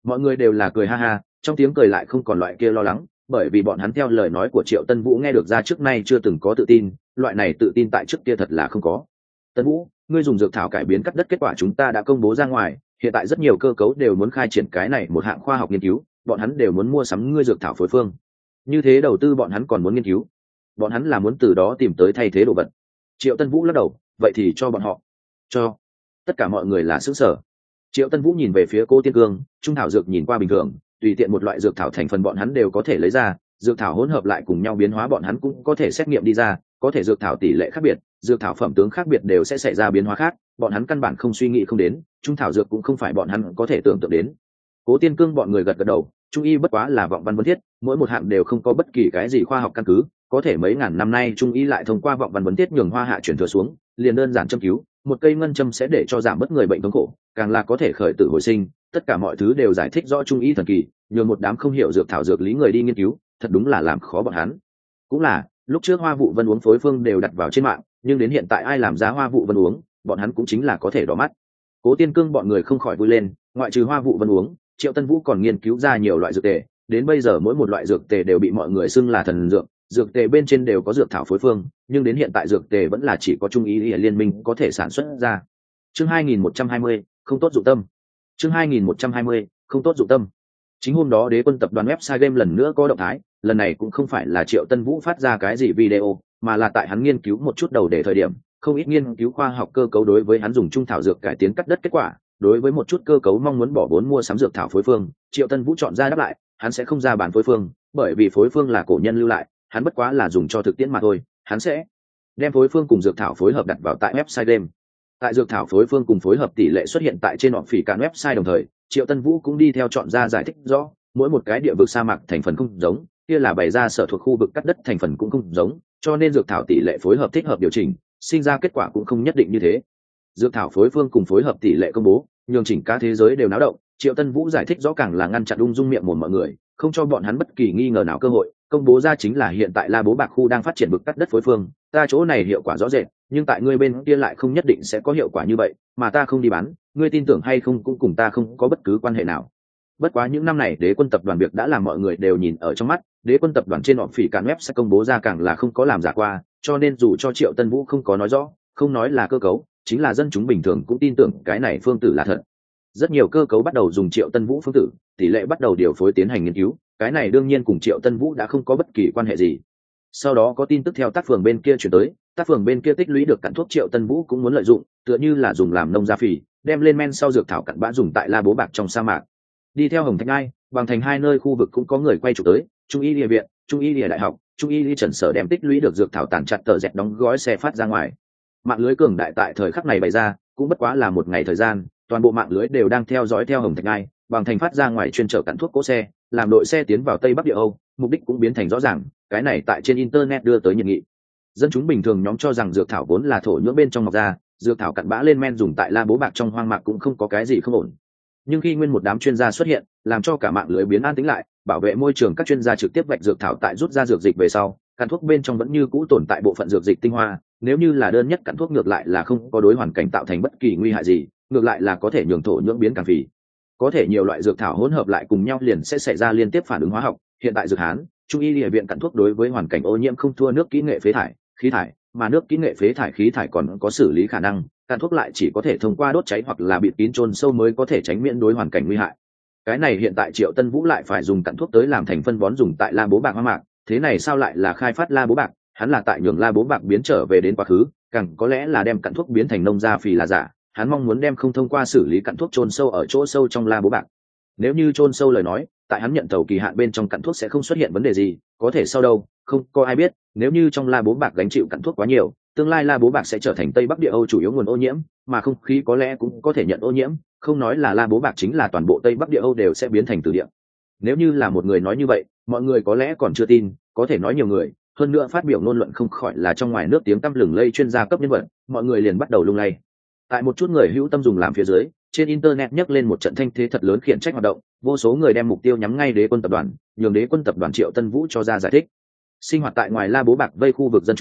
Mọi người đều là cười ha ha, trong tiếng cười lại không còn loại kia lo lắng, bởi vì bọn hắn theo lời nói của Triệu Tân Vũ nghe được ra trước nay chưa từng có tự tin, loại này tự tin tại trước kia thật là không có. Tân Vũ, ngươi dùng dược thảo cải biến cắt đất kết quả chúng ta đã công bố ra ngoài, hiện tại rất nhiều cơ cấu đều muốn khai triển cái này một hạng khoa học nghiên cứu, bọn hắn đều muốn mua sắm ngươi dược thảo phối phương. Như thế đầu tư bọn hắn còn muốn nghiên cứu, bọn hắn là muốn từ đó tìm tới thay thế đồ vật. Triệu Tân Vũ lắc đầu, vậy thì cho bọn họ. Cho. Tất cả mọi người là sững sờ. Triệu Tân Vũ nhìn về phía Cố Tiên Cương, trung thảo dược nhìn qua bình thường, tùy tiện một loại dược thảo thành phần bọn hắn đều có thể lấy ra, dược thảo hỗn hợp lại cùng nhau biến hóa bọn hắn cũng có thể xét nghiệm đi ra, có thể dược thảo tỷ lệ khác biệt, dược thảo phẩm tướng khác biệt đều sẽ xảy ra biến hóa khác, bọn hắn căn bản không suy nghĩ không đến, trung thảo dược cũng không phải bọn hắn có thể tưởng tượng đến. Cố Tiên Cương bọn người gật gật đầu, trung y bất quá là vọng văn vấn thiết, mỗi một hạng đều không có bất kỳ cái gì khoa học căn cứ, có thể mấy ngàn năm nay trung y lại thông qua vọng văn vấn thiết nhường hoa hạ chuyển thừa xuống, liền đơn giản châm cứu, một cây ngân châm sẽ để cho giảm bớt người bệnh thống khổ, càng là có thể khởi tử hồi sinh, tất cả mọi thứ đều giải thích rõ trung y thần kỳ, nhường một đám không hiểu dược thảo dược lý người đi nghiên cứu, thật đúng là làm khó bọn hắn. Cũng là, lúc trước Hoa Vụ Vân uống phối phương đều đặt vào trên mạng, nhưng đến hiện tại ai làm ra Hoa Vụ Vân uống, bọn hắn cũng chính là có thể đỏ mắt. Cố Tiên Cương bọn người không khỏi vui lên, ngoại trừ Hoa Vụ Vân uống, Triệu Tân Vũ còn nghiên cứu ra nhiều loại dược tề, đến bây giờ mỗi một loại dược tề đều bị mọi người xưng là thần dược, dược tề bên trên đều có dược thảo phối phương, nhưng đến hiện tại dược tề vẫn là chỉ có trung y liên minh có thể sản xuất ra. Chương hai nghìn một trăm hai mươi, không tốt dụng tâm. Chương hai nghìn một trăm hai mươi, không tốt dụng tâm. Chính hôm đó Đế Quân tập đoàn website game lần nữa có động thái, lần này cũng không phải là Triệu Tân Vũ phát ra cái gì video, mà là tại hắn nghiên cứu một chút đầu để thời điểm, không ít nghiên cứu khoa học cơ cấu đối với hắn dùng trung thảo dược cải tiến cắt đất kết quả, đối với một chút cơ cấu mong muốn bỏ vốn mua sắm dược thảo phối phương, Triệu Tân Vũ chọn ra đáp lại, hắn sẽ không ra bản phối phương, bởi vì phối phương là cổ nhân lưu lại, hắn bất quá là dùng cho thực tiễn mà thôi, hắn sẽ đem phối phương cùng dược thảo phối hợp đặt vào tại website game. Tại dược thảo phối phương cùng phối hợp tỷ lệ xuất hiện tại trên họp phỉ cạn website đồng thời, Triệu Tân Vũ cũng đi theo chọn ra giải thích rõ, mỗi một cái địa vực sa mạc thành phần không giống, kia là bày ra sở thuộc khu vực cắt đất thành phần cũng không giống, cho nên dược thảo tỷ lệ phối hợp thích hợp điều chỉnh, sinh ra kết quả cũng không nhất định như thế. Dược thảo phối phương cùng phối hợp tỷ lệ công bố, nhường chỉnh cả thế giới đều náo động, Triệu Tân Vũ giải thích rõ càng là ngăn chặn ung dung miệng mồm mọi người, không cho bọn hắn bất kỳ nghi ngờ nào cơ hội, công bố ra chính là hiện tại La Bố Bạc khu đang phát triển vực cắt đất phối phương, ta chỗ này hiệu quả rõ rệt, nhưng tại ngươi bên kia lại không nhất định sẽ có hiệu quả như vậy, mà ta không đi bán, ngươi tin tưởng hay không cũng cùng ta không có bất cứ quan hệ nào. Bất quá những năm này Đế Quân tập đoàn việc đã làm mọi người đều nhìn ở trong mắt, Đế Quân tập đoàn trên họp phỉ cạn web sẽ công bố ra càng là không có làm giả qua, cho nên dù cho Triệu Tân Vũ không có nói rõ, không nói là cơ cấu, chính là dân chúng bình thường cũng tin tưởng cái này phương tử là thật. Rất nhiều cơ cấu bắt đầu dùng Triệu Tân Vũ phương tử, tỷ lệ bắt đầu điều phối tiến hành nghiên cứu, cái này đương nhiên cùng Triệu Tân Vũ đã không có bất kỳ quan hệ gì. Sau đó có tin tức theo tác phường bên kia chuyển tới, tác phường bên kia tích lũy được cặn thuốc Triệu Tân Vũ cũng muốn lợi dụng, tựa như là dùng làm nông gia phỉ, đem lên men sau dược thảo cặn bã dùng tại La Bố Bạc trong sa mạc. Đi theo Hồng Thạch Ai, bằng thành hai nơi khu vực cũng có người quay chụp tới, Trung y địa viện, Trung y địa đại học, Trung y trần sở đem tích lũy được dược thảo tàn chặt tờ dẹt đóng gói xe phát ra ngoài. Mạng lưới cường đại tại thời khắc này bày ra, cũng bất quá là một ngày thời gian, toàn bộ mạng lưới đều đang theo dõi theo Hồng Thạch Ai, bằng thành phát ra ngoài chuyên chở cặn thuốc cỗ xe, làm đội xe tiến vào Tây Bắc Địa Âu, mục đích cũng biến thành rõ ràng, cái này tại trên internet đưa tới nhiệt nghị. Dân chúng bình thường nhóm cho rằng dược thảo vốn là thổ nhưỡng bên trong mọc ra, dược thảo cặn bã lên men dùng tại La Bố Bạc trong hoang mạc cũng không có cái gì không ổn. Nhưng khi nguyên một đám chuyên gia xuất hiện, làm cho cả mạng lưới biến an tĩnh lại, bảo vệ môi trường các chuyên gia trực tiếp vạch dược thảo tại rút ra dược dịch về sau, cặn thuốc bên trong vẫn như cũ tồn tại bộ phận dược dịch tinh hoa, nếu như là đơn nhất cặn thuốc ngược lại là không có đối hoàn cảnh tạo thành bất kỳ nguy hại gì, ngược lại là có thể nhường thổ nhưỡng biến càng phì. Có thể nhiều loại dược thảo hỗn hợp lại cùng nhau liền sẽ xảy ra liên tiếp phản ứng hóa học, hiện tại dược hán, Trung y địa viện cặn thuốc đối với hoàn cảnh ô nhiễm không thua nước kỹ nghệ phế thải, khí thải, mà nước kỹ nghệ phế thải khí thải còn có xử lý khả năng, cặn thuốc lại chỉ có thể thông qua đốt cháy hoặc là bịt kín chôn sâu mới có thể tránh miễn đối hoàn cảnh nguy hại. Cái này hiện tại Triệu Tân Vũ lại phải dùng cặn thuốc tới làm thành phân bón dùng tại La Bố Bạc hoang mạc, thế này sao lại là khai phát La Bố Bạc, hắn là tại nhường La Bố Bạc biến trở về đến quá khứ, càng có lẽ là đem cặn thuốc biến thành nông gia phì là giả, hắn mong muốn đem không thông qua xử lý cặn thuốc chôn sâu ở chỗ sâu trong La Bố Bạc. Nếu như chôn sâu lời nói, tại hắn nhận tàu kỳ hạn bên trong cặn thuốc sẽ không xuất hiện vấn đề gì, có thể sau đâu, không có ai biết, nếu như trong La Bố Bạc gánh chịu cặn thuốc quá nhiều, tương lai La Bố Bạc sẽ trở thành Tây Bắc Địa Âu chủ yếu nguồn ô nhiễm, mà không khí có lẽ cũng có thể nhận ô nhiễm, không nói là La Bố Bạc chính là toàn bộ Tây Bắc Địa Âu đều sẽ biến thành từ địa. Nếu như là một người nói như vậy, mọi người có lẽ còn chưa tin, có thể nói nhiều người, hơn nữa phát biểu ngôn luận không khỏi là trong ngoài nước tiếng tăm lừng lây chuyên gia cấp nhân vật, mọi người liền bắt đầu lung lay. Tại một chút người hữu tâm dùng làm phía dưới, trên internet nhấc lên một trận thanh thế thật lớn khiển trách hoạt động, vô số người đem mục tiêu nhắm ngay Đế Quân tập đoàn, nhường Đế Quân tập đoàn Triệu Tân Vũ cho ra giải thích. Sinh hoạt tại ngoài La Bố Bạc vây khu vực dân chúng,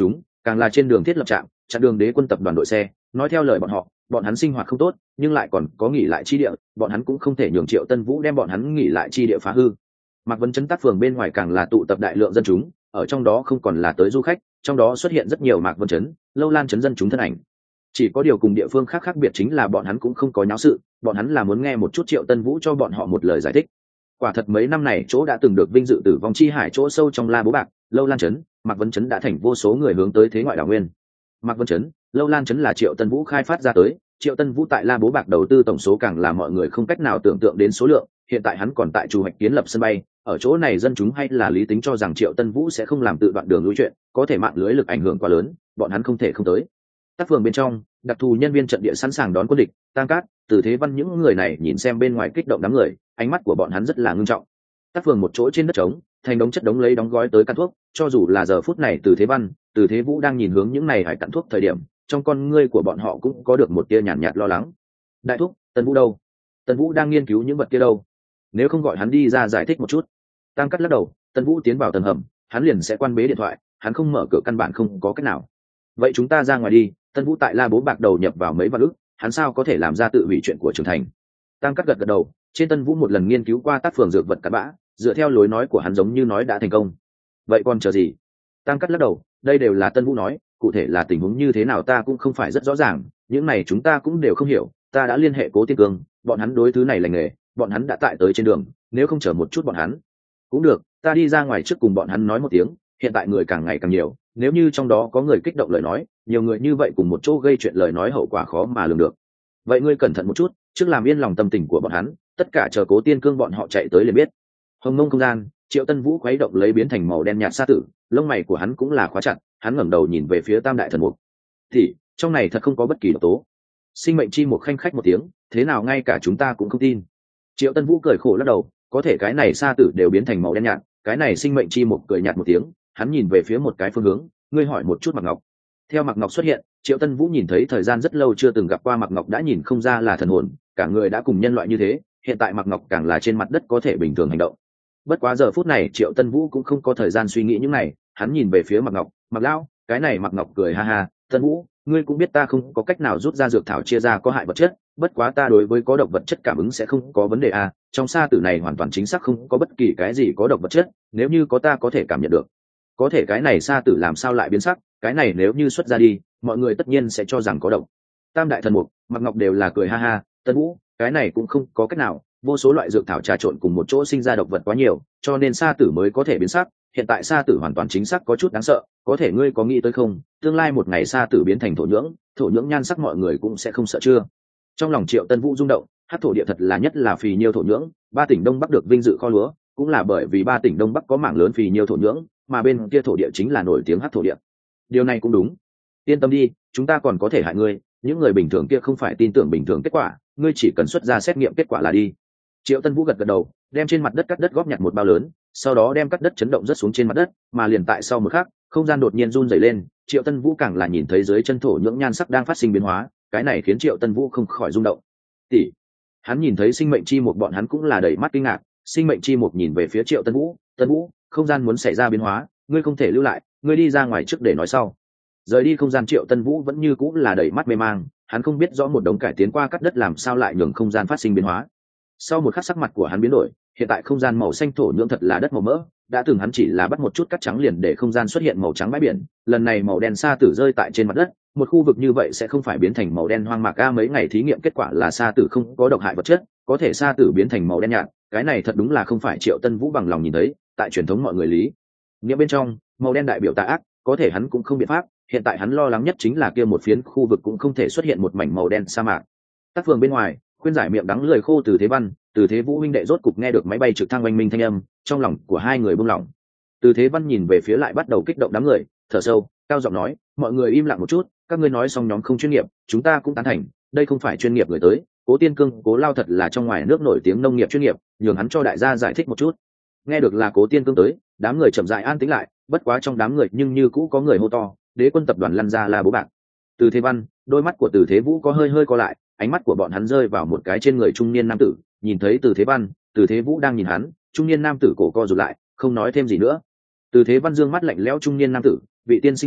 càng là trên đường thiết lập trạm chặn đường đế quân tập đoàn đội xe. Nói theo lời bọn họ, bọn hắn sinh hoạt không tốt nhưng lại còn có nghỉ lại chi địa, bọn hắn cũng không thể nhường Triệu Tân Vũ đem bọn hắn nghỉ lại chi địa phá hư. Mạc Vấn Chấn tác phường bên ngoài càng là tụ tập đại lượng dân chúng, ở trong đó không còn là tới du khách, trong đó xuất hiện rất nhiều Mạc Vân Chấn, Lâu Lan Chấn dân chúng thân ảnh. Chỉ có điều cùng địa phương khác khác biệt chính là bọn hắn cũng không có nháo sự, bọn hắn là muốn nghe một chút Triệu Tân Vũ cho bọn họ một lời giải thích. Quả thật mấy năm này chỗ đã từng được vinh dự tử vong chi hải chỗ sâu trong La Bố Bạc, Lâu Lan Chấn, Mạc Vân Chấn đã thành vô số người hướng tới thế ngoại đảo nguyên. Mạc Vân Chấn, Lâu Lan Chấn là Triệu Tân Vũ khai phát ra tới, Triệu Tân Vũ tại La Bố Bạc đầu tư tổng số càng là mọi người không cách nào tưởng tượng đến số lượng, hiện tại hắn còn tại chủ hoạch kiến lập sân bay, ở chỗ này dân chúng hay là lý tính cho rằng Triệu Tân Vũ sẽ không làm tự đoạn đường lui chuyện, có thể mạng lưới lực ảnh hưởng quá lớn, bọn hắn không thể không tới. Tác phường bên trong, đặc thù nhân viên trận địa sẵn sàng đón quân địch, Tam Cát, Từ Thế Văn những người này nhìn xem bên ngoài kích động đám người, ánh mắt của bọn hắn rất là ngưng trọng. Tác phường một chỗ trên đất trống, thành đống chất đống lấy đóng gói tới căn thuốc, cho dù là giờ phút này Từ Thế Văn, Từ Thế Vũ đang nhìn hướng những này hải cặn thuốc thời điểm, trong con ngươi của bọn họ cũng có được một tia nhàn nhạt, nhạt lo lắng. Đại thúc, Tân Vũ đâu? Tân Vũ đang nghiên cứu những vật kia đâu? Nếu không gọi hắn đi ra giải thích một chút. Tam Cát lắc đầu, Tân Vũ tiến vào tầng hầm, hắn liền sẽ quan bế điện thoại, hắn không mở cửa căn bản không có cách nào. Vậy chúng ta ra ngoài đi. Tân Vũ tại La Bố Bạc đầu nhập vào mấy vạn ức, hắn sao có thể làm ra tự hủy chuyện của trưởng thành? Tam Cát gật gật đầu, trên Tân Vũ một lần nghiên cứu qua tác phường dược vật cặn bã, dựa theo lối nói của hắn giống như nói đã thành công. Vậy còn chờ gì? Tam Cát lắc đầu, đây đều là Tân Vũ nói, cụ thể là tình huống như thế nào ta cũng không phải rất rõ ràng, những này chúng ta cũng đều không hiểu, ta đã liên hệ Cố Tiên Cương, bọn hắn đối thứ này lành nghề, bọn hắn đã tại tới trên đường, nếu không chờ một chút bọn hắn. Cũng được, ta đi ra ngoài trước cùng bọn hắn nói một tiếng, hiện tại người càng ngày càng nhiều, nếu như trong đó có người kích động lời nói, nhiều người như vậy cùng một chỗ gây chuyện lời nói hậu quả khó mà lường được. Vậy ngươi cẩn thận một chút, trước làm yên lòng tâm tình của bọn hắn, tất cả chờ Cố Tiên Cương bọn họ chạy tới liền biết. Hồng Mông không gian, Triệu Tân Vũ khuấy động lấy biến thành màu đen nhạt sa tử, lông mày của hắn cũng là khóa chặt, hắn ngẩng đầu nhìn về phía Tam Đại Thần Mục. Thì, trong này thật không có bất kỳ độc tố. Sinh mệnh chi mục khanh khách một tiếng, thế nào ngay cả chúng ta cũng không tin. Triệu Tân Vũ cười khổ lắc đầu, có thể cái này sa tử đều biến thành màu đen nhạt, cái này sinh mệnh chi mục cười nhạt một tiếng, hắn nhìn về phía một cái phương hướng, ngươi hỏi một chút Mạc Ngọc. Theo Mạc Ngọc xuất hiện, Triệu Tân Vũ nhìn thấy thời gian rất lâu chưa từng gặp qua Mạc Ngọc đã nhìn không ra là thần hồn, cả người đã cùng nhân loại như thế, hiện tại Mạc Ngọc càng là trên mặt đất có thể bình thường hành động. Bất quá giờ phút này Triệu Tân Vũ cũng không có thời gian suy nghĩ những này, hắn nhìn về phía Mạc Ngọc, Mạc lão, cái này Mạc Ngọc cười ha ha, Tân Vũ, ngươi cũng biết ta không có cách nào rút ra dược thảo chia ra có hại vật chất, bất quá ta đối với có độc vật chất cảm ứng sẽ không có vấn đề à, trong sa tử này hoàn toàn chính xác không có bất kỳ cái gì có độc vật chất, nếu như có ta có thể cảm nhận được. Có thể cái này sa tử làm sao lại biến sắc, cái này nếu như xuất ra đi, mọi người tất nhiên sẽ cho rằng có độc. Tam Đại Thần Mục, Mạc Ngọc đều là cười ha ha, Tân Vũ, cái này cũng không có cách nào, vô số loại dược thảo trà trộn cùng một chỗ sinh ra độc vật quá nhiều, cho nên sa tử mới có thể biến sắc. Hiện tại sa tử hoàn toàn chính xác có chút đáng sợ, có thể ngươi có nghĩ tới không, tương lai một ngày sa tử biến thành thổ nhưỡng, thổ nhưỡng nhan sắc mọi người cũng sẽ không sợ chưa? Trong lòng Triệu Tân Vũ rung động, hắc thổ địa thật là nhất là phì nhiêu thổ nhưỡng, ba tỉnh Đông Bắc được vinh dự kho lúa, cũng là bởi vì ba tỉnh Đông Bắc có mảng lớn phì nhiêu thổ nhưỡng, mà bên kia thổ địa chính là nổi tiếng hắc thổ địa. Điều này cũng đúng. Yên tâm đi, chúng ta còn có thể hại ngươi, những người bình thường kia không phải tin tưởng bình thường kết quả, ngươi chỉ cần xuất ra xét nghiệm kết quả là đi. Triệu Tân Vũ gật gật đầu, đem trên mặt đất cắt đất góp nhặt một bao lớn, sau đó đem cắt đất chấn động rất xuống trên mặt đất, mà liền tại sau một khắc, không gian đột nhiên run rẩy lên, Triệu Tân Vũ càng là nhìn thấy dưới chân thổ nhưỡng nhan sắc đang phát sinh biến hóa, cái này khiến Triệu Tân Vũ không khỏi rung động. Tỷ, hắn nhìn thấy sinh mệnh chi một bọn hắn cũng là đầy mắt kinh ngạc, sinh mệnh chi một nhìn về phía Triệu Tân Vũ, Tân Vũ, không gian muốn xảy ra biến hóa, ngươi không thể lưu lại, ngươi đi ra ngoài trước để nói sau. Rời đi không gian Triệu Tân Vũ vẫn như cũng là đầy mắt mê mang, hắn không biết rõ một đống cải tiến qua cắt đất làm sao lại nhường không gian phát sinh biến hóa. Sau một khắc sắc mặt của hắn biến đổi, hiện tại không gian màu xanh thổ nhưỡng thật là đất màu mỡ, đã từng hắn chỉ là bắt một chút cắt trắng liền để không gian xuất hiện màu trắng bãi biển, lần này màu đen sa tử rơi tại trên mặt đất, một khu vực như vậy sẽ không phải biến thành màu đen hoang mạc a, mấy ngày thí nghiệm kết quả là sa tử không có độc hại vật chất, có thể sa tử biến thành màu đen nhạt, cái này thật đúng là không phải Triệu Tân Vũ bằng lòng nhìn thấy, tại truyền thống mọi người lý nghĩa bên trong, màu đen đại biểu tà ác, có thể hắn cũng không biện pháp, hiện tại hắn lo lắng nhất chính là kia một phiến khu vực cũng không thể xuất hiện một mảnh màu đen sa mạc. Tác phường bên ngoài, khuyên giải miệng đắng lười khô Từ Thế Văn, Từ Thế Vũ huynh đệ rốt cục nghe được máy bay trực thăng oanh minh thanh âm, trong lòng của hai người buông lỏng. Từ Thế Văn nhìn về phía lại bắt đầu kích động đám người, thở sâu, cao giọng nói, mọi người im lặng một chút, các ngươi nói xong nhóm không chuyên nghiệp, chúng ta cũng tán thành, đây không phải chuyên nghiệp người tới, Cố Tiên Cương, Cố Lao thật là trong ngoài nước nổi tiếng nông nghiệp chuyên nghiệp, nhường hắn cho đại gia giải thích một chút. Nghe được là Cố Tiên Cương tới, đám người chậm rãi an tĩnh lại, bất quá trong đám người nhưng như cũ có người hô to, Đế quân tập đoàn lăn ra La Bố Bạc. Từ Thế Văn, đôi mắt của Từ Thế Vũ có hơi hơi co lại, ánh mắt của bọn hắn rơi vào một cái trên người trung niên nam tử, nhìn thấy Từ Thế Văn, Từ Thế Vũ đang nhìn hắn, trung niên nam tử cổ co rụt lại, không nói thêm gì nữa. Từ Thế Văn dương mắt lạnh lẽo trung niên nam tử, vị tiên sinh này,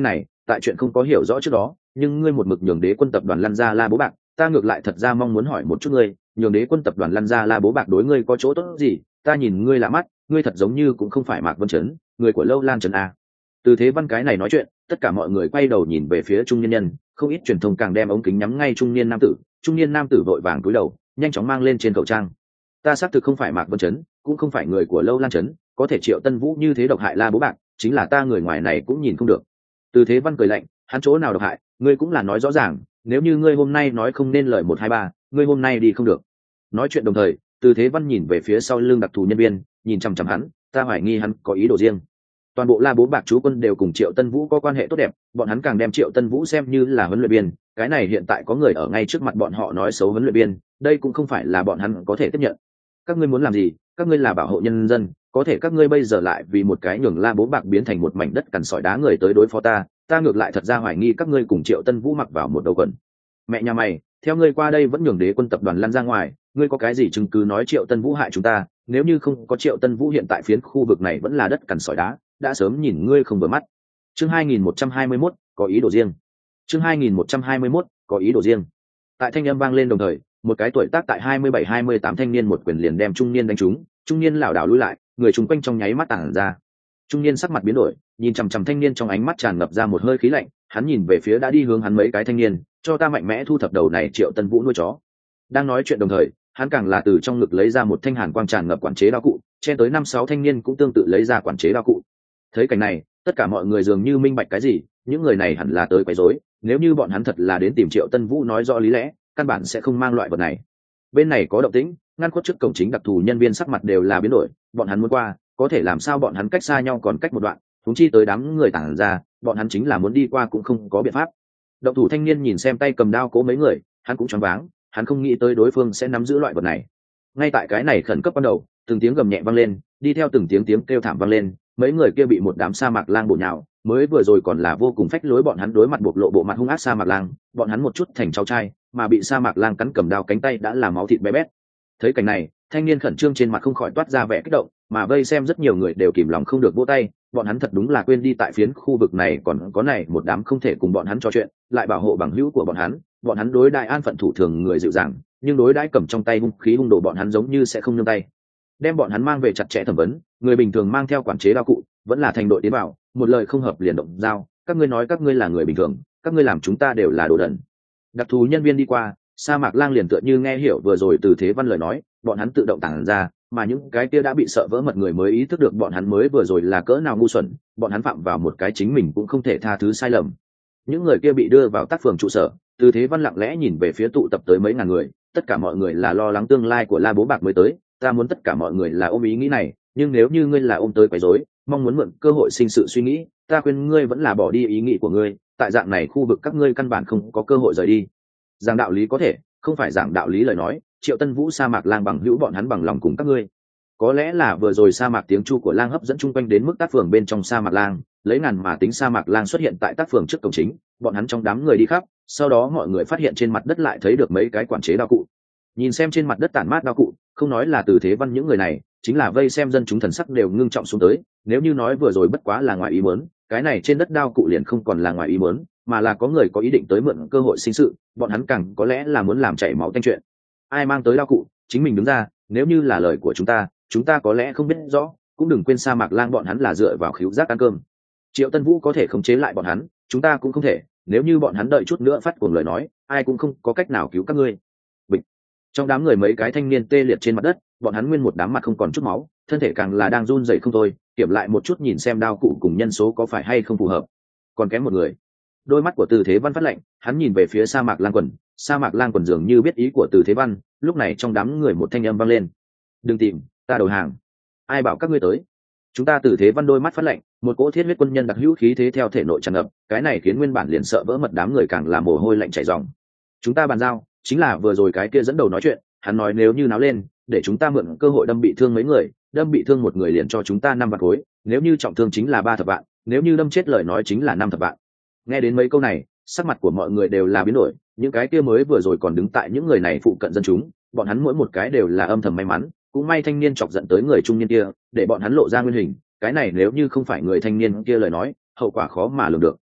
tại chuyện không có hiểu rõ trước đó, nhưng ngươi một mực nhường đế quân tập đoàn lăn ra la bố bạc, ta ngược lại thật ra mong muốn hỏi một chút ngươi, nhường đế quân tập đoàn lăn ra la bố bạc đối ngươi có chỗ tốt gì? Ta nhìn ngươi lạ mắt, ngươi thật giống như cũng không phải Mạc Vân Chấn, người của Lâu Lan Trấn a. Từ Thế Văn cái này nói chuyện, tất cả mọi người quay đầu nhìn về phía trung niên nhân, không ít truyền thông càng đem ống kính nhắm ngay trung niên nam tử. Trung niên nam tử vội vàng cúi đầu, nhanh chóng mang lên trên khẩu trang. Ta xác thực không phải Mạc Vân Chấn, cũng không phải người của Lâu Lan Trấn, có thể Triệu Tân Vũ như thế độc hại la bố bạc, chính là ta người ngoài này cũng nhìn không được. Từ Thế Văn cười lạnh, hắn chỗ nào độc hại, ngươi cũng là nói rõ ràng, nếu như ngươi hôm nay nói không nên lời một hai ba, ngươi hôm nay đi không được. Nói chuyện đồng thời, Từ Thế Văn nhìn về phía sau lưng đặc thù nhân viên, nhìn chằm chằm hắn, ta hoài nghi hắn có ý đồ riêng. Toàn bộ la bố bạc chú quân đều cùng Triệu Tân Vũ có quan hệ tốt đẹp, bọn hắn càng đem Triệu Tân Vũ xem như là huấn luyện viên, cái này hiện tại có người ở ngay trước mặt bọn họ nói xấu huấn luyện viên, đây cũng không phải là bọn hắn có thể tiếp nhận. Các ngươi muốn làm gì? Các ngươi là bảo hộ nhân dân, có thể các ngươi bây giờ lại vì một cái nhường la bố bạc biến thành một mảnh đất cằn sỏi đá người tới đối phó ta, ta ngược lại thật ra hoài nghi các ngươi cùng Triệu Tân Vũ mặc vào một đầu quần. Mẹ nhà mày, theo ngươi qua đây vẫn nhường đế quân tập đoàn lăn ra ngoài, ngươi có cái gì chứng cứ nói Triệu Tân Vũ hại chúng ta? Nếu như không có Triệu Tân Vũ hiện tại phiến khu vực này vẫn là đất cằn sỏi đá, đã sớm nhìn ngươi không vừa mắt. Chương hai nghìn một trăm hai mươi mốt, có ý đồ riêng. Chương hai nghìn một trăm hai mươi mốt, có ý đồ riêng. Tại thanh âm vang lên đồng thời, một cái tuổi tác tại hai mươi bảy hai mươi tám thanh niên một quyền liền đem trung niên đánh trúng, trung niên lảo đảo lùi lại, người chung quanh trong nháy mắt tản ra. Trung niên sắc mặt biến đổi, nhìn chằm chằm thanh niên trong ánh mắt tràn ngập ra một hơi khí lạnh, hắn nhìn về phía đã đi hướng hắn mấy cái thanh niên, cho ta mạnh mẽ thu thập đầu này Triệu Tân Vũ nuôi chó. Đang nói chuyện đồng thời, hắn càng là từ trong ngực lấy ra một thanh hàn quang tràn ngập quản chế đao cụ, chen tới năm sáu thanh niên cũng tương tự lấy ra quản chế đao cụ. Thấy cảnh này, tất cả mọi người dường như minh bạch cái gì, những người này hẳn là tới quấy rối, nếu như bọn hắn thật là đến tìm Triệu Tân Vũ nói rõ lý lẽ, căn bản sẽ không mang loại vật này. Bên này có động tĩnh, ngăn khuất trước cổng chính đặc thù nhân viên sắc mặt đều là biến đổi, bọn hắn muốn qua, có thể làm sao bọn hắn cách xa nhau còn cách một đoạn, huống chi tới đám người tản ra, bọn hắn chính là muốn đi qua cũng không có biện pháp. Động thủ thanh niên nhìn xem tay cầm đao cố mấy người, hắn cũng choáng váng, hắn không nghĩ tới đối phương sẽ nắm giữ loại vật này. Ngay tại cái này khẩn cấp ban đầu, từng tiếng gầm nhẹ vang lên, đi theo từng tiếng tiếng kêu thảm vang lên, mấy người kia bị một đám sa mạc lang bổ nhào, mới vừa rồi còn là vô cùng phách lối bọn hắn đối mặt bộc lộ bộ mặt hung ác sa mạc lang, bọn hắn một chút thành cháu trai, mà bị sa mạc lang cắn cầm đao cánh tay đã là máu thịt bé bét. Thấy cảnh này, thanh niên khẩn trương trên mặt không khỏi toát ra vẻ kích động, mà vây xem rất nhiều người đều kìm lòng không được vỗ tay, bọn hắn thật đúng là quên đi tại phiến khu vực này còn có này một đám không thể cùng bọn hắn trò chuyện, lại bảo hộ bằng hữu của bọn hắn, bọn hắn đối đại an phận thủ thường người dịu dàng, nhưng đối đãi cầm trong tay hung khí hung đồ bọn hắn giống như sẽ không nương tay. Đem bọn hắn mang về chặt chẽ thẩm vấn, người bình thường mang theo quản chế đao cụ, vẫn là thành đội tiến vào, một lời không hợp liền động dao, các ngươi nói các ngươi là người bình thường, các ngươi làm chúng ta đều là đồ đần. Đặc thù nhân viên đi qua, sa mạc lang liền tựa như nghe hiểu vừa rồi Từ Thế Văn lời nói, bọn hắn tự động tản ra, mà những cái kia đã bị sợ vỡ mật người mới ý thức được bọn hắn mới vừa rồi là cỡ nào ngu xuẩn, bọn hắn phạm vào một cái chính mình cũng không thể tha thứ sai lầm. Những người kia bị đưa vào tác phường trụ sở, Từ Thế Văn lặng lẽ nhìn về phía tụ tập tới mấy ngàn người, tất cả mọi người là lo lắng tương lai của La Bố Bạc mới tới, ta muốn tất cả mọi người là ôm ý nghĩ này, nhưng nếu như ngươi là ôm tới quấy rối, mong muốn mượn cơ hội sinh sự suy nghĩ, ta khuyên ngươi vẫn là bỏ đi ý nghĩ của ngươi, tại dạng này khu vực các ngươi căn bản không có cơ hội rời đi. Giảng đạo lý có thể, không phải giảng đạo lý lời nói, Triệu Tân Vũ sa mạc lang bằng hữu bọn hắn bằng lòng cùng các ngươi. Có lẽ là vừa rồi sa mạc tiếng chu của lang hấp dẫn chung quanh đến mức tác phường bên trong sa mạc lang, lấy ngàn mà tính sa mạc lang xuất hiện tại tác phường trước cổng chính, bọn hắn trong đám người đi khắp, sau đó mọi người phát hiện trên mặt đất lại thấy được mấy cái quản chế đao cụ. Nhìn xem trên mặt đất tản mát đao cụ, không nói là Từ Thế Văn những người này, chính là vây xem dân chúng thần sắc đều ngưng trọng xuống tới, nếu như nói vừa rồi bất quá là ngoài ý muốn, cái này trên đất đao cụ liền không còn là ngoài ý muốn, mà là có người có ý định tới mượn cơ hội sinh sự, bọn hắn càng có lẽ là muốn làm chảy máu tanh chuyện. Ai mang tới đao cụ, chính mình đứng ra, nếu như là lời của chúng ta, chúng ta có lẽ không biết rõ, cũng đừng quên sa mạc lang bọn hắn là dựa vào khứu giác ăn cơm. Triệu Tân Vũ có thể khống chế lại bọn hắn, chúng ta cũng không thể, nếu như bọn hắn đợi chút nữa phát cuồng lời nói, ai cũng không có cách nào cứu các ngươi. Bịch. Trong đám người mấy cái thanh niên tê liệt trên mặt đất, bọn hắn nguyên một đám mặt không còn chút máu, thân thể càng là đang run rẩy không thôi, kiểm lại một chút nhìn xem đao cụ cùng nhân số có phải hay không phù hợp. Còn kém một người. Đôi mắt của Từ Thế Văn phát lạnh, hắn nhìn về phía sa mạc lang quần, sa mạc lang quần dường như biết ý của Từ Thế Văn, lúc này trong đám người một thanh âm vang lên: đừng tìm, ta đầu hàng. Ai bảo các ngươi tới? Chúng ta Từ Thế Văn đôi mắt phát lạnh, một cỗ thiết huyết quân nhân đặc hữu khí thế theo thể nội tràn ngập, cái này khiến nguyên bản liền sợ vỡ mật đám người càng là mồ hôi lạnh chảy ròng. Chúng ta bàn giao, chính là vừa rồi cái kia dẫn đầu nói chuyện, hắn nói nếu như náo lên, để chúng ta mượn cơ hội đâm bị thương mấy người, đâm bị thương một người liền cho chúng ta năm vạn khối, nếu như trọng thương chính là ba thập vạn, nếu như đâm chết lời nói chính là năm thập vạn. Nghe đến mấy câu này, sắc mặt của mọi người đều là biến đổi, những cái kia mới vừa rồi còn đứng tại những người này phụ cận dân chúng, bọn hắn mỗi một cái đều là âm thầm may mắn, cũng may thanh niên chọc giận tới người trung niên kia, để bọn hắn lộ ra nguyên hình, cái này nếu như không phải người thanh niên kia lời nói, hậu quả khó mà lường được.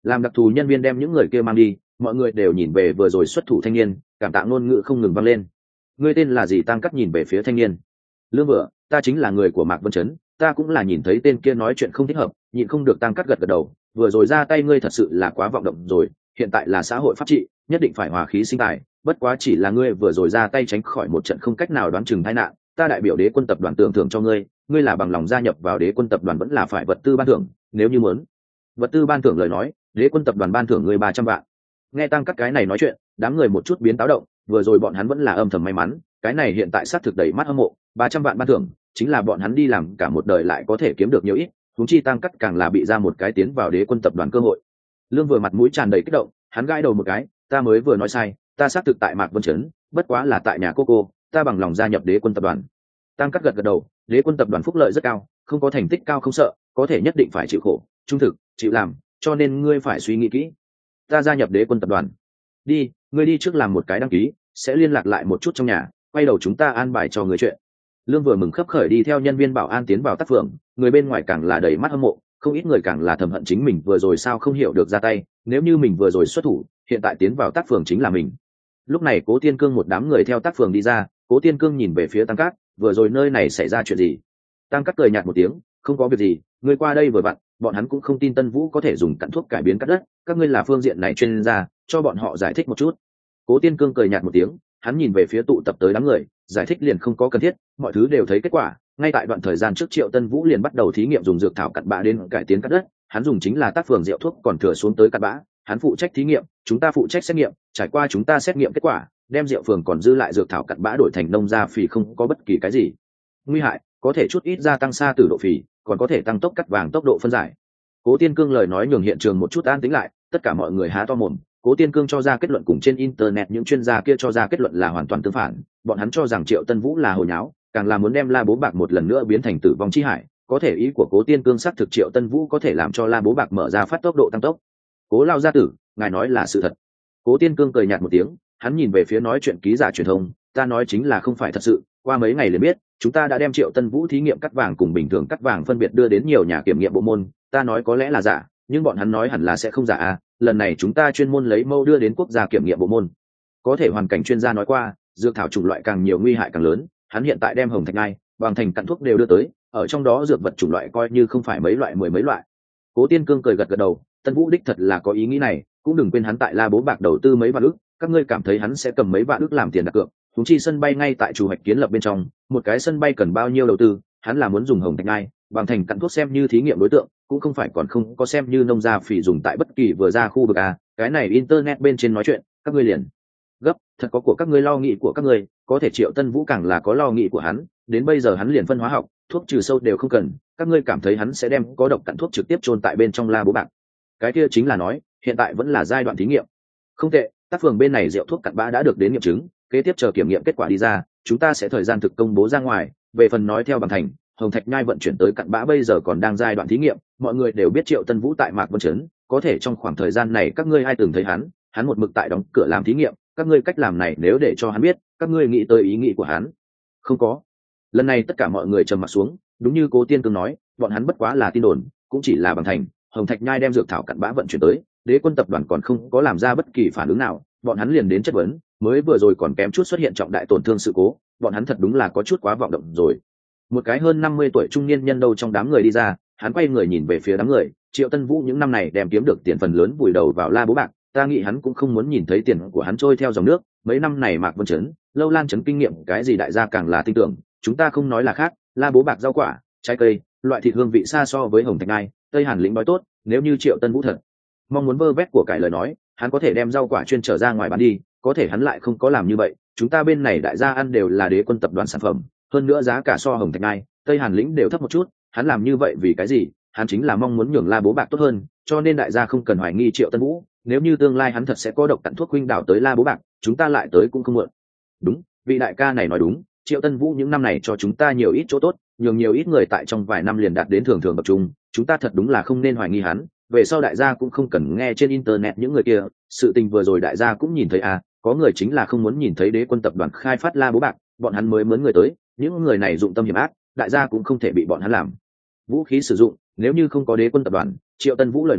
Làm đặc thù nhân viên đem những người kia mang đi, mọi người đều nhìn về vừa rồi xuất thủ thanh niên, cảm tạ ngôn ngữ không ngừng vang lên. Ngươi tên là gì? Tăng Cắt nhìn về phía thanh niên. Lương Vừa, ta chính là người của Mạc Vân Chấn, ta cũng là nhìn thấy tên kia nói chuyện không thích hợp, nhịn không được Tăng Cắt gật gật đầu. Vừa rồi ra tay ngươi thật sự là quá vọng động rồi, hiện tại là xã hội pháp trị, nhất định phải hòa khí sinh tài, bất quá chỉ là ngươi vừa rồi ra tay tránh khỏi một trận không cách nào đoán chừng tai nạn, ta đại biểu Đế Quân tập đoàn tưởng thưởng cho ngươi, ngươi là bằng lòng gia nhập vào Đế Quân tập đoàn vẫn là phải vật tư ban thưởng, nếu như muốn vật tư ban thưởng lời nói, Đế Quân tập đoàn ban thưởng ngươi ba trăm vạn. Nghe Tăng Cắt cái này nói chuyện, đám người một chút biến táo động, vừa rồi bọn hắn vẫn là âm thầm may mắn, cái này hiện tại xác thực đầy mắt hâm mộ, ba trăm vạn ban thưởng, chính là bọn hắn đi làm cả một đời lại có thể kiếm được nhiều ít, huống chi Tăng Cắt càng là bị ra một cái tiến vào Đế Quân tập đoàn cơ hội. Lương Vừa mặt mũi tràn đầy kích động, hắn gãi đầu một cái, ta mới vừa nói sai, ta xác thực tại Mạc Vân Chấn, bất quá là tại nhà cô cô, ta bằng lòng gia nhập Đế Quân tập đoàn. Tăng Cắt gật gật đầu, Đế Quân tập đoàn phúc lợi rất cao, không có thành tích cao không sợ, có thể nhất định phải chịu khổ, trung thực, chịu làm, cho nên ngươi phải suy nghĩ kỹ. Ta gia nhập Đế Quân tập đoàn. Đi, ngươi đi trước làm một cái đăng ký, sẽ liên lạc lại một chút trong nhà, quay đầu chúng ta an bài cho người chuyện. Lương Vừa mừng khấp khởi đi theo nhân viên bảo an tiến vào tác phường, người bên ngoài càng là đầy mắt hâm mộ, không ít người càng là thầm hận chính mình vừa rồi sao không hiểu được ra tay, nếu như mình vừa rồi xuất thủ, hiện tại tiến vào tác phường chính là mình. Lúc này Cố Tiên Cương một đám người theo tác phường đi ra, Cố Tiên Cương nhìn về phía Tăng Cát, vừa rồi nơi này xảy ra chuyện gì? Tăng Cát cười nhạt một tiếng, không có việc gì, ngươi qua đây vừa vặn, bọn hắn cũng không tin Tân Vũ có thể dùng cặn thuốc cải biến cắt đất, các ngươi là phương diện này chuyên gia, cho bọn họ giải thích một chút. Cố Tiên Cương cười nhạt một tiếng, hắn nhìn về phía tụ tập tới đám người, giải thích liền không có cần thiết, mọi thứ đều thấy kết quả. Ngay tại đoạn thời gian trước Triệu Tân Vũ liền bắt đầu thí nghiệm dùng dược thảo cặn bã đến cải tiến cắt đất, hắn dùng chính là tác phường rượu thuốc còn thừa xuống tới cặn bã, hắn phụ trách thí nghiệm, chúng ta phụ trách xét nghiệm, trải qua chúng ta xét nghiệm kết quả, đem rượu phường còn dư lại dược thảo cặn bã đổi thành nông gia phì không có bất kỳ cái gì nguy hại, có thể chút ít gia tăng xa từ độ phì, còn có thể tăng tốc cắt vàng tốc độ phân giải. Cố Tiên Cương lời nói nhường hiện trường một chút an tĩnh lại, tất cả mọi người há to mồm. Cố Tiên Cương cho ra kết luận cùng trên internet những chuyên gia kia cho ra kết luận là hoàn toàn tương phản, bọn hắn cho rằng Triệu Tân Vũ là hồi nháo, càng là muốn đem La Bố Bạc một lần nữa biến thành tử vong chi hải. Có thể ý của Cố Tiên Cương xác thực Triệu Tân Vũ có thể làm cho La Bố Bạc mở ra phát tốc độ tăng tốc. Cố Lao gia tử, ngài nói là sự thật. Cố Tiên Cương cười nhạt một tiếng, hắn nhìn về phía nói chuyện ký giả truyền thông, ta nói chính là không phải thật sự, qua mấy ngày liền biết, chúng ta đã đem Triệu Tân Vũ thí nghiệm cắt vàng cùng bình thường cắt vàng phân biệt đưa đến nhiều nhà kiểm nghiệm bộ môn, ta nói có lẽ là giả, nhưng bọn hắn nói hẳn là sẽ không giả à, lần này chúng ta chuyên môn lấy mẫu đưa đến quốc gia kiểm nghiệm bộ môn. Có thể hoàn cảnh chuyên gia nói qua, dược thảo chủng loại càng nhiều nguy hại càng lớn, hắn hiện tại đem hồng thạch ngai, bằng thành cặn thuốc đều đưa tới, ở trong đó dược vật chủng loại coi như không phải mấy loại mười mấy loại. Cố Tiên Cương cười gật gật đầu, Tân Vũ đích thật là có ý nghĩ này, cũng đừng quên hắn tại La Bố Bạc đầu tư mấy vạn ức, các ngươi cảm thấy hắn sẽ cầm mấy vạn ức làm tiền đặt cược? Chúng chi sân bay ngay tại chủ hoạch kiến lập bên trong, một cái sân bay cần bao nhiêu đầu tư, hắn là muốn dùng hồng thạch ngai, bằng thành cặn thuốc xem như thí nghiệm đối tượng, cũng không phải còn không có xem như nông gia phỉ dùng tại bất kỳ vừa ra khu vực a, cái này internet bên trên nói chuyện, các ngươi liền gấp, thật có của các ngươi lo nghĩ của các ngươi, có thể Triệu Tân Vũ càng là có lo nghĩ của hắn, đến bây giờ hắn liền phân hóa học, thuốc trừ sâu đều không cần, các ngươi cảm thấy hắn sẽ đem có độc cặn thuốc trực tiếp chôn tại bên trong La Bố Bạc? Cái kia chính là nói, hiện tại vẫn là giai đoạn thí nghiệm. Không tệ, tác phường bên này rượu thuốc cặn bã đã được đến nghiệm chứng, kế tiếp chờ kiểm nghiệm kết quả đi ra, chúng ta sẽ thời gian thực công bố ra ngoài. Về phần nói theo bằng thành, hồng thạch nhai vận chuyển tới cặn bã bây giờ còn đang giai đoạn thí nghiệm, mọi người đều biết Triệu Tân Vũ tại Mạc Vân Chấn, có thể trong khoảng thời gian này các ngươi ai từng thấy hắn, hắn một mực tại đóng cửa làm thí nghiệm, các ngươi cách làm này nếu để cho hắn biết, các ngươi nghĩ tới ý nghĩ của hắn? Không có. Lần này tất cả mọi người trầm mặc xuống, đúng như Cố Tiên Cương nói, bọn hắn bất quá là tin đồn, cũng chỉ là bằng thành, hồng thạch nhai đem dược thảo cặn bã vận chuyển tới, Đế Quân tập đoàn còn không có làm ra bất kỳ phản ứng nào, bọn hắn liền đến chất vấn, mới vừa rồi còn kém chút xuất hiện trọng đại tổn thương sự cố, bọn hắn thật đúng là có chút quá vọng động rồi. Một cái hơn năm mươi tuổi trung niên nhân đâu trong đám người đi ra, hắn quay người nhìn về phía đám người, Triệu Tân Vũ những năm này đem kiếm được tiền phần lớn vùi đầu vào La Bố Bạc, ta nghĩ hắn cũng không muốn nhìn thấy tiền của hắn trôi theo dòng nước, mấy năm này Mạc Vân Chấn, Lâu Lan Chấn kinh nghiệm cái gì đại gia càng là tin tưởng, chúng ta không nói là khác, La Bố Bạc rau quả, trái cây, loại thịt hương vị xa so với hồng thạch ngai, Tây Hàn lĩnh nói tốt, nếu như Triệu Tân Vũ thật mong muốn vơ vét của cải lời nói, hắn có thể đem rau quả chuyên trở ra ngoài bán đi, có thể hắn lại không có làm như vậy, chúng ta bên này đại gia ăn đều là Đế Quân tập đoàn sản phẩm, hơn nữa giá cả so hồng thạch ngai, Tây Hàn lĩnh đều thấp một chút, hắn làm như vậy vì cái gì? Hắn chính là mong muốn nhường La Bố Bạc tốt hơn, cho nên đại gia không cần hoài nghi Triệu Tân Vũ, nếu như tương lai hắn thật sẽ có độc cặn thuốc huynh đảo tới La Bố Bạc, chúng ta lại tới cũng không muộn. Đúng, vị đại ca này nói đúng, Triệu Tân Vũ những năm này cho chúng ta nhiều ít chỗ tốt, nhường nhiều ít người tại trong vài năm liền đạt đến thường thường tập trung, chúng ta thật đúng là không nên hoài nghi hắn, về sau đại gia cũng không cần nghe trên internet những người kia, sự tình vừa rồi đại gia cũng nhìn thấy à, có người chính là không muốn nhìn thấy Đế Quân tập đoàn khai phát La Bố Bạc, bọn hắn mới mướn người tới, những người này dụng tâm hiểm ác, đại gia cũng không thể bị bọn hắn làm vũ khí sử dụng, nếu như không có Đế Quân tập đoàn, Triệu Tân Vũ lời nói,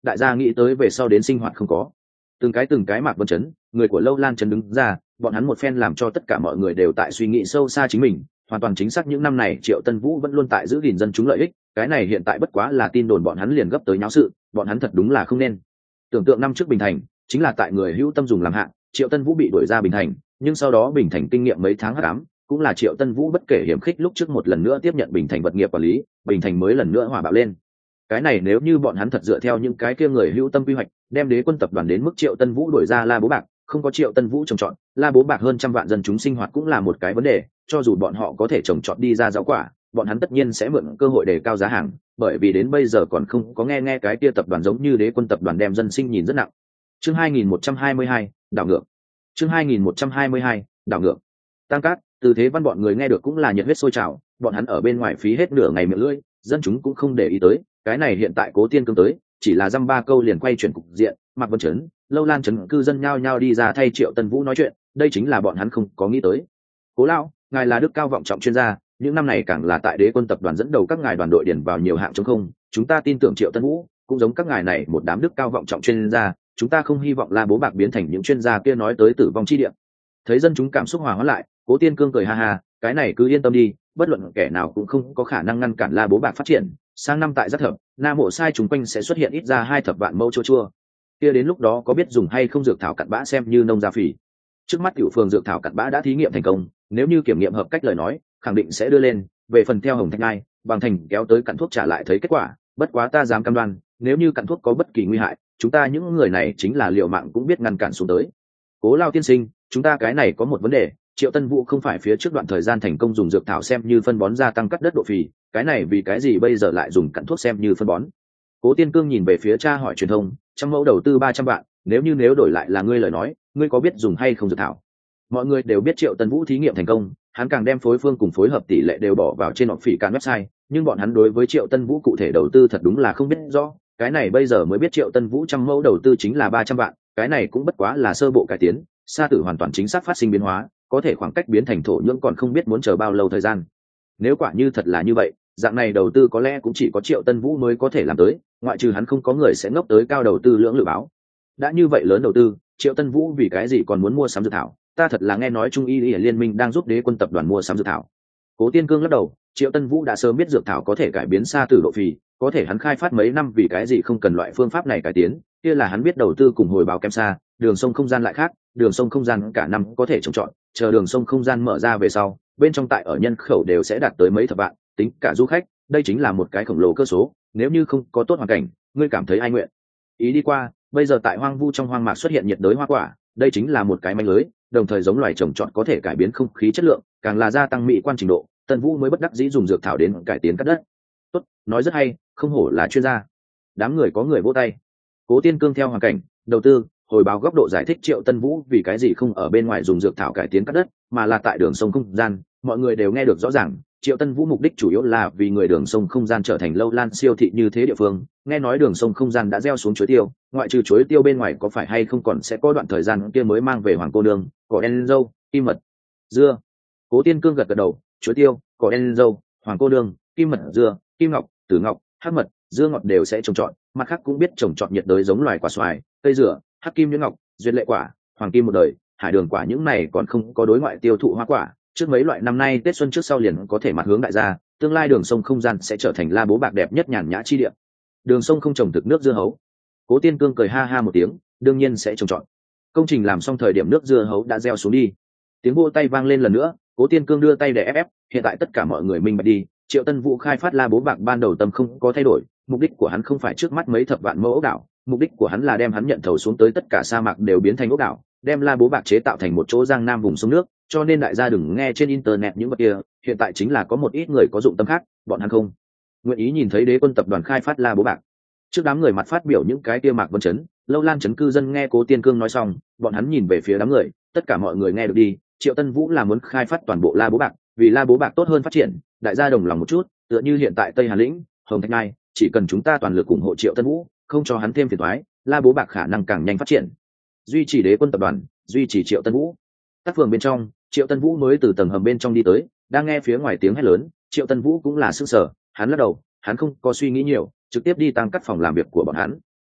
đại gia nghĩ tới về sau đến sinh hoạt không có. Từng cái từng cái Mạc Vân Chấn, người của Lâu Lan Trấn đứng ra, bọn hắn một phen làm cho tất cả mọi người đều tại suy nghĩ sâu xa chính mình, hoàn toàn chính xác những năm này Triệu Tân Vũ vẫn luôn tại giữ gìn dân chúng lợi ích, cái này hiện tại bất quá là tin đồn bọn hắn liền gấp tới nháo sự, bọn hắn thật đúng là không nên. Tưởng tượng năm trước Bình Thành, chính là tại người hữu tâm dùng làm hạng, Triệu Tân Vũ bị đuổi ra Bình Thành, nhưng sau đó Bình Thành kinh nghiệm mấy tháng hắc ám, cũng là Triệu Tân Vũ bất kể hiểm khích lúc trước một lần nữa tiếp nhận Bình Thành vật nghiệp quản lý, Bình Thành mới lần nữa hòa bạo lên. Cái này nếu như bọn hắn thật dựa theo những cái kia người hữu tâm quy hoạch, đem Đế Quân tập đoàn đến mức Triệu Tân Vũ đuổi ra La Bố Bạc, không có Triệu Tân Vũ trồng trọt, La Bố Bạc hơn trăm vạn dân chúng sinh hoạt cũng là một cái vấn đề, cho dù bọn họ có thể trồng trọt đi ra rau quả, bọn hắn tất nhiên sẽ mượn cơ hội để cao giá hàng, bởi vì đến bây giờ còn không có nghe nghe cái kia tập đoàn giống như Đế Quân tập đoàn đem dân sinh nhìn rất nặng. Chương hai nghìn một trăm hai mươi hai, đảo ngược. Chương hai nghìn một trăm hai mươi hai, đảo ngược. Tăng Cát, Từ Thế Văn bọn người nghe được cũng là nhiệt huyết sôi trào, bọn hắn ở bên ngoài phí hết nửa ngày miệng lưỡi, dân chúng cũng không để ý tới, cái này hiện tại Cố Tiên Cương tới, chỉ là dăm ba câu liền quay chuyển cục diện, Mạc Vân Chấn, Lâu Lan Trấn cư dân nhao nhao đi ra thay Triệu Tân Vũ nói chuyện, đây chính là bọn hắn không có nghĩ tới. Cố lão, ngài là đức cao vọng trọng chuyên gia, những năm này càng là tại Đế Quân tập đoàn dẫn đầu các ngài đoàn đội điển vào nhiều hạng chống không, chúng ta tin tưởng Triệu Tân Vũ cũng giống các ngài này một đám đức cao vọng trọng chuyên gia, chúng ta không hy vọng La Bố Bạc biến thành những chuyên gia kia nói tới tử vong chi địa. Thấy dân chúng cảm xúc hòa hóa lại, Cố Tiên Cương cười ha ha, cái này cứ yên tâm đi, bất luận kẻ nào cũng không có khả năng ngăn cản La Bố Bạc phát triển, sang năm tại Giác Thập, Nam Mộ Sai chúng quanh sẽ xuất hiện ít ra hai thập vạn mẫu chua chua. Kia đến lúc đó có biết dùng hay không dược thảo cặn bã xem như nông gia phỉ. Trước mắt Cửu Phường dược thảo cặn bã đã thí nghiệm thành công, nếu như kiểm nghiệm hợp cách lời nói, khẳng định sẽ đưa lên, về phần theo Hồng Thạch Ngai, bằng thành kéo tới cặn thuốc trả lại thấy kết quả, bất quá ta dám cam đoan, nếu như cặn thuốc có bất kỳ nguy hại, chúng ta những người này chính là liều mạng cũng biết ngăn cản xuống tới. Cố Lao tiên sinh, chúng ta cái này có một vấn đề, Triệu Tân Vũ không phải phía trước đoạn thời gian thành công dùng dược thảo xem như phân bón gia tăng cắt đất độ phì, cái này vì cái gì bây giờ lại dùng cặn thuốc xem như phân bón? Cố Tiên Cương nhìn về phía cha hỏi truyền thông, trăm mẫu đầu tư ba trăm vạn, nếu như nếu đổi lại là ngươi lời nói, ngươi có biết dùng hay không dược thảo? Mọi người đều biết Triệu Tân Vũ thí nghiệm thành công, hắn càng đem phối phương cùng phối hợp tỷ lệ đều bỏ vào trên họp phỉ cản website, nhưng bọn hắn đối với Triệu Tân Vũ cụ thể đầu tư thật đúng là không biết rõ, cái này bây giờ mới biết Triệu Tân Vũ trăm mẫu đầu tư chính là ba trăm vạn, cái này cũng bất quá là sơ bộ cải tiến, sa tử hoàn toàn chính xác phát sinh biến hóa, có thể khoảng cách biến thành thổ nhưỡng còn không biết muốn chờ bao lâu thời gian. Nếu quả như thật là như vậy, dạng này đầu tư có lẽ cũng chỉ có Triệu Tân Vũ mới có thể làm tới, ngoại trừ hắn không có người sẽ ngốc tới cao đầu tư lưỡng lự báo. Đã như vậy lớn đầu tư, Triệu Tân Vũ vì cái gì còn muốn mua sắm dược thảo? Ta thật là nghe nói Trung Y Y Liên minh đang giúp Đế Quân tập đoàn mua sắm dược thảo. Cố Tiên Cương lắc đầu, Triệu Tân Vũ đã sớm biết dược thảo có thể cải biến sa tử độ phì, có thể hắn khai phát mấy năm vì cái gì không cần loại phương pháp này cải tiến, kia là hắn biết đầu tư cùng hồi báo kém xa, đường sông không gian lại khác, đường sông không gian cả năm có thể trồng trọt, chờ đường sông không gian mở ra về sau, bên trong tại ở nhân khẩu đều sẽ đạt tới mấy thập vạn, tính cả du khách, đây chính là một cái khổng lồ cơ số, nếu như không có tốt hoàn cảnh, ngươi cảm thấy ai nguyện ý đi qua? Bây giờ tại hoang vu trong hoang mạc xuất hiện nhiệt đới hoa quả, đây chính là một cái manh lưới, đồng thời giống loài trồng trọt có thể cải biến không khí chất lượng, càng là gia tăng mỹ quan trình độ, Tân Vũ mới bất đắc dĩ dùng dược thảo đến cải tiến cắt đất. Tốt, nói rất hay, không hổ là chuyên gia. Đám người có người vỗ tay. Cố Tiên Cương theo hoàn cảnh, đầu tư, hồi báo góc độ giải thích Triệu Tân Vũ vì cái gì không ở bên ngoài dùng dược thảo cải tiến cắt đất, mà là tại đường sông không gian, mọi người đều nghe được rõ ràng. Triệu Tân Vũ mục đích chủ yếu là vì người đường sông không gian trở thành Lâu Lan siêu thị như thế địa phương, nghe nói đường sông không gian đã gieo xuống chuối tiêu, ngoại trừ chuối tiêu bên ngoài có phải hay không còn sẽ có đoạn thời gian kia mới mang về hoàng cô nương, cỏ đen dâu, kim mật, dưa. Cố Tiên Cương gật gật đầu, chuối tiêu, cỏ đen dâu, hoàng cô nương, kim mật, dưa, kim ngọc, tử ngọc, hắc mật, dưa ngọt đều sẽ trồng trọt, mặt khác cũng biết trồng trọt nhiệt đới giống loài quả xoài, cây dừa, hắc kim nhuyễn ngọc, duyệt lệ quả, hoàng kim một đời, hải đường quả, những này còn không có đối ngoại tiêu thụ hoa quả, trước mấy loại năm nay Tết xuân trước sau liền có thể mặt hướng đại gia, tương lai đường sông không gian sẽ trở thành La Bố Bạc đẹp nhất nhàn nhã chi địa. Đường sông không trồng thực nước dưa hấu. Cố Tiên Cương cười ha ha một tiếng, đương nhiên sẽ trồng trọt. Công trình làm xong thời điểm nước dưa hấu đã gieo xuống đi. Tiếng vỗ tay vang lên lần nữa, Cố Tiên Cương đưa tay để ép ép, hiện tại tất cả mọi người minh bạch đi, Triệu Tân Vũ khai phát La Bố Bạc ban đầu tâm không có thay đổi, mục đích của hắn không phải trước mắt mấy thập vạn mẫu ốc đảo, mục đích của hắn là đem hắn nhận thầu xuống tới tất cả sa mạc đều biến thành ốc đảo, đem La Bố Bạc chế tạo thành một chỗ giang nam vùng sông nước, cho nên đại gia đừng nghe trên internet những vật kia, hiện tại chính là có một ít người có dụng tâm khác, bọn hắn không nguyện ý nhìn thấy Đế Quân tập đoàn khai phát La Bố Bạc. Trước đám người mặt phát biểu những cái kia Mạc Vân Chấn, Lâu Lan Trấn cư dân nghe Cố Tiên Cương nói xong, bọn hắn nhìn về phía đám người, tất cả mọi người nghe được đi, Triệu Tân Vũ là muốn khai phát toàn bộ La Bố Bạc, vì La Bố Bạc tốt hơn phát triển, đại gia đồng lòng một chút, tựa như hiện tại Tây Hà Lĩnh, Hồng Thạch Ngai, chỉ cần chúng ta toàn lực ủng hộ Triệu Tân Vũ, không cho hắn thêm phiền toái, La Bố Bạc khả năng càng nhanh phát triển. Duy trì Đế Quân tập đoàn, duy trì Triệu Tân Vũ. Các phường bên trong, Triệu Tân Vũ mới từ tầng hầm bên trong đi tới, đang nghe phía ngoài tiếng hét lớn, Triệu Tân Vũ cũng là sững sờ, hắn lắc đầu, hắn không có suy nghĩ nhiều, trực tiếp đi tăng cắt phòng làm việc của bọn hắn.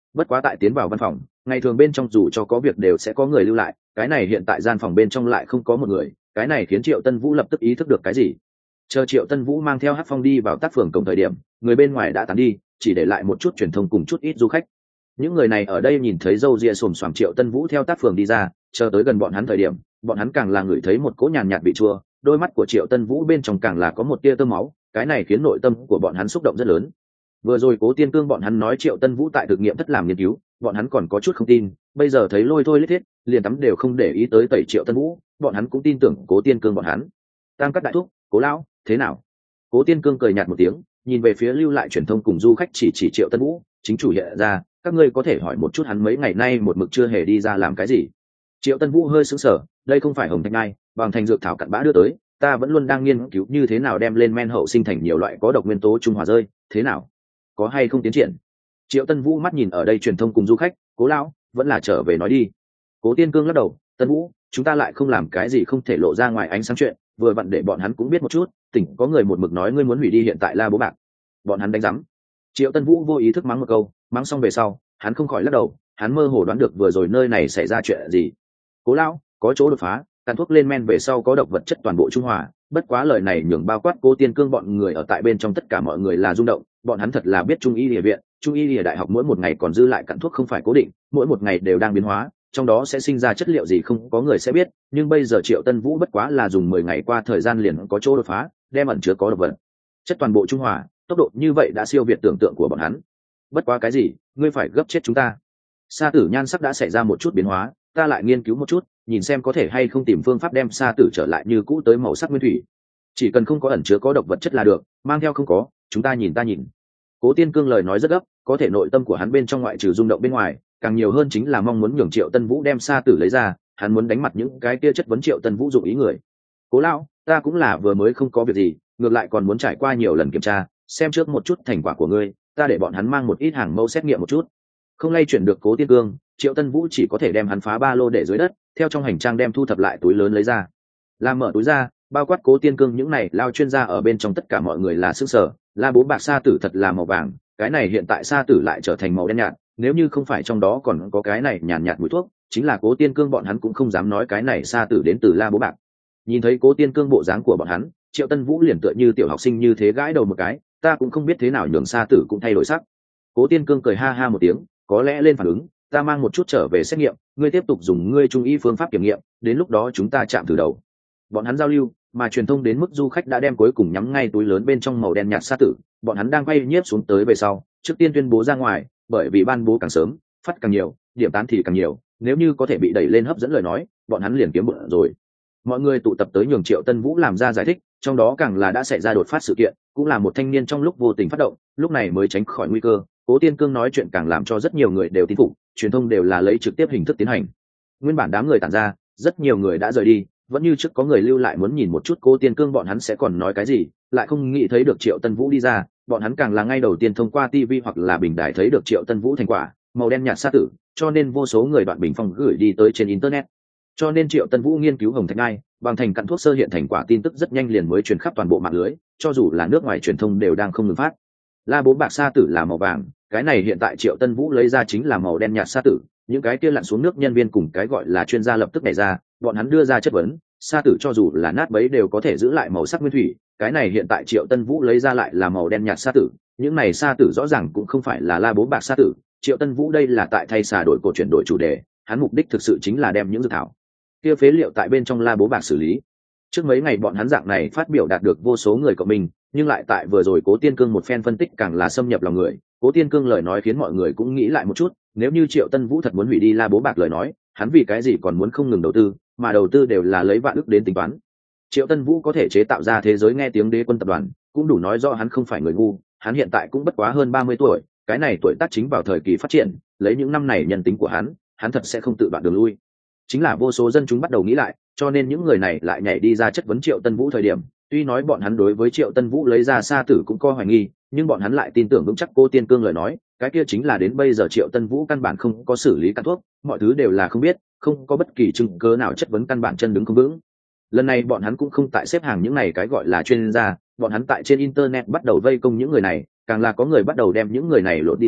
bất quá tại tiến vào văn phòng ngày thường bên trong dù cho có việc đều sẽ có người lưu lại, cái này hiện tại gian phòng bên trong lại không có một người, cái này khiến Triệu Tân Vũ lập tức ý thức được cái gì. Chờ Triệu Tân Vũ mang theo Hắc Phong đi vào tác phường cổng thời điểm, người bên ngoài đã tán đi, chỉ để lại một chút truyền thông cùng chút ít du khách. Những người này ở đây nhìn thấy râu ria xồm xoàm Triệu Tân Vũ theo tác phường đi ra, chờ tới gần bọn hắn thời điểm, bọn hắn càng là ngửi thấy một cỗ nhàn nhạt vị chua, đôi mắt của Triệu Tân Vũ bên trong càng là có một tia tơ máu, cái này khiến nội tâm của bọn hắn xúc động rất lớn. Vừa rồi Cố Tiên Cương bọn hắn nói Triệu Tân Vũ tại thực nghiệm thất làm nghiên cứu, bọn hắn còn có chút không tin, bây giờ thấy lôi thôi lết thiết, liền tắm đều không để ý tới tẩy Triệu Tân Vũ, bọn hắn cũng tin tưởng Cố Tiên Cương bọn hắn. Tam Cắt đại thúc, Cố lão, thế nào? Cố Tiên Cương cười nhạt một tiếng, nhìn về phía lưu lại truyền thông cùng du khách, chỉ chỉ Triệu Tân Vũ, chính chủ hiện ra, các ngươi có thể hỏi một chút hắn mấy ngày nay một mực chưa hề đi ra làm cái gì. Triệu Tân Vũ hơi sững sờ, đây không phải Hồng Thanh Ngai, bằng thành dược thảo cặn bã đưa tới, ta vẫn luôn đang nghiên cứu như thế nào đem lên men hậu sinh thành nhiều loại có độc nguyên tố trung hòa rơi, thế nào? Có hay không tiến triển? Triệu Tân Vũ mắt nhìn ở đây truyền thông cùng du khách, Cố lão, vẫn là trở về nói đi. Cố Tiên Cương lắc đầu, Tân Vũ, chúng ta lại không làm cái gì không thể lộ ra ngoài ánh sáng chuyện, vừa vặn để bọn hắn cũng biết một chút, tỉnh có người một mực nói ngươi muốn hủy đi hiện tại La Bố Bạc. Bọn hắn đánh rắm. Triệu Tân Vũ vô ý thức mắng một câu, mắng xong về sau, hắn không khỏi lắc đầu, hắn mơ hồ đoán được vừa rồi nơi này xảy ra chuyện gì. Cố lão, có chỗ đột phá, càn thuốc lên men về sau có độc vật chất toàn bộ trung hòa, bất quá lời này nhường bao quát Cố Tiên Cương bọn người ở tại bên trong tất cả mọi người là rung động, bọn hắn thật là biết trung y y viện, trung y y đại học mỗi một ngày còn dư lại cặn thuốc không phải cố định, mỗi một ngày đều đang biến hóa, trong đó sẽ sinh ra chất liệu gì không có người sẽ biết, nhưng bây giờ Triệu Tân Vũ bất quá là dùng mười ngày qua thời gian liền có chỗ đột phá, đem ẩn chứa có độc vật chất toàn bộ trung hòa, tốc độ như vậy đã siêu việt tưởng tượng của bọn hắn. Bất quá cái gì, ngươi phải gấp chết chúng ta. Sa tử nhan sắc đã xảy ra một chút biến hóa, ta lại nghiên cứu một chút, nhìn xem có thể hay không tìm phương pháp đem sa tử trở lại như cũ tới màu sắc nguyên thủy. Chỉ cần không có ẩn chứa có độc vật chất là được, mang theo không có, chúng ta nhìn ta nhìn. Cố Tiên Cương lời nói rất gấp, có thể nội tâm của hắn bên trong ngoại trừ rung động bên ngoài, càng nhiều hơn chính là mong muốn nhường Triệu Tân Vũ đem sa tử lấy ra, hắn muốn đánh mặt những cái kia chất vấn Triệu Tân Vũ dụng ý người. Cố lão, ta cũng là vừa mới không có việc gì, ngược lại còn muốn trải qua nhiều lần kiểm tra, xem trước một chút thành quả của ngươi, ta để bọn hắn mang một ít hàng mẫu xét nghiệm một chút. Không lay chuyển được Cố Tiên Cương, Triệu Tân Vũ chỉ có thể đem hắn phá ba lô để dưới đất, theo trong hành trang đem thu thập lại túi lớn lấy ra. Làm mở túi ra, bao quát Cố Tiên Cương những này lao chuyên gia ở bên trong tất cả mọi người là sức sở, La Bố Bạc sa tử thật là màu vàng, cái này hiện tại sa tử lại trở thành màu đen nhạt, nếu như không phải trong đó còn có cái này nhàn nhạt mùi thuốc, chính là Cố Tiên Cương bọn hắn cũng không dám nói cái này sa tử đến từ La Bố Bạc. Nhìn thấy Cố Tiên Cương bộ dáng của bọn hắn, Triệu Tân Vũ liền tựa như tiểu học sinh như thế gãi đầu một cái, ta cũng không biết thế nào nhường sa tử cũng thay đổi sắc. Cố Tiên Cương cười ha ha một tiếng, có lẽ lên phản ứng, ta mang một chút trở về xét nghiệm, ngươi tiếp tục dùng ngươi trung y phương pháp kiểm nghiệm, đến lúc đó chúng ta chạm thử đầu. Bọn hắn giao lưu, mà truyền thông đến mức du khách đã đem cuối cùng nhắm ngay túi lớn bên trong màu đen nhạt sa tử, bọn hắn đang quay nhiếp xuống tới về sau, trước tiên tuyên bố ra ngoài, bởi vì ban bố càng sớm, phát càng nhiều, điểm tán thì càng nhiều, nếu như có thể bị đẩy lên hấp dẫn lời nói, bọn hắn liền kiếm bụng rồi. Mọi người tụ tập tới nhường Triệu Tân Vũ làm ra giải thích, trong đó càng là đã xảy ra đột phát sự kiện, cũng là một thanh niên trong lúc vô tình phát động, lúc này mới tránh khỏi nguy cơ. Cố Tiên Cương nói chuyện càng làm cho rất nhiều người đều tin phục, truyền thông đều là lấy trực tiếp hình thức tiến hành. Nguyên bản đám người tản ra, rất nhiều người đã rời đi, vẫn như trước có người lưu lại muốn nhìn một chút Cố Tiên Cương bọn hắn sẽ còn nói cái gì, lại không nghĩ thấy được Triệu Tân Vũ đi ra, bọn hắn càng là ngay đầu tiên thông qua ti vi hoặc là bình đài thấy được Triệu Tân Vũ thành quả, màu đen nhạt sa tử, cho nên vô số người đoạn bình phong gửi đi tới trên internet. Cho nên Triệu Tân Vũ nghiên cứu hồng thạch ngai, bằng thành cặn thuốc sơ hiện thành quả tin tức rất nhanh liền mới truyền khắp toàn bộ mạng lưới, cho dù là nước ngoài truyền thông đều đang không ngừng phát. La Bố Bạc sa tử là màu vàng, cái này hiện tại Triệu Tân Vũ lấy ra chính là màu đen nhạt sa tử, những cái kia lặn xuống nước nhân viên cùng cái gọi là chuyên gia lập tức nhảy ra, bọn hắn đưa ra chất vấn, sa tử cho dù là nát bấy đều có thể giữ lại màu sắc nguyên thủy, cái này hiện tại Triệu Tân Vũ lấy ra lại là màu đen nhạt sa tử, những này sa tử rõ ràng cũng không phải là La Bố Bạc sa tử, Triệu Tân Vũ đây là tại thay xà đổi cổ chuyển đổi chủ đề, hắn mục đích thực sự chính là đem những dược thảo kia phế liệu tại bên trong La Bố Bạc xử lý. Trước mấy ngày bọn hắn dạng này phát biểu đạt được vô số người cộng mình, nhưng lại tại vừa rồi Cố Tiên Cương một phen phân tích càng là xâm nhập lòng người. Cố Tiên Cương lời nói khiến mọi người cũng nghĩ lại một chút, nếu như Triệu Tân Vũ thật muốn hủy đi La Bố Bạc lời nói, hắn vì cái gì còn muốn không ngừng đầu tư, mà đầu tư đều là lấy vạn ức đến tính toán. Triệu Tân Vũ có thể chế tạo ra thế giới nghe tiếng đế quân tập đoàn, cũng đủ nói rõ hắn không phải người ngu, hắn hiện tại cũng bất quá hơn ba mươi tuổi, cái này tuổi tác chính vào thời kỳ phát triển, lấy những năm này nhân tính của hắn, hắn thật sẽ không tự đoạn đường lui. Chính là vô số dân chúng bắt đầu nghĩ lại, cho nên những người này lại nhảy đi ra chất vấn Triệu Tân Vũ thời điểm, tuy nói bọn hắn đối với Triệu Tân Vũ lấy ra sa tử cũng có hoài nghi, nhưng bọn hắn lại tin tưởng vững chắc Cố Tiên Cương lời nói, cái kia chính là đến bây giờ Triệu Tân Vũ căn bản không có xử lý cặn thuốc, mọi thứ đều là không biết, không có bất kỳ chứng cứ nào chất vấn căn bản chân đứng không vững. Lần này bọn hắn cũng không tại xếp hàng những này cái gọi là chuyên gia, bọn hắn tại trên internet bắt đầu vây công những người này, càng là có người bắt đầu đem những người này lột đi ra,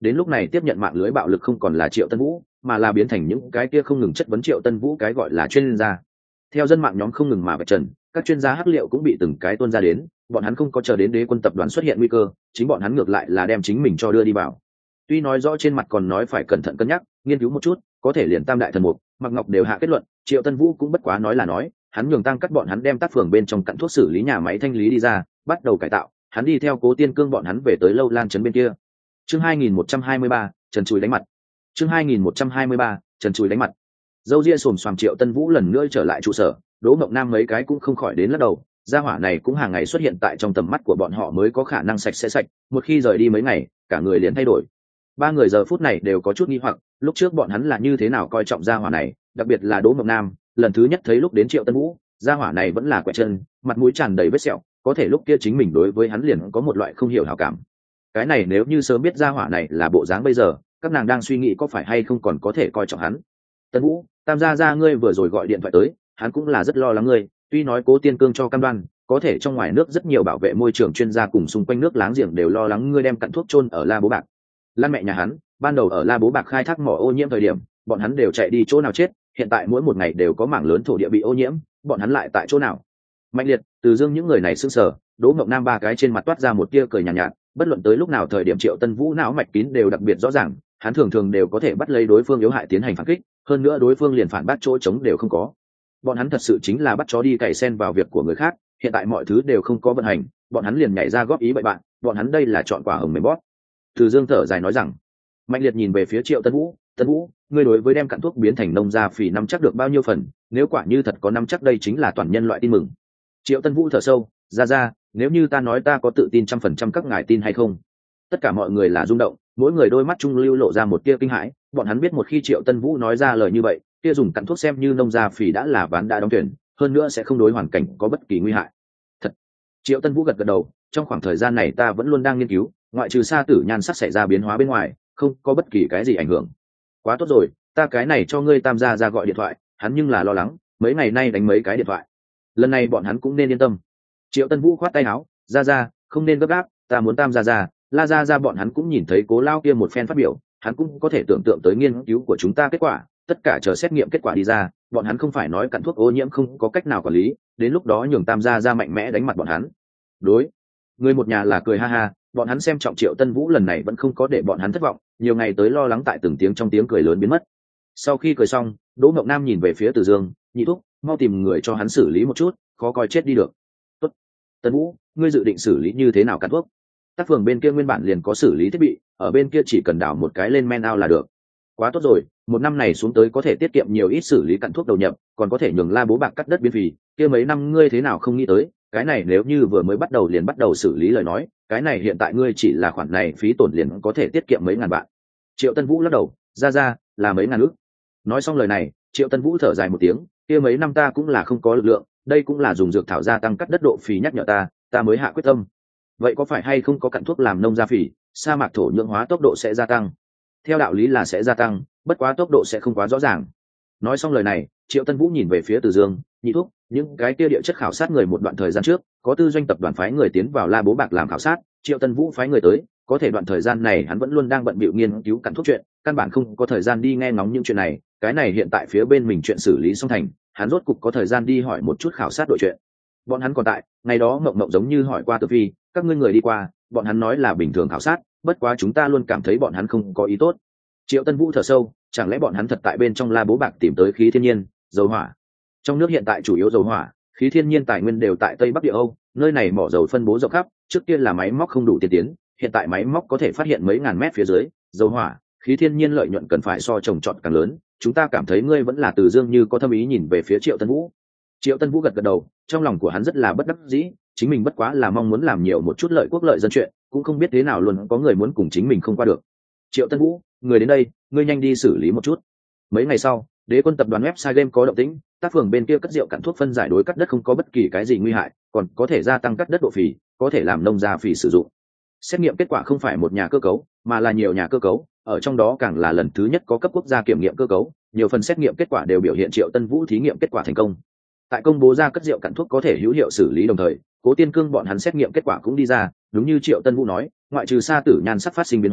đến lúc này tiếp nhận mạng lưới bạo lực không còn là Triệu Tân Vũ, mà là biến thành những cái kia không ngừng chất vấn Triệu Tân Vũ cái gọi là chuyên gia. Theo dân mạng nhóm không ngừng mà vạch trần, các chuyên gia hắc liệu cũng bị từng cái tuôn ra đến, bọn hắn không có chờ đến Đế Quân tập đoàn xuất hiện nguy cơ, chính bọn hắn ngược lại là đem chính mình cho đưa đi vào. Tuy nói rõ trên mặt còn nói phải cẩn thận cân nhắc, nghiên cứu một chút, có thể liền tam đại thần mục, Mạc Ngọc đều hạ kết luận, Triệu Tân Vũ cũng bất quá nói là nói, hắn nhường tăng cắt bọn hắn đem tác phường bên trong cặn thuốc xử lý nhà máy thanh lý đi ra, bắt đầu cải tạo, hắn đi theo Cố Tiên Cương bọn hắn về tới Lâu Lan trấn bên kia. Chương hai nghìn một trăm hai mươi ba, Trần Chùi đánh mặt. Chương hai nghìn một trăm hai mươi ba, Trần Chùi đánh mặt. Dâu ria xồm xoàm Triệu Tân Vũ lần nữa trở lại trụ sở, Đỗ Mộng Nam mấy cái cũng không khỏi đến lắc đầu, gia hỏa này cũng hàng ngày xuất hiện tại trong tầm mắt của bọn họ mới có khả năng sạch sẽ sạch, một khi rời đi mấy ngày, cả người liền thay đổi. Ba người giờ phút này đều có chút nghi hoặc, lúc trước bọn hắn là như thế nào coi trọng gia hỏa này, đặc biệt là Đỗ Mộng Nam, lần thứ nhất thấy lúc đến Triệu Tân Vũ, gia hỏa này vẫn là quẹt chân, mặt mũi tràn đầy vết sẹo, có thể lúc kia chính mình đối với hắn liền có một loại không hiểu hảo cảm. Cái này nếu như sớm biết gia hỏa này là bộ dáng bây giờ, các nàng đang suy nghĩ có phải hay không còn có thể coi trọng hắn. Tân Vũ, Tam gia gia ngươi vừa rồi gọi điện thoại tới, hắn cũng là rất lo lắng ngươi, tuy nói Cố Tiên Cương cho cam đoan, có thể trong ngoài nước rất nhiều bảo vệ môi trường chuyên gia cùng xung quanh nước láng giềng đều lo lắng ngươi đem cặn thuốc chôn ở La Bố Bạc. Lan mẹ nhà hắn, ban đầu ở La Bố Bạc khai thác mỏ ô nhiễm thời điểm, bọn hắn đều chạy đi chỗ nào chết, hiện tại mỗi một ngày đều có mảng lớn thổ địa bị ô nhiễm, bọn hắn lại tại chỗ nào? Mạnh Liệt, Từ Dương những người này sững sờ, Đỗ Mộng Nam ba cái trên mặt toát ra một tia cười nhàn nhạt, nhạt, bất luận tới lúc nào thời điểm Triệu Tân Vũ não mạch kín đều đặc biệt rõ ràng, hắn thường thường đều có thể bắt lấy đối phương yếu hại tiến hành phản kích, hơn nữa đối phương liền phản bác chỗ chống đều không có. Bọn hắn thật sự chính là bắt chó đi cày sen vào việc của người khác, hiện tại mọi thứ đều không có vận hành, bọn hắn liền nhảy ra góp ý bậy bạn, bọn hắn đây là chọn quả hồng mềm bóp. Từ Dương thở dài nói rằng. Mạnh Liệt nhìn về phía Triệu Tân Vũ, Tân Vũ, ngươi đối với đem cặn thuốc biến thành nông gia phỉ năm chắc được bao nhiêu phần, nếu quả như thật có năm chắc đây chính là toàn nhân loại tin mừng. Triệu Tân Vũ thở sâu, ra ra, nếu như ta nói ta có tự tin trăm phần trăm các ngài tin hay không? Tất cả mọi người là rung động, mỗi người đôi mắt trung lưu lộ ra một tia kinh hãi, bọn hắn biết một khi Triệu Tân Vũ nói ra lời như vậy, kia dùng cặn thuốc xem như nông gia phỉ đã là ván đã đóng thuyền, hơn nữa sẽ không đối hoàn cảnh có bất kỳ nguy hại. Thật. Triệu Tân Vũ gật gật đầu, trong khoảng thời gian này ta vẫn luôn đang nghiên cứu, ngoại trừ sa tử nhan sắc xảy ra biến hóa bên ngoài, không có bất kỳ cái gì ảnh hưởng. Quá tốt rồi, ta cái này cho ngươi Tam gia ra gọi điện thoại, hắn nhưng là lo lắng, mấy ngày nay đánh mấy cái điện thoại. Lần này bọn hắn cũng nên yên tâm. Triệu Tân Vũ khoát tay áo, ra ra, không nên gấp gáp, ta muốn Tam gia ra, La gia ra bọn hắn cũng nhìn thấy Cố lao kia một phen phát biểu, hắn cũng có thể tưởng tượng tới nghiên cứu của chúng ta kết quả, tất cả chờ xét nghiệm kết quả đi ra, bọn hắn không phải nói cặn thuốc ô nhiễm không có cách nào quản lý, đến lúc đó nhường Tam gia ra mạnh mẽ đánh mặt bọn hắn. Đối, người một nhà là cười ha ha, bọn hắn xem trọng Triệu Tân Vũ lần này vẫn không có để bọn hắn thất vọng, nhiều ngày tới lo lắng tại từng tiếng trong tiếng cười lớn biến mất. Sau khi cười xong, Đỗ Mộng Nam nhìn về phía Từ Dương, nhị thúc, mau tìm người cho hắn xử lý một chút, khó coi chết đi được. Tốt. Tân Vũ, ngươi dự định xử lý như thế nào cặn thuốc? Tác phường bên kia nguyên bản liền có xử lý thiết bị, ở bên kia chỉ cần đảo một cái lên men ao là được. Quá tốt rồi, một năm này xuống tới có thể tiết kiệm nhiều ít xử lý cặn thuốc đầu nhập, còn có thể nhường La Bố Bạc cắt đất biên phì, kia mấy năm ngươi thế nào không nghĩ tới, cái này nếu như vừa mới bắt đầu liền bắt đầu xử lý lời nói, cái này hiện tại ngươi chỉ là khoản này phí tổn liền có thể tiết kiệm mấy ngàn vạn. Triệu Tân Vũ lắc đầu, ra ra, là mấy ngàn ức. Nói xong lời này, Triệu Tân Vũ thở dài một tiếng, kia mấy năm ta cũng là không có lực lượng, đây cũng là dùng dược thảo gia tăng cắt đất độ phì nhắc nhở ta, ta mới hạ quyết tâm. Vậy có phải hay không có cặn thuốc làm nông gia phì, sa mạc thổ nhưỡng hóa tốc độ sẽ gia tăng? Theo đạo lý là sẽ gia tăng, bất quá tốc độ sẽ không quá rõ ràng. Nói xong lời này, Triệu Tân Vũ nhìn về phía Từ Dương, nhị thúc, những cái kia địa chất khảo sát người một đoạn thời gian trước, có tư doanh tập đoàn phái người tiến vào La Bố Bạc làm khảo sát, Triệu Tân Vũ phái người tới, có thể đoạn thời gian này hắn vẫn luôn đang bận bịu nghiên cứu cặn thuốc chuyện, căn bản không có thời gian đi nghe ngóng những chuyện này, cái này hiện tại phía bên mình chuyện xử lý xong thành, hắn rốt cục có thời gian đi hỏi một chút khảo sát đội chuyện. Bọn hắn còn tại, ngày đó Mộng Mộng giống như hỏi qua Từ Phi, các ngươi người đi qua, bọn hắn nói là bình thường khảo sát, bất quá chúng ta luôn cảm thấy bọn hắn không có ý tốt. Triệu Tân Vũ thở sâu, chẳng lẽ bọn hắn thật tại bên trong La Bố Bạc tìm tới khí thiên nhiên, dầu hỏa? Trong nước hiện tại chủ yếu dầu hỏa, khí thiên nhiên tài nguyên đều tại Tây Bắc Địa Âu, nơi này mỏ dầu phân bố rộng khắp, trước kia là máy móc không đủ tiên tiến, hiện tại máy móc có thể phát hiện mấy ngàn mét phía dưới, dầu hỏa, khí thiên nhiên lợi nhuận cần phải so trồng trọt càng lớn, chúng ta cảm thấy ngươi vẫn là Từ Dương như có thâm ý nhìn về phía Triệu Tân Vũ. Triệu Tân Vũ gật gật đầu, trong lòng của hắn rất là bất đắc dĩ, chính mình bất quá là mong muốn làm nhiều một chút lợi quốc lợi dân chuyện, cũng không biết thế nào luôn có người muốn cùng chính mình không qua được. Triệu Tân Vũ, người đến đây, ngươi nhanh đi xử lý một chút. Mấy ngày sau, Đế Quân tập đoàn website game có động tĩnh, tác phường bên kia cất rượu cặn thuốc phân giải đối cắt đất không có bất kỳ cái gì nguy hại, còn có thể gia tăng cắt đất độ phì, có thể làm nông gia phì sử dụng. Xét nghiệm kết quả không phải một nhà cơ cấu, mà là nhiều nhà cơ cấu, ở trong đó càng là lần thứ nhất có cấp quốc gia kiểm nghiệm cơ cấu, nhiều phần xét nghiệm kết quả đều biểu hiện Triệu Tân Vũ thí nghiệm kết quả thành công. Tại công bố ra cất rượu cặn thuốc có thể hữu hiệu xử lý đồng thời, Cố Tiên Cương bọn hắn xét nghiệm kết quả cũng đi ra, đúng như Triệu Tân Vũ nói, ngoại trừ sa tử nhan sắc phát sinh biến hóa,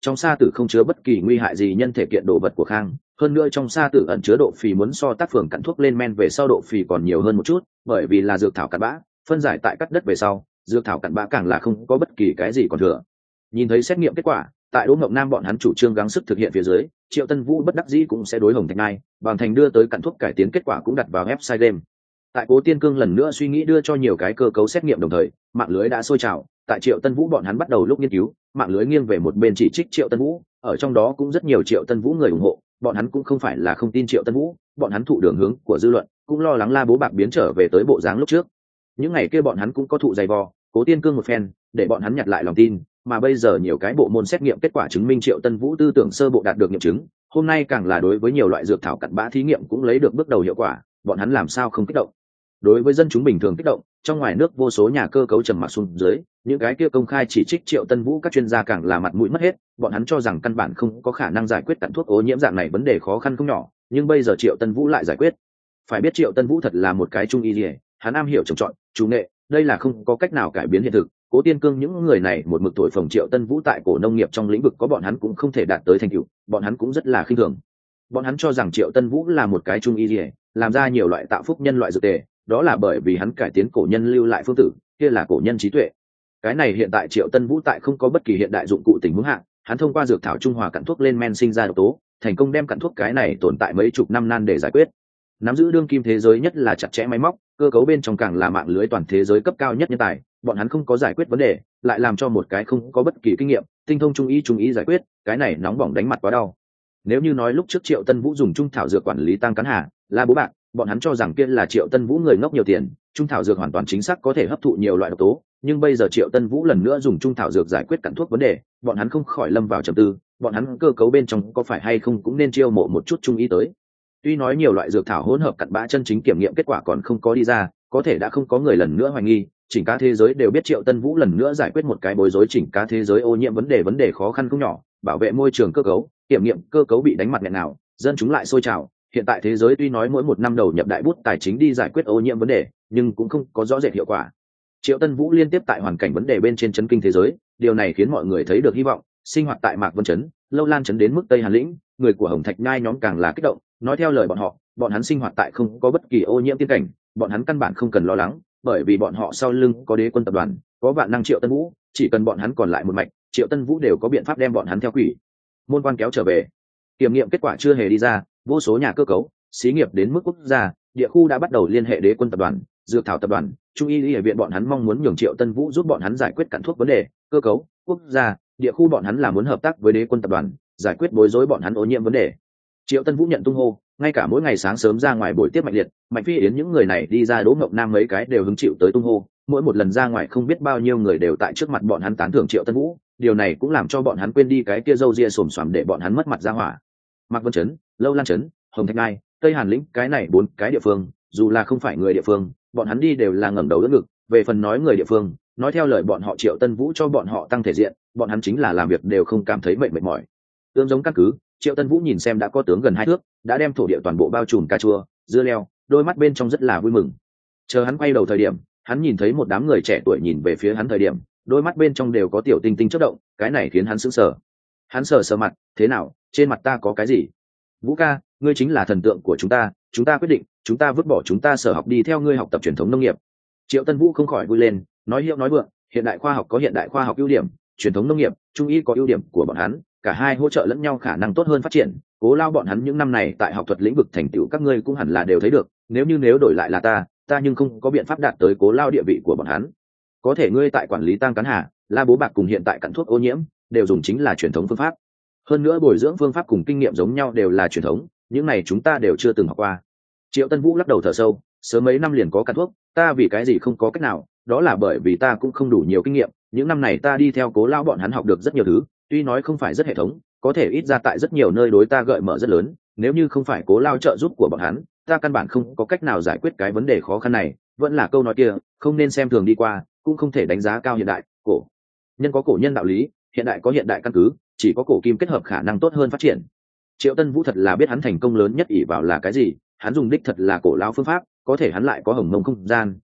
trong sa tử không chứa bất kỳ nguy hại gì nhân thể kiện đồ vật của khang, hơn nữa trong sa tử ẩn chứa độ phì muốn so tác phường cặn thuốc lên men về sau độ phì còn nhiều hơn một chút, bởi vì là dược thảo cặn bã phân giải tại cắt đất về sau, dược thảo cặn bã càng là không có bất kỳ cái gì còn thừa. Nhìn thấy xét nghiệm kết quả, tại Đỗ Ngọc Nam bọn hắn chủ trương gắng sức thực hiện phía dưới, Triệu Tân Vũ bất đắc dĩ cũng sẽ đối Hồng Thạch Nai bằng thành đưa tới cặn thuốc cải tiến kết quả cũng đặt vào website game. Tại Cố Tiên Cương lần nữa suy nghĩ đưa cho nhiều cái cơ cấu xét nghiệm đồng thời, mạng lưới đã sôi trào. Tại Triệu Tân Vũ bọn hắn bắt đầu lúc nghiên cứu, mạng lưới nghiêng về một bên chỉ trích Triệu Tân Vũ, ở trong đó cũng rất nhiều Triệu Tân Vũ người ủng hộ, bọn hắn cũng không phải là không tin Triệu Tân Vũ, bọn hắn thụ đường hướng của dư luận, cũng lo lắng La Bố Bạc biến trở về tới bộ dáng lúc trước. Những ngày kia bọn hắn cũng có thụ dày vò, Cố Tiên Cương một phen, để bọn hắn nhặt lại lòng tin, mà bây giờ nhiều cái bộ môn xét nghiệm kết quả chứng minh Triệu Tân Vũ tư tưởng sơ bộ đạt được nghiệm chứng, hôm nay càng là đối với nhiều loại dược thảo cặn bã thí nghiệm cũng lấy được bước đầu hiệu quả, bọn hắn làm sao không kích động. Đối với dân chúng bình thường kích động, trong ngoài nước vô số nhà cơ cấu trầm mặc xuống dưới, những cái kia công khai chỉ trích Triệu Tân Vũ các chuyên gia càng là mặt mũi mất hết, bọn hắn cho rằng căn bản không có khả năng giải quyết cặn thuốc ô nhiễm dạng này vấn đề khó khăn không nhỏ, nhưng bây giờ Triệu Tân Vũ lại giải quyết. Phải biết Triệu Tân Vũ thật là một cái trung y liề, hắn am hiểu trồng trọt, chủ nghệ, đây là không có cách nào cải biến hiện thực. Cố Tiên Cương những người này một mực thổi phồng Triệu Tân Vũ tại cổ nông nghiệp trong lĩnh vực có bọn hắn cũng không thể đạt tới thành tựu, bọn hắn cũng rất là khinh thường. Bọn hắn cho rằng Triệu Tân Vũ là một cái trung y liề, làm ra nhiều loại tạo phúc nhân loại dược tề, đó là bởi vì hắn cải tiến cổ nhân lưu lại phương tử, kia là cổ nhân trí tuệ. Cái này hiện tại Triệu Tân Vũ tại không có bất kỳ hiện đại dụng cụ tình huống hạ, hắn thông qua dược thảo trung hòa cặn thuốc lên men sinh ra độc tố, thành công đem cặn thuốc cái này tồn tại mấy chục năm nan để giải quyết. Nắm giữ đương kim thế giới nhất là chặt chẽ máy móc, cơ cấu bên trong càng là mạng lưới toàn thế giới cấp cao nhất nhân tài, bọn hắn không có giải quyết vấn đề, lại làm cho một cái không có bất kỳ kinh nghiệm, tinh thông trung ý trung ý giải quyết, cái này nóng bỏng đánh mặt quá đau. Nếu như nói lúc trước Triệu Tân Vũ dùng trung thảo dược quản lý tăng cắn hà, La Bố Bạc, bọn hắn cho rằng kia là Triệu Tân Vũ người ngốc nhiều tiền, trung thảo dược hoàn toàn chính xác có thể hấp thụ nhiều loại độc tố, nhưng bây giờ Triệu Tân Vũ lần nữa dùng trung thảo dược giải quyết cặn thuốc vấn đề, bọn hắn không khỏi lâm vào trầm tư, bọn hắn cơ cấu bên trong có phải hay không cũng nên chiêu mộ một chút trung ý tới. Tuy nói nhiều loại dược thảo hỗn hợp cặn bã chân chính kiểm nghiệm kết quả còn không có đi ra, có thể đã không có người lần nữa hoài nghi, chỉnh cả thế giới đều biết Triệu Tân Vũ lần nữa giải quyết một cái bối rối chỉnh cả thế giới ô nhiễm vấn đề vấn đề khó khăn không nhỏ, bảo vệ môi trường cơ cấu, kiểm nghiệm cơ cấu bị đánh mặt nghẹn nào, dân chúng lại sôi trào. Hiện tại thế giới tuy nói mỗi một năm đầu nhập đại bút tài chính đi giải quyết ô nhiễm vấn đề, nhưng cũng không có rõ rệt hiệu quả. Triệu Tân Vũ liên tiếp tại hoàn cảnh vấn đề bên trên chấn kinh thế giới, điều này khiến mọi người thấy được hy vọng. Sinh hoạt tại Mạc Vân trấn, Lâu Lan trấn đến mức Tây Hàn lĩnh, người của Hồng Thạch Nhai nhóm càng là kích động, nói theo lời bọn họ, bọn hắn sinh hoạt tại không có bất kỳ ô nhiễm tiên cảnh, bọn hắn căn bản không cần lo lắng, bởi vì bọn họ sau lưng có Đế quân tập đoàn, có vạn năng Triệu Tân Vũ, chỉ cần bọn hắn còn lại một mạch, Triệu Tân Vũ đều có biện pháp đem bọn hắn theo quỷ môn quan kéo trở về. Kiểm nghiệm kết quả chưa hề đi ra, vô số nhà cơ cấu, xí nghiệp đến mức quốc gia, địa khu đã bắt đầu liên hệ Đế quân tập đoàn, dược thảo tập đoàn, trung y y viện, bọn hắn mong muốn nhường Triệu Tân Vũ giúp bọn hắn giải quyết cặn thuốc vấn đề, cơ cấu, quốc gia, địa khu bọn hắn là muốn hợp tác với Đế quân tập đoàn, giải quyết bối rối bọn hắn ô nhiễm vấn đề. Triệu Tân Vũ nhận tung hô, ngay cả mỗi ngày sáng sớm ra ngoài buổi tiếp Mạnh Liệt, Mạnh Phi Yến những người này đi ra Đỗ Ngọc Nam mấy cái đều hứng chịu tới tung hô, mỗi một lần ra ngoài không biết bao nhiêu người đều tại trước mặt bọn hắn tán thưởng Triệu Tân Vũ, điều này cũng làm cho bọn hắn quên đi cái kia râu ria xồm xoàm để bọn hắn mất mặt ra hỏa. Mạc Vân trấn, Lâu Lan trấn, Hồng Thạch Ngai, Tây Hàn lĩnh, cái này bốn cái địa phương, dù là không phải người địa phương, bọn hắn đi đều là ngẩng đầu đỡ ngực. Về phần nói người địa phương, nói theo lời bọn họ Triệu Tân Vũ cho bọn họ tăng thể diện, bọn hắn chính là làm việc đều không cảm thấy mệt mệt mỏi. Tương giống căn cứ, Triệu Tân Vũ nhìn xem đã có tướng gần hai thước, đã đem thổ địa toàn bộ bao trùm cà chua, dưa leo, đôi mắt bên trong rất là vui mừng. Chờ hắn quay đầu thời điểm, hắn nhìn thấy một đám người trẻ tuổi nhìn về phía hắn thời điểm, đôi mắt bên trong đều có tiểu tinh tinh chớp động, cái này khiến hắn sững sờ. Hắn sờ sờ mặt, thế nào, trên mặt ta có cái gì? Vũ ca, ngươi chính là thần tượng của chúng ta, chúng ta quyết định, chúng ta vứt bỏ chúng ta sở học đi theo ngươi học tập truyền thống nông nghiệp. Triệu Tân Vũ không khỏi vui lên, nói hiệu nói vượng, hiện đại khoa học có hiện đại khoa học ưu điểm, truyền thống nông nghiệp, trung y có ưu điểm của bọn hắn, cả hai hỗ trợ lẫn nhau khả năng tốt hơn phát triển. Cố Lao bọn hắn những năm này tại học thuật lĩnh vực thành tựu các ngươi cũng hẳn là đều thấy được, nếu như nếu đổi lại là ta, ta nhưng không có biện pháp đạt tới Cố Lao địa vị của bọn hắn. Có thể ngươi tại quản lý tăng cán hà, La Bố Bạc cùng hiện tại cặn thuốc ô nhiễm, đều dùng chính là truyền thống phương pháp. Hơn nữa bồi dưỡng phương pháp cùng kinh nghiệm giống nhau đều là truyền thống, những này chúng ta đều chưa từng học qua. Triệu Tân Vũ lắc đầu thở sâu, sớm mấy năm liền có cặn thuốc, ta vì cái gì không có cách nào, đó là bởi vì ta cũng không đủ nhiều kinh nghiệm, những năm này ta đi theo Cố Lao bọn hắn học được rất nhiều thứ, tuy nói không phải rất hệ thống, có thể ít ra tại rất nhiều nơi đối ta gợi mở rất lớn, nếu như không phải Cố Lao trợ giúp của bọn hắn, ta căn bản không có cách nào giải quyết cái vấn đề khó khăn này. Vẫn là câu nói kia, không nên xem thường đi qua, cũng không thể đánh giá cao hiện đại. Cổ nhân có cổ nhân đạo lý, hiện đại có hiện đại căn cứ, chỉ có cổ kim kết hợp khả năng tốt hơn phát triển. Triệu Tân Vũ thật là biết hắn thành công lớn nhất ỷ vào là cái gì, hắn dùng đích thật là cổ lao phương pháp, có thể hắn lại có hồng mông không gian,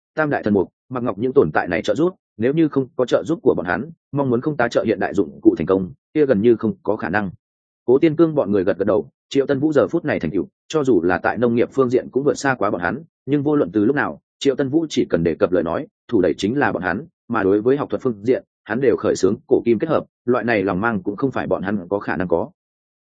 tam đại thần mục, Mạc Ngọc những tồn tại này trợ giúp, nếu như không có trợ giúp của bọn hắn, mong muốn không tá trợ hiện đại dụng cụ thành công, kia gần như không có khả năng. Cố Tiên Cương bọn người gật gật đầu, Triệu Tân Vũ giờ phút này thành tựu, cho dù là tại nông nghiệp phương diện cũng vượt xa quá bọn hắn, nhưng vô luận từ lúc nào, Triệu Tân Vũ chỉ cần đề cập lời nói, thủ đẩy chính là bọn hắn, mà đối với học thuật phương diện, hắn đều khởi xướng cổ kim kết hợp, loại này lòng mang cũng không phải bọn hắn có khả năng có.